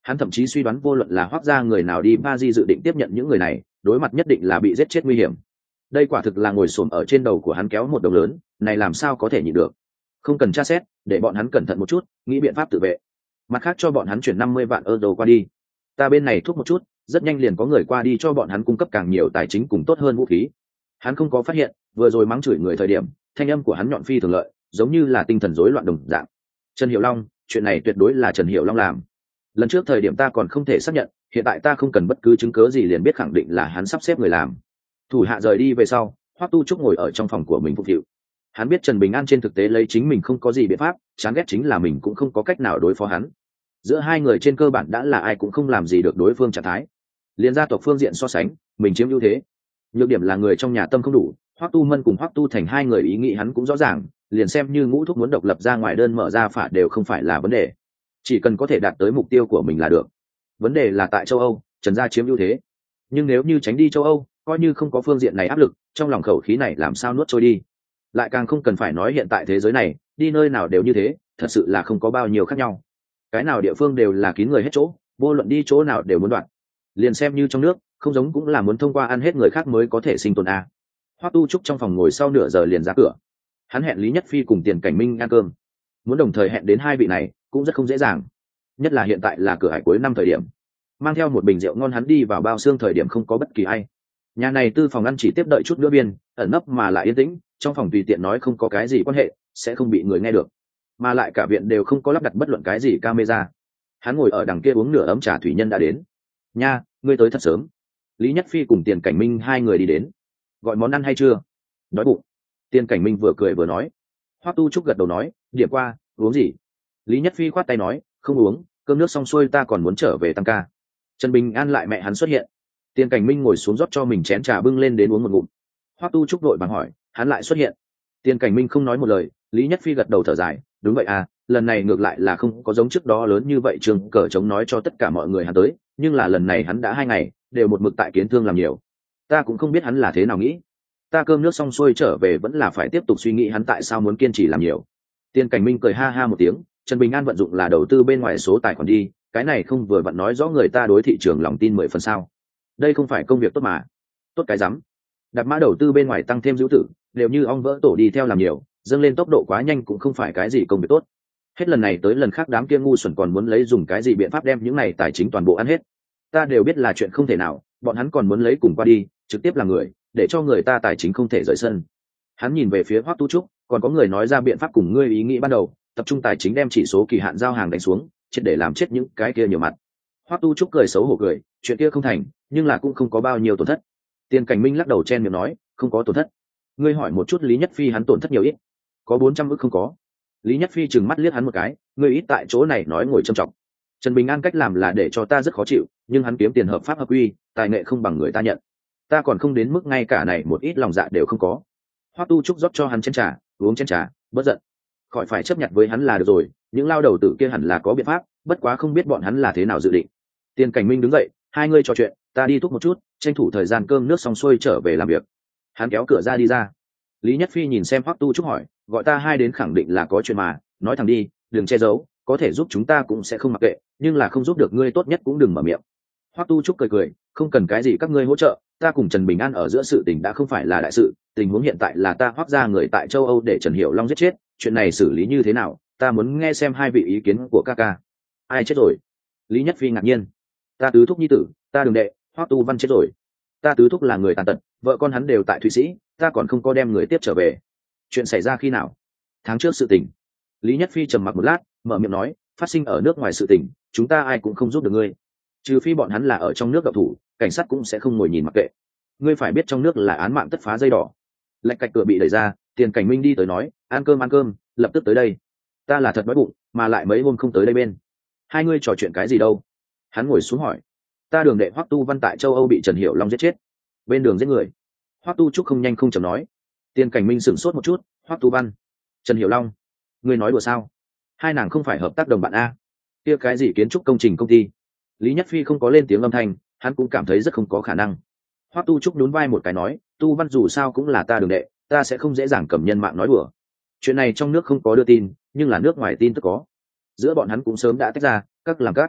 Hắn thậm chí suy đoán vô luận là Hoắc gia người nào đi Paris dự định tiếp nhận những người này, đối mặt nhất định là bị giết chết nguy hiểm. Đây quả thực là ngồi xổm ở trên đầu của hắn kéo một đồng lớn, này làm sao có thể nhịn được. Không cần tra xét, để bọn hắn cẩn thận một chút, nghĩ biện pháp tự vệ. Mặt khác cho bọn hắn chuyển năm mươi vạn euro qua đi. Ta bên này thúc một chút, rất nhanh liền có người qua đi cho bọn hắn cung cấp càng nhiều tài chính cùng tốt hơn vũ khí. Hắn không có phát hiện, vừa rồi mắng chửi người thời điểm, thanh âm của hắn nhọn phi thường lợi, giống như là tinh thần rối loạn đồng dạng. Trần Hiểu Long, chuyện này tuyệt đối là Trần Hiểu Long làm. Lần trước thời điểm ta còn không thể xác nhận, hiện tại ta không cần bất cứ chứng cớ gì liền biết khẳng định là hắn sắp xếp người làm. Thủ hạ rời đi về sau, Hoắc Tu Trúc ngồi ở trong phòng của mình phục vụ. Hắn biết Trần Bình An trên thực tế lấy chính mình không có gì biện pháp, chán ghét chính là mình cũng không có cách nào đối phó hắn. Giữa hai người trên cơ bản đã là ai cũng không làm gì được đối phương trạng thái. Liên gia tộc phương diện so sánh, mình chiếm ưu thế. Nhược điểm là người trong nhà tâm không đủ, Hoắc Tu Mân cùng Hoắc Tu Thành hai người ý nghĩ hắn cũng rõ ràng, liền xem như Ngũ Thúc muốn độc lập ra ngoài đơn mở ra phả đều không phải là vấn đề. Chỉ cần có thể đạt tới mục tiêu của mình là được. Vấn đề là tại châu Âu, Trần gia chiếm ưu thế. Nhưng nếu như tránh đi châu Âu, coi như không có phương diện này áp lực, trong lòng khẩu khí này làm sao nuốt trôi đi. Lại càng không cần phải nói hiện tại thế giới này, đi nơi nào đều như thế, thật sự là không có bao nhiêu khác nhau. Cái nào địa phương đều là kín người hết chỗ, vô luận đi chỗ nào đều muốn đoạn. Liền xem như trong nước, không giống cũng là muốn thông qua ăn hết người khác mới có thể sinh tồn a. Hoắc Tu Trúc trong phòng ngồi sau nửa giờ liền ra cửa. Hắn hẹn Lý Nhất Phi cùng Tiền Cảnh Minh ăn cơm. Muốn đồng thời hẹn đến hai vị này cũng rất không dễ dàng. Nhất là hiện tại là cửa hải cuối năm thời điểm. Mang theo một bình rượu ngon hắn đi vào bao xương thời điểm không có bất kỳ ai. Nhà này tư phòng ăn chỉ tiếp đợi chút nữa biên, ẩn nấp mà lại yên tĩnh, trong phòng tùy tiện nói không có cái gì quan hệ, sẽ không bị người nghe được. Mà lại cả viện đều không có lắp đặt bất luận cái gì camera. Hắn ngồi ở đằng kia uống nửa ấm trà thủy nhân đã đến. Nha, ngươi tới thật sớm. Lý Nhất Phi cùng Tiền Cảnh Minh hai người đi đến. Gọi món ăn hay chưa? Đói bụng. Tiền Cảnh Minh vừa cười vừa nói. Hoắc Tu Trúc gật đầu nói, điểm qua, uống gì? Lý Nhất Phi khoát tay nói, không uống, cơm nước xong xuôi ta còn muốn trở về tăng ca. Trần Bình An lại mẹ hắn xuất hiện. Tiền Cảnh Minh ngồi xuống rót cho mình chén trà bưng lên đến uống một ngụm. Hoắc Tu Trúc đội bằng hỏi, hắn lại xuất hiện. Tiền Cảnh Minh không nói một lời, Lý Nhất Phi gật đầu thở dài, đúng vậy à, lần này ngược lại là không có giống trước đó lớn như vậy trường cờ chống nói cho tất cả mọi người hắn tới, nhưng là lần này hắn đã hai ngày, đều một mực tại kiến thương làm nhiều. Ta cũng không biết hắn là thế nào nghĩ. Ta cơm nước xong xuôi trở về vẫn là phải tiếp tục suy nghĩ hắn tại sao muốn kiên trì làm nhiều. Tiền Cảnh Minh cười ha ha một tiếng, Trần Bình An vận dụng là đầu tư bên ngoài số tài khoản đi, cái này không vừa vặn nói rõ người ta đối thị trường lòng tin mười phần sao? Đây không phải công việc tốt mà. Tốt cái rắm. Đặt mã đầu tư bên ngoài tăng thêm dữ tử, đều như ong vỡ tổ đi theo làm nhiều, dâng lên tốc độ quá nhanh cũng không phải cái gì công việc tốt. Hết lần này tới lần khác đám kia ngu xuẩn còn muốn lấy dùng cái gì biện pháp đem những này tài chính toàn bộ ăn hết. Ta đều biết là chuyện không thể nào, bọn hắn còn muốn lấy cùng qua đi, trực tiếp là người, để cho người ta tài chính không thể rời sân. Hắn nhìn về phía Hoắc Tu Trúc, còn có người nói ra biện pháp cùng ngươi ý nghĩ ban đầu, tập trung tài chính đem chỉ số kỳ hạn giao hàng đánh xuống, triệt để làm chết những cái kia nhiều mặt. Hoắc Tu Trúc cười xấu hổ cười, chuyện kia không thành, nhưng là cũng không có bao nhiêu tổn thất. Tiền Cảnh Minh lắc đầu chen miệng nói, không có tổn thất. Ngươi hỏi một chút Lý Nhất Phi hắn tổn thất nhiều ít? Có bốn trăm ức không có. Lý Nhất Phi trừng mắt liếc hắn một cái, ngươi ít tại chỗ này nói ngồi trầm trọng. Trần Bình An cách làm là để cho ta rất khó chịu, nhưng hắn kiếm tiền hợp pháp hợp quy, tài nghệ không bằng người ta nhận. Ta còn không đến mức ngay cả này một ít lòng dạ đều không có. Hoắc Tu Trúc rót cho hắn chén trà, uống chén trà, bất giận. Khỏi phải chấp nhận với hắn là được rồi, những lao đầu tử kia hẳn là có biện pháp, bất quá không biết bọn hắn là thế nào dự định. Tiền Cảnh Minh đứng dậy, hai người trò chuyện, ta đi thúc một chút, tranh thủ thời gian cơm nước xong xuôi trở về làm việc. Hắn kéo cửa ra đi ra. Lý Nhất Phi nhìn xem Hoắc Tu Trúc hỏi, gọi ta hai đến khẳng định là có chuyện mà, nói thẳng đi, đừng che giấu, có thể giúp chúng ta cũng sẽ không mặc kệ, nhưng là không giúp được ngươi tốt nhất cũng đừng mở miệng. Hoắc Tu Trúc cười cười, không cần cái gì các ngươi hỗ trợ, ta cùng Trần Bình An ở giữa sự tình đã không phải là đại sự, tình huống hiện tại là ta Hoắc ra người tại châu Âu để Trần Hiểu Long giết chết, chuyện này xử lý như thế nào, ta muốn nghe xem hai vị ý kiến của ca ca. Ai chết rồi? Lý Nhất Phi ngạc nhiên. Ta tứ thúc nhi tử, ta đường đệ, Hoắc Tu Văn chết rồi. Ta tứ thúc là người tàn tật, vợ con hắn đều tại Thụy Sĩ, ta còn không có đem người tiếp trở về. Chuyện xảy ra khi nào? Tháng trước sự tình. Lý Nhất Phi trầm mặc một lát, mở miệng nói, phát sinh ở nước ngoài sự tình, chúng ta ai cũng không giúp được ngươi. Trừ phi bọn hắn là ở trong nước độc thủ, cảnh sát cũng sẽ không ngồi nhìn mặc kệ. Ngươi phải biết trong nước là án mạng tất phá dây đỏ. Lạch cạch cửa bị đẩy ra, Tiền Cảnh Minh đi tới nói, ăn cơm ăn cơm, lập tức tới đây. Ta là thật đói bụng, mà lại mấy hôm không tới đây bên. Hai ngươi trò chuyện cái gì đâu? Hắn ngồi xuống hỏi. Ta đường đệ Hoắc Tu Văn tại châu Âu bị Trần Hiểu Long giết chết. Bên đường giết người. Hoắc Tu Trúc không nhanh không chậm nói. Tiền Cảnh Minh sửng sốt một chút, Hoắc Tu Văn, Trần Hiểu Long, ngươi nói đùa sao? Hai nàng không phải hợp tác đồng bạn a? Kia cái gì kiến trúc công trình công ty? Lý Nhất Phi không có lên tiếng âm thanh, hắn cũng cảm thấy rất không có khả năng. Hoắc Tu Trúc nhún vai một cái nói, Tu Văn dù sao cũng là ta đường đệ, ta sẽ không dễ dàng cầm nhân mạng nói đùa. Chuyện này trong nước không có đưa tin, nhưng là nước ngoài tin tức có. Giữa bọn hắn cũng sớm đã tách ra, các làm các.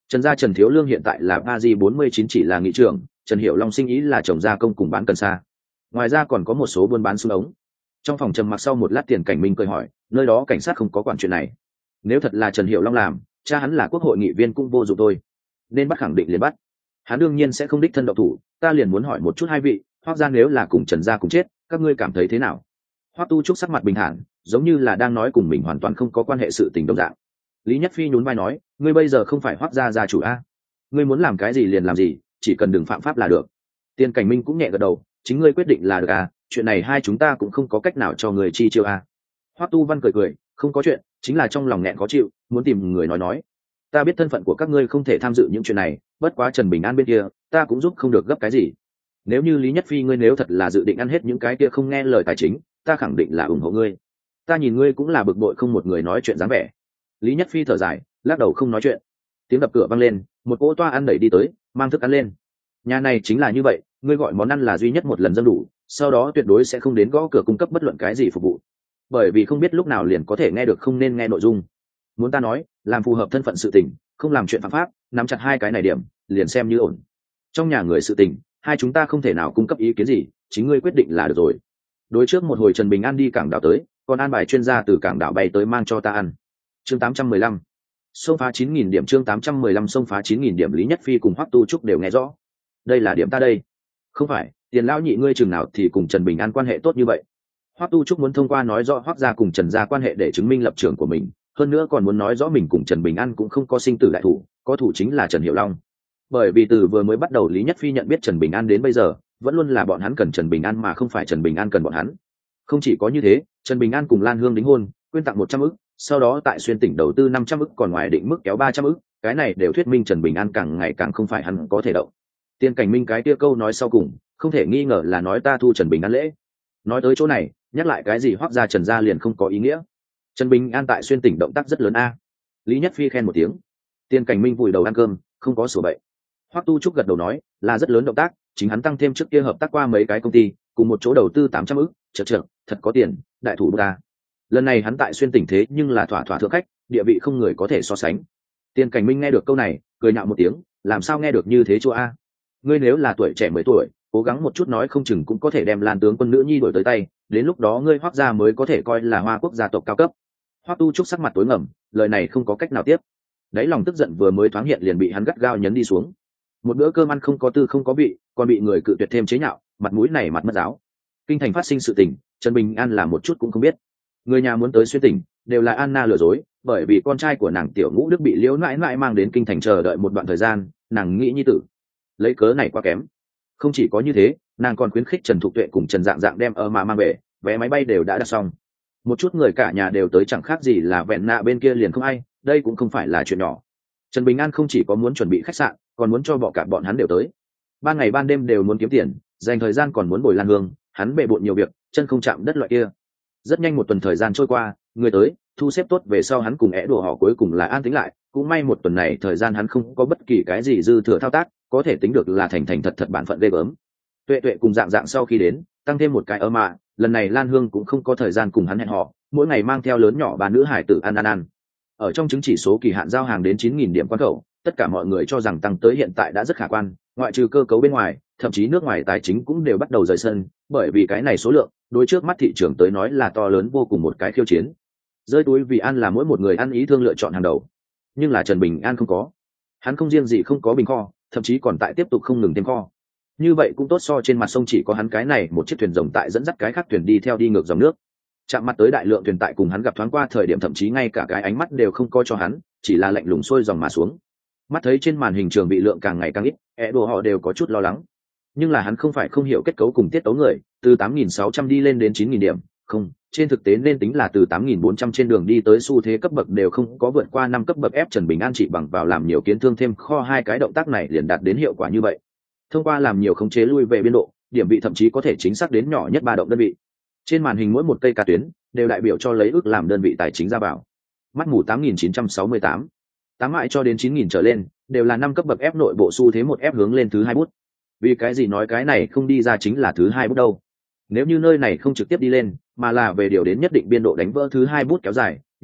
Trần gia Trần Thiếu Lương hiện tại là ba G bốn mươi chín chỉ là nghị trưởng, Trần Hiểu Long sinh ý là trồng gia công cùng bán cần sa. Ngoài ra còn có một số buôn bán súng ống. Trong phòng trầm mặc sau một lát, Tiền Cảnh Minh cười hỏi, nơi đó cảnh sát không có quản chuyện này? Nếu thật là Trần Hiểu Long làm, cha hắn là quốc hội nghị viên cũng vô dụng thôi, nên bắt khẳng định liền bắt. Hắn đương nhiên sẽ không đích thân động thủ. Ta liền muốn hỏi một chút hai vị, Hoắc gia nếu là cùng Trần gia cùng chết, các ngươi cảm thấy thế nào? Hoắc Tu Trúc sắc mặt bình thản, giống như là đang nói cùng mình hoàn toàn không có quan hệ sự tình đồng dạng. Lý Nhất Phi nhún vai nói, ngươi bây giờ không phải Hoắc gia gia chủ a, ngươi muốn làm cái gì liền làm gì, chỉ cần đừng phạm pháp là được. Tiền Cảnh Minh cũng nhẹ gật đầu, chính ngươi quyết định là được à, chuyện này hai chúng ta cũng không có cách nào cho người chi chiêu à. Hoắc Tu Văn cười cười, không có chuyện, chính là trong lòng nghẹn khó chịu, muốn tìm người nói nói. Ta biết thân phận của các ngươi không thể tham dự những chuyện này, bất quá Trần Bình An bên kia, ta cũng giúp không được gấp cái gì. Nếu như Lý Nhất Phi ngươi nếu thật là dự định ăn hết những cái kia không nghe lời tài chính, ta khẳng định là ủng hộ ngươi. Ta nhìn ngươi cũng là bực bội không một người nói chuyện dáng vẻ. Lý Nhất Phi thở dài, lắc đầu không nói chuyện. Tiếng đập cửa vang lên, một cỗ toa ăn đẩy đi tới, mang thức ăn lên. Nhà này chính là như vậy, ngươi gọi món ăn là duy nhất một lần dâng đủ, sau đó tuyệt đối sẽ không đến gõ cửa cung cấp bất luận cái gì phục vụ, bởi vì không biết lúc nào liền có thể nghe được không nên nghe nội dung. Muốn ta nói, làm phù hợp thân phận sự tình, không làm chuyện phạm pháp, nắm chặt hai cái này điểm, liền xem như ổn. Trong nhà người sự tình, hai chúng ta không thể nào cung cấp ý kiến gì, chính ngươi quyết định là được rồi. Đối trước một hồi Trần Bình An đi cảng đảo tới, còn an bài chuyên gia từ cảng đảo bay tới mang cho ta ăn. Chương tám trăm mười lăm, xông phá chín nghìn điểm. Chương tám trăm mười lăm xông phá chín nghìn điểm. Lý Nhất Phi cùng Hoắc Tu Trúc đều nghe rõ. Đây là điểm ta đây. Không phải, Tiền lão nhị ngươi chừng nào thì cùng Trần Bình An quan hệ tốt như vậy? Hoắc Tu Trúc muốn thông qua nói rõ Hoắc gia cùng Trần gia quan hệ để chứng minh lập trường của mình, hơn nữa còn muốn nói rõ mình cùng Trần Bình An cũng không có sinh tử đại thủ, có thủ chính là Trần Hiểu Long. Bởi vì từ vừa mới bắt đầu Lý Nhất Phi nhận biết Trần Bình An đến bây giờ, vẫn luôn là bọn hắn cần Trần Bình An mà không phải Trần Bình An cần bọn hắn. Không chỉ có như thế, Trần Bình An cùng Lan Hương đính hôn, quyên tặng một trăm ức, sau đó tại xuyên tỉnh đầu tư năm trăm ức, còn ngoài định mức kéo ba trăm ức, cái này đều thuyết minh Trần Bình An càng ngày càng không phải hắn có thể động. Tiền Cảnh Minh cái kia câu nói sau cùng, không thể nghi ngờ là nói ta thu Trần Bình An lễ. Nói tới chỗ này, nhắc lại cái gì Hoắc gia Trần gia liền không có ý nghĩa. Trần Bình An tại xuyên tỉnh động tác rất lớn a. Lý Nhất Phi khen một tiếng. Tiền Cảnh Minh vùi đầu ăn cơm, không có sửa bậy. Hoắc Tu Trúc gật đầu nói, là rất lớn động tác, chính hắn tăng thêm trước kia hợp tác qua mấy cái công ty, cùng một chỗ đầu tư tám trăm ức, chậc chậc, thật có tiền, đại thủ ta. Lần này hắn tại xuyên tỉnh thế nhưng là thỏa thỏa thượng khách, địa vị không người có thể so sánh. Tiền Cảnh Minh nghe được câu này, cười nhạo một tiếng, làm sao nghe được như thế chúa a? Ngươi nếu là tuổi trẻ mười tuổi, cố gắng một chút nói không chừng cũng có thể đem Lan tướng quân nữ nhi đổi tới tay, đến lúc đó ngươi Hoắc gia mới có thể coi là Hoa Quốc gia tộc cao cấp. Hoắc Tu Trúc sắc mặt tối ngầm, lời này không có cách nào tiếp. Đấy lòng tức giận vừa mới thoáng hiện liền bị hắn gắt gao nhấn đi xuống. Một bữa cơm ăn không có tư không có vị, còn bị người cự tuyệt thêm chế nhạo, mặt mũi này mặt mất giáo. Kinh thành phát sinh sự tình, Trần Bình An là một chút cũng không biết. Người nhà muốn tới xuyên tỉnh, đều là Anna lừa dối, bởi vì con trai của nàng Tiểu Ngũ Đức bị Liễu nãi nãi mang đến kinh thành chờ đợi một đoạn thời gian, nàng nghĩ nhi tử. Lấy cớ này quá kém. Không chỉ có như thế, nàng còn khuyến khích Trần Thục Tuệ cùng Trần Dạng Dạng đem ở mà mang về, vé máy bay đều đã đặt xong. Một chút người cả nhà đều tới chẳng khác gì là vẹn nạ bên kia liền không ai, đây cũng không phải là chuyện nhỏ. Trần Bình An không chỉ có muốn chuẩn bị khách sạn, còn muốn cho bọ cả bọn hắn đều tới. Ban ngày ban đêm đều muốn kiếm tiền, dành thời gian còn muốn bồi Lan Hương, hắn bệ bội nhiều việc, chân không chạm đất loại kia. Rất nhanh một tuần thời gian trôi qua, người tới, thu xếp tốt về sau hắn cùng é đùa họ cuối cùng là an tính lại, cũng may một tuần này thời gian hắn không có bất kỳ cái gì dư thừa thao tác, có thể tính được là thành thành thật thật bản phận ghê gớm. Tuệ Tuệ cùng Dạng Dạng sau khi đến, tăng thêm một cái ơ mạ, lần này Lan Hương cũng không có thời gian cùng hắn hẹn hò, mỗi ngày mang theo lớn nhỏ ba nữ hải tử ăn ăn ăn. Ở trong chứng chỉ số kỳ hạn giao hàng đến chín nghìn điểm quan khẩu, tất cả mọi người cho rằng tăng tới hiện tại đã rất khả quan, ngoại trừ cơ cấu bên ngoài, thậm chí nước ngoài tài chính cũng đều bắt đầu rời sân, bởi vì cái này số lượng, đối trước mắt thị trường tới nói là to lớn vô cùng một cái khiêu chiến. Rơi túi vì ăn là mỗi một người ăn ý thương lựa chọn hàng đầu, nhưng là Trần Bình An không có. Hắn không riêng gì không có bình kho, thậm chí còn tại tiếp tục không ngừng thêm kho. Như vậy cũng tốt so trên mặt sông chỉ có hắn cái này một chiếc thuyền rồng tại dẫn dắt cái khác thuyền đi theo đi ngược dòng nước. Chạm mặt tới đại lượng thuyền tại cùng hắn gặp thoáng qua thời điểm thậm chí ngay cả cái ánh mắt đều không coi cho hắn, chỉ là lạnh lùng xuôi dòng mà xuống. Mắt thấy trên màn hình trường bị lượng càng ngày càng ít, é đồ họ đều có chút lo lắng. Nhưng là hắn không phải không hiểu kết cấu cùng tiết tấu người, từ tám nghìn sáu trăm đi lên đến chín nghìn điểm, không, trên thực tế nên tính là từ tám nghìn bốn trăm trên đường đi tới xu thế cấp bậc đều không có vượt qua năm cấp bậc ép Trần Bình An chỉ bằng vào làm nhiều kiến thương thêm kho hai cái động tác này liền đạt đến hiệu quả như vậy. Thông qua làm nhiều khống chế lui về biên độ, điểm vị thậm chí có thể chính xác đến nhỏ nhất ba động đơn vị. Trên màn hình mỗi một cây ca tuyến đều đại biểu cho lấy ước làm đơn vị tài chính ra vào. Mắt mù tám nghìn chín trăm sáu mươi tám, tám mãi cho đến chín nghìn trở lên, đều là năm cấp bậc ép nội bộ xu thế một ép hướng lên thứ hai bút. Vì cái gì nói cái này không đi ra chính là thứ hai bút đâu? Nếu như nơi này không trực tiếp đi lên, mà là về điều đến nhất định biên độ đánh vỡ thứ hai bút kéo dài,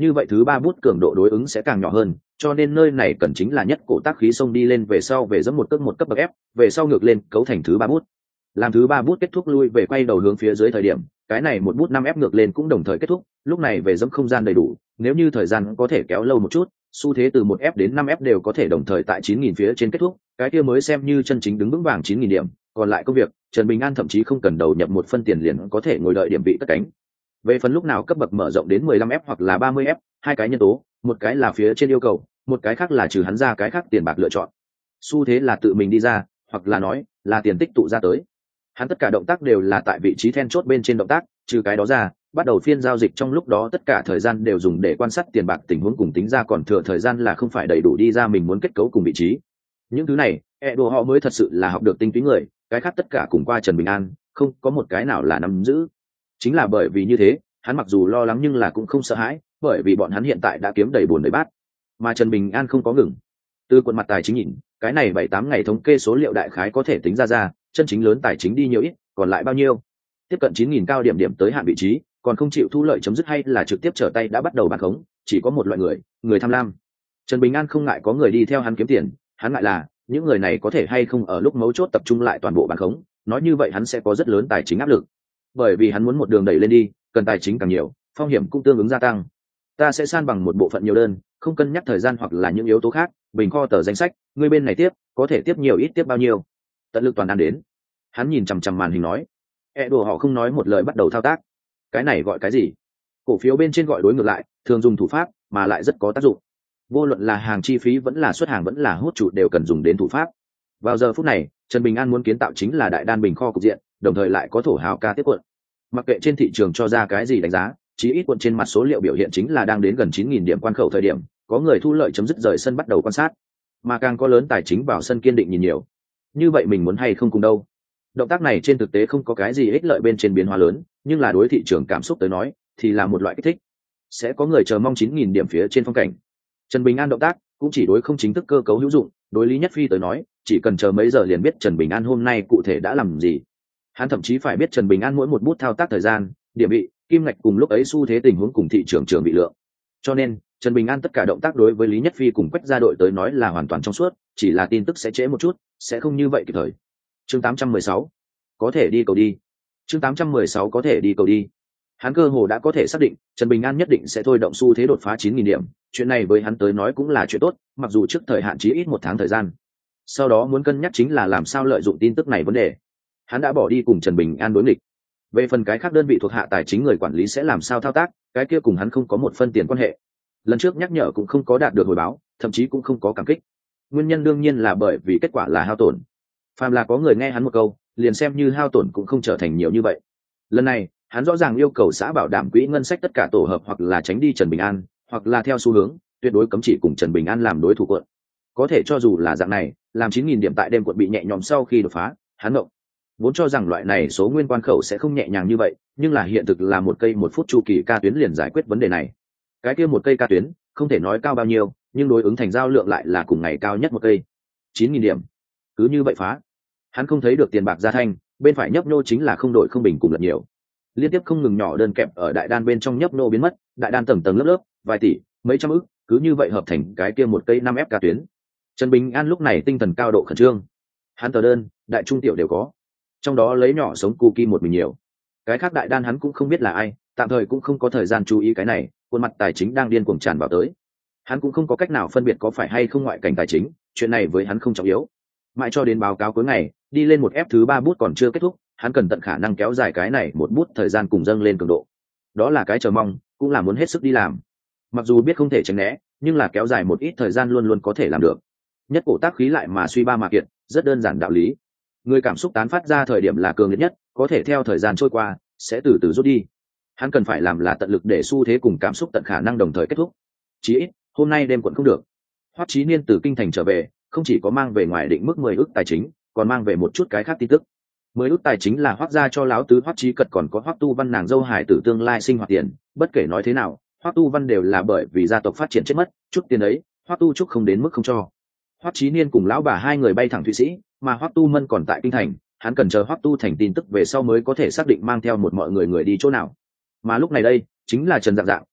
như vậy thứ ba bút cường độ đối ứng sẽ càng nhỏ hơn, cho nên nơi này cần chính là nhất cổ tác khí xông đi lên về sau về dẫm một cước một cấp bậc ép, về sau ngược lên cấu thành thứ ba bút. Làm thứ ba bút kết thúc lui về quay đầu hướng phía dưới thời điểm, cái này một bút năm ép ngược lên cũng đồng thời kết thúc, lúc này về dẫm không gian đầy đủ, nếu như thời gian có thể kéo lâu một chút, xu thế từ một ép đến năm ép đều có thể đồng thời tại chín nghìn phía trên kết thúc, cái kia mới xem như chân chính đứng vững vàng chín nghìn điểm, còn lại công việc, Trần Bình An thậm chí không cần đầu nhập một phân tiền liền có thể ngồi đợi điểm vị cất cánh. Về phần lúc nào cấp bậc mở rộng đến mười lăm ép hoặc là ba mươi ép, hai cái nhân tố, một cái là phía trên yêu cầu, một cái khác là trừ hắn ra cái khác tiền bạc lựa chọn. Xu thế là tự mình đi ra, hoặc là nói là tiền tích tụ ra tới. Hắn tất cả động tác đều là tại vị trí then chốt bên trên động tác, trừ cái đó ra, bắt đầu phiên giao dịch trong lúc đó tất cả thời gian đều dùng để quan sát tiền bạc tình huống cùng tính ra còn thừa thời gian là không phải đầy đủ đi ra mình muốn kết cấu cùng vị trí. Những thứ này, e đồ họ mới thật sự là học được tinh túy người, cái khác tất cả cùng qua Trần Bình An, không có một cái nào là nắm giữ. Chính là bởi vì như thế, hắn mặc dù lo lắng nhưng là cũng không sợ hãi, bởi vì bọn hắn hiện tại đã kiếm đầy buồn đầy bát, mà Trần Bình An không có ngừng. Từ quận mặt tài chính nhìn, cái này bảy tám ngày thống kê số liệu đại khái có thể tính ra ra, chân chính lớn tài chính đi nhiều ít, còn lại bao nhiêu? Tiếp cận chín nghìn cao điểm điểm tới hạn vị trí, còn không chịu thu lợi chấm dứt hay là trực tiếp trở tay đã bắt đầu bán khống, chỉ có một loại người, người tham lam. Trần Bình An không ngại có người đi theo hắn kiếm tiền, hắn ngại là những người này có thể hay không ở lúc mấu chốt tập trung lại toàn bộ bán khống, nói như vậy hắn sẽ có rất lớn tài chính áp lực. Bởi vì hắn muốn một đường đẩy lên đi, cần tài chính càng nhiều, phong hiểm cũng tương ứng gia tăng. Ta sẽ san bằng một bộ phận nhiều đơn, không cân nhắc thời gian hoặc là những yếu tố khác, bình kho tờ danh sách, người bên này tiếp, có thể tiếp nhiều ít tiếp bao nhiêu, tận lực toàn ăn đến. Hắn nhìn chằm chằm màn hình nói, e đồ họ không nói một lời bắt đầu thao tác. Cái này gọi cái gì? Cổ phiếu bên trên gọi đối ngược lại, thường dùng thủ pháp mà lại rất có tác dụng. Vô luận là hàng chi phí vẫn là xuất hàng vẫn là hút trụ đều cần dùng đến thủ pháp. Vào giờ phút này, Trần Bình An muốn kiến tạo chính là đại đan bình kho cục diện, đồng thời lại có thổ hào ca tiếp quận. Mặc kệ trên thị trường cho ra cái gì đánh giá, chí ít quận trên mặt số liệu biểu hiện chính là đang đến gần chín nghìn điểm quan khẩu thời điểm, có người thu lợi chấm dứt rời sân bắt đầu quan sát, mà càng có lớn tài chính vào sân kiên định nhìn nhiều. Như vậy mình muốn hay không cùng đâu? Động tác này trên thực tế không có cái gì ích lợi bên trên biến hóa lớn, nhưng là đối thị trường cảm xúc tới nói thì là một loại kích thích. Sẽ có người chờ mong chín nghìn điểm phía trên phong cảnh. Trần Bình An động tác cũng chỉ đối không chính thức cơ cấu hữu dụng, đối Lý Nhất Phi tới nói, chỉ cần chờ mấy giờ liền biết Trần Bình An hôm nay cụ thể đã làm gì. Hắn thậm chí phải biết Trần Bình An mỗi một bút thao tác thời gian, địa vị, kim ngạch cùng lúc ấy xu thế tình huống cùng thị trường trường bị lượng. Cho nên, Trần Bình An tất cả động tác đối với Lý Nhất Phi cùng Quách gia đội tới nói là hoàn toàn trong suốt, chỉ là tin tức sẽ trễ một chút, sẽ không như vậy kịp thời. Chương tám trăm mười sáu, có thể đi cầu đi. Chương tám trăm mười sáu có thể đi cầu đi. Hắn cơ hồ đã có thể xác định, Trần Bình An nhất định sẽ thôi động xu thế đột phá chín nghìn điểm, chuyện này với hắn tới nói cũng là chuyện tốt, mặc dù trước thời hạn chí ít một tháng thời gian. Sau đó muốn cân nhắc chính là làm sao lợi dụng tin tức này vấn đề. Hắn đã bỏ đi cùng Trần Bình An đối nghịch. Về phần cái khác đơn vị thuộc hạ tài chính người quản lý sẽ làm sao thao tác, cái kia cùng hắn không có một phân tiền quan hệ. Lần trước nhắc nhở cũng không có đạt được hồi báo, thậm chí cũng không có cảm kích. Nguyên nhân đương nhiên là bởi vì kết quả là hao tổn. Phàm là có người nghe hắn một câu, liền xem như hao tổn cũng không trở thành nhiều như vậy. Lần này, hắn rõ ràng yêu cầu xã bảo đảm quỹ ngân sách tất cả tổ hợp hoặc là tránh đi Trần Bình An, hoặc là theo xu hướng, tuyệt đối cấm chỉ cùng Trần Bình An làm đối thủ quận. Có thể cho dù là dạng này, làm chín nghìn điểm tại đêm quận bị nhẹ nhõm sau khi đột phá, hắn ngộng. Vốn cho rằng loại này số nguyên quan khẩu sẽ không nhẹ nhàng như vậy, nhưng là hiện thực là một cây một phút chu kỳ ca tuyến liền giải quyết vấn đề này. Cái kia một cây ca tuyến, không thể nói cao bao nhiêu, nhưng đối ứng thành giao lượng lại là cùng ngày cao nhất một cây. chín nghìn điểm. Cứ như vậy phá. Hắn không thấy được tiền bạc gia thanh, bên phải nhấp nhô chính là không đổi không bình cùng lật nhiều. Liên tiếp không ngừng nhỏ đơn kẹp ở đại đan bên trong nhấp nhô biến mất, đại đan tầng tầng lớp lớp, vài tỷ, mấy trăm ức, cứ như vậy hợp thành cái kia một cây năm ép ca tuyến. Trần Bình An lúc này tinh thần cao độ khẩn trương. Hắn tờ đơn, đại trung tiểu đều có. Trong đó lấy nhỏ sống cookie một mình nhiều. Cái khác đại đan hắn cũng không biết là ai, tạm thời cũng không có thời gian chú ý cái này, khuôn mặt tài chính đang điên cuồng tràn vào tới. Hắn cũng không có cách nào phân biệt có phải hay không ngoại cảnh tài chính, chuyện này với hắn không trọng yếu. Mãi cho đến báo cáo cuối ngày, đi lên một ép thứ ba bút còn chưa kết thúc, hắn cần tận khả năng kéo dài cái này một bút thời gian cùng dâng lên cường độ. Đó là cái chờ mong, cũng là muốn hết sức đi làm. Mặc dù biết không thể tránh né, nhưng là kéo dài một ít thời gian luôn luôn có thể làm được. Nhất cổ tác khí lại mà suy ba mà kiện, rất đơn giản đạo lý. Người cảm xúc tán phát ra thời điểm là cường liệt nhất, có thể theo thời gian trôi qua, sẽ từ từ rút đi. Hắn cần phải làm là tận lực để xu thế cùng cảm xúc tận khả năng đồng thời kết thúc. Chí ít, hôm nay đêm quận không được. Hoắc Chí Niên từ kinh thành trở về, không chỉ có mang về ngoài định mức mười ức tài chính, còn mang về một chút cái khác tin tức. Mười ức tài chính là Hoắc gia cho láo tứ Hoắc Chí Cật còn có Hoắc Tu Văn nàng dâu hải tử tương lai sinh hoạt tiền, bất kể nói thế nào, Hoắc Tu Văn đều là bởi vì gia tộc phát triển chết mất, chút tiền ấy, Hoắc Tu Trúc không đến mức không cho. Hoắc Chí Niên cùng lão bà hai người bay thẳng Thụy Sĩ, mà Hoắc Tu Mân còn tại kinh thành, hắn cần chờ Hoắc Tu thành tin tức về sau mới có thể xác định mang theo một mọi người người đi chỗ nào. Mà lúc này đây, chính là Trần Dạng Dạng,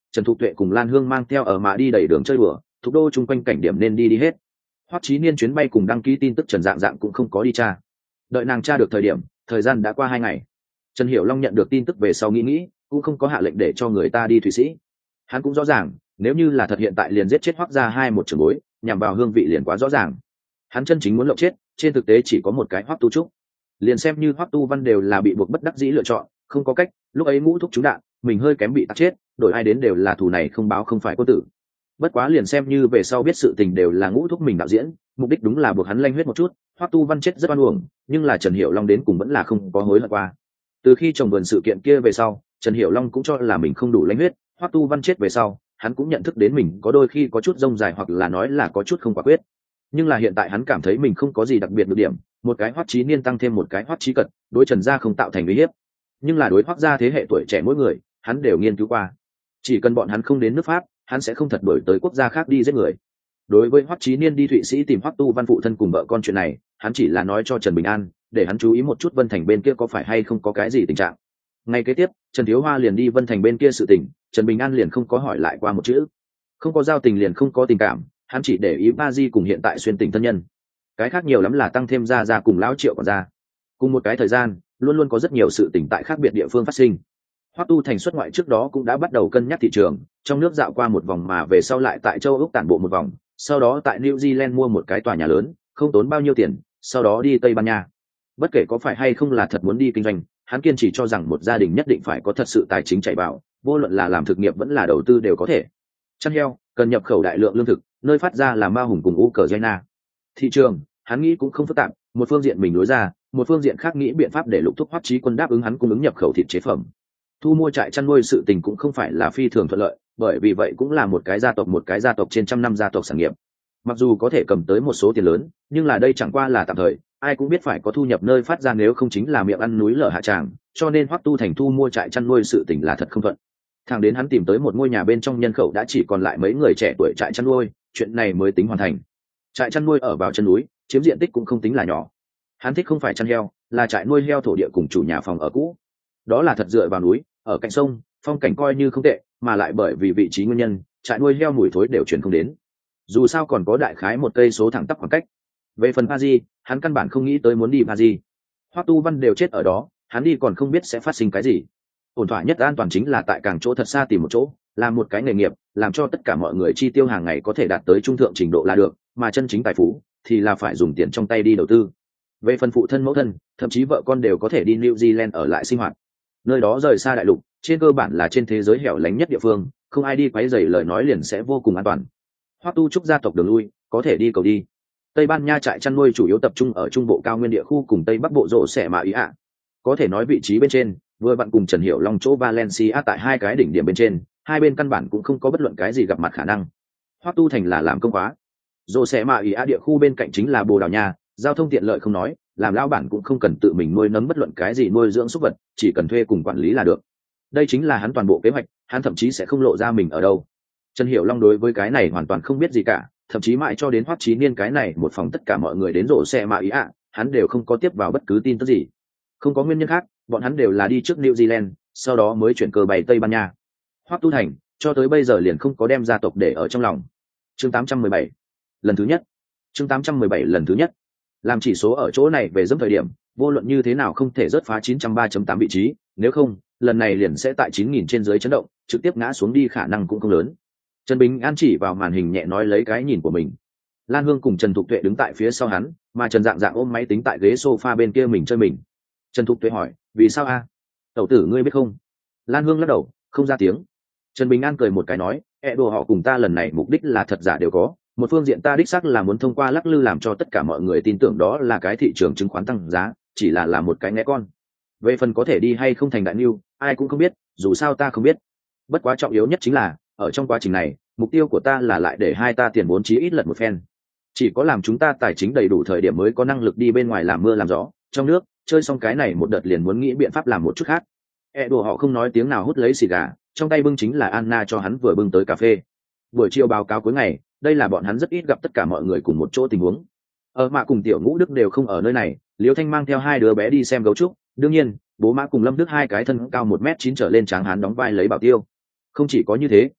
Trần Thục Tuệ cùng Lan Hương mang theo ở mạ đi đẩy đường chơi đùa, thủ đô chung quanh cảnh điểm nên đi đi hết. Hoắc Chí Niên chuyến bay cùng đăng ký tin tức Trần Dạng Dạng cũng không có đi tra. Đợi nàng tra được thời điểm, thời gian đã qua hai ngày. Trần Hiểu Long nhận được tin tức về sau nghĩ nghĩ, cũng không có hạ lệnh để cho người ta đi Thụy Sĩ. Hắn cũng rõ ràng, nếu như là thật hiện tại liền giết chết Hoắc gia hai một trưởng bối, nhằm vào hương vị liền quá rõ ràng. Hắn chân chính muốn lộng chết, trên thực tế chỉ có một cái Hoắc Tu Trúc. Liền xem như Hoắc Tu Văn đều là bị buộc bất đắc dĩ lựa chọn, không có cách, lúc ấy ngũ thúc trúng đạn, mình hơi kém bị tắt chết, đổi ai đến đều là thù này không báo không phải quân tử. Bất quá liền xem như về sau biết sự tình đều là ngũ thúc mình đạo diễn, mục đích đúng là buộc hắn lanh huyết một chút. Hoắc Tu Văn chết rất oan uổng, nhưng là Trần Hiểu Long đến cùng vẫn là không có hối hận qua. Từ khi trồng vườn sự kiện kia về sau, Trần Hiểu Long cũng cho là mình không đủ lãnh huyết. Hoắc Tu Văn chết về sau, hắn cũng nhận thức đến mình có đôi khi có chút rông dài hoặc là nói là có chút không quả quyết. Nhưng là hiện tại hắn cảm thấy mình không có gì đặc biệt được điểm, một cái Hoắc Chí Niên tăng thêm một cái Hoắc Chí Cật, đối Trần gia không tạo thành uy hiếp. Nhưng là đối Hoắc gia thế hệ tuổi trẻ mỗi người, hắn đều nghiên cứu qua. Chỉ cần bọn hắn không đến nước Pháp, hắn sẽ không thật đổi tới quốc gia khác đi giết người. Đối với Hoắc Chí Niên đi Thụy Sĩ tìm Hoắc Tu Văn phụ thân cùng vợ con chuyện này, hắn chỉ là nói cho Trần Bình An, để hắn chú ý một chút Vân Thành bên kia có phải hay không có cái gì tình trạng. Ngay kế tiếp, Trần Thiếu Hoa liền đi Vân Thành bên kia sự tình, Trần Bình An liền không có hỏi lại qua một chữ. Không có giao tình liền không có tình cảm, hắn chỉ để ý Ba Di cùng hiện tại xuyên tình thân nhân. Cái khác nhiều lắm là tăng thêm ra ra cùng lão Triệu còn ra. Cùng một cái thời gian, luôn luôn có rất nhiều sự tình tại khác biệt địa phương phát sinh. Hoắc Tu Thành xuất ngoại trước đó cũng đã bắt đầu cân nhắc thị trường, trong nước dạo qua một vòng mà về sau lại tại châu Úc tản bộ một vòng, sau đó tại New Zealand mua một cái tòa nhà lớn, không tốn bao nhiêu tiền, sau đó đi Tây Ban Nha. Bất kể có phải hay không là thật muốn đi kinh doanh, hắn kiên trì cho rằng một gia đình nhất định phải có thật sự tài chính chạy vào, vô luận là làm thực nghiệp vẫn là đầu tư đều có thể. Chăn heo cần nhập khẩu đại lượng lương thực, nơi phát ra là Ma Hùng cùng Ukraine. Thị trường, hắn nghĩ cũng không phức tạp, một phương diện mình đối ra, một phương diện khác nghĩ biện pháp để lục thúc Hoắc Chí Quân đáp ứng hắn cung ứng nhập khẩu thịt chế phẩm. Thu mua trại chăn nuôi sự tình cũng không phải là phi thường thuận lợi, bởi vì vậy cũng là một cái gia tộc một cái gia tộc trên trăm năm gia tộc sản nghiệp. Mặc dù có thể cầm tới một số tiền lớn, nhưng là đây chẳng qua là tạm thời, ai cũng biết phải có thu nhập nơi phát ra, nếu không chính là miệng ăn núi lở hạ tràng, cho nên Hoắc Tu Thành thu mua trại chăn nuôi sự tình là thật không thuận. Thẳng đến hắn tìm tới một ngôi nhà bên trong nhân khẩu đã chỉ còn lại mấy người trẻ tuổi trại chăn nuôi, chuyện này mới tính hoàn thành. Trại chăn nuôi ở vào chân núi, chiếm diện tích cũng không tính là nhỏ. Hắn thích không phải chăn heo, là trại nuôi heo thổ địa cùng chủ nhà phòng ở cũ. Đó là thật dựa vào núi, ở cạnh sông, phong cảnh coi như không tệ, mà lại bởi vì vị trí nguyên nhân, trại nuôi heo mùi thối đều truyền không đến. Dù sao còn có đại khái một cây số thẳng tắp khoảng cách. Về phần Paris, hắn căn bản không nghĩ tới muốn đi Paris. Hoắc Tu Văn đều chết ở đó, hắn đi còn không biết sẽ phát sinh cái gì. Ổn thỏa nhất an toàn chính là tại càng chỗ thật xa tìm một chỗ, làm một cái nghề nghiệp, làm cho tất cả mọi người chi tiêu hàng ngày có thể đạt tới trung thượng trình độ là được, mà chân chính tài phú thì là phải dùng tiền trong tay đi đầu tư. Về phần phụ thân mẫu thân, thậm chí vợ con đều có thể đi New Zealand ở lại sinh hoạt. Nơi đó rời xa đại lục, trên cơ bản là trên thế giới hẻo lánh nhất địa phương, không ai đi quấy rầy lời nói liền sẽ vô cùng an toàn. Hoắc Tu Trúc gia tộc đường lui, có thể đi cầu đi. Tây Ban Nha trại chăn nuôi chủ yếu tập trung ở trung bộ cao nguyên địa khu cùng tây bắc bộ rộ xẻ mà ý ạ. Có thể nói vị trí bên trên, vừa bạn cùng Trần Hiểu Long chỗ Valencia tại hai cái đỉnh điểm bên trên, hai bên căn bản cũng không có bất luận cái gì gặp mặt khả năng. Hoắc Tu Thành là làm công khóa. Rộ xẻ mà ý ạ địa khu bên cạnh chính là Bồ Đào Nha, giao thông tiện lợi không nói, làm lão bản cũng không cần tự mình nuôi nấng bất luận cái gì nuôi dưỡng súc vật, chỉ cần thuê cùng quản lý là được. Đây chính là hắn toàn bộ kế hoạch, hắn thậm chí sẽ không lộ ra mình ở đâu. Trần Hiểu Long đối với cái này hoàn toàn không biết gì cả, thậm chí mãi cho đến Hoắc Chí Niên cái này một phòng tất cả mọi người đến rộ xe mà ý ạ, hắn đều không có tiếp vào bất cứ tin tức gì. Không có nguyên nhân khác, bọn hắn đều là đi trước New Zealand, sau đó mới chuyển cơ bay Tây Ban Nha. Hoắc Tu Thành cho tới bây giờ liền không có đem gia tộc để ở trong lòng. Chương tám trăm mười bảy, lần thứ nhất. Chương tám trăm mười bảy lần thứ nhất. Làm chỉ số ở chỗ này về dẫm thời điểm, vô luận như thế nào không thể rớt phá chín trăm ba phẩy tám vị trí, nếu không, lần này liền sẽ tại chín nghìn trên dưới chấn động, trực tiếp ngã xuống đi khả năng cũng không lớn. Trần Bình An chỉ vào màn hình nhẹ nói lấy cái nhìn của mình. Lan Hương cùng Trần Thục Tuệ đứng tại phía sau hắn, mà Trần Dạng Dạng ôm máy tính tại ghế sofa bên kia mình chơi mình. Trần Thục Tuệ hỏi, vì sao a? Tẩu tử ngươi biết không? Lan Hương lắc đầu, không ra tiếng. Trần Bình An cười một cái nói, ẹ đồ họ cùng ta lần này mục đích là thật giả đều có. Một phương diện ta đích xác là muốn thông qua lắc lư làm cho tất cả mọi người tin tưởng đó là cái thị trường chứng khoán tăng giá, chỉ là là một cái nghe con. Về phần có thể đi hay không thành đại lưu, ai cũng không biết, dù sao ta không biết. Bất quá trọng yếu nhất chính là, ở trong quá trình này, mục tiêu của ta là lại để hai ta tiền vốn chí ít lật một phen. Chỉ có làm chúng ta tài chính đầy đủ thời điểm mới có năng lực đi bên ngoài làm mưa làm gió, trong nước, chơi xong cái này một đợt liền muốn nghĩ biện pháp làm một chút khác. E đồ họ không nói tiếng nào hút lấy xì gà, trong tay bưng chính là Anna cho hắn vừa bưng tới cà phê. Buổi chiều báo cáo cuối ngày, đây là bọn hắn rất ít gặp tất cả mọi người cùng một chỗ tình huống. Ở Mã cùng Tiểu Ngũ Đức đều không ở nơi này, Liễu Thanh mang theo hai đứa bé đi xem gấu trúc, đương nhiên, bố Mã cùng Lâm Đức hai cái thân cao một mét chín trở lên tráng hán đóng vai lấy bảo tiêu. Không chỉ có như thế,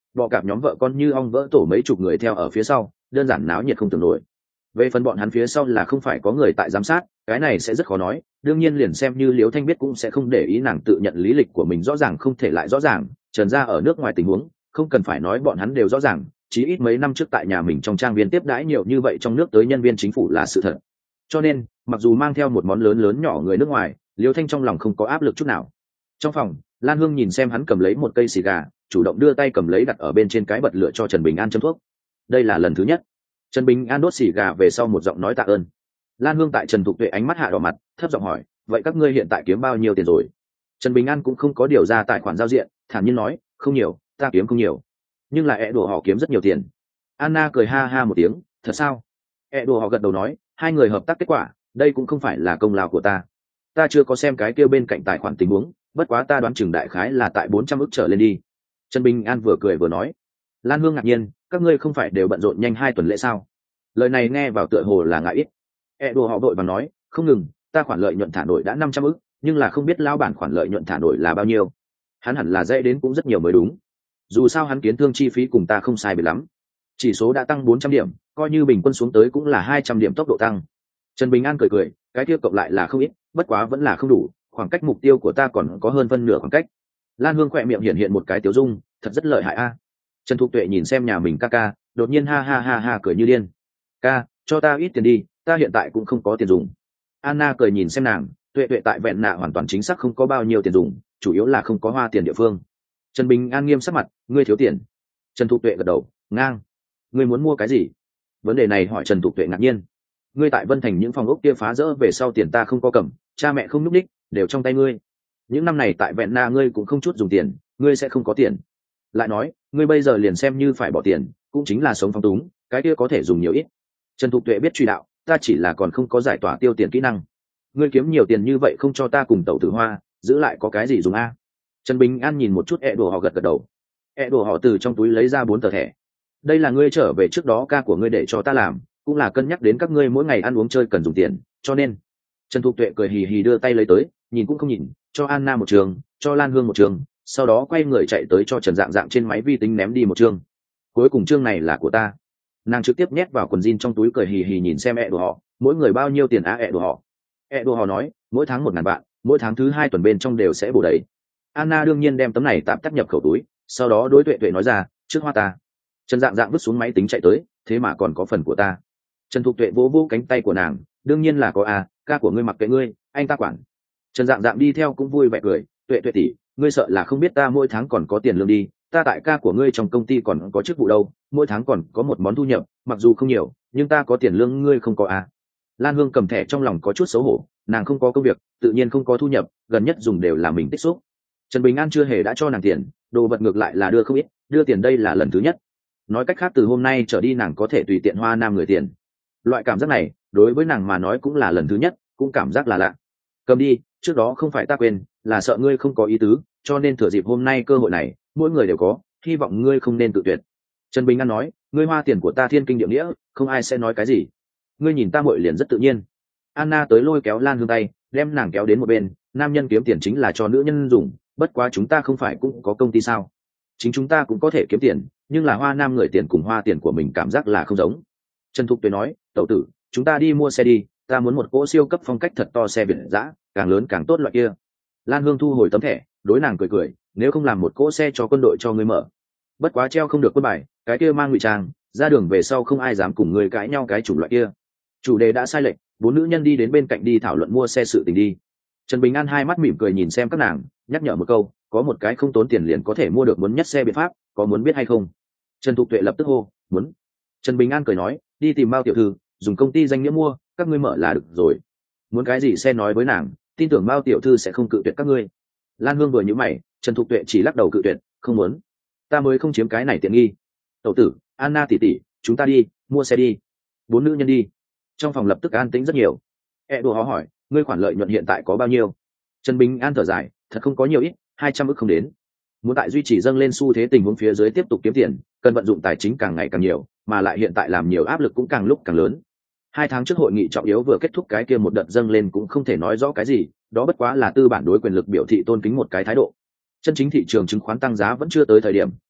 bọ cạp nhóm vợ con như ong vỡ tổ mấy chục người theo ở phía sau, đơn giản náo nhiệt không tưởng nổi. Về phần bọn hắn phía sau là không phải có người tại giám sát, cái này sẽ rất khó nói. Đương nhiên liền xem như Liễu Thanh biết cũng sẽ không để ý, nàng tự nhận lý lịch của mình rõ ràng không thể lại rõ ràng, Trần gia ở nước ngoài tình huống không cần phải nói bọn hắn đều rõ ràng, chí ít mấy năm trước tại nhà mình trong trang viên tiếp đãi nhiều như vậy trong nước tới nhân viên chính phủ là sự thật. Cho nên mặc dù mang theo một món lớn lớn nhỏ người nước ngoài, Liễu Thanh trong lòng không có áp lực chút nào. Trong phòng, Lan Hương nhìn xem hắn cầm lấy một cây xì gà, chủ động đưa tay cầm lấy đặt ở bên trên cái bật lửa cho Trần Bình An châm thuốc. Đây là lần thứ nhất. Trần Bình An đốt xì gà về sau một giọng nói tạ ơn. Lan Hương tại Trần Thục Tuệ ánh mắt hạ đỏ mặt, thấp giọng hỏi, vậy các ngươi hiện tại kiếm bao nhiêu tiền rồi? Trần Bình An cũng không có điều ra tài khoản giao diện, thản nhiên nói, không nhiều, ta kiếm không nhiều, nhưng là ẹ đùa họ kiếm rất nhiều tiền. Anna cười ha ha một tiếng, thật sao? ẹ đùa họ gật đầu nói, hai người hợp tác kết quả, đây cũng không phải là công lao của ta. Ta chưa có xem cái kêu bên cạnh tài khoản tình huống, bất quá ta đoán chừng đại khái là tại bốn trăm ức trở lên đi. Trần Bình An vừa cười vừa nói. Lan Hương ngạc nhiên, các ngươi không phải đều bận rộn nhanh hai tuần lễ sao? Lời này nghe vào tựa hồ là ngại ít. ẹ đùa họ vội và nói, không ngừng, ta khoản lợi nhuận thả nổi đã năm trăm ức, nhưng là không biết lao bản khoản lợi nhuận thả nổi là bao nhiêu. Hắn hẳn là dễ đến cũng rất nhiều mới đúng. Dù sao hắn kiến thương chi phí cùng ta không sai biệt lắm. Chỉ số đã tăng bốn trăm điểm, coi như bình quân xuống tới cũng là hai trăm điểm tốc độ tăng. Trần Bình An cười cười, cái kia cộng lại là không ít, bất quá vẫn là không đủ, khoảng cách mục tiêu của ta còn có hơn phân nửa khoảng cách. Lan Hương khỏe miệng hiện hiện một cái tiếu dung, thật rất lợi hại a. Trần Thục Tuệ nhìn xem nhà mình ca ca, đột nhiên ha ha ha ha cười như điên. Ca, cho ta ít tiền đi, ta hiện tại cũng không có tiền dùng. Anna cười nhìn xem nàng, Tuệ Tuệ tại vẹn nạ hoàn toàn chính xác không có bao nhiêu tiền dùng, chủ yếu là không có hoa tiền địa phương. Trần Bình An nghiêm sắc mặt, ngươi thiếu tiền. Trần Thục Tuệ gật đầu, ngang. Ngươi muốn mua cái gì? Vấn đề này hỏi Trần Thục Tuệ ngạc nhiên. Ngươi tại Vân Thành những phòng ốc kia phá rỡ về sau tiền ta không có cầm, cha mẹ không núp đích, đều trong tay ngươi. Những năm này tại vẹn na ngươi cũng không chút dùng tiền, ngươi sẽ không có tiền. Lại nói, ngươi bây giờ liền xem như phải bỏ tiền, cũng chính là sống phóng túng, cái kia có thể dùng nhiều ít. Trần Thục Tuệ biết truy đạo, ta chỉ là còn không có giải tỏa tiêu tiền kỹ năng. Ngươi kiếm nhiều tiền như vậy không cho ta cùng Tẩu Tử Hoa, giữ lại có cái gì dùng a? Trần Bình An nhìn một chút ẹ đồ họ gật gật đầu. ẹ đồ họ từ trong túi lấy ra bốn tờ thẻ. Đây là ngươi trở về trước đó ca của ngươi để cho ta làm, cũng là cân nhắc đến các ngươi mỗi ngày ăn uống chơi cần dùng tiền, cho nên. Trần Thục Tuệ cười hì hì đưa tay lấy tới, nhìn cũng không nhìn, cho Anna một trường, cho Lan Hương một trường, sau đó quay người chạy tới cho Trần Dạng Dạng trên máy vi tính ném đi một chương. Cuối cùng chương này là của ta. Nàng trực tiếp nhét vào quần jean trong túi, cười hì hì nhìn xem ẹ đồ họ, mỗi người bao nhiêu tiền á? Ẹ đồ họ ẹ đồ họ nói, mỗi tháng một ngàn vạn, mỗi tháng thứ hai tuần bên trong đều sẽ bổ đầy. Anna đương nhiên đem tấm này tạm tắt nhập khẩu túi, sau đó đối Tuệ Tuệ nói ra, trước hoa ta. Trần Dạng Dạng vứt xuống máy tính chạy tới, thế mà còn có phần của ta. Trần Thục Tuệ vỗ vỗ cánh tay của nàng, đương nhiên là có à, ca của ngươi mặc kệ ngươi, anh ta quản. Trần Dạng Dạng đi theo cũng vui vẻ cười, Tuệ Tuệ tỷ, ngươi sợ là không biết ta mỗi tháng còn có tiền lương đi, ta tại ca của ngươi trong công ty còn có chức vụ đâu, mỗi tháng còn có một món thu nhập, mặc dù không nhiều, nhưng ta có tiền lương ngươi không có à. Lan Hương cầm thẻ trong lòng có chút xấu hổ, nàng không có công việc, tự nhiên không có thu nhập, gần nhất dùng đều là mình tích xúc. Trần Bình An chưa hề đã cho nàng tiền, đồ vật ngược lại là đưa không ít, đưa tiền đây là lần thứ nhất. Nói cách khác từ hôm nay trở đi nàng có thể tùy tiện hoa nam người tiền. Loại cảm giác này, đối với nàng mà nói cũng là lần thứ nhất, cũng cảm giác là lạ. Cầm đi, trước đó không phải ta quên, là sợ ngươi không có ý tứ, cho nên thừa dịp hôm nay cơ hội này, mỗi người đều có, hy vọng ngươi không nên tự tuyệt. Trần Bình An nói, ngươi hoa tiền của ta thiên kinh địa nghĩa, không ai sẽ nói cái gì. Ngươi nhìn ta muội liền rất tự nhiên. Anna tới lôi kéo Lan Hương tay, đem nàng kéo đến một bên, nam nhân kiếm tiền chính là cho nữ nhân dùng, bất quá chúng ta không phải cũng có công ty sao? Chính chúng ta cũng có thể kiếm tiền, nhưng là hoa nam người tiền cùng hoa tiền của mình cảm giác là không giống. Trần Thục Tuệ nói, Tẩu tử, chúng ta đi mua xe đi, ta muốn một cỗ siêu cấp phong cách thật to xe Việt dã, càng lớn càng tốt loại kia. Lan Hương thu hồi tấm thẻ, đối nàng cười cười, nếu không làm một cỗ xe cho quân đội cho ngươi mở. Bất quá treo không được quân bài, cái kia mang ngụy trang, ra đường về sau không ai dám cùng ngươi cãi nhau cái chủng loại kia. Chủ đề đã sai lệch, bốn nữ nhân đi đến bên cạnh đi thảo luận mua xe sự tình đi. Trần Bình An hai mắt mỉm cười nhìn xem các nàng, nhắc nhở một câu, có một cái không tốn tiền liền có thể mua được muốn nhất xe biện pháp, có muốn biết hay không? Trần Thục Tuệ lập tức hô, muốn. Trần Bình An cười nói, đi tìm Mao tiểu thư, dùng công ty danh nghĩa mua, các ngươi mở là được rồi. Muốn cái gì xe nói với nàng, tin tưởng Mao tiểu thư sẽ không cự tuyệt các ngươi. Lan Hương vừa nhíu mày, Trần Thục Tuệ chỉ lắc đầu cự tuyệt, không muốn. Ta mới không chiếm cái này tiện nghi. Tẩu tử, Anna tỷ tỷ, chúng ta đi, mua xe đi. Bốn nữ nhân đi. Trong phòng lập tức an tĩnh rất nhiều. E đồ họ hỏi, ngươi khoản lợi nhuận hiện tại có bao nhiêu? Trần Bình An thở dài, thật không có nhiều ít, hai trăm ức không đến. Muốn tại duy trì dâng lên xu thế tình huống phía dưới tiếp tục kiếm tiền, cần vận dụng tài chính càng ngày càng nhiều, mà lại hiện tại làm nhiều áp lực cũng càng lúc càng lớn. Hai tháng trước hội nghị trọng yếu vừa kết thúc, cái kia một đợt dâng lên cũng không thể nói rõ cái gì, đó bất quá là tư bản đối quyền lực biểu thị tôn kính một cái thái độ. Chân chính thị trường chứng khoán tăng giá vẫn chưa tới thời điểm,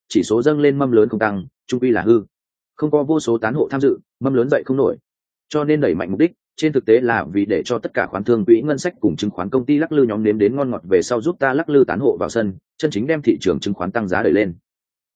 chỉ số dâng lên mâm lớn không tăng trung quy là hư. Không có vô số tán hộ tham dự, mâm lớn dậy không nổi. Cho nên đẩy mạnh mục đích trên thực tế là vì để cho tất cả khoán thương quỹ ngân sách cùng chứng khoán công ty lắc lư nhóm nếm đến ngon ngọt về sau giúp ta lắc lư tán hộ vào sân, chân chính đem thị trường chứng khoán tăng giá đẩy lên.